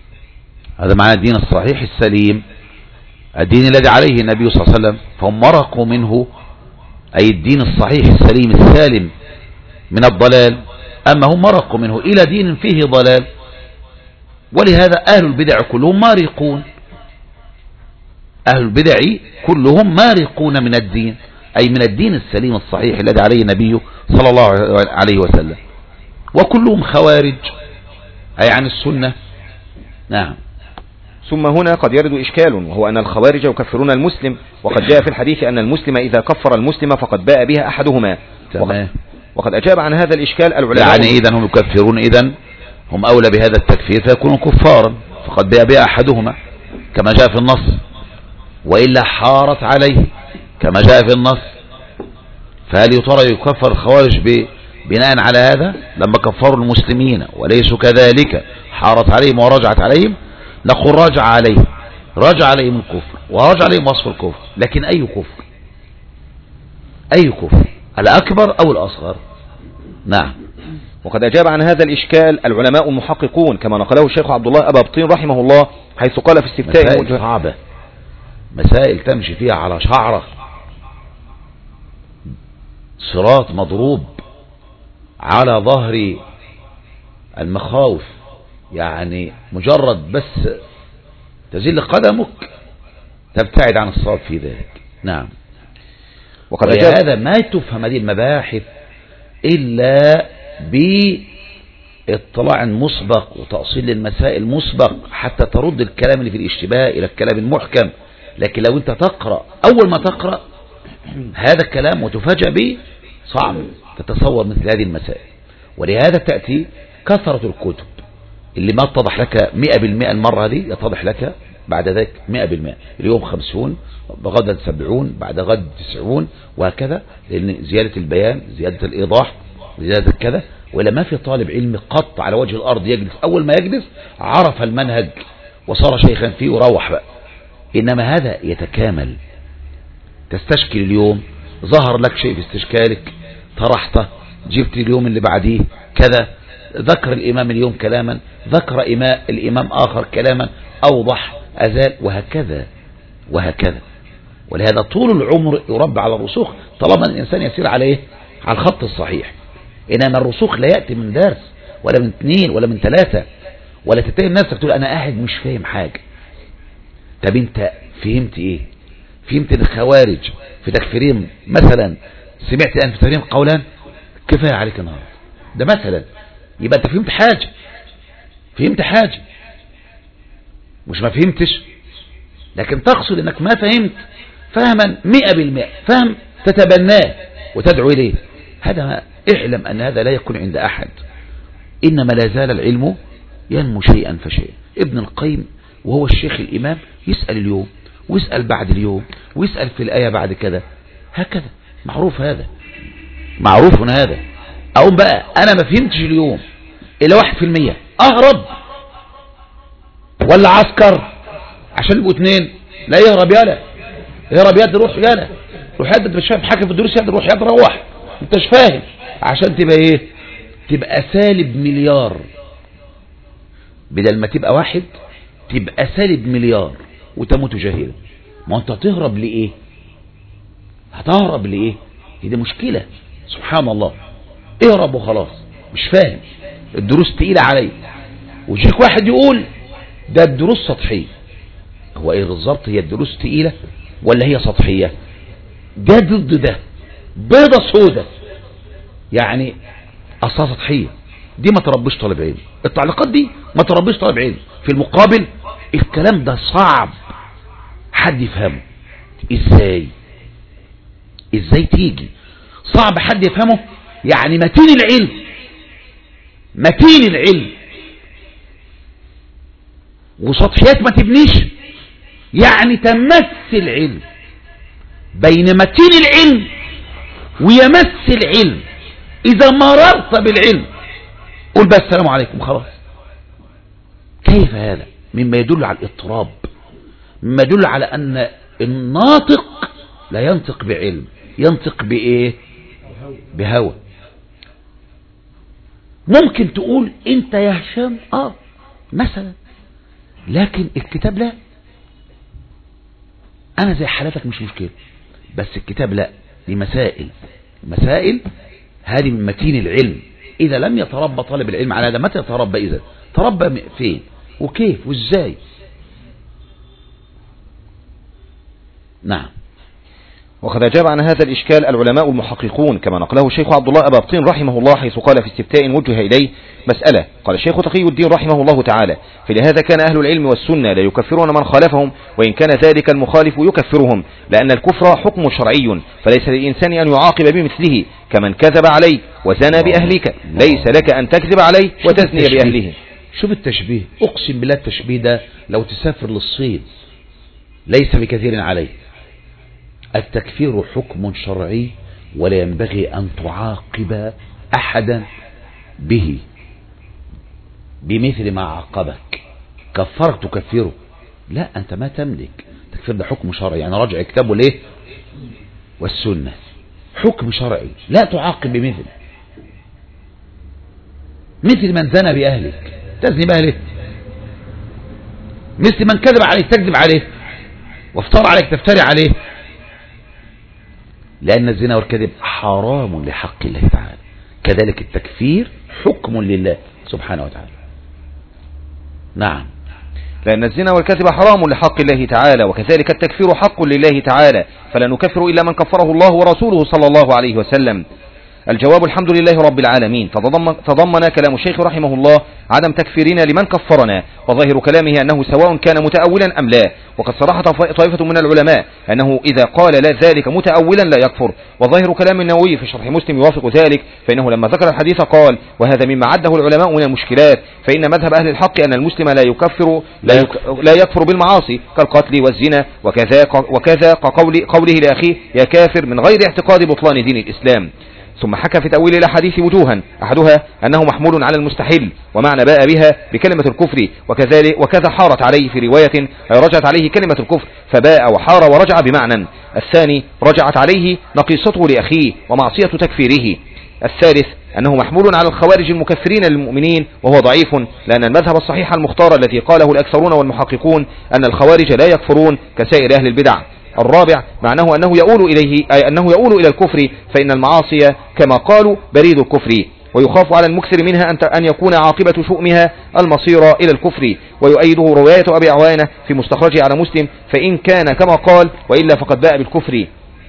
هذا معنى الدين الصحيح السليم الدين الذي عليه النبي صلى الله عليه وسلم فهم مرقوا منه أي الدين الصحيح السليم السالم من الضلال. أما هم مرقوا منه إلى دين فيه ضلال ولهذا أهل البدع كلهم مارقون، أهل البدع كلهم مارقون من الدين، أي من الدين السليم الصحيح الذي عليه النبي صلى الله عليه وسلم، وكلهم خوارج أي عن السنة. نعم. ثم هنا قد يرد إشكال، وهو أن الخوارج يكفرون المسلم، وقد جاء في الحديث أن المسلم إذا كفر المسلم فقد باء بها أحدهما. تمام. وقد أجاب عن هذا الإشكال العلماء. يعني إذن هم يكفرون، إذن هم أولى بهذا التكفير فيكونوا كفارا، فقد باء بها أحدهما كما جاء في النص، وإلا حارت عليه كما جاء في النص. فهل يترى يكفر الخوارج بناء على هذا لما كفروا المسلمين وليسوا كذلك حارت عليهم ورجعت عليهم؟ نقول رجع عليهم، رجع عليهم الكفر ورجع عليهم وصف الكفر، لكن أي كفر؟ أي كفر؟ الأكبر أو الأصغر؟ نعم. وقد أجاب عن هذا الإشكال العلماء المحققون كما نقله الشيخ عبد الله أبا بطين رحمه الله، حيث قال في استفتاء مسائل صعبة، مسائل تمشي فيها على شعرة، صراط مضروب على ظهر المخاوف، يعني مجرد بس تزل قدمك تبتعد عن الصواب في ذلك. نعم. وقد هذا ما تفهم هذه المباحث إلا باطلاع مسبق وتأصيل المسائل مسبق حتى ترد الكلام اللي في الاشتباه إلى الكلام المحكم. لكن لو أنت تقرأ أول ما تقرأ هذا الكلام وتفاجأ به صعب تتصور مثل هذه المسائل. ولهذا تأتي كثرة الكتب اللي ما اتضح لك مئة بالمئة المرة دي يتضح لك بعد ذلك مئة بالمئة، اليوم خمسون، غدا سبعون، بعد غد تسعون، وهكذا، لأن زيادة البيان، زيادة الإيضاح، زيادة كذا. ولا ما في طالب علم قط على وجه الأرض يجلس أول ما يجلس عرف المنهج وصار شيخا فيه وروح بقى. إنما هذا يتكامل، تستشكل اليوم ظهر لك شيء في استشكالك طرحته، جبت اليوم اللي بعديه كذا، ذكر الإمام اليوم كلاما، ذكر إماء الإمام آخر كلاما أوضح أزال، وهكذا وهكذا. ولهذا طول العمر يربى على الرسوخ طالما الإنسان يسير عليه على الخط الصحيح. إنما الرسوخ لا يأتي من درس ولا من اثنين ولا من ثلاثة، ولا تتهم نفسك تقول أنا قاعد مش فاهم حاجة. طب أنت فهمت إيه؟ فهمت الخوارج في تكفيرهم مثلا، سمعت أن في تكفيرهم قولان كفاية عليك النهارده ده مثلا، يبقى أنت فهمت حاجة، فهمت حاجة مش ما فهمتش. لكن تقصد أنك ما فهمت فهما مئة بالمئة، فهم تتبناه وتدعو إليه، هذا اعلم أن هذا لا يكون عند أحد. إنما لا زال العلم ينمو شيئا فشيئا. ابن القيم وهو الشيخ الإمام يسأل اليوم ويسأل بعد اليوم ويسأل في الآية بعد كذا، هكذا معروف، هذا معروف هذا. أقوم بقى أنا ما فهمتش اليوم إلا واحد في المية أهرب ولا عسكر عشان يبقوا اثنين؟ لا يهرب يالا، يهرب يد روح يالا، روح يد، انت مش فاهم حاجة في الدروس يد روح يد روح، انت مش فاهم، عشان تبقى ايه؟ تبقى سالب مليار بدل ما تبقى واحد، تبقى سالب مليار وتموت جاهلا. ما انت هتهرب لإيه؟ هتهرب لإيه؟ دي مشكلة سبحان الله. اهرب وخلاص، مش فاهم، الدروس تقيلة علي، ويجيك واحد يقول ده الدروس سطحية. هو ايه بالظبط؟ هي الدروس تقيلة ولا هي سطحية؟ ده ضد ده، بيضة سودة، يعني اصلا سطحية، دي ما تربيش طالب علم، التعليقات دي ما تربيش طالب علم. في المقابل الكلام ده صعب حد يفهمه. ازاي ازاي تيجي صعب حد يفهمه؟ يعني متين العلم، متين العلم وسطحيات ما تبنيش، يعني تمس العلم بين متين العلم ويمس العلم. إذا مررت بالعلم قل بس السلام عليكم خلاص. كيف هذا؟ مما يدل على الاضطراب، مما يدل على أن الناطق لا ينطق بعلم، ينطق بإيه؟ بهوى. ممكن تقول انت يا هشام اه مثلا، لكن الكتاب لا. انا زي حالتك مش مشكلة، بس الكتاب لا. دي مسائل، مسائل هذه من متين العلم. اذا لم يتربى طالب العلم على هذا، متى يتربى؟ اذا تربى فين؟ وكيف وازاي. نعم. وقد أجاب عن هذا الإشكال العلماء المحققون كما نقله الشيخ عبد الله أبا بطين رحمه الله، حيث قال في استفتاء وجه إليه مسألة، قال الشيخ تقي الدين رحمه الله تعالى: فلهذا كان أهل العلم والسنة لا يكفرون من خالفهم، وإن كان ذلك المخالف يكفرهم، لأن الكفر حكم شرعي، فليس للإنسان أن يعاقب بمثله، كمن كذب عليك وزنى بأهلك ليس لك أن تكذب عليه وتزني بأهله. شوف التشبيه، أقسم بالله التشبيه ده لو تسافر للصين ليس بكثير عليه. التكفير حكم شرعي ولا ينبغي أن تعاقب أحدا به بمثل ما عاقبك. كفرك تكفره؟ لا، أنت ما تملك. التكفير ده حكم شرعي، يعني راجع كتابه ليه والسنة، حكم شرعي لا تعاقب بمثل. مثل من زنى بأهلك تزني بأهله، مثل من كذب عليك تكذب عليه، وافترى عليك تفتري عليه، لأن الزنا والكذب حرام لحق الله تعالى. كذلك التكفير حكم لله سبحانه وتعالى. نعم. لأن الزنا والكذب حرام لحق الله تعالى، وكذلك التكفير حق لله تعالى، فلا نكفر إلا من كفره الله ورسوله صلى الله عليه وسلم. الجواب: الحمد لله رب العالمين. تضمن, تضمن كلام الشيخ رحمه الله عدم تكفيرنا لمن كفرنا، وظاهر كلامه أنه سواء كان متأولا أم لا، وقد صرح طائفة من العلماء أنه إذا قال لا ذلك متأولا لا يكفر، وظاهر كلام النووي في شرح مسلم يوافق ذلك، فإنه لما ذكر الحديث قال: وهذا مما عده العلماء من المشكلات، فإن مذهب أهل الحق أن المسلم لا يكفر لا, يك لا يكفر بالمعاصي كالقتل والزنا وكذا وكذا كقول قوله لأخيه يا كافر، من غير اعتقاد بطلان دين الإسلام. ثم حكى في تأويل الأحاديث وجوها، أحدها أنه محمول على المستحيل، ومعنى باء بها بكلمة الكفر، وكذلك وكذا حارت عليه في رواية رجعت عليه كلمة الكفر فباء وحار ورجع بمعنى. الثاني رجعت عليه نقيصته لأخيه ومعصية تكفيره. الثالث أنه محمول على الخوارج المكفرين للمؤمنين، وهو ضعيف، لأن المذهب الصحيح المختار الذي قاله الأكثرون والمحققون أن الخوارج لا يكفرون كسائر أهل البدع. الرابع معناه أنه يؤول إليه أي أنه يؤول إلى الكفر، فإن المعاصي كما قالوا بريد الكفر، ويخاف على المكثر منها أن يكون عاقبة شؤمها المصير إلى الكفر. ويؤيده رواية أبي عوانة في مستخرجه على مسلم: فإن كان كما قال وإلا فقد باء بالكفر.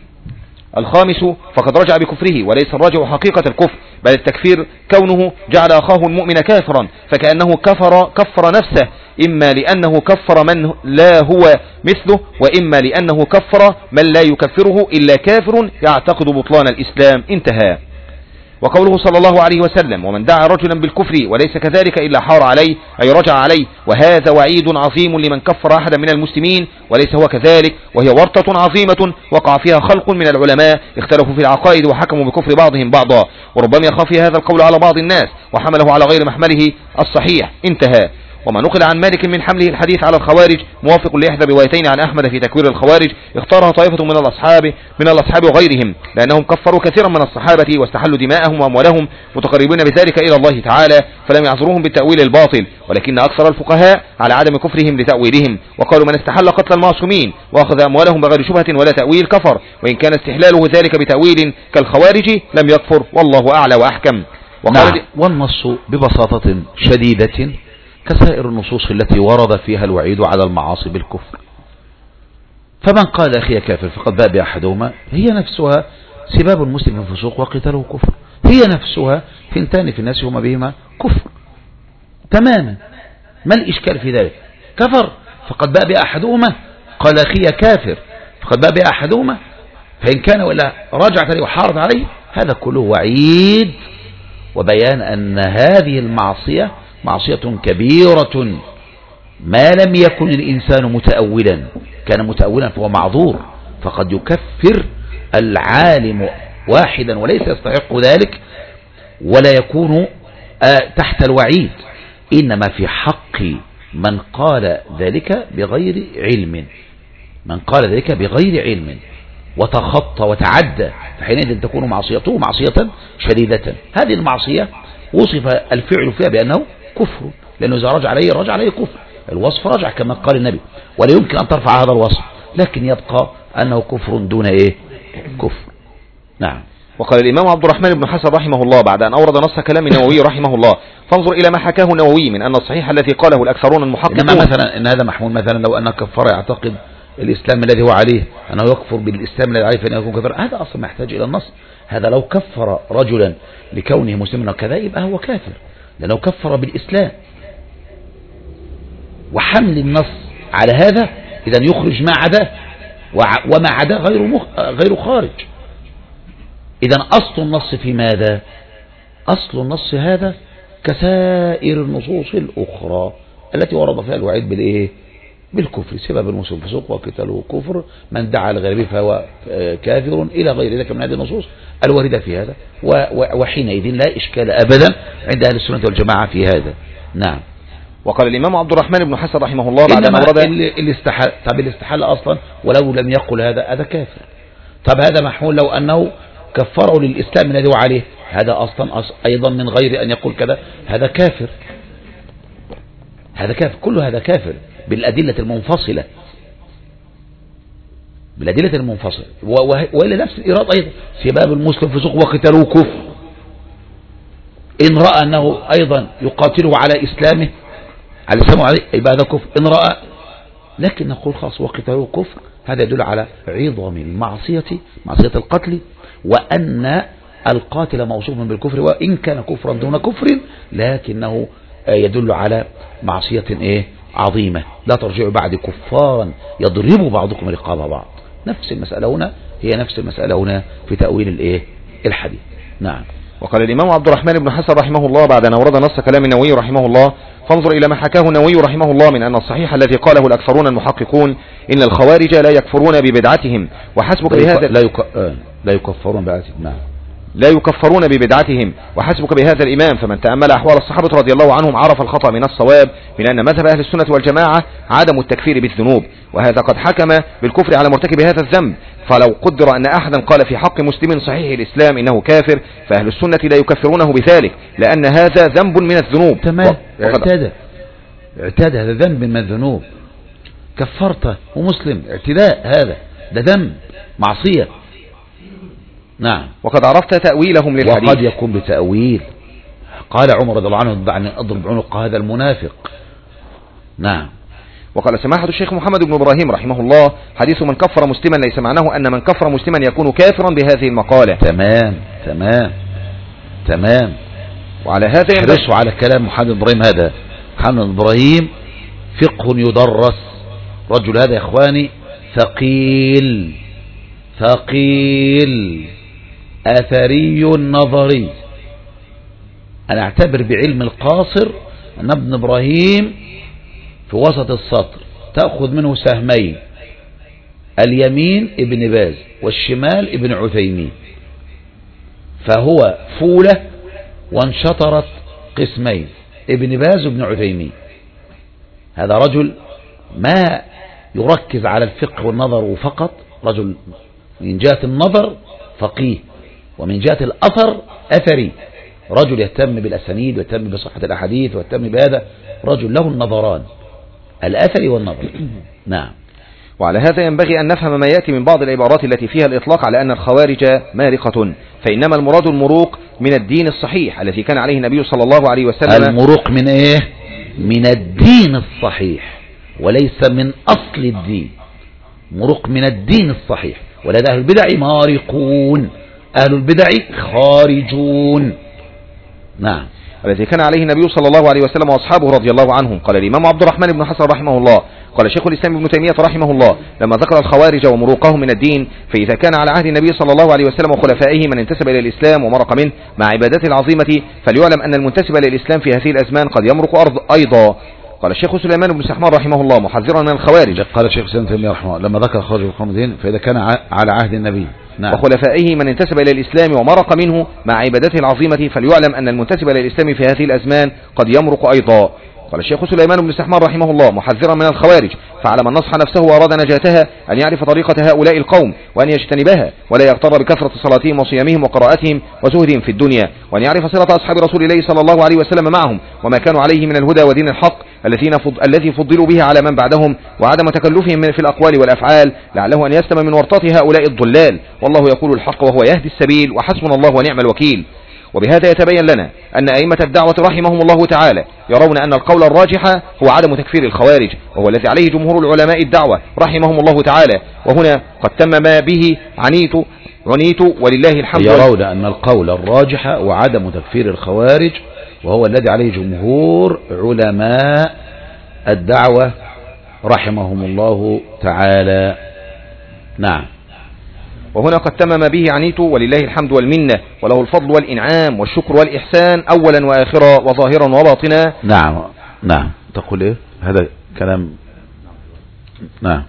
الخامس فقد رجع بكفره، وليس الرجع حقيقة الكفر، بل التكفير كونه جعل أخاه المؤمن كافرا، فكأنه كفر كفر نفسه، إما لأنه كفر من لا هو مثله، وإما لأنه كفر من لا يكفره إلا كافر يعتقد بطلان الإسلام. انتهى. وقوله صلى الله عليه وسلم: ومن دعا رجلا بالكفر وليس كذلك إلا حار عليه، أي رجع عليه، وهذا وعيد عظيم لمن كفر أحدا من المسلمين وليس هو كذلك، وهي ورطة عظيمة وقع فيها خلق من العلماء اختلفوا في العقائد وحكموا بكفر بعضهم بعضا، وربما يخفي هذا القول على بعض الناس وحمله على غير محمله الصحيح. انتهى. وما نقل عن مالك من حمله الحديث على الخوارج موافق لإحدى روايتين عن أحمد في تكوير الخوارج، اختارها طائفة من الأصحاب من الأصحاب وغيرهم، لأنهم كفروا كثيرا من الصحابة واستحلوا دماءهم وأموالهم متقربين بذلك إلى الله تعالى، فلم يعذروهم بالتأويل الباطل، ولكن أكثر الفقهاء على عدم كفرهم لتأويلهم، وقالوا من استحل قتل المعصومين وأخذ أموالهم بغير شبهة ولا تأويل كفر، وإن كان استحلاله ذلك بتأويل كالخوارج لم يكفر، والله أعلى وأحكم. نعم. والنص ببساطة شديدة كسائر النصوص التي ورد فيها الوعيد على المعاصي بالكفر، فمن قال أخي كافر فقد باء بأحدهما هي نفسها سباب المسلم في الفسوق وقتاله كفر، هي نفسها ثنتان في الناس هما بهما كفر تماما. ما الإشكال في ذلك؟ كفر فقد باء بأحدهما، قال أخي كافر فقد باء بأحدهما، فإن كان ولا رجعت عليه وحارت عليه، هذا كله وعيد وبيان أن هذه المعصية معصية كبيرة، ما لم يكن الإنسان متأولا، كان متأولا فهو معذور، فقد يكفر العالم واحدا وليس يستحق ذلك ولا يكون تحت الوعيد، إنما في حق من قال ذلك بغير علم، من قال ذلك بغير علم وتخطى وتعدى، فحينئذ تكون معصيته معصية شديدة. هذه المعصية وصف الفعل فيها بأنه كفر، لأنه إذا رجع عليه رجع عليه كفر، الوصف رجع كما قال النبي، ولا يمكن أن ترفع هذا الوصف، لكن يبقى أنه كفر دون إيه؟ كفر. نعم. وقال الإمام عبد الرحمن بن حسن رحمه الله بعد أن أورد نص كلام النووي رحمه الله: فانظر إلى ما حكاه النووي من أن الصحيح الذي قاله الأكثرون المحققون. إنما مثلا إن هذا محمول مثلا لو أن كفر يعتقد الإسلام الذي هو عليه أنه يكفر بالإسلام الذي عليه فإنه يكون كفر، هذا أصلا ما يحتاج إلى النص. هذا لو كفر رجلا لكونه مسلما وكذا يبقى هو كافر، لأنه كفر بالإسلام. وحمل النص على هذا إذا يخرج ما عداه، وما عداه غير مخ... غير خارج. إذا أصل النص في ماذا؟ أصل النص هذا كسائر النصوص الأخرى التي ورد فيها الوعيد بالإيه؟ بالكفر، سبب المسلم فسوق وقتاله كفر، من دعا لغيره فهو كافر، إلى غير ذلك من هذه النصوص الواردة في هذا. وحينئذ لا إشكال أبدا عند أهل السنة والجماعة في هذا. نعم. وقال الإمام عبد الرحمن بن حسن رحمه الله بعد أن أورد اللي استحل، طب اللي استحل أصلا ولو لم يقل هذا هذا كافر. طب هذا محمول لو أنه كفره للإسلام الذي هو عليه، هذا أصلا أيضا من غير أن يقول كذا هذا كافر، هذا كافر، كل هذا كافر بالأدلة المنفصلة، بالأدلة المنفصلة. وإلى نفس الإرادة أيضا سباب المسلم فسوق وقتاله كفر، إن رأى أنه أيضا يقاتله على إسلامه على الإسلام عليه يبقى هذا كفر، إن رأى. لكن نقول خاص وقتاله كفر، هذا يدل على عظم المعصية، معصية القتل، وأن القاتل موصوف بالكفر، وإن كان كفرا دون كفر لكنه يدل على معصية إيه عظيمة. لا ترجعوا بعد كفارا يضرب بعضكم رقاب بعض. نفس المسألة هنا هي نفس المسألة هنا في تأويل الإيه الحديث. نعم. وقال الإمام عبد الرحمن بن حسن رحمه الله بعد أن أورد نص كلام النووي رحمه الله: فانظر إلى ما حكاه النووي رحمه الله من أن الصحيح الذي قاله الأكثرون المحققون إن الخوارج لا يكفرون ببدعتهم، وحسبك بهذا لا, يك... لا يكفرون ببدعتهم. نعم. لا يكفرون ببدعتهم، وحسبك بهذا الإمام. فمن تأمل أحوال الصحابة رضي الله عنهم عرف الخطأ من الصواب من أن مذهب أهل السنة والجماعة عدم التكفير بالذنوب، وهذا قد حكم بالكفر على مرتكب هذا الذنب. فلو قدر أن أحدا قال في حق مسلم صحيح الإسلام إنه كافر فأهل السنة لا يكفرونه بذلك، لأن هذا ذنب من الذنوب. تمام. اعتاد اعتاد هذا ذنب من الذنوب، كفرته ومسلم، اعتداء، هذا ده ذنب معصية. نعم. وقد عرفت تأويلهم للحديث. وقد يكون بتأويل. قال عمر رضي الله عنه: دعني أضرب عنق هذا المنافق. نعم. وقال سماحة الشيخ محمد بن إبراهيم رحمه الله: حديث من كفر مسلما ليس معناه أن من كفر مسلما يكون كافرا بهذه المقالة. تمام تمام تمام. وعلى هذا يحرصوا على كلام محمد بن إبراهيم. هذا محمد بن إبراهيم فقه يدرس، رجل هذا يا إخواني ثقيل ثقيل أثري نظري. أنا أعتبر بعلم القاصر أن ابن إبراهيم في وسط السطر تأخذ منه سهمين، اليمين ابن باز والشمال ابن عثيمين، فهو فولة وانشطرت قسمين، ابن باز وابن عثيمين. هذا رجل ما يركز على الفقه والنظر فقط، رجل من جهة النظر فقيه، ومن جهة الأثر أثري، رجل يهتم بالأسانيد ويهتم بصحة الأحاديث ويهتم بهذا، رجل له النظران، الأثري والنظر. نعم. وعلى هذا ينبغي أن نفهم ما يأتي من بعض العبارات التي فيها الإطلاق على أن الخوارج مارقة، فإنما المراد المروق من الدين الصحيح الذي كان عليه النبي صلى الله عليه وسلم. المروق من إيه؟ من الدين الصحيح وليس من أصل الدين، مروق من الدين الصحيح. ولذا أهل البدع مارقون، أهل البدع خارجون. نعم. الذي كان عليه النبي صلى الله عليه وسلم وأصحابه رضي الله عنهم. قال الإمام عبد الرحمن بن حسن رحمه الله: قال شيخ الإسلام ابن تيمية رحمه الله لما ذكر الخوارج ومروقهم من الدين: فإذا كان على عهد النبي صلى الله عليه وسلم وخلفائه من انتسب إلى الإسلام ومرق منه مع عبادته العظيمة، فليعلم أن المنتسب إلى الإسلام في هذه الأزمان قد يمرق أرض أيضا. قال الشيخ سليمان بن سحمان رحمه الله محذرا من الخوارج. قال الشيخ الإسلام ابن تيمية رحمه الله لما ذكر الخوارج ومروقهم من الدين: فإذا كان على عهد النبي نعم. وخلفائه من انتسب إلى الإسلام ومرق منه مع عبادته العظيمة، فليعلم أن المنتسب إلى الإسلام في هذه الأزمان قد يمرق أيضا. قال الشيخ سليمان بن سحمان رحمه الله محذرا من الخوارج: فعلى من نصح نفسه وأراد نجاتها أن يعرف طريقة هؤلاء القوم وأن يجتنبها، ولا يغتر بكثرة صلاتهم وصيامهم وقراءتهم وزهدهم في الدنيا، وأن يعرف صلة أصحاب رسول الله صلى الله عليه وسلم معهم وما كانوا عليه من الهدى ودين الحق، الذين فض... الذي فضلوا به على من بعدهم، وعدم تكلفهم في الأقوال والأفعال لعله أن يسلم من ورطة هؤلاء الضلال. والله يقول الحق وهو يهدي السبيل، وحسبنا الله ونعم الوكيل. وبهذا يتبين لنا أن أئمة الدعوة رحمهم الله تعالى يرون أن القول الراجح هو عدم تكفير الخوارج، وهو الذي عليه جمهور العلماء الدعوة رحمهم الله تعالى. وهنا قد تم ما به عنيت عنيت ولله الحمد. يرون أن القول الراجح هو عدم تكفير الخوارج، وهو الذي عليه جمهور علماء الدعوة رحمهم الله تعالى. نعم. وهنا قد تم ما به عنيت ولله الحمد والمنة، وله الفضل والإنعام والشكر والإحسان أولا وآخرا وظاهرا وباطنا. نعم نعم. تقول إيه؟ هذا كلام. نعم،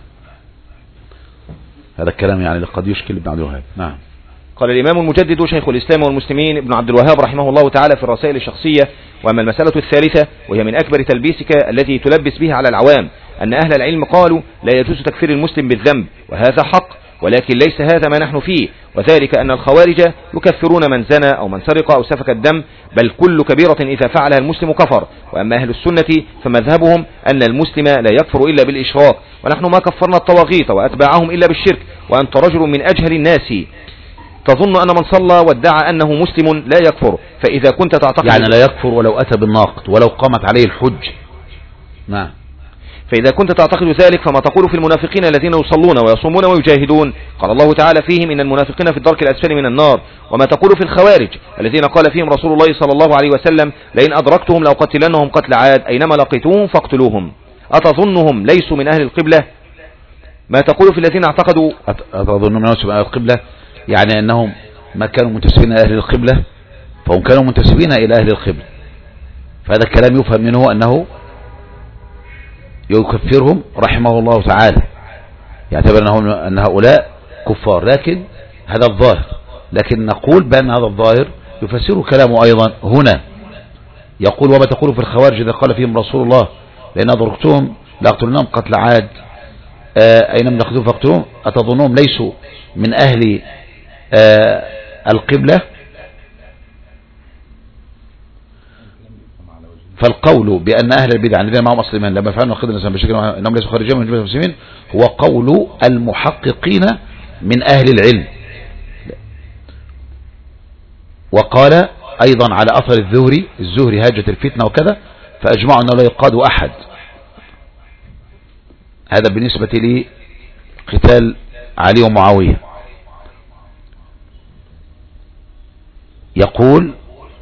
هذا الكلام يعني قد يشكل ابن عبد الوهاب. نعم. قال الإمام المجدد شيخ الإسلام والمسلمين ابن عبد الوهاب رحمه الله تعالى في الرسائل الشخصية: وأما المسألة الثالثة وهي من أكبر تلبيسك التي تلبس به على العوام، أن أهل العلم قالوا لا يجوز تكفير المسلم بالذنب، وهذا حق، ولكن ليس هذا ما نحن فيه، وذلك أن الخوارج يكفرون من زنى أو من سرق أو سفك الدم، بل كل كبيرة إذا فعلها المسلم كفر. وأما أهل السنة فمذهبهم أن المسلم لا يكفر إلا بالإشراك، ونحن ما كفرنا الطواغيت وأتباعهم إلا بالشرك. وأنت رجل من أجهل الناس تظن أن من صلى وادعى أنه مسلم لا يكفر، فإذا كنت تعتقد يعني لا يكفر ولو أتى بالناقض ولو قامت عليه الحج. نعم. فإذا كنت تعتقد ذلك فما تقول في المنافقين الذين يصلون ويصومون ويجاهدون؟ قال الله تعالى فيهم: إن المنافقين في الدرك الأسفل من النار. وما تقول في الخوارج الذين قال فيهم رسول الله صلى الله عليه وسلم: لئن أدركتهم لأقتلنهم قتل عاد، أينما لقيتوهم فاقتلوهم. أتظنهم ليسوا من أهل القبلة؟ ما تقول في الذين اعتقدوا أتظنهم ليسوا من أهل القبلة، يعني أنهم ما كانوا منتسبين إلى أهل القبلة، فهم كانوا منتسبين إلى أهل القبلة. فهذا الكلام يفهم منه أنه يكفرهم رحمه الله تعالى، يعتبر أن هؤلاء كفار، لكن هذا الظاهر. لكن نقول بأن هذا الظاهر يفسر كلامه أيضا هنا، يقول: وما تقول في الخوارج إذا قال فيهم رسول الله لأن أدركتهم لأقتلنهم قتل عاد، أينما لقيتوهم فاقتلوهم. أتظنهم ليسوا من أهل القبلة؟ فالقول بأن أهل البدع الذين معهم أصل الإيمان لما فعلوا خذنا الإسلام بشكل أنهم ليسوا خارجين من جملة المسلمين هو قول المحققين من أهل العلم. وقال أيضا على أثر الزهري الزهري هاجة الفتنة وكذا، فأجمعوا أنه لا يقاد أحد. هذا بالنسبة لي قتال علي ومعاوية. يقول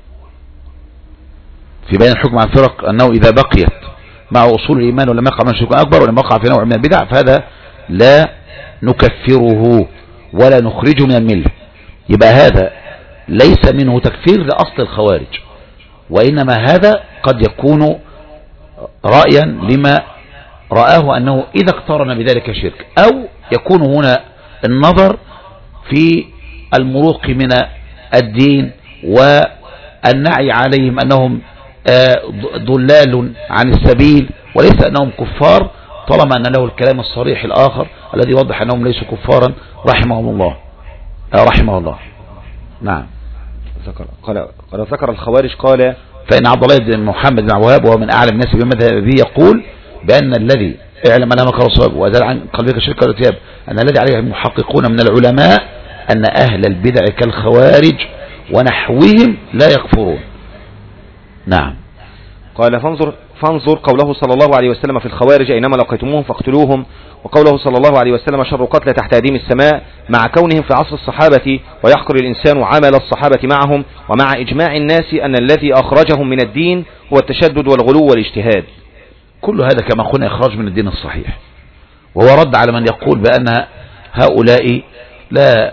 في بيان الحكم عن فرق أنه إذا بقيت مع أصول الإيمان ولم يقع من شرك أكبر ولم يقع في نوع من البدع فهذا لا نكفره ولا نخرجه من الملة. يبقى هذا ليس منه تكفير لأصل الخوارج، وإنما هذا قد يكون رأيا لما رآه أنه إذا اقترن بذلك شرك، أو يكون هنا النظر في المروق من الدين والنعي عليهم أنهم ضلال عن السبيل وليس أنهم كفار، طالما أن له الكلام الصريح الآخر الذي يوضح أنهم ليسوا كفارا رحمهم الله رحمه الله. نعم. قال قال ذكر الخوارج قال: فإن عبد الله بن محمد بن وهاب وهو من أعلم الناس بمذهبه يقول بأن الذي اعلم أنها مكر الصواب وأزال عن قلبك الشرك والارتياب أن الذي عليه المحققون من العلماء أن أهل البدع كالخوارج ونحوهم لا يكفرون. نعم. قال: فانظر فانظر قوله صلى الله عليه وسلم في الخوارج: أينما لقيتموهم فاقتلوهم. وقوله صلى الله عليه وسلم: شر قتل تحت أديم السماء، مع كونهم في عصر الصحابة ويحقر الإنسان عمل الصحابة معهم، ومع إجماع الناس أن الذي أخرجهم من الدين هو التشدد والغلو والاجتهاد. كل هذا كما قلنا إخراج من الدين الصحيح، وهو رد على من يقول بأن هؤلاء لا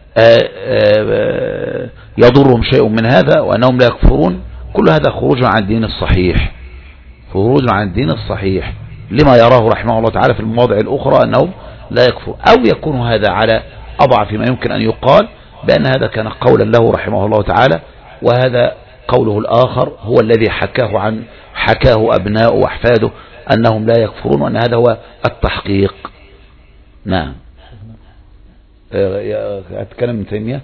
يضرهم شيء من هذا وأنهم لا يكفرون. كل هذا خروج عن الدين الصحيح، خروج عن الدين الصحيح لما يراه رحمه الله تعالى في المواضع الأخرى أنهم لا يكفر، أو يكون هذا على أضعف ما يمكن أن يقال بأن هذا كان قولا له رحمه الله تعالى، وهذا قوله الآخر هو الذي حكاه عن حكاه أبناء وأحفاده أنهم لا يكفرون، وأن هذا هو التحقيق. نعم. أتكلم ابن تيمية،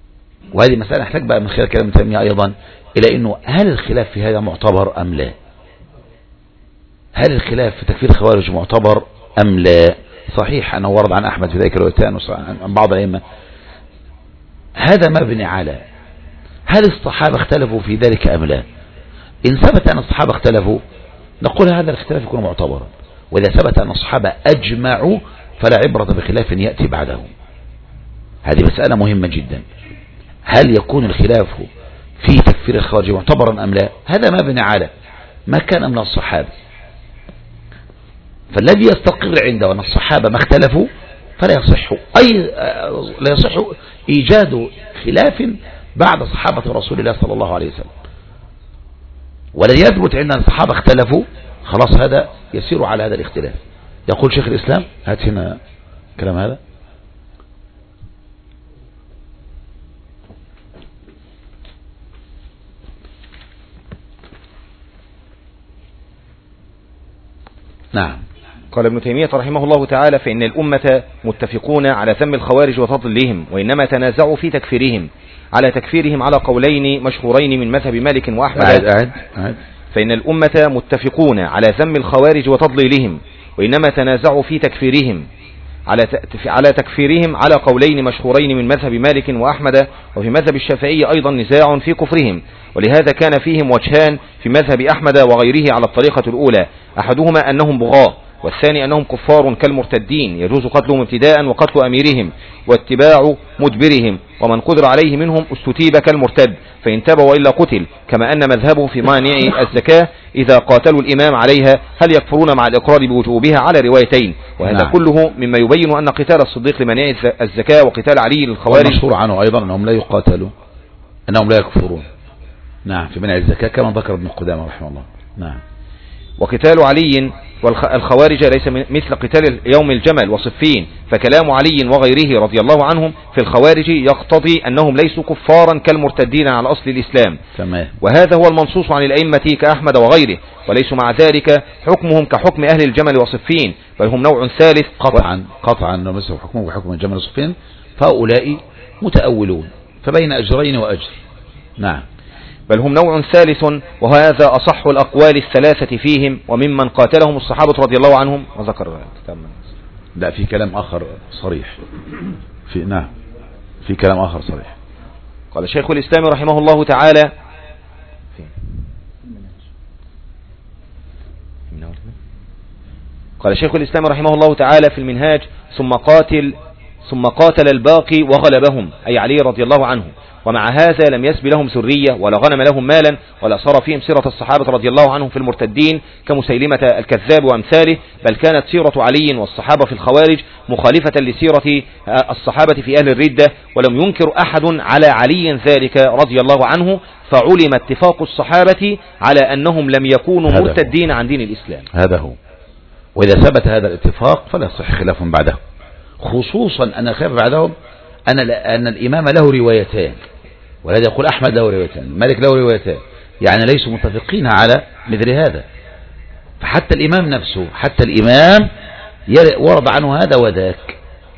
وهذه مسألة نحتاج بقى من خلال كلام ابن تيمية أيضا إلى أنه هل الخلاف في هذا معتبر أم لا. هل الخلاف في تكفير الخوارج معتبر أم لا؟ صحيح أنه ورد عن أحمد في ذلك الوقتان عن بعض الأئمة، هذا مبني على هل الصحابة اختلفوا في ذلك أم لا؟ إن ثبت أن الصحابة اختلفوا نقول هذا الاختلاف يكون معتبرا، وإذا ثبت أن الصحابة أجمعوا فلا عبرة بخلاف يأتي بعده. هذه مسألة مهمة جدا، هل يكون الخلاف في تكفير الخوارج معتبرا أم لا؟ هذا مبني على ما كان من الصحابة، فالذي يستقر عنده أن الصحابة ما اختلفوا فلا يصح أي لا يصح إيجاد خلاف بعد صحابة رسول الله صلى الله عليه وسلم. ولن يثبت عندنا الصحابة اختلفوا خلاص هذا يسير على هذا الاختلاف. يقول شيخ الإسلام، هات هنا كلام هذا. نعم. قال ابن تيمية رحمه الله تعالى: فإن الأمة متفقون على ذم الخوارج وتضليلهم، وإنما تنازعوا في تكفيرهم على تكفيرهم على قولين مشهورين من مذهب مالك وأحمد. عاد عاد عاد. فإن الأمة متفقون على ذم الخوارج وتضليلهم، وإنما تنازعوا في تكفيرهم على على تكفيرهم على قولين مشهورين من مذهب مالك وأحمد، وفي مذهب الشافعي أيضا نزاع في كفرهم، ولهذا كان فيهم وجهان في مذهب أحمد وغيره على الطريقة الأولى، أحدهما أنهم بغاة، والثاني أنهم كفار كالمرتدين يجوز قتلهم ابتداء وقتل أميرهم واتباع مدبرهم، ومن قدر عليه منهم استتيب كالمرتد فإن تاب وإلا قتل، كما أن مذهبه في مانع الزكاة إذا قاتلوا الإمام عليها هل يكفرون مع الإقرار بوجوبها على روايتين. وهذا نعم. كله مما يبين أن قتال الصديق لمانع الزكاة وقتال علي للخوارج مشهور عنه أيضا أنهم لا يقاتلوا أنهم لا يكفرون نعم في منع الزكاة كما ذكر ابن قدامة رحمه الله. نعم. وقتال علي والخوارج ليس مثل قتال يوم الجمل وصفين، فكلام علي وغيره رضي الله عنهم في الخوارج يقتضي أنهم ليسوا كفارا كالمرتدين على أصل الإسلام. تمام. وهذا هو المنصوص عن الأئمة كأحمد وغيره، وليسوا مع ذلك حكمهم كحكم أهل الجمل وصفين، بل هم نوع ثالث قطعا قطعا مثل حكمهم وحكم الجمل وصفين، فهؤلاء متأولون فبين أجرين وأجر. نعم. بل هم نوع ثالث، وهذا أصح الأقوال الثلاثة فيهم، وممن قاتلهم الصحابة رضي الله عنهم. وذكر لا في كلام آخر صريح في نعم في كلام آخر صريح. قال شيخ الإسلام رحمه الله تعالى قال شيخ الإسلام رحمه الله تعالى في المنهاج: ثم قاتل ثم قاتل الباقي وغلبهم، أي علي رضي الله عنه، ومع هذا لم يسب لهم ذرية ولا غنم لهم مالا ولا صار فيهم سيرة الصحابة رضي الله عنهم في المرتدين كمسيلمة الكذاب وأمثاله، بل كانت سيرة علي والصحابة في الخوارج مخالفة لسيرة الصحابة في أهل الردة، ولم ينكر أحد على علي ذلك رضي الله عنه، فعلم اتفاق الصحابة على أنهم لم يكونوا مرتدين عن دين الإسلام. هذا هو. وإذا ثبت هذا الاتفاق فلا يصح خلاف بعده، خصوصا أن الخلاف بعدهم أن أن الإمام له روايتان، ولهذا يقول أحمد له روايتان، مالك له روايتان، يعني ليسوا متفقين على مثل هذا. فحتى الإمام نفسه حتى الإمام ورد عنه هذا وذاك.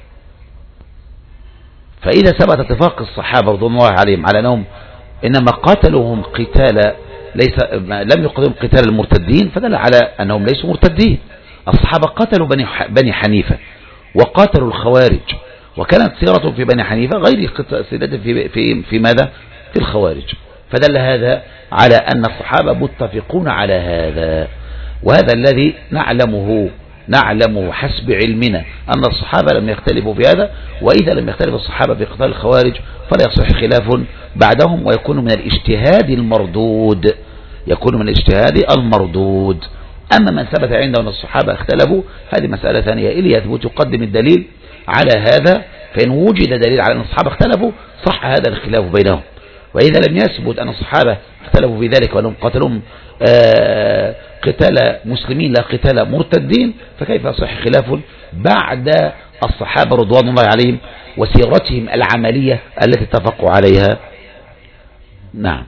فإذا ثبت اتفاق الصحابة رضوان الله عليهم على أنهم إنما قاتلوهم قتال ليس لم يقتلهم قتال المرتدين، فدل على أنهم ليسوا مرتدين. الصحابة قاتلوا بني بني حنيفة وقاتلوا الخوارج، وكانت سيرتهم في بني حنيفة غير سيرتهم في في في ماذا؟ في الخوارج. فدل هذا على أن الصحابة متفقون على هذا، وهذا الذي نعلمه نعلمه حسب علمنا أن الصحابة لم يختلفوا في هذا. وإذا لم يختلف الصحابة في قتال الخوارج فلا يصح خلاف بعدهم، ويكون من الاجتهاد المردود يكون من الاجتهاد المردود. أما من ثبت عنده أن الصحابة اختلفوا هذه مسألة ثانية، إلي يثبت يقدم الدليل على هذا، فإن وجد دليل على أن الصحابة اختلفوا صح هذا الخلاف بينهم. وإذا لم يثبت أن الصحابة اختلفوا في ذلك وأنهم قتلهم آه قتال مسلمين لا قتال مرتدين، فكيف يصح خلاف بعد الصحابة رضوان الله عليهم وسيرتهم العملية التي اتفقوا عليها؟ نعم.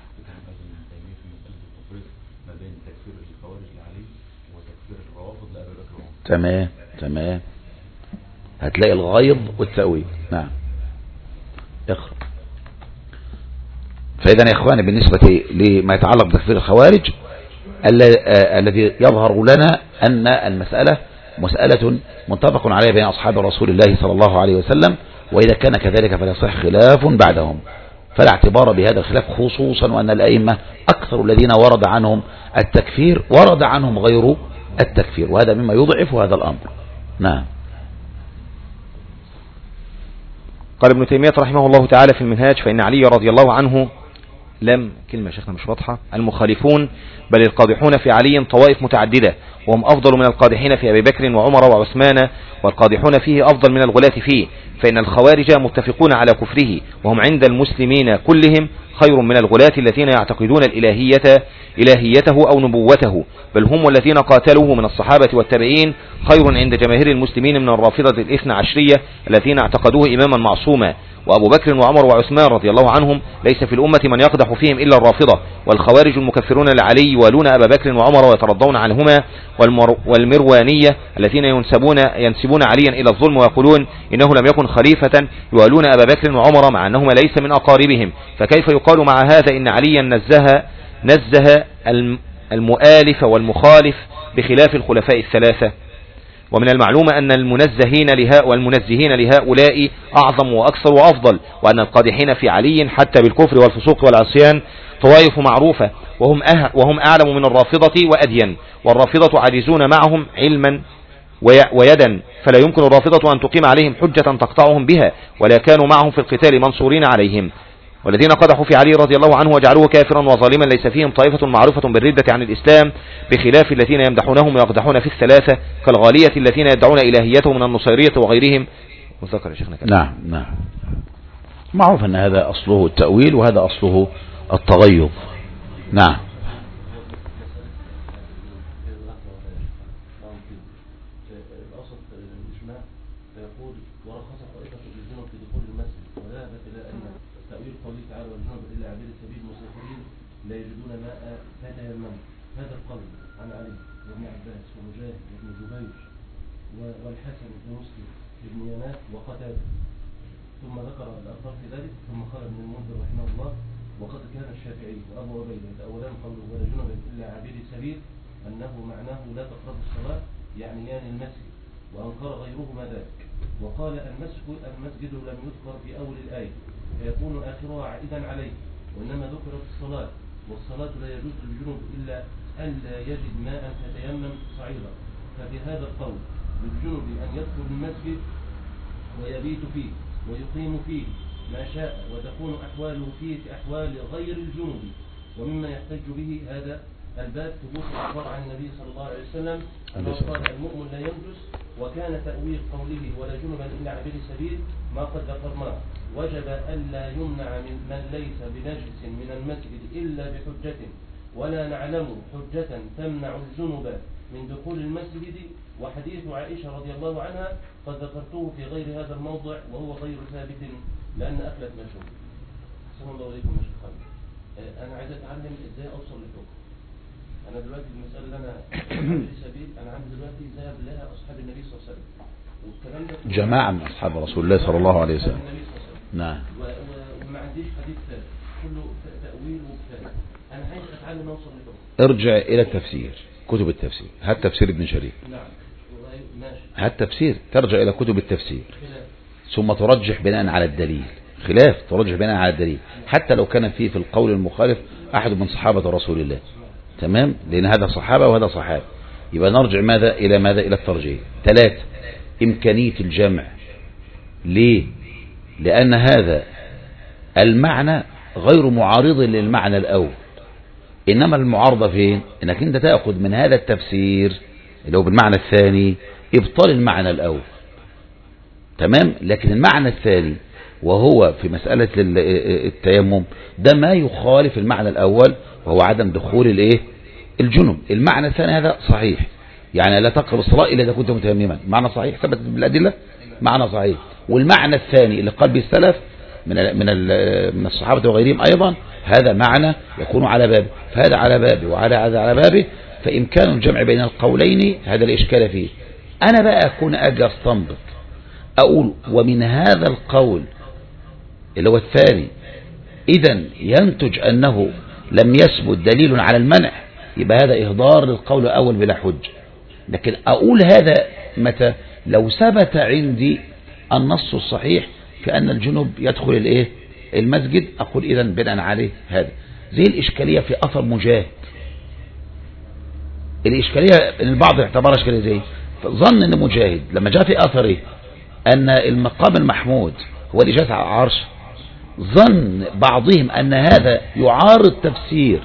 تمام تمام. هتلاقي الغيظ والتأويل. نعم. اقرأ. فإذا يا إخواني بالنسبة لما يتعلق بتكفير الخوارج الذي يظهر لنا أن المسألة مسألة متفق عليها بين أصحاب رسول الله صلى الله عليه وسلم، وإذا كان كذلك فلا يصح خلاف بعدهم، فلا اعتبار بهذا الخلاف، خصوصا وأن الأئمة أكثر الذين ورد عنهم التكفير ورد عنهم غير التكفير، وهذا مما يضعف هذا الأمر. نعم. قال ابن تيمية رحمه الله تعالى في المنهاج: فإن علي رضي الله عنه لم كلمة شيخنا مش واضحة المخالفون بل القادحون في علي طوائف متعددة، وهم أفضل من القادحين في أبي بكر وعمر وعثمان، والقادحون فيه أفضل من الغلاة فيه، فإن الخوارج متفقون على كفره، وهم عند المسلمين كلهم خير من الغلاة الذين يعتقدون الإلهية إلهيته أو نبوته، بل هم الذين قاتلوه من الصحابة والتابعين خير عند جماهير المسلمين من الرافضة الاثنى عشرية الذين اعتقدوه إماما معصوما. وأبو بكر وعمر وعثمان رضي الله عنهم ليس في الأمة من يقدح فيهم إلا الرافضة، والخوارج المكفرون لعلي يوالون أبا بكر وعمر ويترضون عنهما، والمروانية الذين ينسبون, ينسبون عليا إلى الظلم ويقولون إنه لم يكن خليفة يوالون أبا بكر وعمر مع أنهما ليس من أقاربهم، فكيف يقال مع هذا إن عليا نزه, نزه المؤالف والمخالف بخلاف الخلفاء الثلاثة؟ ومن المعلوم أن المنزهين لهؤلاء والمنزهين لهؤلاء أعظم وأكثر وأفضل، وأن القادحين في علي حتى بالكفر والفسوق والعصيان طوائف معروفة، وهم, أه وهم أعلم من الرافضة وأدين، والرافضة عاجزون معهم علما ويدا، فلا يمكن الرافضة أن تقيم عليهم حجة تقطعهم بها، ولا كانوا معهم في القتال منصورين عليهم. والذين قدحوا في علي رضي الله عنه وجعلوه كافرا وظالما ليس فيهم طائفة معروفة بالردة عن الإسلام، بخلاف الذين يمدحونهم ويقدحون في الثلاثة كالغالية الذين يدعون إلهيته من النصيرية وغيرهم. وذكر يا شيخنا كده. نعم نعم، معروف أن هذا أصله التأويل وهذا أصله التغيظ. نعم. لا يجدون ماء فتيمموا. هذا القول عن علي وابن عباس ومجاهد وابن جبير والحسن بن مسلم بن يناس وقتادة، ثم ذكر الأخبار في ذلك، ثم قال ابن المنذر رحمه الله: وقد كان الشافعي وأبو عبيدة يتأولان قوله ولا جنب إلا عابر السبيل أنه معناه لا تقرب الصلاة يعنيان المسجد، وأنكر غيرهما ذلك، وقال المسجد المسجد لم يذكر في أول الآية فيكون آخرها عائدا عليه، وإنما ذكرت الصلاة، والصلاة لا يجوز للجنوب إلا أن لا يجد ماء فتيمم صعيدا، ففي هذا القول للجنوب أن يدخل المسجد ويبيت فيه ويقيم فيه ما شاء، وتكون أحواله فيه كأحوال غير الجنوب. ومما يحتج به هذا الباب ثبوت الأخبار عن النبي صلى الله عليه وسلم أنه قال المؤمن لا ينجس، وكان تأويل قوله ولا جنبا إلا عابر سبيل ما قد ذكرناه، وجب ألا يمنع من من ليس بنجس من المسجد إلا بحجة، ولا نعلم حجة تمنع الجنب من دخول المسجد. وحديث عائشة رضي الله عنها قد ذكرته في غير هذا الموضع وهو غير ثابت لأن أكلت مشهور. السلام الله عليكم يا شيخ خالد. أنا عايز أتعلم إزاي أوصل للحكم. أنا دلوقتي المسألة اللي أنا في سبيل أنا عندي دلوقتي ذهب لها أصحاب النبي صلى الله عليه وسلم، والكلام ده جماعة من أصحاب رسول الله صلى الله عليه وسلم. نعم. وما عنديش حديث ثابت، كله تأويل وكفاية. أنا عايز أتعلم أوصل للحكم. ارجع إلى التفسير، كتب التفسير، هات تفسير ابن شريف. نعم ماشي. هات تفسير، ترجع إلى كتب التفسير، ثم ترجح بناء على الدليل، خلاف ترجح بناء على الدليل، حتى لو كان فيه في القول المخالف أحد من صحابة رسول الله. تمام، لأن هذا صحابة وهذا صحابة، يبقى نرجع ماذا إلى ماذا إلى الترجيح. ثلاثة، إمكانية الجمع. ليه؟ لأن هذا المعنى غير معارض للمعنى الأول، إنما المعارضة فين؟ إنك أنت تأخذ من هذا التفسير اللي هو بالمعنى الثاني إبطال المعنى الأول. تمام، لكن المعنى الثاني وهو في مسألة التيمم ده ما يخالف المعنى الأول، وهو عدم دخول الايه الجنب. المعنى الثاني هذا صحيح، يعني لا تقرب الصلاة إلا إذا كنت متيمما، معنى صحيح ثبت بالأدلة، معنى صحيح. والمعنى الثاني اللي قال به السلف من من من الصحابة وغيرهم أيضا هذا معنى يكون على بابه، فهذا على بابه وعلى هذا على بابه، فإمكان الجمع بين القولين هذا الإشكال فيه. أنا بقى أكون أجي أستنبط أقول ومن هذا القول اللي هو الثاني إذن ينتج أنه لم يثبت دليل على المنع يبقى هذا إهدار للقول الأول بلا حجة. لكن أقول هذا متى؟ لو ثبت عندي النص الصحيح في أن الجنوب يدخل الإيه المسجد، أقول إذا بناء عليه هذا. زي الإشكالية في أثر مجاهد. الإشكالية إن البعض اعتبرها إشكالية زي ظن أن مجاهد لما جاء في أثره أن المقام المحمود هو اللي جالس على العرش، ظن بعضهم أن هذا يعارض تفسير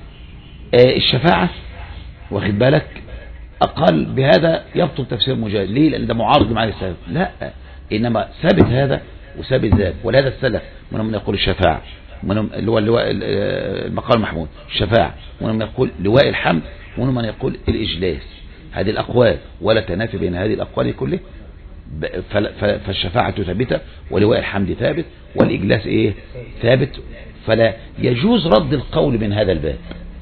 الشفاعة، واخد بالك، أقل بهذا يبطل تفسير مجاهد. ليه؟ لأن ده معارض مع السلف. لا، إنما ثابت هذا وثابت ذاك. ولهذا السلف منهم من يقول الشفاعة، منهم اللي هو اللواء المقام المحمود الشفاعة، منهم من يقول لواء الحمد، ومنهم من يقول الإجلاس. هذه الأقوال ولا تنافي بين هذه الأقوال كله. فالشفاعة ثابتة ولواء الحمد ثابت والإجلاس إيه ثابت، فلا يجوز رد القول من هذا الباب.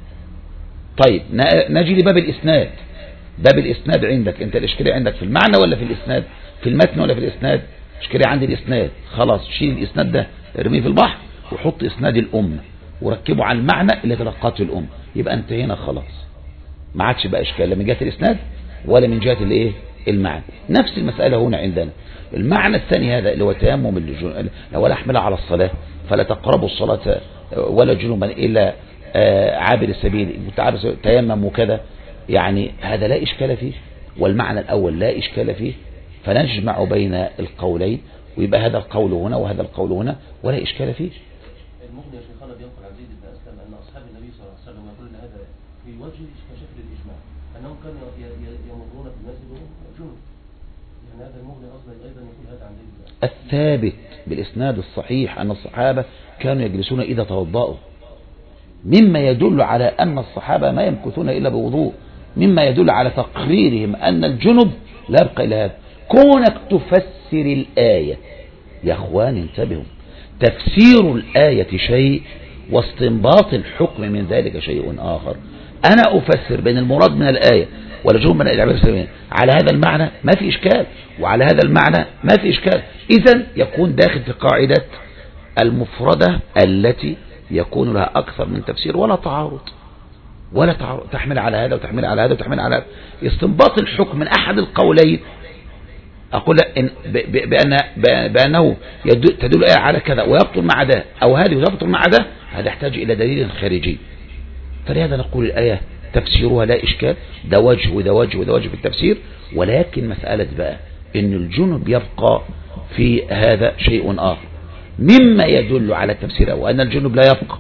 طيب نجي لباب الإسناد. باب الإسناد عندك أنت الإشكالية عندك في المعنى ولا في الإسناد؟ في المتن ولا في الإسناد؟ إشكالية عندي الإسناد. خلاص شيل الإسناد ده ارميه في البحر وحط إسناد الأمة وركبه على المعنى اللي تلقته الأمة، يبقى انتهينا خلاص. ما عادش بقى إشكال لا من جهة الإسناد ولا من جهة الإيه المعنى. نفس المسألة هنا عندنا. المعنى الثاني هذا اللي هو تيمم الجنوب، ولا أحملها على الصلاة فلا تقربوا الصلاة ولا جنوبا إلا عابر السبيل تيمم وكذا، يعني هذا لا إشكال فيه، والمعنى الأول لا إشكال فيه، فنجمع بين القولين ويبقى هذا القول هنا وهذا القول هنا ولا إشكال فيه. المغني يا شيخنا بينقل عن زيد بن أسلم أن أصحاب النبي صلى الله عليه وسلم يقولون هذا في وجه كشكل الإجماع أنهم كانوا يمرون في المسجد وهم جنوب، يعني هذا المغني أصلا أيضا يقول هذا عن زيد بن أسلم. الثابت بالإسناد الصحيح أن الصحابة كانوا يجلسون إذا توضأوا، مما يدل على أن الصحابة ما يمكثون إلا بوضوء، مما يدل على تقريرهم أن الجنب لا يبقى إلى هذا. كونك تفسر الآية يا أخوان انتبهوا، تفسير الآية شيء واستنباط الحكم من ذلك شيء آخر. أنا أفسر بين المراد من الآية والجنب من الإعبار السلمين على هذا المعنى ما في إشكال، وعلى هذا المعنى ما في إشكال. إذن يكون داخل في قاعدة المفردة التي يكون لها أكثر من تفسير ولا تعارض، ولا تعارض، تحمل على هذا وتحمل على هذا وتحمل على هذا. استنباط الحكم من أحد القولين أقول إن بأن بأنه تدل على كذا ويبطل مع ده، أو هذه ويبطل مع ده، هذا يحتاج إلى دليل خارجي. فلهذا نقول الآية تفسيرها لا إشكال، ده وجه وده وجه وده وجه في التفسير، ولكن مسألة بقى إن الجنب يبقى في هذا شيء آخر مما يدل على التفسير، وأن الجنب لا يبقى،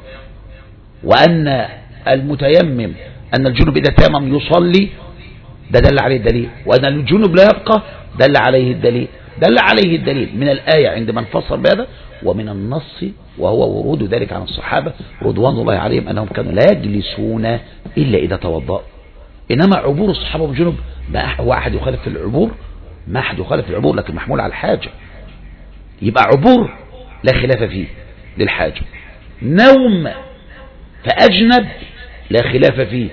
وأن المتيمم أن الجنب إذا تيمم يصلي، ده دل عليه الدليل، وأن الجنب لا يبقى دل عليه الدليل، دل عليه الدليل من الآية عند من فسر بهذا، ومن النص وهو ورود ذلك عن الصحابة رضوان الله عليهم أنهم كانوا لا يجلسون إلا إذا توضأوا. إنما عبور الصحابة بالجنب ما هو أحد يخالف في العبور، ما أحد يخالف في العبور، لكن محمول على الحاجة، يبقى عبور لا خلاف فيه للحاجة. نوم فأجنب لا خلاف فيه.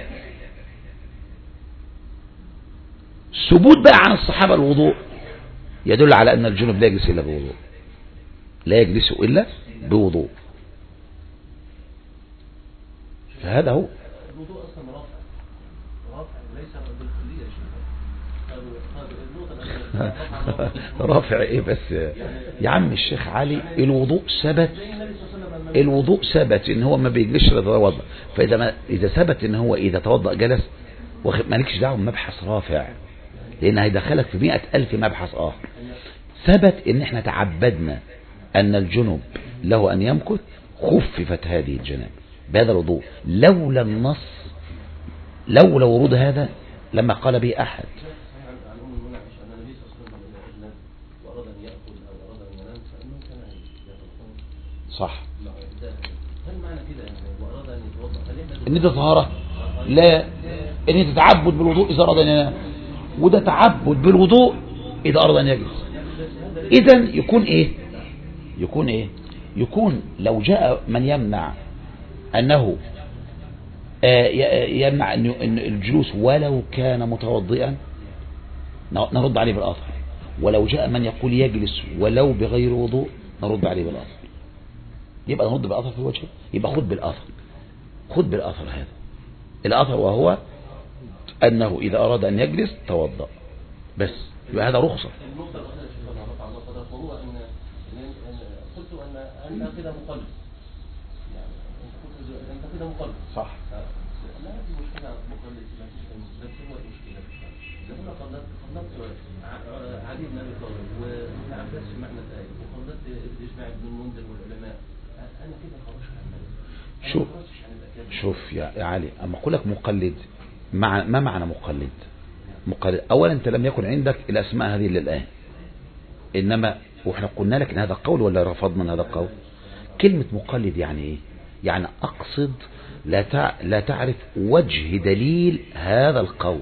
ثبوت بقى عن الصحابة الوضوء يدل على أن الجنب لا يجلس إلا بوضوء، لا يجلس إلا بوضوء. فهذا هو الوضوء أصلا رافع، رافع ليس بالكلية شيء. رافع إيه بس يا عم الشيخ علي؟ الوضوء ثبت، الوضوء ثبت إن هو ما بيجلسش إلا يتوضأ، فإذا ما إذا ثبت إن هو إذا توضأ جلس، مالكش دعوة بمبحث رافع، لأن هيدخلك في مئة ألف مبحث آخر. ثبت إن إحنا تعبدنا أن الجنب له أن يمكث، خففت هذه الجناب بهذا الوضوء، لولا النص، لولا ورود هذا لما قال به أحد. صح. هل معنى كده وأراد أن يتوضأ إن ده طهارة؟ لا، إن ده تعبد بالوضوء إذا أراد أن ينام، وده تعبد بالوضوء إذا أراد أن يجلس. إذن يكون إيه؟ يكون إيه؟ يكون لو جاء من يمنع أنه يمنع أن الجلوس ولو كان متوضئا نرد عليه بالآثر، ولو جاء من يقول يجلس ولو بغير وضوء نرد عليه بالآثر. يبقى نرد بالآثر في الوجه، يبقى خد بالآثر، خد بالآثر هذا، الأثر وهو أنه إذا أراد أن يجلس توضأ بس، يبقى هذا رخصة. النقطة الأخيرة شيخنا رفع الله قدرك، وهو أن قلت أن أنت كده مقلد، يعني أنت كده مقلد صح. لا دي مشكلة مقلد، لا بس هو المشكلة إذا كنا قلدت قلدت علي بن أبي طالب وابن عباس في معنى الآية، وقلدت إجماع ابن المنذر والعلماء، أنا كده خرجت عن المذهب. شوف شوف يا علي، أما أقول لك مقلد، مع ما معنى مقلد؟ مقلد أولا أنت لم يكن عندك الأسماء هذه للآن، إنما وإحنا قلنا لك إن هذا قول ولا رفضنا هذا القول. كلمة مقلد يعني إيه؟ يعني أقصد لا تع... لا تعرف وجه دليل هذا القول،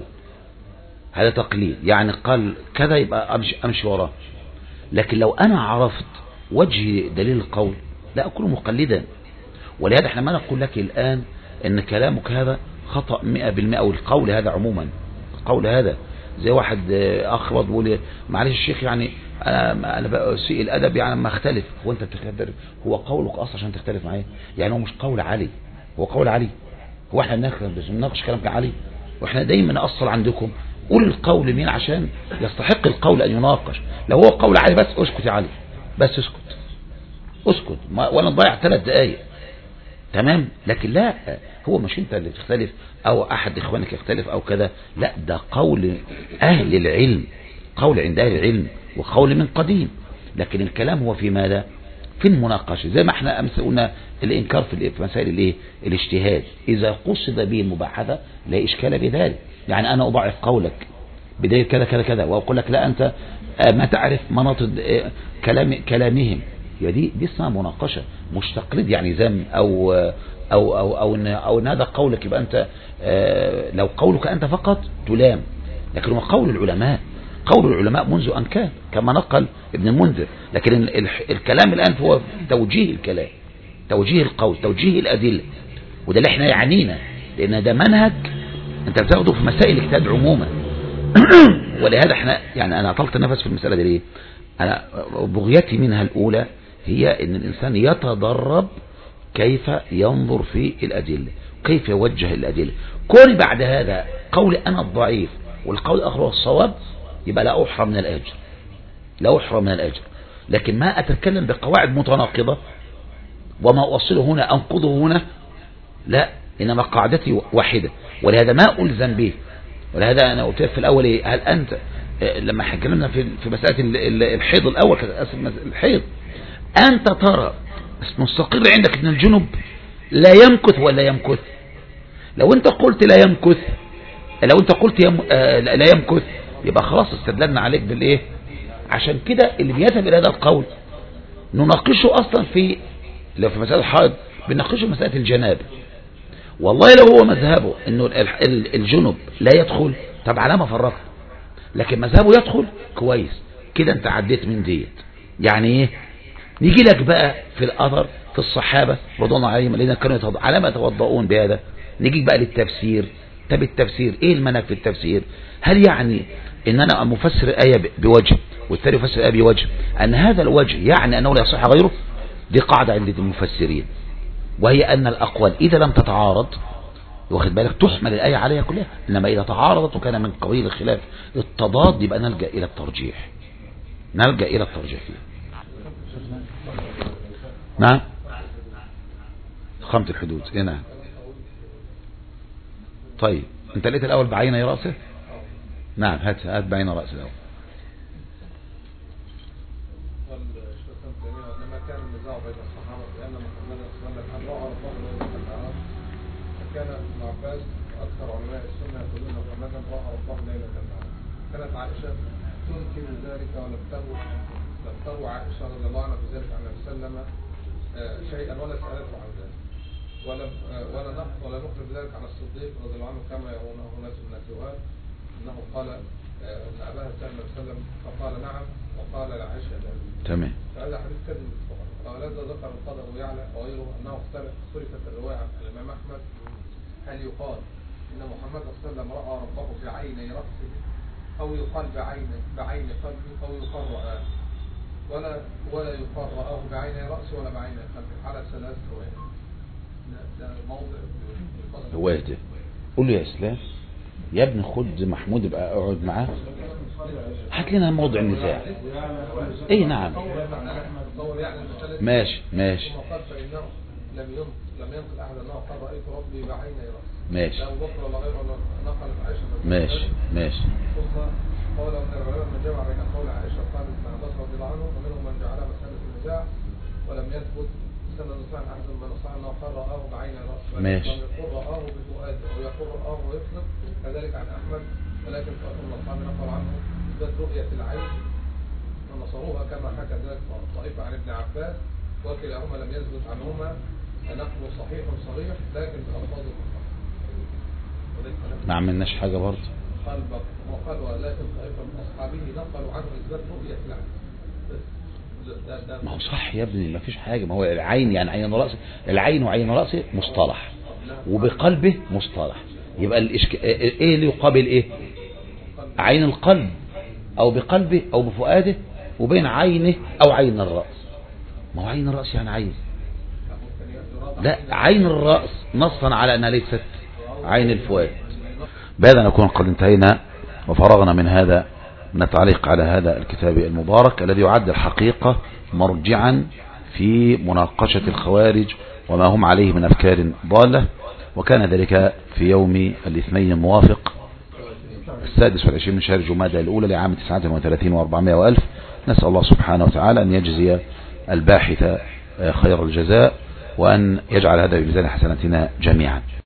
هذا تقليد، يعني قال كذا يبقى أمشي, أمشي وراه. لكن لو أنا عرفت وجه دليل القول لا أكون مقلدا. ولهذا احنا ما نقول لك الآن ان كلامك هذا خطأ مئة بالمئة، او القول هذا عموما، القول هذا زي واحد اخرج بيقول معلش الشيخ يعني انا انا بسيء الادب يعني ما اختلف. هو انت بتختلف؟ هو قولك اصلا عشان تختلف معايا؟ يعني هو مش قول علي، هو قول علي. هو احنا بنناقش كلام علي؟ واحنا دايما نأصل عندكم قول القول مين عشان يستحق القول ان يناقش. لو هو قول علي بس اسكت يا علي، بس اسكت اسكت ولا نضيع ثلاث دقايق، تمام؟ لكن لا، هو مش انت اللي تختلف او احد اخوانك يختلف او كذا، لا ده قول اهل العلم، قول عند اهل العلم وقول من قديم. لكن الكلام هو في ماذا؟ في المناقشه. زي ما احنا امس قلنا الانكار في مسائل الايه؟ الاجتهاد، اذا قصد به المباحثه لا اشكال بذلك. يعني انا اضعف قولك بدايه كذا كذا كذا واقول لك لا انت ما تعرف مناطق كلام كلامهم، دي دي اسمها مناقشه، مش تقليد يعني ذم او او او او ان او ان هذا قولك يبقى انت لو قولك انت فقط تلام. لكن هو قول العلماء، قول العلماء منذ ان كان كما نقل ابن المنذر. لكن الكلام الان هو توجيه الكلام، توجيه القول، توجيه الادله، وده اللي احنا يعنينا، لان ده منهج انت بتاخده في مسائل الاجتهاد عموما. ولهذا احنا يعني انا اطلت النفس في المساله دي ليه؟ انا بغيتي منها الاولى هي ان الانسان يتدرب كيف ينظر في الادله، كيف يوجه الادله. كوني بعد هذا قولي انا الضعيف والقول الاخر هو الصواب، يبقى لا احرم من الاجر، لا احرم من الاجر. لكن ما اتكلم بقواعد متناقضه وما اوصله هنا انقضه هنا، لا، انما قاعدتي واحده. ولهذا ما الزم به. ولهذا انا قلت في الاول ايه؟ هل انت لما حكينا في في مساله الحيض الاول الحيض، انت ترى مستقر عندك ان الجنب لا يمكث ولا يمكث؟ لو انت قلت لا يمكث، لو انت قلت يم... آه لا يمكث، يبقى خلاص استدللنا عليك بالايه. عشان كده اللي بيذهب الى هذا القول نناقشه اصلا في لو في مساله الحيض بنناقشه في مساله الجنابه. والله لو هو مذهبه انه الجنب لا يدخل، طب على ما فرقت. لكن مذهبه يدخل، كويس كده انت عديت من ديت. يعني ايه؟ نيجي لك بقى في الاثر في الصحابه رضي الله عليهم الذين كانوا يتوضؤون على ما يتوضؤون بهذا. نيجي بقى للتفسير. طب التفسير ايه المنهج في التفسير؟ هل يعني ان انا مفسر الايه بوجه والثاني يفسر الايه بوجه ان هذا الوجه يعني انه لا يصح غيره؟ دي قاعده عند المفسرين، وهي ان الاقوال اذا لم تتعارض، واخد بالك، تحمل الايه عليها كلها. انما اذا تعارضت وكان من قبيل الخلاف التضاد، يبقى نلجا الى الترجيح، نلجا الى الترجيح فيه. نعم، خمس الحدود. ايه نعم. طيب انت لقيت الاول بعين راسه؟ نعم، هات هات بعين راسه الاول. لما كان النزاع بين الصحابه بان محمد صلى الله عليه وسلم راى ربه ليله العراف، فكان ابن عباس واكثر علماء السنه يقولون محمدا راى ربه ليله العراف. كانت عائشه تنكر ذلك ولم تروى لم تروى عائشه رضي الله عنها بذلك عن النبي صلى الله عليه وسلم شيئا ولا سالته عن ذلك، ولا ولا نقل ولا نقل بذلك عن الصديق رضي الله عنه كما يرونه ناس من الرواة انه قال ان اباها سال النبي صلى الله عليه وسلم فقال نعم وقال لعائشه لا. تمام. فهذا حديث كذب. ولذا ذكر القدر ويعلى وغيره انه اختلف اختلفت الروايه عن الامام احمد هل يقال ان محمد صلى الله عليه وسلم راى ربه في عيني راسه او يقال بعين بعين قلبه او يقال رآه، ولا ولا يقال رآه بعين راسه ولا بعين قلبه على ثلاث روايات. ده موضع روايته قول له يا اسلام يا ابني خد محمود يبقى اقعد معاه هات لنا موضع النزاع. ايه نعم ماشي ماشي لم لم ينقل احد انه قال رايت ربي بعيني راسي. ماشي لا ابو بكر ولا غيره نقلت عائشه. ماشي ماشي. ثم قال من العلماء من جمع بين قول عائشه وقال ابن عباس رضي الله عنه ومنهم من جعلها مساله النزاع ولم يثبت سند النصارى احد من النصارى انه قال راه بعين راسه. ماشي. يقول راه بفؤاده ويقول راه ويطلق كذلك عن احمد ولكن فؤاد النصارى نقل عنه ذات رؤيه العين ونصروها كما حكى ذلك طائفه عن ابن عباس وكلاهما لم يثبت عنهما نقل صحيح صريح لكن بألفاظ مختلفة. ما عملناش حاجة برضه. قال وقال ولكن طائفة من أصحابه نقلوا عنه إثبات رؤية العين. ما هو صح يا ابني ما فيش حاجة. ما هو العين يعني عين رأسه العين وعين رأسه مصطلح وبقلبه مصطلح. يبقى الإشك... ايه اللي يقابل ايه؟ عين القلب او بقلبه او بفؤاده وبين عينه او عين الرأس. ما هو عين الرأس يعني عين. لا عين الرأس نصا على أنها ليست عين الفؤاد. بهذا نكون قد انتهينا وفرغنا من هذا من التعليق على هذا الكتاب المبارك الذي يعد الحقيقة مرجعا في مناقشة الخوارج وما هم عليه من أفكار ضالة. وكان ذلك في يوم الاثنين الموافق السادس والعشرين من شهر جمادى الأولى لعام تسعة وثلاثين وأربعمائة وألف. نسأل الله سبحانه وتعالى أن يجزي الباحث خير الجزاء وأن يجعل هذا بميزان حسناتنا جميعا.